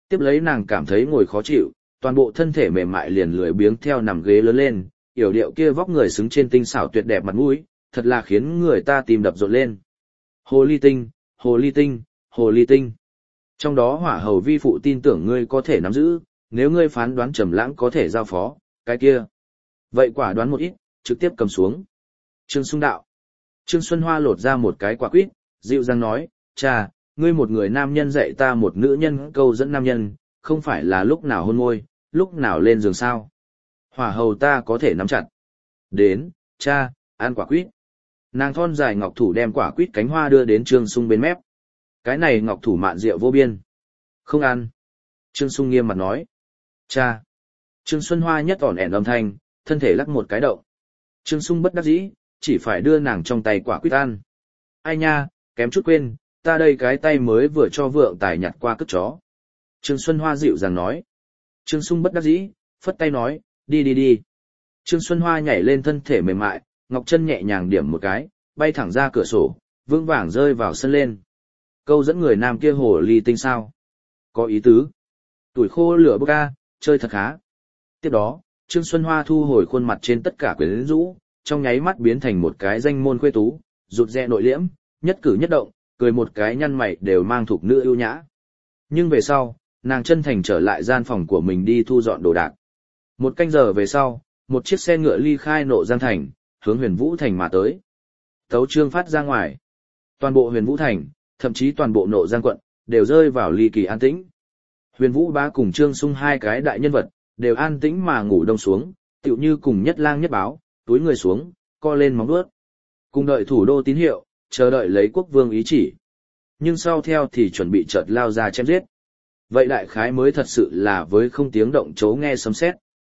Tiếp lấy nàng cảm thấy ngồi khó chịu, toàn bộ thân thể mềm mại liền lười biếng theo nằm ghế lớn lên, yểu điệu kia vóc người xứng trên tinh xảo tuyệt đẹp mặt mũi, thật là khiến người ta tìm đập rộn lên. Hồ ly tinh, hồ ly tinh, hồ ly tinh. Trong đó hỏa hầu vi phụ tin tưởng ngươi có thể nắm giữ, nếu ngươi phán đoán Trầm Lãng có thể giao phó, cái kia. Vậy quả đoán một ít, trực tiếp cầm xuống. Trương Xuân đạo. Trương Xuân Hoa lột ra một cái quả quýt, dịu dàng nói, cha, ngươi một người nam nhân dạy ta một nữ nhân câu dẫn nam nhân, không phải là lúc nào hôn môi, lúc nào lên giường sao. Hỏa hầu ta có thể nắm chặt. Đến, cha, ăn quả quýt. Nàng thon dài ngọc thủ đem quả quýt cánh hoa đưa đến Trương Sung bên mép. Cái này ngọc thủ mạn rượu vô biên. Không ăn. Trương Sung nghiêm mặt nói. Cha. Trương Xuân Hoa nhất ỏn ẻn âm thanh, thân thể lắc một cái động. Trương Sung bất đắc dĩ, chỉ phải đưa nàng trong tay quả quýt ăn. Ai nha, kém chút quên, ta đây cái tay mới vừa cho vượng tài nhặt qua cất chó. Trương Xuân Hoa dịu dàng nói. Trương Sung bất đắc dĩ, phất tay nói, đi đi đi. Trương Xuân Hoa nhảy lên thân thể mềm mại, ngọc chân nhẹ nhàng điểm một cái, bay thẳng ra cửa sổ, vững vàng rơi vào sân lên. Câu dẫn người nam kia hồ ly tinh sao? Có ý tứ. Tuổi khô lửa bốc ca, chơi thật khá. Tiếp đó, Trương Xuân Hoa thu hồi khuôn mặt trên tất cả quyến rũ, trong nháy mắt biến thành một cái danh môn khuê tú, rụt rè nội liễm, nhất cử nhất động, cười một cái nhăn mày đều mang thuộc nữ ưu nhã. Nhưng về sau, nàng chân thành trở lại gian phòng của mình đi thu dọn đồ đạc. Một canh giờ về sau, một chiếc xe ngựa ly khai Nộ Giang Thành, hướng Huyền Vũ Thành mà tới. Tấu chương phát ra ngoài. Toàn bộ Huyền Vũ Thành, thậm chí toàn bộ Nộ Giang quận, đều rơi vào ly kỳ an tĩnh. Huyền Vũ Bá cùng Trương Sung hai cái đại nhân vật, đều an tĩnh mà ngủ đông xuống, tựu như cùng nhất lang nhất báo, túi người xuống, co lên móng vuốt. Cùng đợi thủ đô tín hiệu, chờ đợi lấy quốc vương ý chỉ. Nhưng sau theo thì chuẩn bị chợt lao ra chém giết. Vậy đại khái mới thật sự là với không tiếng động chấu nghe sấm sét.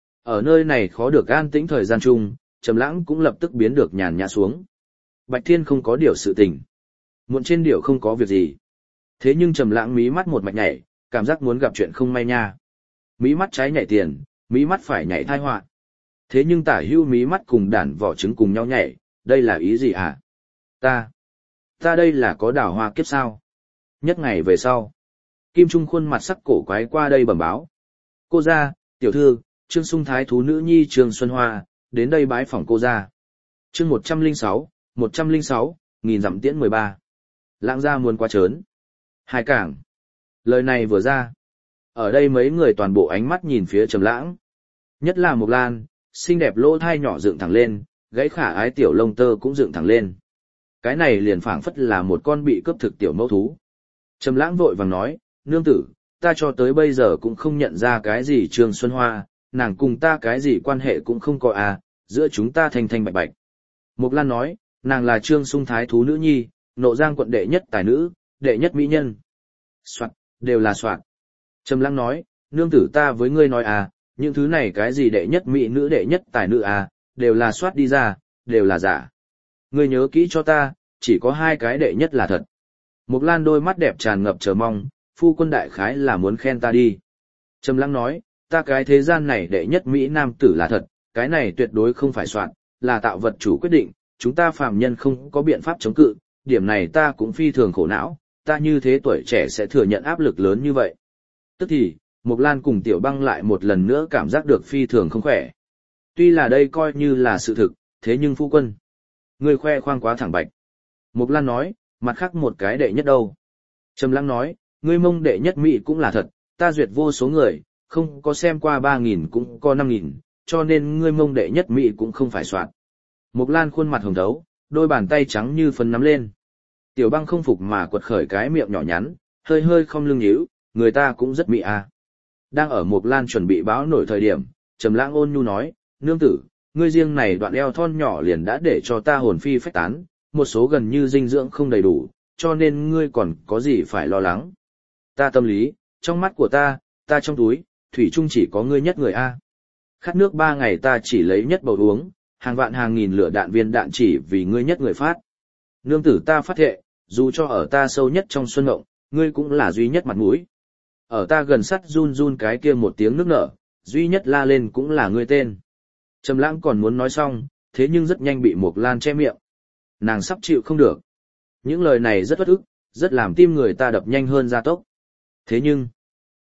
Ở nơi này khó được an tĩnh thời gian chung, Trầm Lãng cũng lập tức biến được nhàn nhã xuống. Bạch Thiên không có điều sự tình. Muộn trên điều không có việc gì. Thế nhưng Trầm Lãng mí mắt một mạch nhảy, cảm giác muốn gặp chuyện không may nha. Mí mắt trái nhảy tiền, mí mắt phải nhảy tai họa. Thế nhưng tả hưu mí mắt cùng đàn vỏ trứng cùng nhau nhảy, đây là ý gì hả? Ta, ta đây là có đào hoa kiếp sao? Nhất ngày về sau, Kim Trung khuôn mặt sắc cổ quái qua đây bẩm báo. Cô gia, tiểu thư, Trương Sung thái thú nữ nhi Trương Xuân Hoa, đến đây bái phỏng cô gia. Chương một trăm lẻ sáu, một trăm lẻ sáu, nghìn dặm tiễn mười ba. Lãng gia muốn qua trớn. Hai cảng. Lời này vừa ra, ở đây mấy người toàn bộ ánh mắt nhìn phía Trầm Lãng. Nhất là Mộc Lan, xinh đẹp lỗ thai nhỏ dựng thẳng lên, gãy khả ái tiểu lông tơ cũng dựng thẳng lên. Cái này liền phảng phất là một con bị cướp thực tiểu mẫu thú. Trầm Lãng vội vàng nói, nương tử, ta cho tới bây giờ cũng không nhận ra cái gì Trương Xuân Hoa, nàng cùng ta cái gì quan hệ cũng không có à, giữa chúng ta thanh thanh bạch bạch. Mộc Lan nói, nàng là Trương Sung thái thú nữ nhi, Nộ Giang quận đệ nhất tài nữ, đệ nhất mỹ nhân. Soạt, đều là soạt. Trầm Lãng nói, nương tử ta với ngươi nói à, những thứ này cái gì đệ nhất mỹ nữ đệ nhất tài nữ à, đều là soát đi ra, đều là giả. Ngươi nhớ kỹ cho ta, chỉ có hai cái đệ nhất là thật. Mộc Lan đôi mắt đẹp tràn ngập chờ mong, phu quân đại khái là muốn khen ta đi. Trầm Lãng nói, ta cái thế gian này đệ nhất mỹ nam tử là thật, cái này tuyệt đối không phải soạn, là tạo vật chủ quyết định, chúng ta phàm nhân không có biện pháp chống cự, điểm này ta cũng phi thường khổ não, ta như thế tuổi trẻ sẽ thừa nhận áp lực lớn như vậy. Tức thì, Mộc Lan cùng Tiểu Băng lại một lần nữa cảm giác được phi thường không khỏe. Tuy là đây coi như là sự thực, thế nhưng phu quân, ngươi khoe khoang quá thẳng bạch. Mộc Lan nói, mặt khác một cái đệ nhất đâu. Trầm Lãng nói, ngươi mông đệ nhất mỹ cũng là thật, ta duyệt vô số người, không có xem qua ba nghìn cũng có năm nghìn, cho nên ngươi mông đệ nhất mỹ cũng không phải soạn. Mộc Lan khuôn mặt hồng thấu, đôi bàn tay trắng như phấn nắm lên. Tiểu Băng không phục mà quật khởi cái miệng nhỏ nhắn, hơi hơi không lưng nhíu, người ta cũng rất mỹ à. Đang ở Mộc Lan chuẩn bị báo nổi thời điểm, Trầm Lãng ôn nhu nói, nương tử, ngươi riêng này đoạn eo thon nhỏ liền đã để cho ta hồn phi phách tán, một số gần như dinh dưỡng không đầy đủ, cho nên ngươi còn có gì phải lo lắng. Ta tâm lý, trong mắt của ta, ta trong túi, thủy chung chỉ có ngươi nhất người a. Khát nước ba ngày ta chỉ lấy nhất bầu uống, hàng vạn hàng nghìn lửa đạn viên đạn chỉ vì ngươi nhất người phát. Nương tử ta phát thệ, dù cho ở ta sâu nhất trong xuân ngộng, ngươi cũng là duy nhất mặt mũi. Ở ta gần sắt run run cái kia một tiếng nước nở, duy nhất la lên cũng là ngươi tên. Trầm Lãng còn muốn nói xong, thế nhưng rất nhanh bị Mộc Lan che miệng. Nàng sắp chịu không được. Những lời này rất uất ức, rất làm tim người ta đập nhanh hơn gia tốc. Thế nhưng,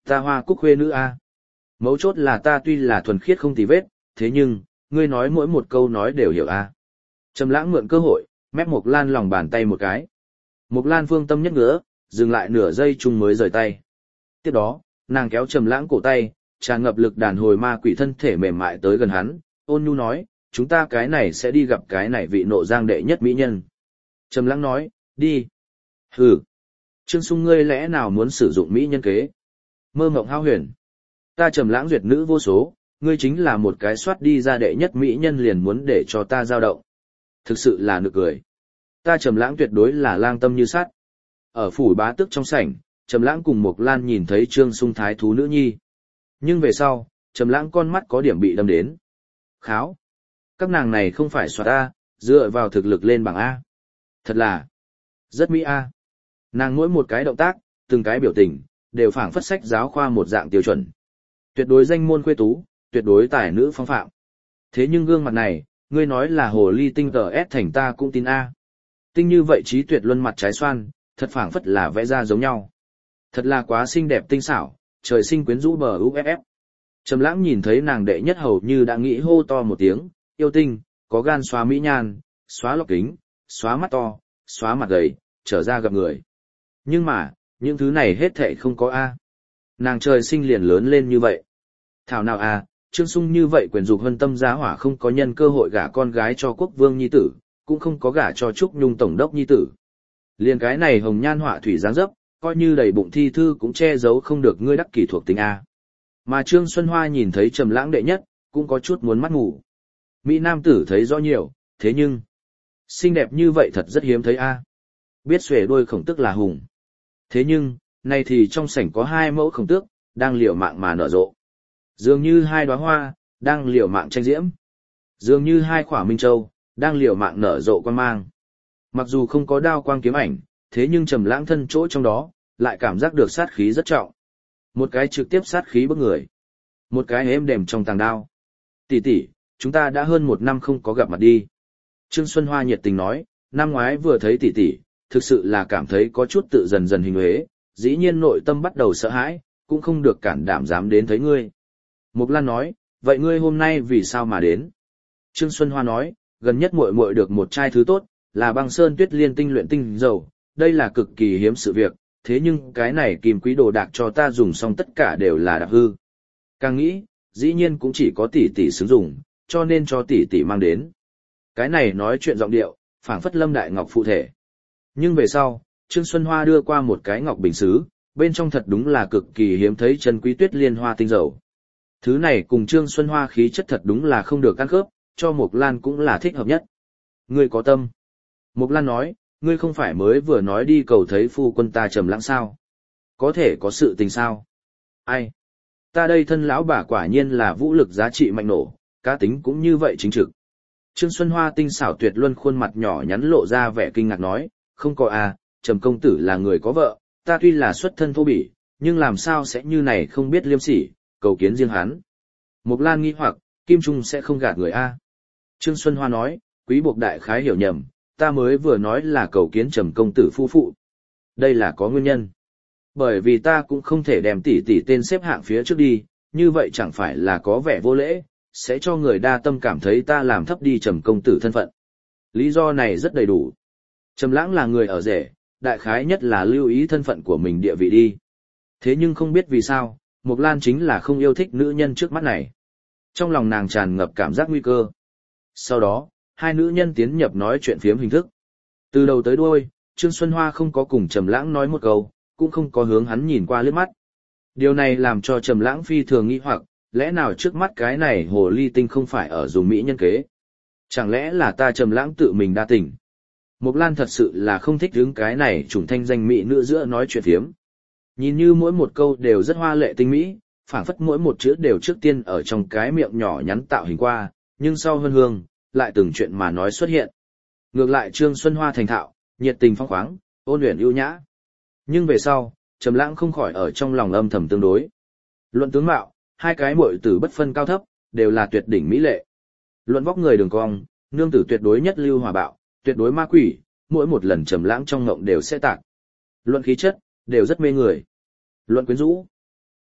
Ta Hoa Cúc khuê nữ a. Mấu chốt là ta tuy là thuần khiết không tì vết, thế nhưng, ngươi nói mỗi một câu nói đều hiểu a. Trầm Lãng mượn cơ hội, mép Mộc Lan lòng bàn tay một cái. Mộc Lan phương tâm nhất ngứa, dừng lại nửa giây chung mới rời tay. Tiếp đó, nàng kéo Trầm Lãng cổ tay, tràn ngập lực đàn hồi ma quỷ thân thể mềm mại tới gần hắn, ôn nhu nói, chúng ta cái này sẽ đi gặp cái này vị nộ giang đệ nhất mỹ nhân. Trầm Lãng nói, đi. Hừ. Trương Sung ngươi lẽ nào muốn sử dụng mỹ nhân kế? Mơ mộng hao huyền. Ta Trầm Lãng duyệt nữ vô số, ngươi chính là một cái soát đi ra đệ nhất mỹ nhân liền muốn để cho ta dao động. Thực sự là nực cười. Ta Trầm Lãng tuyệt đối là lang tâm như sắt. Ở phủ bá tước trong sảnh, Trầm Lãng cùng Mộc Lan nhìn thấy Trương Sung thái thú nữ nhi. Nhưng về sau, Trầm Lãng con mắt có điểm bị đâm đến. Kháo. Các nàng này không phải soát A, dựa vào thực lực lên bảng A. Thật là rất mỹ A. Nàng mỗi một cái động tác, từng cái biểu tình, đều phảng phất sách giáo khoa một dạng tiêu chuẩn. Tuyệt đối danh môn khuê tú, tuyệt đối tài nữ phong phạm. Thế nhưng gương mặt này, ngươi nói là hồ ly tinh tờ ép thành ta cũng tin A. Tinh như vậy trí tuyệt luân mặt trái xoan, thật phảng phất là vẽ ra giống nhau. Thật là quá xinh đẹp tinh xảo, trời sinh quyến rũ bờ u ép ép. Trầm Lãng nhìn thấy nàng đệ nhất hầu như đã nghĩ hô to một tiếng, yêu tinh, có gan xóa mỹ nhan, xóa lọc kính, xóa mắt to, xóa mặt gầy, trở ra gặp người. Nhưng mà, những thứ này hết thảy không có A. Nàng trời sinh liền lớn lên như vậy. Thảo nào A, Trương Sung như vậy quyền dục hân tâm giá hỏa không có nhân cơ hội gả con gái cho quốc vương nhi tử, cũng không có gả cho Trúc Nhung tổng đốc nhi tử. Liền cái này hồng nhan họa thủy dáng dấp, coi như đầy bụng thi thư cũng che giấu không được ngươi đắc kỷ thuộc tính A. Mà Trương Xuân Hoa nhìn thấy Trầm Lãng đệ nhất, cũng có chút muốn mắt ngủ. Mỹ nam tử thấy rõ nhiều, thế nhưng, xinh đẹp như vậy thật rất hiếm thấy A. Biết xuề đôi khổng tức là hùng. Thế nhưng, nay thì trong sảnh có hai mẫu khổng tước, đang liều mạng mà nở rộ. Dường như hai đóa hoa, đang liều mạng tranh diễm. Dường như hai khỏa minh châu, đang liều mạng nở rộ quang mang. Mặc dù không có đao quang kiếm ảnh, thế nhưng Trầm Lãng thân chỗ trong đó, lại cảm giác được sát khí rất trọng. Một cái trực tiếp sát khí bức người. Một cái êm đềm trong tàng đao. Tỷ tỷ, chúng ta đã hơn một năm không có gặp mặt đi. Trương Xuân Hoa nhiệt tình nói, năm ngoái vừa thấy tỷ tỷ, thực sự là cảm thấy có chút tự dần dần hình huế, dĩ nhiên nội tâm bắt đầu sợ hãi, cũng không được cản đảm dám đến thấy ngươi. Mộc Lan nói, vậy ngươi hôm nay vì sao mà đến? Trương Xuân Hoa nói, gần nhất muội muội được một chai thứ tốt, là băng sơn tuyết liên tinh luyện tinh dầu, đây là cực kỳ hiếm sự việc, thế nhưng cái này kim quý đồ đạc cho ta dùng xong tất cả đều là đạc hư. Càng nghĩ, dĩ nhiên cũng chỉ có tỷ tỷ sử dụng, cho nên cho tỷ tỷ mang đến. Cái này nói chuyện giọng điệu, phảng phất Lâm Đại Ngọc phụ thể. Nhưng về sau, Trương Xuân Hoa đưa qua một cái ngọc bình sứ, bên trong thật đúng là cực kỳ hiếm thấy chân quý tuyết liên hoa tinh dầu. Thứ này cùng Trương Xuân Hoa khí chất thật đúng là không được ăn khớp, cho Mộc Lan cũng là thích hợp nhất. Ngươi có tâm. Mộc Lan nói, ngươi không phải mới vừa nói đi cầu thấy phu quân ta Trầm Lãng sao? Có thể có sự tình sao? Ai? Ta đây thân lão bà quả nhiên là vũ lực giá trị mạnh nổ, cá tính cũng như vậy chính trực. Trương Xuân Hoa tinh xảo tuyệt luân khuôn mặt nhỏ nhắn lộ ra vẻ kinh ngạc nói, không có à, Trầm công tử là người có vợ, ta tuy là xuất thân thô bỉ, nhưng làm sao sẽ như này không biết liêm sỉ, cầu kiến riêng hắn. Mộc Lan nghi hoặc, Kim Trung sẽ không gạt người a. Trương Xuân Hoa nói, quý buộc đại khái hiểu nhầm, ta mới vừa nói là cầu kiến Trầm công tử phu phụ. Đây là có nguyên nhân. Bởi vì ta cũng không thể đem tỷ tỷ tên xếp hạng phía trước đi, như vậy chẳng phải là có vẻ vô lễ, sẽ cho người đa tâm cảm thấy ta làm thấp đi Trầm công tử thân phận. Lý do này rất đầy đủ. Trầm Lãng là người ở rể, đại khái nhất là lưu ý thân phận của mình địa vị đi. Thế nhưng không biết vì sao, Mộc Lan chính là không yêu thích nữ nhân trước mắt này. Trong lòng nàng tràn ngập cảm giác nguy cơ. Sau đó, hai nữ nhân tiến nhập nói chuyện phiếm hình thức. Từ đầu tới đuôi, Trương Xuân Hoa không có cùng Trầm Lãng nói một câu, cũng không có hướng hắn nhìn qua liếc mắt. Điều này làm cho Trầm Lãng phi thường nghi hoặc, lẽ nào trước mắt cái này hồ ly tinh không phải ở dùng mỹ nhân kế? Chẳng lẽ là ta Trầm Lãng tự mình đa tình? Mộc Lan thật sự là không thích hướng cái này trùng thanh danh mỹ nữ giữa nói chuyện phiếm. Nhìn như mỗi một câu đều rất hoa lệ tinh mỹ, phảng phất mỗi một chữ đều trước tiên ở trong cái miệng nhỏ nhắn tạo hình qua, nhưng sau hơn hương, lại từng chuyện mà nói xuất hiện. Ngược lại Trương Xuân Hoa thành thạo, nhiệt tình phong khoáng, ôn luyện ưu nhã. Nhưng về sau, Trầm Lãng không khỏi ở trong lòng âm thầm tương đối. Luận tướng mạo, hai cái muội tử bất phân cao thấp, đều là tuyệt đỉnh mỹ lệ. Luận vóc người đường cong, nương tử tuyệt đối nhất lưu hòa bạo, tuyệt đối ma quỷ, mỗi một lần Trầm Lãng trong ngộng đều sẽ tạc. Luận khí chất, đều rất mê người. Luận quyến rũ,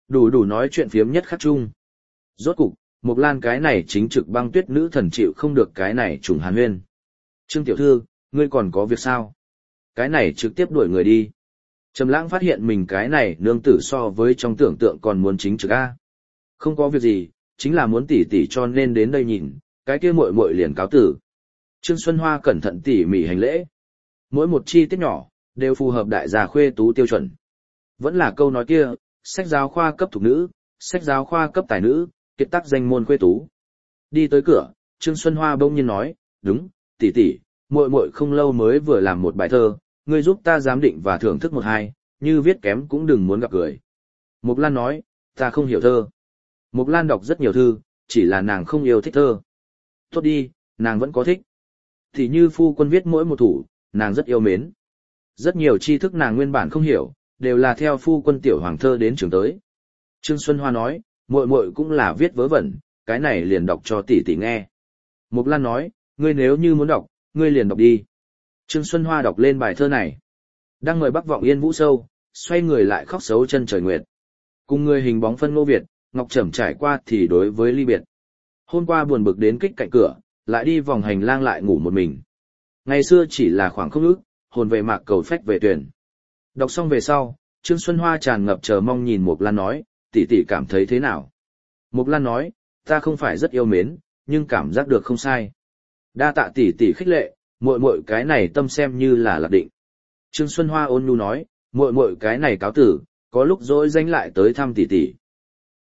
Đủ đủ nói chuyện phiếm nhất khắc chung. Rốt cục, Mộc Lan cái này chính trực băng tuyết nữ thần chịu không được cái này trùng hàn huyên. Trương tiểu thư, ngươi còn có việc sao? Cái này trực tiếp đuổi người đi. Trầm Lãng phát hiện mình cái này nương tử so với trong tưởng tượng còn muốn chính trực a. Không có việc gì, chính là muốn tỉ tỉ cho nên đến đây nhìn, cái kia muội muội liền cáo tử. Trương Xuân Hoa cẩn thận tỉ mỉ hành lễ. Mỗi một chi tiết nhỏ đều phù hợp đại gia khuê tú tiêu chuẩn. Vẫn là câu nói kia, sách giáo khoa cấp thục nữ, sách giáo khoa cấp tài nữ, kiệt tác danh môn khuê tú. Đi tới cửa, Trương Xuân Hoa bỗng nhiên nói, "Đúng, tỷ tỷ, muội muội không lâu mới vừa làm một bài thơ, ngươi giúp ta giám định và thưởng thức một hai, như viết kém cũng đừng muốn gặp cười." Mộc Lan nói, "Ta không hiểu thơ." Mộc Lan đọc rất nhiều thư, chỉ là nàng không yêu thích thơ. Tốt đi, nàng vẫn có thích. Thì như phu quân viết mỗi một thủ, nàng rất yêu mến. Rất nhiều tri thức nàng nguyên bản không hiểu, đều là theo phu quân tiểu hoàng thơ đến trường tới. Trương Xuân Hoa nói, muội muội cũng là viết vớ vẩn, cái này liền đọc cho tỷ tỷ nghe. Mộc Lan nói, ngươi nếu như muốn đọc, ngươi liền đọc đi. Trương Xuân Hoa đọc lên bài thơ này. Đang ngồi Bắc Vọng Yên Vũ sâu, xoay người lại khóc xấu chân trời nguyệt. Cùng người hình bóng phân Ngô Việt, Ngọc Trầm trải qua thì đối với ly biệt. Hôm qua buồn bực đến kích cạnh cửa, lại đi vòng hành lang lại ngủ một mình. Ngày xưa chỉ là khoảng không ức, hồn về mạc cầu phách về tuyển. Đọc xong về sau, Trương Xuân Hoa tràn ngập chờ mong nhìn Mộc Lan nói, tỷ tỷ cảm thấy thế nào? Mộc Lan nói, ta không phải rất yêu mến, nhưng cảm giác được không sai. Đa tạ tỷ tỷ khích lệ, muội muội cái này tâm xem như là lạc định. Trương Xuân Hoa ôn nhu nói, muội muội cái này cáo tử, có lúc dỗi danh lại tới thăm tỷ tỷ.